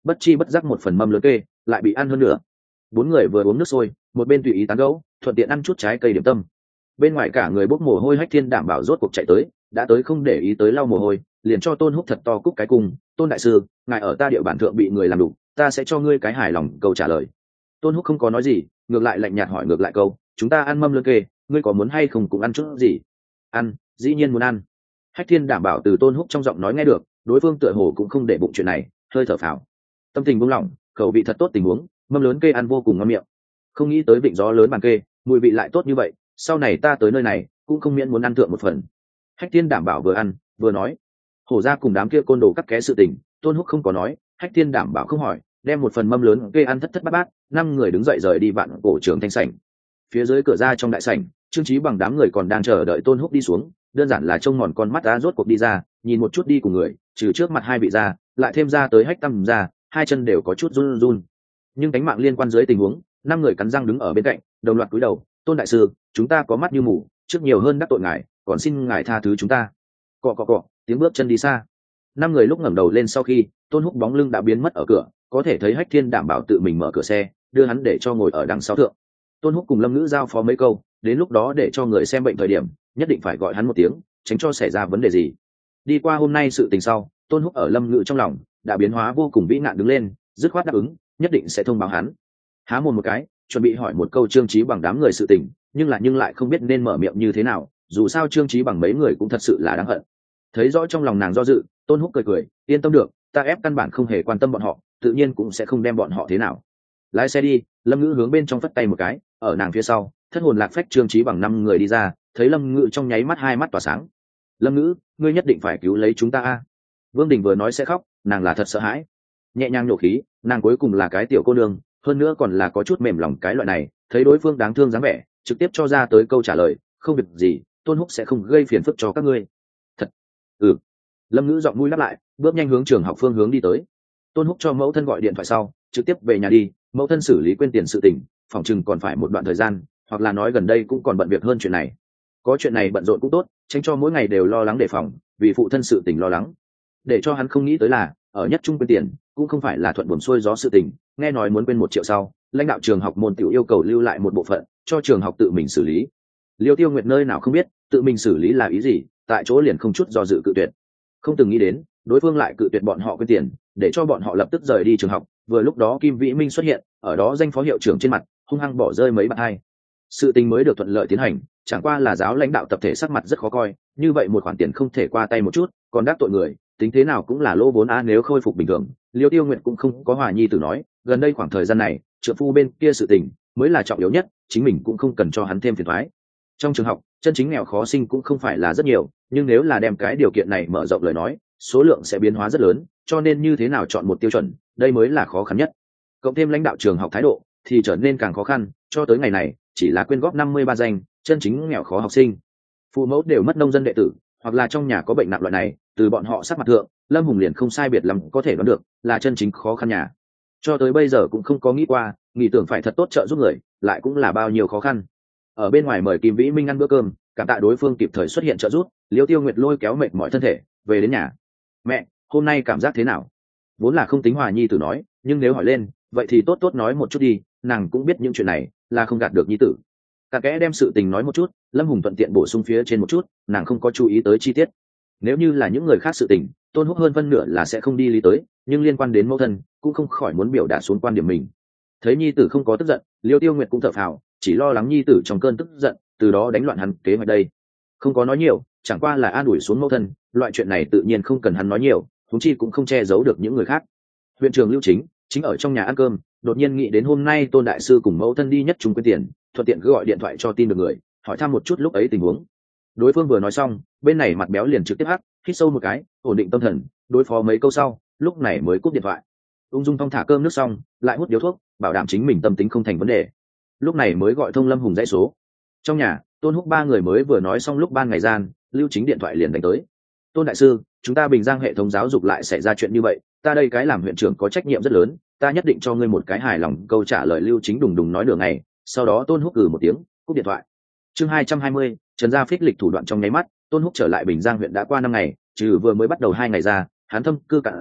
bất chi bất giác một phần mâm lớn kê lại bị ăn hơn nữa. Bốn người vừa uống nước sôi, một bên tùy ý tán gẫu, thuận tiện ăn chút trái cây điểm tâm. Bên ngoài cả người bốc mồ hôi Hách Thiên đảm bảo rốt cuộc chạy tới, đã tới không để ý tới lau mồ hôi, liền cho Tôn Húc thật to cúc cái cung. Tôn đại sư, ngài ở ta địa bản thượng bị người làm đục, ta sẽ cho ngươi cái hài lòng câu trả lời. Tôn Húc không có nói gì, ngược lại lạnh nhạt hỏi ngược lại câu, chúng ta ăn mâm lươn kê, ngươi có muốn hay không cùng ăn chút gì? Ăn, dĩ nhiên muốn ăn. Hách Thiên đảm bảo từ Tôn Húc trong giọng nói nghe được, đối phương tựa hồ cũng không để bụng chuyện này, hơi thở phào. Tâm tình buông lỏng, khẩu vị thật tốt tình huống, mâm lớn kê ăn vô cùng ngon miệng. Không nghĩ tới vịnh gió lớn bàn kê, mùi vị lại tốt như vậy, sau này ta tới nơi này cũng không miễn muốn ăn thượng một phần. Hách Thiên đảm bảo vừa ăn vừa nói, hổ ra cùng đám kia côn đồ cắt ké sự tình, Tôn Húc không có nói, Hách Thiên đảm bảo không hỏi, đem một phần mâm lớn kê ăn thất thất bát bát. Năm người đứng dậy rời đi vạn cổ trường thanh sảnh. Phía dưới cửa ra trong đại sảnh, Trương Chí bằng đám người còn đang chờ đợi Tôn Húc đi xuống, đơn giản là trông mòn con mắt đã rốt cuộc đi ra, nhìn một chút đi cùng người, trừ trước mặt hai vị ra, lại thêm ra tới Hách Tâm ra, hai chân đều có chút run run. Nhưng cánh mạng liên quan dưới tình huống, năm người cắn răng đứng ở bên cạnh, đồng loạt cúi đầu, Tôn đại sư, chúng ta có mắt như mù, trước nhiều hơn đắc tội ngài, còn xin ngài tha thứ chúng ta. Cọ cọ cọ, tiếng bước chân đi xa. Năm người lúc ngẩng đầu lên sau khi, Tôn Húc bóng lưng đã biến mất ở cửa, có thể thấy Hách Thiên đảm bảo tự mình mở cửa xe, đưa hắn để cho ngồi ở đằng sau thượng. Tôn Húc cùng Lâm Ngữ giao phó mấy câu, đến lúc đó để cho người xem bệnh thời điểm, nhất định phải gọi hắn một tiếng, tránh cho xảy ra vấn đề gì. Đi qua hôm nay sự tình sau, Tôn Húc ở Lâm Ngữ trong lòng đã biến hóa vô cùng vĩ nạn đứng lên, dứt khoát đáp ứng, nhất định sẽ thông báo hắn. Há mồm một cái, chuẩn bị hỏi một câu Trương Chí bằng đám người sự tình, nhưng lại không biết nên mở miệng như thế nào, dù sao Trương Chí bằng mấy người cũng thật sự là đáng hận. Thấy rõ trong lòng nàng do dự, Tôn Húc cười cười, yên tâm được, ta ép căn bản không hề quan tâm bọn họ, tự nhiên cũng sẽ không đem bọn họ thế nào. Lái xe đi. Lâm Ngữ hướng bên trong phất tay một cái, ở nàng phía sau, thất hồn lạc phách Trương Chí bằng năm người đi ra, thấy Lâm Ngữ trong nháy mắt hai mắt tỏa sáng. Lâm Ngữ, ngươi nhất định phải cứu lấy chúng ta a. Vương Đình vừa nói sẽ khóc, nàng là thật sợ hãi. Nhẹ nhàng nhổ khí, nàng cuối cùng là cái tiểu cô nương, hơn nữa còn là có chút mềm lòng cái loại này, thấy đối phương đáng thương dáng vẻ, trực tiếp cho ra tới câu trả lời, không việc gì, Tôn Húc sẽ không gây phiền phức cho các ngươi. Thật? Ừ. Lâm Ngữ giọng mũi đáp lại, bước nhanh hướng trường học phương hướng đi tới. Tôn Húc cho mẫu thân gọi điện thoại sau, trực tiếp về nhà đi, mẫu thân xử lý quên tiền sự tình, phòng chừng còn phải một đoạn thời gian, hoặc là nói gần đây cũng còn bận việc hơn chuyện này. Có chuyện này bận rộn cũng tốt, tránh cho mỗi ngày đều lo lắng đề phòng, vì phụ thân sự tình lo lắng. Để cho hắn không nghĩ tới là, ở nhất trung quên tiền, cũng không phải là thuận buồm xuôi gió sự tình, nghe nói muốn quên 1 triệu sau, lãnh đạo trường học môn tiểu yêu cầu lưu lại một bộ phận, cho trường học tự mình xử lý. Liêu Tiêu Nguyệt nơi nào không biết, tự mình xử lý là ý gì, tại chỗ liền không chút do dự cự tuyệt. Không từng nghĩ đến, đối phương lại cự tuyệt bọn họ quên tiền, để cho bọn họ lập tức rời đi trường học. Vừa lúc đó Kim Vĩ Minh xuất hiện, ở đó danh phó hiệu trưởng trên mặt hung hăng bỏ rơi mấy bạn hai. Sự tình mới được thuận lợi tiến hành, chẳng qua là giáo lãnh đạo tập thể sắc mặt rất khó coi, như vậy một khoản tiền không thể qua tay một chút, còn đắc tội người, tính thế nào cũng là lỗ vốn a. Nếu khôi phục bình thường, Liêu Tiêu Nguyệt cũng không có hòa nhi tử nói, gần đây khoảng thời gian này, trợ phu bên kia sự tình mới là trọng yếu nhất, chính mình cũng không cần cho hắn thêm phiền toái. Trong trường học, chân chính nghèo khó sinh cũng không phải là rất nhiều, nhưng nếu là đem cái điều kiện này mở rộng lời nói, số lượng sẽ biến hóa rất lớn, cho nên như thế nào chọn một tiêu chuẩn, đây mới là khó khăn nhất. Cộng thêm lãnh đạo trường học thái độ, thì trở nên càng khó khăn, cho tới ngày này, chỉ là quyên góp 53 danh, chân chính nghèo khó học sinh. Phụ mẫu đều mất nông dân đệ tử, hoặc là trong nhà có bệnh nặng loại này, từ bọn họ sắc mặt thượng, Lâm Hùng liền không sai biệt lắm có thể đoán được, là chân chính khó khăn nhà. Cho tới bây giờ cũng không có nghĩ qua, nghĩ tưởng phải thật tốt trợ giúp người, lại cũng là bao nhiêu khó khăn. Ở bên ngoài mời Kim Vĩ Minh ăn bữa cơm, cảm tạ đối phương kịp thời xuất hiện trợ giúp, Liêu Tiêu Nguyệt lôi kéo mệt mỏi thân thể, về đến nhà. Mẹ, hôm nay cảm giác thế nào? Vốn là không tính hòa nhi tử nói, nhưng nếu hỏi lên, vậy thì tốt tốt nói một chút đi, nàng cũng biết những chuyện này là không gạt được nhi tử. Cả kẽ đem sự tình nói một chút, Lâm Hùng thuận tiện bổ sung phía trên một chút, nàng không có chú ý tới chi tiết. Nếu như là những người khác sự tình, Tôn Húc hơn phân nửa là sẽ không đi lý tới, nhưng liên quan đến mẫu thân, cũng không khỏi muốn biểu đạt xuống quan điểm mình. Thấy nhi tử không có tức giận, Liêu Tiêu Nguyệt cũng thở phào, chỉ lo lắng nhi tử trong cơn tức giận, từ đó đánh loạn hắn kế hoạch đây. Không có nói nhiều, chẳng qua là an ủi xuống mẫu thân, loại chuyện này tự nhiên không cần hắn nói nhiều, huống chi cũng không che giấu được những người khác. Huyện trưởng Lưu chính ở trong nhà ăn cơm, đột nhiên nghĩ đến hôm nay Tôn đại sư cùng mẫu thân đi nhất trung quên tiền, thuận tiện cứ gọi điện thoại cho tin được người, hỏi thăm một chút lúc ấy tình huống. Đối phương vừa nói xong, bên này mặt béo liền trực tiếp hắc, hít sâu một cái, ổn định tâm thần, đối phó mấy câu sau, lúc này mới cúp điện thoại. Ung dung thong thả cơm nước xong, lại hút điếu thuốc, bảo đảm chính mình tâm tính không thành vấn đề. Lúc này mới gọi thông Lâm Hùng dãy số. Trong nhà, Tôn Húc ba người mới vừa nói xong lúc ban ngày gian, Lưu Chính điện thoại liền đánh tới. Tôn đại sư, chúng ta Bình Giang hệ thống giáo dục lại xảy ra chuyện như vậy, ta đây cái làm huyện trưởng có trách nhiệm rất lớn, ta nhất định cho ngươi một cái hài lòng câu trả lời. Lưu Chính đùng đùng nói đường này, sau đó Tôn Húc một tiếng, cúp điện thoại. Chương 220, Trần Gia phích lịch thủ đoạn trong nháy mắt, Tôn Húc trở lại Bình Giang huyện đã qua 5 ngày, trừ vừa mới bắt đầu 2 ngày ra, hắn thâm cư cạn ra,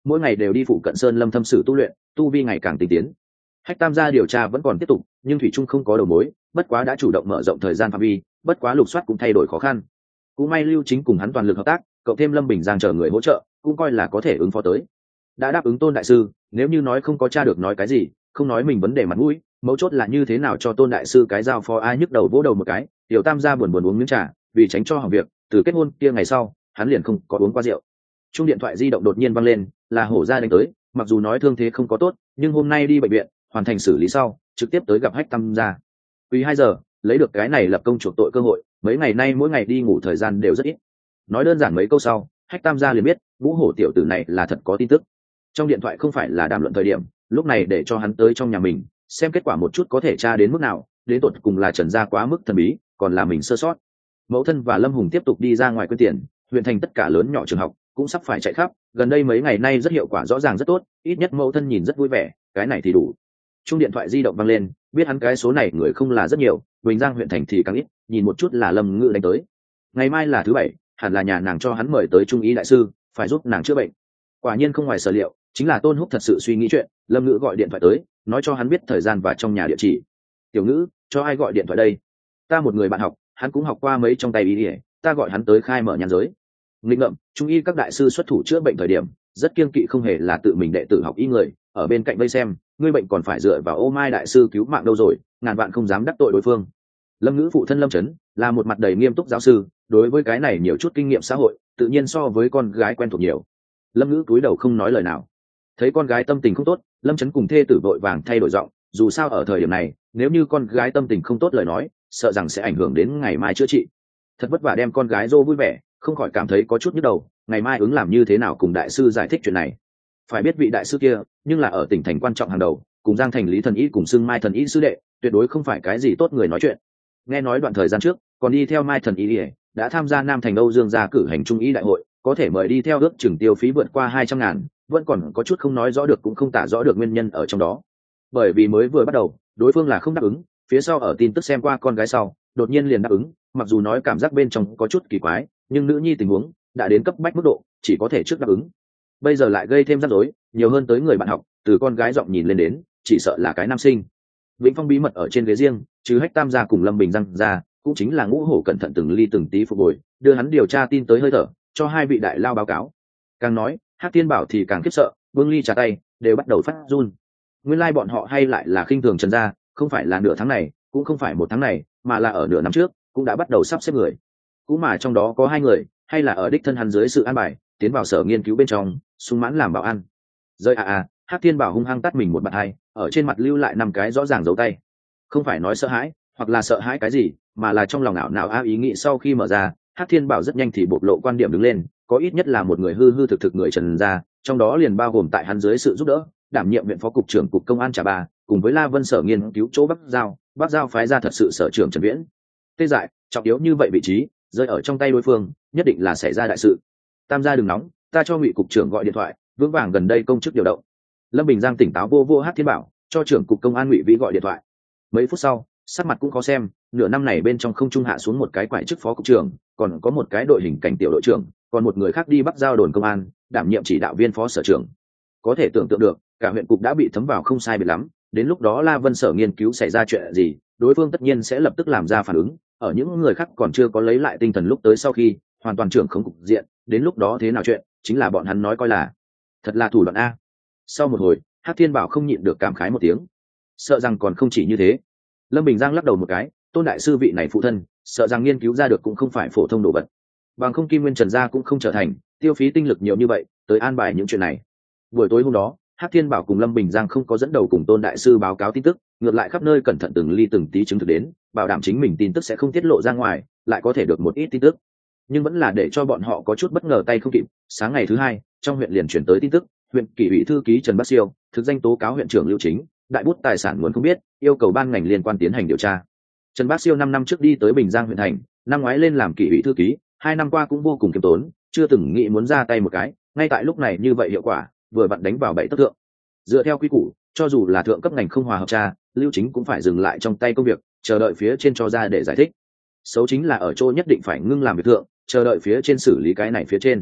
mỗi ngày đều đi phụ cận sơn lâm thâm sử tu luyện, tu vi ngày càng tinh tiến. Hách Tam gia điều tra vẫn còn tiếp tục, nhưng thủy trung không có đầu mối, bất quá đã chủ động mở rộng thời gian phạm vi, bất quá lục soát cũng thay đổi khó khăn. Cũng may Lưu Chính cùng hắn toàn lực hợp tác, cộng thêm Lâm Bình Giang chờ người hỗ trợ, cũng coi là có thể ứng phó tới. Đã đáp ứng Tôn đại sư, nếu như nói không có tra được nói cái gì, không nói mình vấn đề mặt mũi, mấu chốt là như thế nào cho Tôn đại sư cái giao phó. Ai nhức đầu vỗ đầu một cái, Tiểu Tam gia buồn buồn uống miếng trà, vì tránh cho hỏng việc, từ kết hôn kia ngày sau, hắn liền không có uống qua rượu. Chung điện thoại di động đột nhiên vang lên, là Hổ gia đánh tới, mặc dù nói thương thế không có tốt, nhưng hôm nay đi bệnh viện, hoàn thành xử lý sau, trực tiếp tới gặp Hách Tam gia. Vì 2 giờ, lấy được cái này lập công chuộc tội cơ hội, mấy ngày nay mỗi ngày đi ngủ thời gian đều rất ít. Nói đơn giản mấy câu sau, Hách Tam gia liền biết, Vũ Hổ tiểu tử này là thật có tin tức. Trong điện thoại không phải là đàm luận thời điểm, lúc này để cho hắn tới trong nhà mình, xem kết quả một chút có thể tra đến mức nào, đến tột cùng là Trần gia quá mức thần bí, còn là mình sơ sót. Mẫu thân và Lâm Hùng tiếp tục đi ra ngoài quyên tiền, huyện thành tất cả lớn nhỏ trường học cũng sắp phải chạy khắp, gần đây mấy ngày nay rất hiệu quả rõ ràng rất tốt, ít nhất mẫu thân nhìn rất vui vẻ, cái này thì đủ. Chung điện thoại di động vang lên, biết hắn cái số này người không là rất nhiều, Bình Giang huyện thành thì càng ít, nhìn một chút là Lâm Ngự đánh tới. Ngày mai là thứ 7, hẳn là nhà nàng cho hắn mời tới trung ý đại sư, phải giúp nàng chữa bệnh. Quả nhiên không ngoài sở liệu, chính là Tôn Húc thật sự suy nghĩ chuyện, Lâm Ngự gọi điện thoại tới, nói cho hắn biết thời gian và trong nhà địa chỉ. Tiểu Ngữ, cho ai gọi điện thoại đây? Ta một người bạn học, hắn cũng học qua mấy trong tay y, ta gọi hắn tới khai mở nhàn giới. Nghịch ngợm, trung y các đại sư xuất thủ chữa bệnh thời điểm, rất kiêng kỵ không hề là tự mình đệ tử học y người, ở bên cạnh vây xem, ngươi bệnh còn phải dựa vào Ô Mai đại sư cứu mạng đâu rồi, ngàn vạn không dám đắc tội đối phương. Lâm Ngữ phụ thân Lâm Chấn là một mặt đầy nghiêm túc giáo sư, đối với cái này nhiều chút kinh nghiệm xã hội, tự nhiên so với con gái quen thuộc nhiều. Lâm Ngữ cúi đầu không nói lời nào. Thấy con gái tâm tình không tốt, Lâm Chấn cùng thê tử vội vàng thay đổi giọng, dù sao ở thời điểm này, nếu như con gái tâm tình không tốt lời nói, sợ rằng sẽ ảnh hưởng đến ngày mai chữa trị. Thật vất vả đem con gái dô vui vẻ, không khỏi cảm thấy có chút nhức đầu, ngày mai ứng làm như thế nào cùng đại sư giải thích chuyện này. Phải biết vị đại sư kia, nhưng là ở tỉnh thành quan trọng hàng đầu, cùng Giang Thành Lý thần y cùng xưng Mai thần y sư đệ, tuyệt đối không phải cái gì tốt người nói chuyện. Nghe nói đoạn thời gian trước, còn đi theo Mai thần y đã tham gia Nam Thành Âu Dương gia cử hành trung y đại hội, có thể mời đi theo ước chừng tiêu phí vượt qua 200.000, vẫn còn có chút không nói rõ được cũng không tả rõ được nguyên nhân ở trong đó. Bởi vì mới vừa bắt đầu, đối phương là không đáp ứng, phía sau ở tin tức xem qua con gái sau, đột nhiên liền đáp ứng, mặc dù nói cảm giác bên trong có chút kỳ quái, nhưng nữ nhi tình huống đã đến cấp bách mức độ, chỉ có thể trước đáp ứng. Bây giờ lại gây thêm rắc rối, nhiều hơn tới người bạn học, từ con gái giọng nhìn lên đến, chỉ sợ là cái nam sinh. Vĩnh Phong bí mật ở trên ghế riêng, chứ Hách Tam gia cùng Lâm Bình Giang ra, cũng chính là Ngũ Hổ cẩn thận từng ly từng tí phục hồi, đưa hắn điều tra tin tới hơi thở, cho hai vị đại lao báo cáo. Càng nói, Hắc Thiên Bảo thì càng khiếp sợ, vương ly trà tay đều bắt đầu phát run. Nguyên lai bọn họ hay lại là khinh thường Trần gia, không phải là nửa tháng này, cũng không phải một tháng này, mà là ở nửa năm trước, cũng đã bắt đầu sắp xếp người. Cũng mà trong đó có 2 người, hay là ở đích thân hắn dưới sự an bài, tiến vào sở nghiên cứu bên trong, sung mãn làm bảo an. Rơi Hắc Thiên Bảo hung hăng tắt mình một bạt hai, ở trên mặt lưu lại 5 cái rõ ràng dấu tay. Không phải nói sợ hãi, hoặc là sợ hãi cái gì, mà là trong lòng ảo não ý nghĩ sau khi mở ra, Hắc Thiên Bảo rất nhanh thì bộc lộ quan điểm đứng lên, có ít nhất là một người hư hư thực thực người Trần gia, trong đó liền bao gồm tại hắn dưới sự giúp đỡ, đảm nhiệm viện phó cục trưởng cục công an Trà Ba, cùng với La Vân sở nghiên cứu chỗ Bắc Giao phái ra thật sự sở trưởng Trần Viễn. Tê dại, trọng yếu như vậy vị trí, rơi ở trong tay đối phương, nhất định là xảy ra đại sự. Tam gia đừng nóng, ta cho Ngụy cục trưởng gọi điện thoại, vững vàng gần đây công chức điều động. Lâm Bình Giang tỉnh táo vô Hắc Thiên Bảo, cho trưởng cục công an Ngụy Vĩ gọi điện thoại. Mấy phút sau, sắc mặt cũng khó xem, nửa năm này bên trong không trung hạ xuống một cái quải chức phó cục trưởng, còn có một cái đội hình cảnh tiểu đội trưởng, còn một người khác đi Bắc Giao đồn công an, đảm nhiệm chỉ đạo viên phó sở trưởng. Có thể tưởng tượng được, cả huyện cục đã bị thấm vào không sai biệt lắm, đến lúc đó La Vân sở nghiên cứu xảy ra chuyện gì, đối phương tất nhiên sẽ lập tức làm ra phản ứng, ở những người khác còn chưa có lấy lại tinh thần lúc tới sau khi hoàn toàn trưởng không cục diện, đến lúc đó thế nào chuyện, chính là bọn hắn nói coi là thật là thủ đoạn a. Sau một hồi, Hắc Thiên Bảo không nhịn được cảm khái một tiếng, sợ rằng còn không chỉ như thế. Lâm Bình Giang lắc đầu một cái, Tôn đại sư vị này phụ thân, sợ rằng nghiên cứu ra được cũng không phải phổ thông đồ vật, bằng không Kim Nguyên Trần gia cũng không trở thành tiêu phí tinh lực nhiều như vậy tới an bài những chuyện này. Buổi tối hôm đó, Hắc Thiên Bảo cùng Lâm Bình Giang không có dẫn đầu cùng Tôn đại sư báo cáo tin tức, ngược lại khắp nơi cẩn thận từng ly từng tí chứng thực đến, bảo đảm chính mình tin tức sẽ không tiết lộ ra ngoài, lại có thể được một ít tin tức. Nhưng vẫn là để cho bọn họ có chút bất ngờ tay không kịp. Sáng ngày thứ 2, trong huyện liền chuyển tới tin tức, huyện kỷ ủy thư ký Trần Bác Siêu thực danh tố cáo huyện trưởng Lưu Chính, đại bút tài sản muốn không biết, yêu cầu ban ngành liên quan tiến hành điều tra. Trần Bác Siêu 5 năm trước đi tới Bình Giang huyện thành, năm ngoái lên làm kỷ ủy thư ký, 2 năm qua cũng vô cùng kiêm tốn, chưa từng nghĩ muốn ra tay một cái, ngay tại lúc này như vậy hiệu quả, vừa vặn đánh vào 7 tấc thượng. Dựa theo quy củ, cho dù là thượng cấp ngành không hòa hợp tra, Lưu Chính cũng phải dừng lại trong tay công việc, chờ đợi phía trên cho ra để giải thích. Xấu chính là ở chỗ nhất định phải ngưng làm việc thượng, chờ đợi phía trên xử lý cái này phía trên.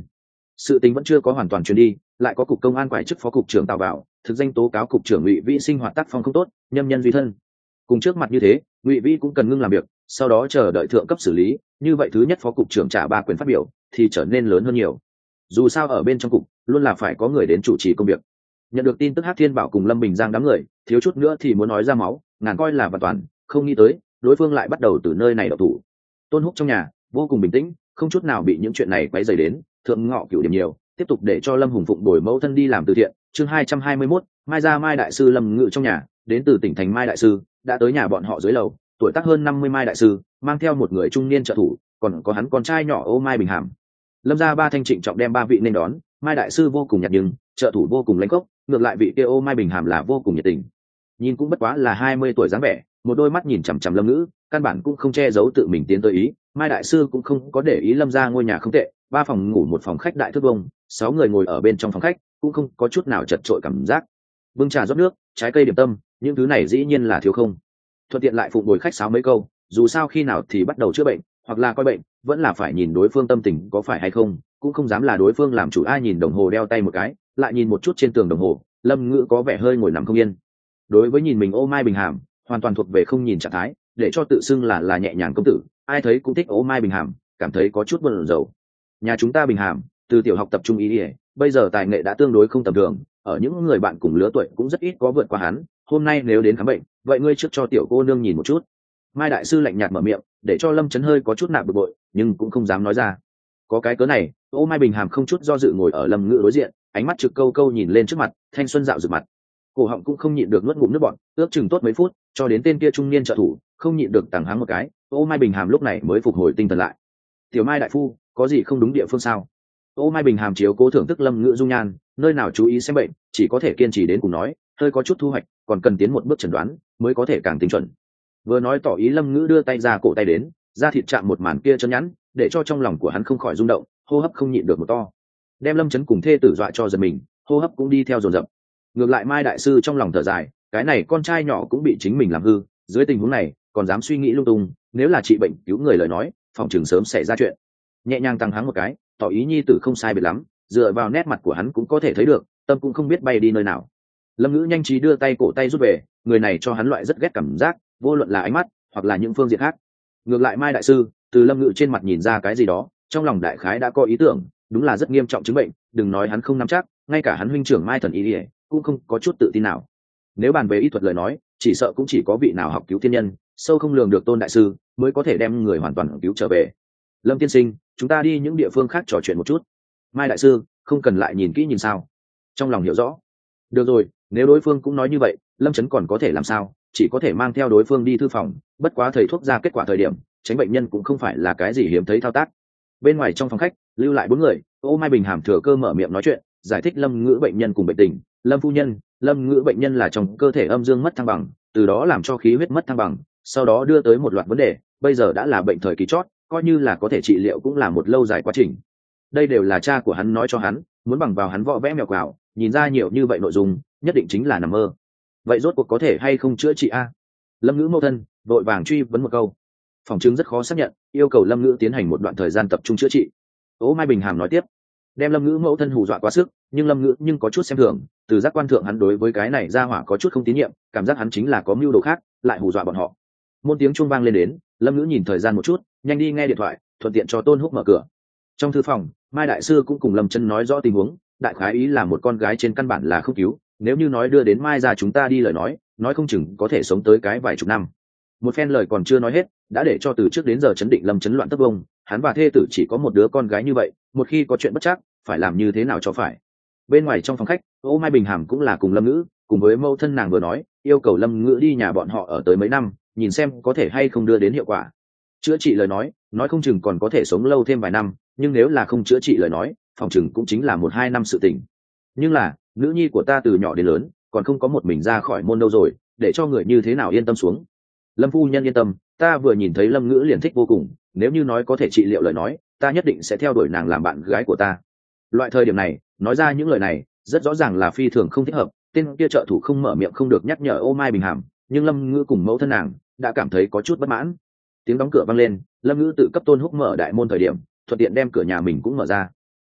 sự tình vẫn chưa có hoàn toàn truyền đi, lại có cục công an quải chức phó cục trưởng tào vào thực danh tố cáo cục trưởng Ngụy Vĩ sinh hoạt tác phong không tốt, nhâm nhân duy thân. Cùng trước mặt như thế, Ngụy Vĩ cũng cần ngưng làm việc, sau đó chờ đợi thượng cấp xử lý, như vậy thứ nhất phó cục trưởng trả 3 quyền phát biểu thì trở nên lớn hơn nhiều. Dù sao ở bên trong cục luôn là phải có người đến chủ trì công việc. Nhận được tin tức Hắc Thiên Bảo cùng Lâm Bình Giang đám người thiếu chút nữa thì muốn nói ra máu, ngàn coi là vạn toàn, không nghĩ tới đối phương lại bắt đầu từ nơi này đậu thủ. Tôn Húc trong nhà vô cùng bình tĩnh, không chút nào bị những chuyện này quấy rầy đến, thượng ngọ cửu điểm nhiều, tiếp tục để cho Lâm Hùng Phụng đổi mẫu thân đi làm từ thiện. Chương 221, Mai gia Mai đại sư Lâm Ngự trong nhà, đến từ tỉnh thành Mai đại sư đã tới nhà bọn họ dưới lầu, tuổi tác hơn 50 Mai đại sư mang theo một người trung niên trợ thủ, còn có hắn con trai nhỏ Ô Mai Bình Hàm. Lâm gia ba thanh trịnh trọng đem 3 vị nên đón, Mai đại sư vô cùng nhạt nhưng trợ thủ vô cùng lãnh khốc, ngược lại vị kia Ô Mai Bình Hàm là vô cùng nhiệt tình. Nhìn cũng bất quá là 20 tuổi dáng vẻ, một đôi mắt nhìn chằm chằm Lâm Ngữ, căn bản cũng không che giấu tự mình tiến tới ý. Mai đại sư cũng không có để ý Lâm gia ngôi nhà không tệ, 3 phòng ngủ 1 phòng khách đại thước vông, 6 người ngồi ở bên trong phòng khách, cũng không có chút nào chật chội cảm giác. Bưng trà rót nước, trái cây điểm tâm, những thứ này dĩ nhiên là thiếu không. Thuận tiện lại phụ bồi khách sáo mấy câu, dù sao khi nào thì bắt đầu chữa bệnh, hoặc là coi bệnh, vẫn là phải nhìn đối phương tâm tình có phải hay không, cũng không dám là đối phương làm chủ. Ai nhìn đồng hồ đeo tay một cái, lại nhìn một chút trên tường đồng hồ, Lâm Ngữ có vẻ hơi ngồi nằm không yên. Đối với nhìn mình Ô Mai Bình Hàm, hoàn toàn thuộc về không nhìn trạng thái, để cho tự xưng là nhẹ nhàng công tử, ai thấy cũng thích Ô Mai Bình Hàm, cảm thấy có chút buồn rầu. Nhà chúng ta Bình Hàm, từ tiểu học tập trung ý, bây giờ tài nghệ đã tương đối không tầm thường, ở những người bạn cùng lứa tuổi cũng rất ít có vượt qua hắn. Hôm nay nếu đến khám bệnh, vậy ngươi trước cho tiểu cô nương nhìn một chút. Mai đại sư lạnh nhạt mở miệng, để cho Lâm Chấn hơi có chút nạp bực bội, nhưng cũng không dám nói ra. Có cái cớ này, Ô Mai Bình Hàm không chút do dự ngồi ở Lâm Ngữ đối diện, ánh mắt trực câu câu nhìn lên trước mặt, thanh xuân dạo rực mặt. Cổ họng cũng không nhịn được nuốt ngụm nước bọt, ước chừng tốt mấy phút, cho đến tên kia trung niên trợ thủ không nhịn được tàng hắng một cái, Ô Mai Bình Hàm lúc này mới phục hồi tinh thần lại. Tiểu Mai đại phu, có gì không đúng địa phương sao? Ô Mai Bình Hàm chiếu cố thưởng thức Lâm Ngữ dung nhan, nơi nào chú ý xem bệnh, chỉ có thể kiên trì đến cùng nói, hơi có chút thu hoạch, còn cần tiến một bước chẩn đoán mới có thể càng tinh chuẩn. Vừa nói tỏ ý, Lâm Ngữ đưa tay ra cổ tay đến, da thịt chạm một màn kia chân nhẵn, để cho trong lòng của hắn không khỏi rung động, hô hấp không nhịn được một to. Đem Lâm Chấn cùng thê tử dọa cho giật mình, hô hấp cũng đi theo dồn dập. Ngược lại Mai đại sư trong lòng thở dài, cái này con trai nhỏ cũng bị chính mình làm hư, dưới tình huống này còn dám suy nghĩ lung tung, nếu là trị bệnh cứu người lời nói, phòng trường sớm xảy ra chuyện. Nhẹ nhàng tăng hắng một cái, tỏ ý nhi tử không sai biệt lắm, dựa vào nét mặt của hắn cũng có thể thấy được, tâm cũng không biết bay đi nơi nào. Lâm Ngữ nhanh trí đưa tay cổ tay rút về, người này cho hắn loại rất ghét cảm giác, vô luận là ánh mắt hoặc là những phương diện khác. Ngược lại Mai đại sư từ Lâm Ngữ trên mặt nhìn ra cái gì đó, trong lòng đại khái đã có ý tưởng, đúng là rất nghiêm trọng chứng bệnh, đừng nói hắn không nắm chắc, ngay cả hắn huynh trưởng Mai thần y cũng không có chút tự tin nào. Nếu bàn về y thuật lời nói, chỉ sợ cũng chỉ có vị nào học cứu thiên nhân sâu không lường được Tôn đại sư mới có thể đem người hoàn toàn cứu trở về. Lâm tiên sinh, chúng ta đi những địa phương khác trò chuyện một chút. Mai đại sư không cần lại nhìn kỹ nhìn sao? Trong lòng hiểu rõ. Được rồi, nếu đối phương cũng nói như vậy, Lâm Chấn còn có thể làm sao, chỉ có thể mang theo đối phương đi thư phòng. Bất quá thầy thuốc ra kết quả thời điểm, tránh bệnh nhân cũng không phải là cái gì hiếm thấy thao tác. Bên ngoài trong phòng khách lưu lại 4 người, Ô Mai Bình Hàm thừa cơ mở miệng nói chuyện, giải thích Lâm Ngữ bệnh nhân cùng bệnh tình. Lâm phu nhân, Lâm Ngữ bệnh nhân là trong cơ thể âm dương mất thăng bằng, từ đó làm cho khí huyết mất thăng bằng, sau đó đưa tới một loạt vấn đề, bây giờ đã là bệnh thời kỳ chót, coi như là có thể trị liệu cũng là một lâu dài quá trình. Đây đều là cha của hắn nói cho hắn, muốn bằng vào hắn võ vẽ mèo quào, nhìn ra nhiều như vậy nội dung, nhất định chính là nằm mơ. Vậy rốt cuộc có thể hay không chữa trị a? Lâm Ngữ mâu thân vội vàng truy vấn một câu. Phòng chứng rất khó xác nhận, yêu cầu Lâm Ngữ tiến hành một đoạn thời gian tập trung chữa trị. Ô Mai Bình Hàm nói tiếp, đem Lâm Ngữ mẫu thân hù dọa quá sức, nhưng Lâm Ngữ nhưng có chút xem thường, từ giác quan thượng hắn đối với cái này ra hỏa có chút không tín nhiệm, cảm giác hắn chính là có mưu đồ khác, lại hù dọa bọn họ. Môn tiếng chuông vang lên đến, Lâm Ngữ nhìn thời gian một chút, nhanh đi nghe điện thoại, thuận tiện cho Tôn Húc mở cửa. Trong thư phòng, Mai đại sư cũng cùng Lâm Chân nói rõ tình huống, đại khái ý là một con gái trên căn bản là không cứu, nếu như nói đưa đến Mai gia chúng ta đi lời nói không chừng có thể sống tới cái vài chục năm. Một phen lời còn chưa nói hết, đã để cho từ trước đến giờ chấn định Lâm Chấn loạn tất vông, hắn và thê tử chỉ có một đứa con gái như vậy, một khi có chuyện bất trắc, phải làm như thế nào cho phải. Bên ngoài trong phòng khách, Ô Mai Bình Hàm cũng là cùng Lâm Ngữ, cùng với mẫu thân nàng vừa nói, yêu cầu Lâm Ngữ đi nhà bọn họ ở tới mấy năm, nhìn xem có thể hay không đưa đến hiệu quả. Chữa trị lời nói không chừng còn có thể sống lâu thêm vài năm, nhưng nếu là không chữa trị lời nói, phòng chừng cũng chính là 1-2 năm sự tình. Nhưng là, nữ nhi của ta từ nhỏ đến lớn, còn không có một mình ra khỏi môn đâu rồi, để cho người như thế nào yên tâm xuống. Lâm phu nhân yên tâm, ta vừa nhìn thấy Lâm Ngữ liền thích vô cùng, nếu như nói có thể trị liệu lời nói, ta nhất định sẽ theo đuổi nàng làm bạn gái của ta. Loại thời điểm này, nói ra những lời này, rất rõ ràng là phi thường không thích hợp, tên kia trợ thủ không mở miệng không được nhắc nhở Ô Mai Bình Hàm, nhưng Lâm Ngữ cùng mẫu thân nàng đã cảm thấy có chút bất mãn. Tiếng đóng cửa vang lên, Lâm Ngữ tự cấp Tôn Húc mở đại môn thời điểm, thuận tiện đem cửa nhà mình cũng mở ra.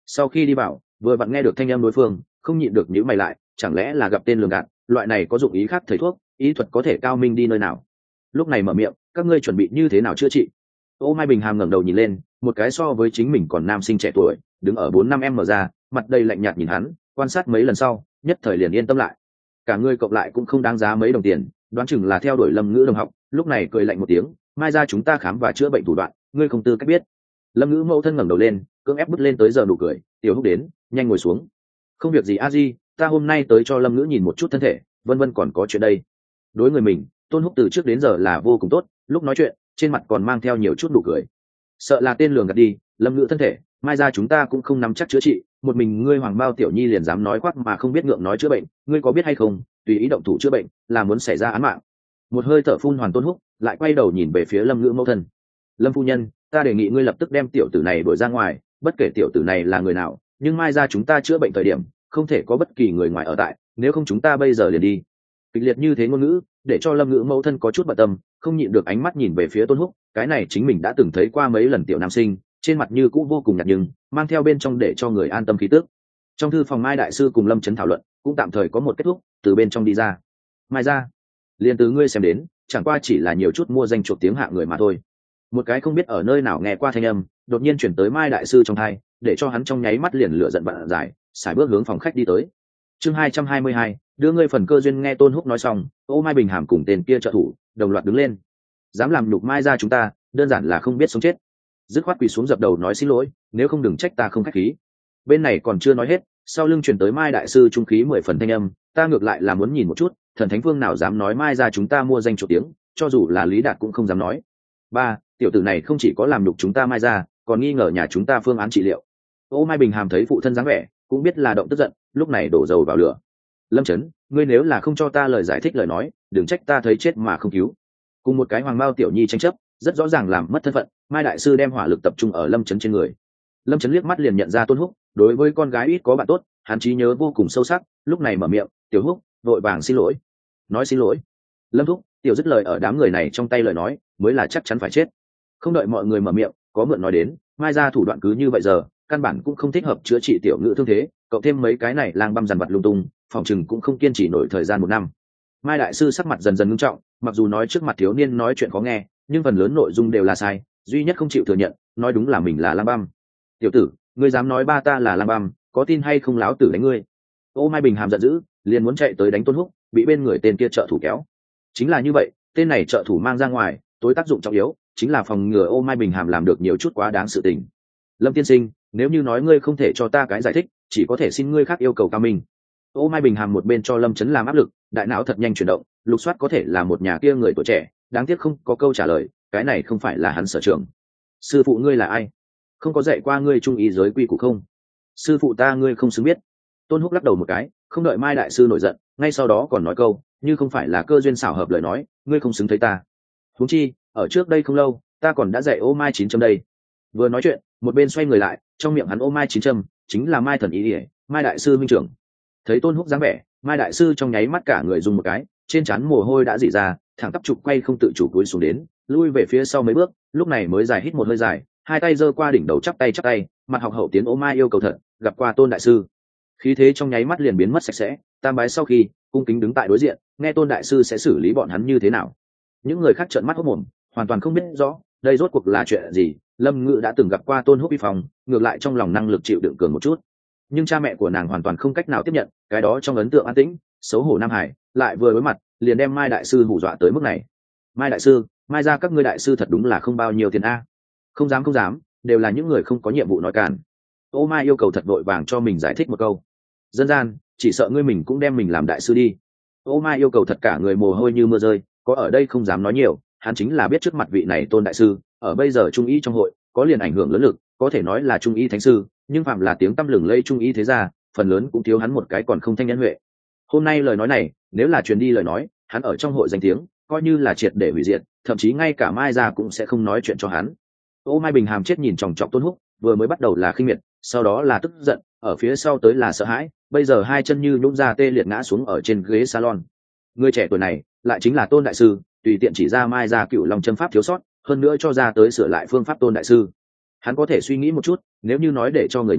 Sau khi đi vào, vừa vặn nghe được thanh âm đối phương, không nhịn được nhíu mày lại, chẳng lẽ là gặp tên lường gạt, loại này có dụng ý khác thầy thuốc, ý thuật có thể cao minh đi nơi nào. Lúc này mở miệng, các ngươi chuẩn bị như thế nào chữa trị? Ô Mai Bình Hàm ngẩng đầu nhìn lên, một cái so với chính mình còn nam sinh trẻ tuổi, đứng ở 4-5 m ra, mặt đầy lạnh nhạt nhìn hắn, quan sát mấy lần sau, nhất thời liền yên tâm lại. Cả người cộng lại cũng không đáng giá mấy đồng tiền, đoán chừng là theo đuổi Lâm Ngữ đồng học, lúc này cười lạnh một tiếng, mai ra chúng ta khám và chữa bệnh thủ đoạn, ngươi không tư cách biết. Lâm Ngữ mẫu thân ngẩng đầu lên, cưỡng ép bước lên tới giờ nụ cười, tiểu Húc đến, nhanh ngồi xuống. Không việc gì a di, ta hôm nay tới cho Lâm Ngữ nhìn một chút thân thể, vân vân còn có chuyện đây. Đối người mình, Tôn Húc từ trước đến giờ là vô cùng tốt, lúc nói chuyện, trên mặt còn mang theo nhiều chút nụ cười. Sợ là tên lường gạt đi, Lâm Ngữ thân thể, mai ra chúng ta cũng không nắm chắc chữa trị, một mình ngươi Hoàng Bao tiểu nhi liền dám nói khoác mà không biết ngượng nói chữa bệnh, ngươi có biết hay không, tùy ý động thủ chữa bệnh, là muốn xảy ra án mạng. Một hơi thở phun hoàn Tôn Húc, lại quay đầu nhìn về phía Lâm Ngữ mẫu thân. Lâm phu nhân, ta đề nghị ngươi lập tức đem tiểu tử này đuổi ra ngoài, bất kể tiểu tử này là người nào, nhưng mai ra chúng ta chữa bệnh thời điểm, không thể có bất kỳ người ngoài ở tại, nếu không chúng ta bây giờ liền đi. Kịch liệt như thế ngôn ngữ, để cho Lâm Ngữ mẫu thân có chút bận tâm, không nhịn được ánh mắt nhìn về phía Tôn Húc, cái này chính mình đã từng thấy qua mấy lần tiểu nam sinh, trên mặt như cũ vô cùng nhạt nhưng mang theo bên trong để cho người an tâm khí tức. Trong thư phòng Mai đại sư cùng Lâm Chấn thảo luận, cũng tạm thời có một kết thúc, từ bên trong đi ra. Mai ra, liền từ ngươi xem đến, chẳng qua chỉ là nhiều chút mua danh chuộc tiếng hạ người mà thôi. Một cái không biết ở nơi nào nghe qua thanh âm, đột nhiên chuyển tới Mai đại sư trong tai, để cho hắn trong nháy mắt liền lửa giận vạn giải, sải bước hướng phòng khách đi tới. Chương 222, đưa ngươi phần cơ duyên. Nghe Tôn Húc nói xong, Ô Mai Bình Hàm cùng tên kia trợ thủ đồng loạt đứng lên. Dám làm nhục Mai ra chúng ta, đơn giản là không biết sống chết. Dứt khoát quỳ xuống dập đầu nói xin lỗi, nếu không đừng trách ta không khách khí. Bên này còn chưa nói hết, sau lưng truyền tới Mai đại sư trung khí 10 phần thanh âm, ta ngược lại là muốn nhìn một chút, thần thánh vương nào dám nói Mai ra chúng ta mua danh chuộc tiếng, cho dù là Lý Đạt cũng không dám nói. Ba, tiểu tử này không chỉ có làm nhục chúng ta Mai ra, còn nghi ngờ nhà chúng ta phương án trị liệu. Ô Mai Bình Hàm thấy phụ thân dáng vẻ, cũng biết là động tức giận, lúc này đổ dầu vào lửa. Lâm Chấn, ngươi nếu là không cho ta lời giải thích lời nói, đừng trách ta thấy chết mà không cứu. Cùng một cái Hoàng Bao tiểu nhi tranh chấp, rất rõ ràng làm mất thân phận. Mai đại sư đem hỏa lực tập trung ở Lâm Chấn trên người. Lâm Chấn liếc mắt liền nhận ra Tôn Húc, đối với con gái ít có bạn tốt, hắn trí nhớ vô cùng sâu sắc, lúc này mở miệng, tiểu Húc, vội vàng xin lỗi. Nói xin lỗi. Lâm thúc, tiểu dứt lời ở đám người này trong tay lời nói, mới là chắc chắn phải chết. Không đợi mọi người mở miệng, có mượn nói đến, Mai ra thủ đoạn cứ như vậy giờ, căn bản cũng không thích hợp chữa trị tiểu ngữ thương thế, cộng thêm mấy cái này lang băm dằn vặt lung tung, phòng chừng cũng không kiên trì nổi thời gian 1 năm. Mai đại sư sắc mặt dần dần nghiêm trọng, mặc dù nói trước mặt thiếu niên nói chuyện khó nghe, nhưng phần lớn nội dung đều là sai, duy nhất không chịu thừa nhận, nói đúng là mình là lang băm. Tiểu tử, ngươi dám nói ba ta là lang băm, có tin hay không láo tử đánh ngươi. Ô Mai Bình Hàm giận dữ, liền muốn chạy tới đánh Tôn Húc, bị bên người tên kia trợ thủ kéo. Chính là như vậy, tên này trợ thủ mang ra ngoài, tối tác dụng trọng yếu chính là phòng ngừa Ô Mai Bình Hàm làm được nhiều chút quá đáng sự tình. Lâm tiên sinh, nếu như nói ngươi không thể cho ta cái giải thích, chỉ có thể xin ngươi khác yêu cầu cao minh. Ô Mai Bình Hàm một bên cho Lâm Chấn làm áp lực, đại não thật nhanh chuyển động, lục soát có thể là một nhà kia người tuổi trẻ, đáng tiếc không có câu trả lời, cái này không phải là hắn sở trường. Sư phụ ngươi là ai? Không có dạy qua ngươi trung ý giới quy củ không? Sư phụ ta ngươi không xứng biết. Tôn Húc lắc đầu một cái, không đợi Mai đại sư nổi giận, ngay sau đó còn nói câu, như không phải là cơ duyên xảo hợp lời nói, ngươi không xứng thấy ta. Huống chi, ở trước đây không lâu, ta còn đã dạy Ô Mai 9 châm đây. Vừa nói chuyện, một bên xoay người lại, trong miệng hắn Ô Mai 9 châm, chính là Mai thần ý ỉa, Mai đại sư minh trưởng. Thấy Tôn Húc dáng vẻ, Mai đại sư trong nháy mắt cả người rung một cái, trên trán mồ hôi đã rỉ ra, thẳng tắp trục quay không tự chủ cúi xuống đến, lui về phía sau mấy bước, lúc này mới dài hít một hơi dài, hai tay giơ qua đỉnh đầu chắp tay, mặt học hậu tiến Ô Mai yêu cầu thật, gặp qua Tôn đại sư. Khí thế trong nháy mắt liền biến mất sạch sẽ, tam bái sau khi, cung kính đứng tại đối diện, nghe Tôn đại sư sẽ xử lý bọn hắn như thế nào. Những người khác trợn mắt hốt mồm, hoàn toàn không biết rõ đây rốt cuộc là chuyện gì. Lâm Ngữ đã từng gặp qua Tôn Húc uy phong, ngược lại trong lòng năng lực chịu đựng cường một chút, nhưng cha mẹ của nàng hoàn toàn không cách nào tiếp nhận cái đó trong ấn tượng an tĩnh xấu hổ Nam Hải, lại vừa đối mặt liền đem Mai đại sư hù dọa tới mức này. Mai đại sư, Mai ra các ngươi đại sư thật đúng là không bao nhiêu tiền a. Không dám, đều là những người không có nhiệm vụ nói cản. Ô Mai yêu cầu thật vội vàng cho mình giải thích một câu. Dân gian, chỉ sợ ngươi mình cũng đem mình làm đại sư đi. Ô Mai yêu cầu thật cả người mồ hôi như mưa rơi, có ở đây không dám nói nhiều, hắn chính là biết trước mặt vị này Tôn đại sư, ở bây giờ trung y trong hội có liền ảnh hưởng lớn lực, có thể nói là trung y thánh sư, nhưng phạm là tiếng tăm lừng lây trung y thế ra, phần lớn cũng thiếu hắn một cái còn không thanh nhẫn huệ. Hôm nay lời nói này, nếu là truyền đi lời nói, hắn ở trong hội danh tiếng, coi như là triệt để hủy diệt, thậm chí ngay cả Mai ra cũng sẽ không nói chuyện cho hắn. Ô Mai Bình Hàm chết nhìn chòng chọc Tôn Húc, vừa mới bắt đầu là khinh miệt, sau đó là tức giận, ở phía sau tới là sợ hãi, bây giờ hai chân như nhũn ra tê liệt ngã xuống ở trên ghế salon. Người trẻ tuổi này, lại chính là Tôn đại sư, tùy tiện chỉ ra Mai ra Cựu Long châm pháp thiếu sót, hơn nữa cho ra tới sửa lại phương pháp Tôn đại sư. Hắn có thể suy nghĩ một chút, nếu như nói để cho người nhà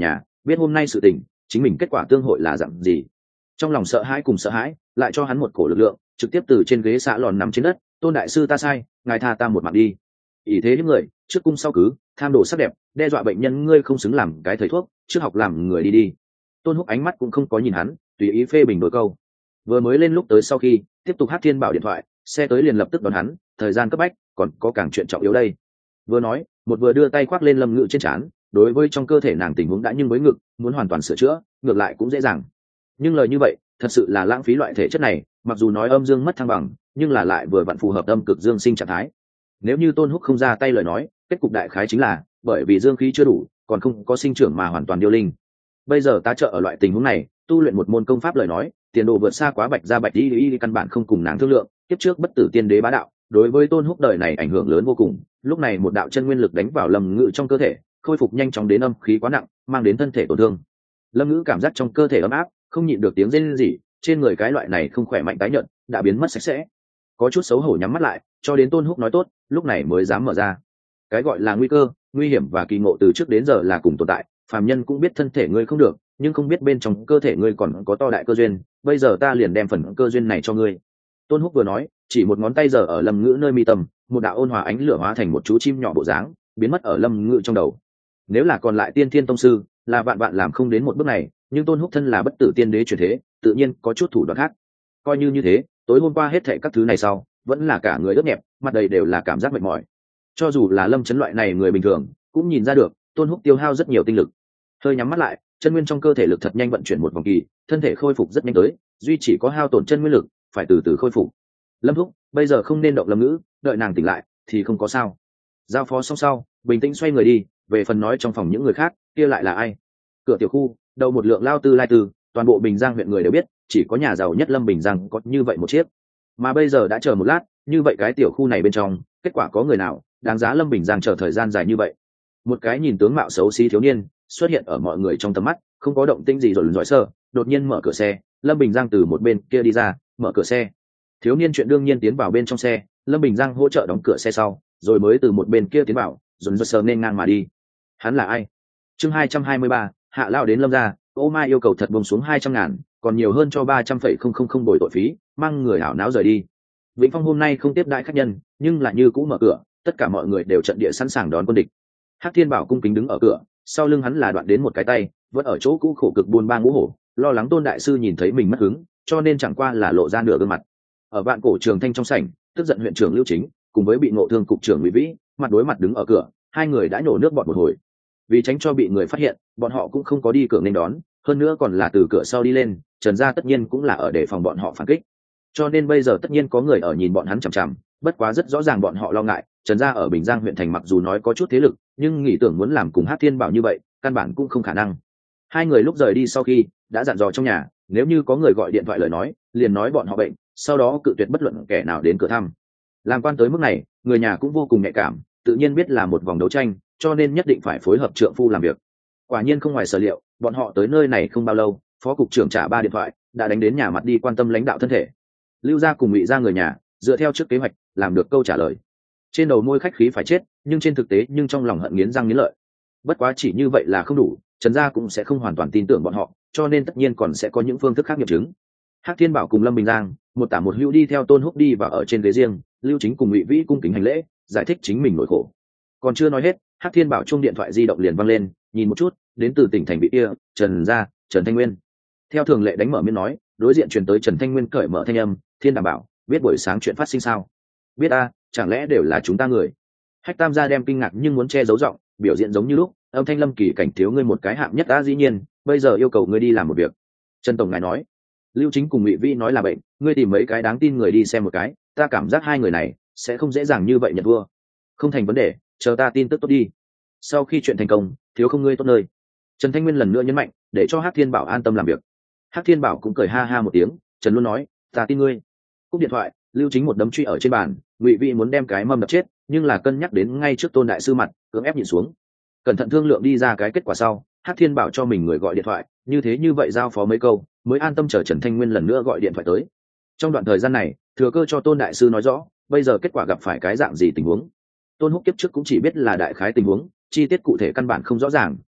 biết hôm nay sự tình chính mình kết quả tương hội là dặn gì. Trong lòng sợ hãi cùng sợ hãi lại cho hắn một cổ lực lượng, trực tiếp từ trên ghế xạ lòn nằm trên đất. Tôn đại sư ta sai, ngài tha ta một mạng đi. Ý thế những người trước cung sau cứ, tham đồ sắc đẹp, đe dọa bệnh nhân, ngươi không xứng làm cái thầy thuốc, trước học làm người đi đi. Tôn Húc ánh mắt cũng không có nhìn hắn, tùy ý phê bình đôi câu. Vừa mới lên lúc tới sau khi tiếp tục Hắc Thiên Bảo điện thoại, xe tới liền lập tức đón hắn, thời gian cấp bách, còn có càng chuyện trọng yếu đây. Vừa nói một vừa đưa tay khoác lên Lâm Ngự trên trán, đối với trong cơ thể nàng tình huống đã nhưng với ngực, muốn hoàn toàn sửa chữa ngược lại cũng dễ dàng. Nhưng lời như vậy thật sự là lãng phí loại thể chất này, mặc dù nói âm dương mất thăng bằng, nhưng là lại vừa vặn phù hợp âm cực dương sinh trạng thái. Nếu như Tôn Húc không ra tay lời nói, kết cục đại khái chính là bởi vì dương khí chưa đủ, còn không có sinh trưởng mà hoàn toàn điêu linh. Bây giờ tá trợ ở loại tình huống này, tu luyện một môn công pháp lời nói, tiền đồ vượt xa quá Bạch gia Bạch y căn bản không cùng nàng thương lượng. Tiếp trước bất tử tiên đế bá đạo, đối với Tôn Húc đời này ảnh hưởng lớn vô cùng. Lúc này một đạo chân nguyên lực đánh vào Lâm Ngự trong cơ thể, khôi phục nhanh chóng đến âm khí quá nặng, mang đến thân thể tổn thương. Lâm Ngự cảm giác trong cơ thể ấm áp, không nhịn được tiếng rên rỉ, trên người cái loại này không khỏe mạnh tái nhợt đã biến mất sạch sẽ. Có chút xấu hổ nhắm mắt lại, cho đến Tôn Húc nói tốt, lúc này mới dám mở ra. Cái gọi là nguy cơ, nguy hiểm và kỳ ngộ từ trước đến giờ là cùng tồn tại, phàm nhân cũng biết thân thể ngươi không được, nhưng không biết bên trong cơ thể ngươi còn có to đại cơ duyên, bây giờ ta liền đem phần cơ duyên này cho ngươi. Tôn Húc vừa nói, chỉ một ngón tay giờ ở Lâm Ngự nơi mi tâm, một đạo ôn hòa ánh lửa hóa thành một chú chim nhỏ bộ dáng, biến mất ở Lâm Ngự trong đầu. Nếu là còn lại tiên thiên tông sư, là vạn vạn làm không đến một bước này, nhưng Tôn Húc thân là bất tử tiên đế truyền thế, tự nhiên có chút thủ đoạn khác. Coi như thế, tối hôm qua hết thảy các thứ này sau, vẫn là cả người ướt nhẹp, mặt đầy đều là cảm giác mệt mỏi. Cho dù là Lâm Chấn loại này người bình thường, cũng nhìn ra được, Tôn Húc tiêu hao rất nhiều tinh lực. Hơi nhắm mắt lại, chân nguyên trong cơ thể lực thật nhanh vận chuyển một vòng kỳ, thân thể khôi phục rất nhanh tới, duy chỉ có hao tổn chân nguyên lực, phải từ từ khôi phục. Lâm Thúc, bây giờ không nên động Lâm Ngữ, đợi nàng tỉnh lại thì không có sao. Giao phó xong sau, bình tĩnh xoay người đi, về phần nói trong phòng những người khác, kia lại là ai? Cửa tiểu khu, đầu một lượng lao tư lai tư, toàn bộ Bình Giang huyện người đều biết, chỉ có nhà giàu nhất Lâm Bình Giang có như vậy một chiếc. Mà bây giờ đã chờ một lát, như vậy cái tiểu khu này bên trong, kết quả có người nào đáng giá Lâm Bình Giang chờ thời gian dài như vậy? Một cái nhìn tướng mạo xấu xí thiếu niên xuất hiện ở mọi người trong tầm mắt, không có động tĩnh gì rồi dõi sơ, đột nhiên mở cửa xe, Lâm Bình Giang từ một bên kia đi ra, mở cửa xe. Thiếu niên chuyện đương nhiên tiến vào bên trong xe, Lâm Bình Giang hỗ trợ đóng cửa xe sau, rồi mới từ một bên kia tiến vào, dồn dơ sờ nên ngang mà đi. Hắn là ai? Chương 223, hạ lao đến Lâm gia, ô mai yêu cầu thật buông xuống 200.000, còn nhiều hơn cho 300,000 bồi tội phí, mang người hảo não rời đi. Vĩnh Phong hôm nay không tiếp đãi khách nhân, nhưng lại như cũ mở cửa, tất cả mọi người đều trận địa sẵn sàng đón quân địch. Hắc Thiên Bảo cung kính đứng ở cửa, sau lưng hắn là đoạn đến một cái tay, vẫn ở chỗ cũ khổ cực buôn ba ngũ hổ, lo lắng Tôn đại sư nhìn thấy mình mất hứng, cho nên chẳng qua là lộ ra nửa gương mặt. Ở vạn cổ trường thanh trong sảnh, tức giận huyện trưởng Lưu Chính cùng với bị ngộ thương cục trưởng Ngụy Vĩ mặt đối mặt đứng ở cửa, hai người đã nhổ nước bọt một hồi. Vì tránh cho bị người phát hiện, bọn họ cũng không có đi cửa nên đón, hơn nữa còn là từ cửa sau đi lên, Trần gia tất nhiên cũng là ở để phòng bọn họ phản kích. Cho nên bây giờ tất nhiên có người ở nhìn bọn hắn chằm chằm, bất quá rất rõ ràng bọn họ lo ngại, Trần gia ở Bình Giang huyện thành mặc dù nói có chút thế lực, nhưng nghĩ tưởng muốn làm cùng Hắc Thiên Bảo như vậy, căn bản cũng không khả năng. Hai người lúc rời đi sau khi đã dặn dò trong nhà, nếu như có người gọi điện thoại lời nói, liền nói bọn họ bệnh, sau đó cự tuyệt bất luận kẻ nào đến cửa thăm. Làm quan tới mức này, người nhà cũng vô cùng nhạy cảm, tự nhiên biết là một vòng đấu tranh, cho nên nhất định phải phối hợp trượng phu làm việc. Quả nhiên không ngoài sở liệu, bọn họ tới nơi này không bao lâu, phó cục trưởng trả 3 điện thoại, đã đánh đến nhà mặt đi quan tâm lãnh đạo thân thể. Lưu gia cùng Ngụy gia người nhà, dựa theo trước kế hoạch, làm được câu trả lời. Trên đầu môi khách khí phải chết, nhưng trên thực tế nhưng trong lòng hận nghiến răng nghiến lợi. Bất quá chỉ như vậy là không đủ, Trần gia cũng sẽ không hoàn toàn tin tưởng bọn họ, cho nên tất nhiên còn sẽ có những phương thức khác nghiệm chứng. Hắc Thiên Bảo cùng Lâm Bình Giang, một tả một hữu đi theo Tôn Húc đi và ở trên ghế riêng, Lưu Chính cùng Ngụy Vĩ cung kính hành lễ, giải thích chính mình nỗi khổ. Còn chưa nói hết, Hắc Thiên Bảo chung điện thoại di động liền vang lên, nhìn một chút, đến từ tỉnh thành vị kia, Trần gia, Trần Thanh Nguyên. Theo thường lệ đánh mở miệng nói, đối diện truyền tới Trần Thanh Nguyên cởi mở thanh âm, "Thiên đảm bảo, biết buổi sáng chuyện phát sinh sao?" "Biết a, chẳng lẽ đều là chúng ta người?" Hách Tam gia đem kinh ngạc nhưng muốn che giấu giọng, biểu diễn giống như lúc, âm thanh Lâm Kỳ cảnh thiếu ngươi một cái hạng nhất đã dĩ nhiên, bây giờ yêu cầu ngươi đi làm một việc. Trần tổng ngài nói. Lưu Chính cùng Ngụy Vĩ nói là bệnh, ngươi tìm mấy cái đáng tin người đi xem một cái, ta cảm giác hai người này sẽ không dễ dàng như vậy nhận thua. Không thành vấn đề, chờ ta tin tức tốt đi. Sau khi chuyện thành công, thiếu không ngươi tốt nơi. Trần Thanh Nguyên lần nữa nhấn mạnh, để cho Hắc Thiên Bảo an tâm làm việc. Hắc Thiên Bảo cũng cười ha ha một tiếng, Trần luôn nói, ta tin ngươi. Cúp điện thoại, Lưu Chính một đấm truy ở trên bàn, Ngụy Vĩ muốn đem cái mâm đập chết, nhưng là cân nhắc đến ngay trước Tôn đại sư mặt, cưỡng ép nhìn xuống. Cẩn thận thương lượng đi ra cái kết quả sau, Hắc Thiên Bảo cho mình người gọi điện thoại, như vậy giao phó mấy câu, mới an tâm chờ Trần Thanh Nguyên lần nữa gọi điện thoại tới. Trong đoạn thời gian này, thừa cơ cho Tôn đại sư nói rõ, bây giờ kết quả gặp phải cái dạng gì tình huống. Tôn Húc kiếp trước cũng chỉ biết là đại khái tình huống, chi tiết cụ thể căn bản không rõ ràng,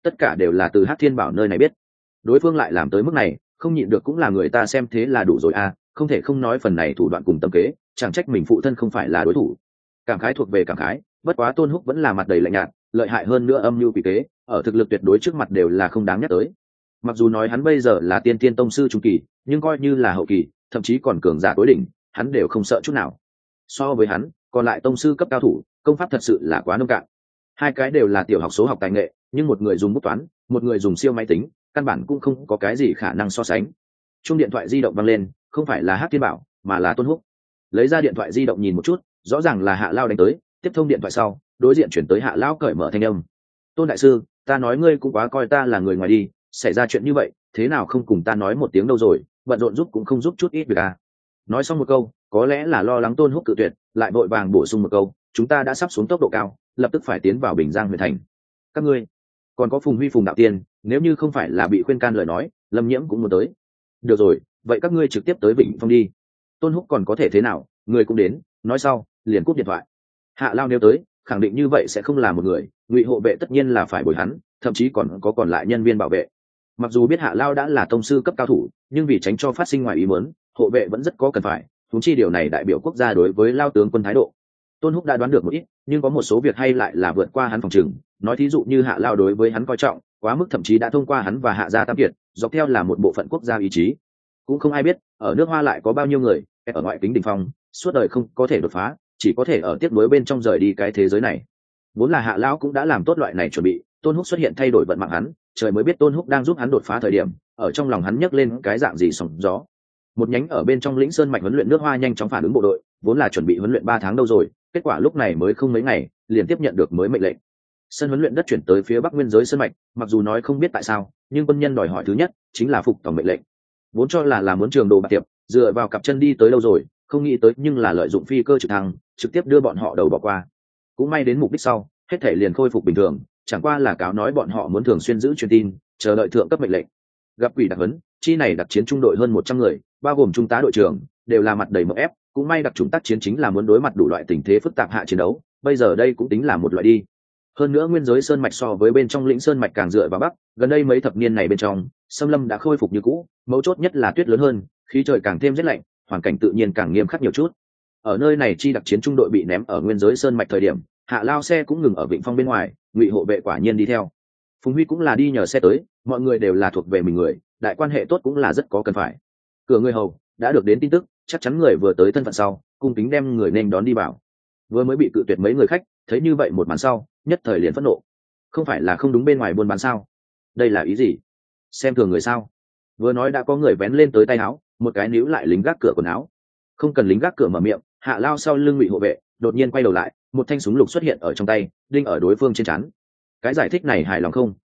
tất cả đều là từ Hắc Thiên Bảo nơi này biết. Đối phương lại làm tới mức này, không nhịn được cũng là người ta xem thế là đủ rồi à, không thể không nói phần này thủ đoạn cùng tâm kế, chẳng trách mình phụ thân không phải là đối thủ. Cảm khái thuộc về cảm khái, bất quá Tôn Húc vẫn là mặt đầy lạnh nhạt, lợi hại hơn nữa âm mưu quỷ kế, ở thực lực tuyệt đối trước mặt đều là không đáng nhắc tới. Mặc dù nói hắn bây giờ là tiên tiên tông sư trung kỳ, nhưng coi như là hậu kỳ, thậm chí còn cường giả tối đỉnh, hắn đều không sợ chút nào. So với hắn, còn lại tông sư cấp cao thủ, công pháp thật sự là quá nông cạn. Hai cái đều là tiểu học số học tài nghệ, nhưng một người dùng bút toán, một người dùng siêu máy tính, căn bản cũng không có cái gì khả năng so sánh. Chuông điện thoại di động vang lên, không phải là Hắc Thiên Bảo, mà là Tôn Húc. Lấy ra điện thoại di động nhìn một chút, rõ ràng là Hạ Lao đánh tới, tiếp thông điện thoại sau, đối diện chuyển tới Hạ Lao cởi mở thanh âm. Tôn đại sư, ta nói ngươi cũng quá coi ta là người ngoài đi, xảy ra chuyện như vậy, thế nào không cùng ta nói một tiếng đâu rồi, bận rộn giúp cũng không giúp chút ít việc à. Nói xong một câu, có lẽ là lo lắng Tôn Húc cự tuyệt, lại vội vàng bổ sung một câu, chúng ta đã sắp xuống tốc độ cao, lập tức phải tiến vào Bình Giang huyện thành. Các ngươi, còn có Phùng Huy Phùng đạo tiên, nếu như không phải là bị khuyên can lời nói, Lâm Nhiễm cũng muốn tới. Được rồi, vậy các ngươi trực tiếp tới Vịnh Phong đi. Tôn Húc còn có thể thế nào, người cũng đến, nói sau, liền cúp điện thoại. Hạ Lao nếu tới, khẳng định như vậy sẽ không là một người, Ngụy hộ vệ tất nhiên là phải bồi hắn, thậm chí còn lại nhân viên bảo vệ. Mặc dù biết Hạ Lao đã là tông sư cấp cao thủ, nhưng vì tránh cho phát sinh ngoài ý muốn, hộ vệ vẫn rất có cần phải, huống chi điều này đại biểu quốc gia đối với Lao tướng quân thái độ. Tôn Húc đã đoán được một ít, nhưng có một số việc hay lại là vượt qua hắn phòng chừng, nói thí dụ như Hạ Lao đối với hắn coi trọng, quá mức thậm chí đã thông qua hắn và Hạ gia tam kiệt, dọc theo là một bộ phận quốc gia ý chí. Cũng không ai biết, ở nước Hoa lại có bao nhiêu người, ở ngoại kính đỉnh phong, suốt đời không có thể đột phá, chỉ có thể ở tiếc nuối bên trong rời đi cái thế giới này. Vốn là Hạ Lão cũng đã làm tốt loại này chuẩn bị, Tôn Húc xuất hiện thay đổi vận mạng hắn, trời mới biết Tôn Húc đang giúp hắn đột phá thời điểm, ở trong lòng hắn nhấc lên cái dạng gì sóng gió. Một nhánh ở bên trong lĩnh sơn mạch huấn luyện nước Hoa nhanh chóng phản ứng bộ đội, vốn là chuẩn bị huấn luyện 3 tháng đâu rồi, kết quả lúc này mới không mấy ngày, liền tiếp nhận được mới mệnh lệnh. Sân huấn luyện đất chuyển tới phía bắc nguyên giới sơn mạch, mặc dù nói không biết tại sao, nhưng quân nhân đòi hỏi thứ nhất chính là phục tòng mệnh lệnh. Vốn cho là muốn trường đồ bạc tiệp, dựa vào cặp chân đi tới đâu rồi, không nghĩ tới nhưng là lợi dụng phi cơ trực thăng, trực tiếp đưa bọn họ đầu bỏ qua. Cũng may đến mục đích sau, hết thể liền khôi phục bình thường, chẳng qua là cáo nói bọn họ muốn thường xuyên giữ truyền tin, chờ đợi thượng cấp mệnh lệnh. Gặp quỷ đặc huấn, chi này đặc chiến trung đội hơn 100 người, bao gồm trung tá đội trưởng, đều là mặt đầy mộng ép, cũng may đặc trùng tác chiến chính là muốn đối mặt đủ loại tình thế phức tạp hạ chiến đấu, bây giờ đây cũng tính là một loại đi. Hơn nữa nguyên giới sơn mạch so với bên trong lĩnh sơn mạch càng dựa vào bắc, gần đây mấy thập niên này bên trong, xâm lâm đã khôi phục như cũ, mấu chốt nhất là tuyết lớn hơn, khí trời càng thêm rét lạnh, hoàn cảnh tự nhiên càng nghiêm khắc nhiều chút. Ở nơi này chi đặc chiến trung đội bị ném ở nguyên giới sơn mạch thời điểm, Hạ Lao xe cũng ngừng ở Vịnh Phong bên ngoài, Ngụy hộ vệ quả nhiên đi theo. Phùng Huy cũng là đi nhờ xe tới, mọi người đều là thuộc về mình người, đại quan hệ tốt cũng là rất có cần phải. Cửa người hầu đã được đến tin tức, chắc chắn người vừa tới thân phận sau, cung kính đem người nên đón đi vào. Vừa mới bị cự tuyệt mấy người khách, thấy như vậy một màn sau, nhất thời liền phẫn nộ. Không phải là không đúng bên ngoài buôn bán sao? Đây là ý gì? Xem thường người sao? Vừa nói đã có người vén lên tới tay áo, một cái níu lại lính gác cửa quần áo. Không cần lính gác cửa mở miệng, Hạ Lao sau lưng Ngụy hộ vệ, đột nhiên quay đầu lại, một thanh súng lục xuất hiện ở trong tay, đinh ở đối phương trên trán. Cái giải thích này hài lòng không?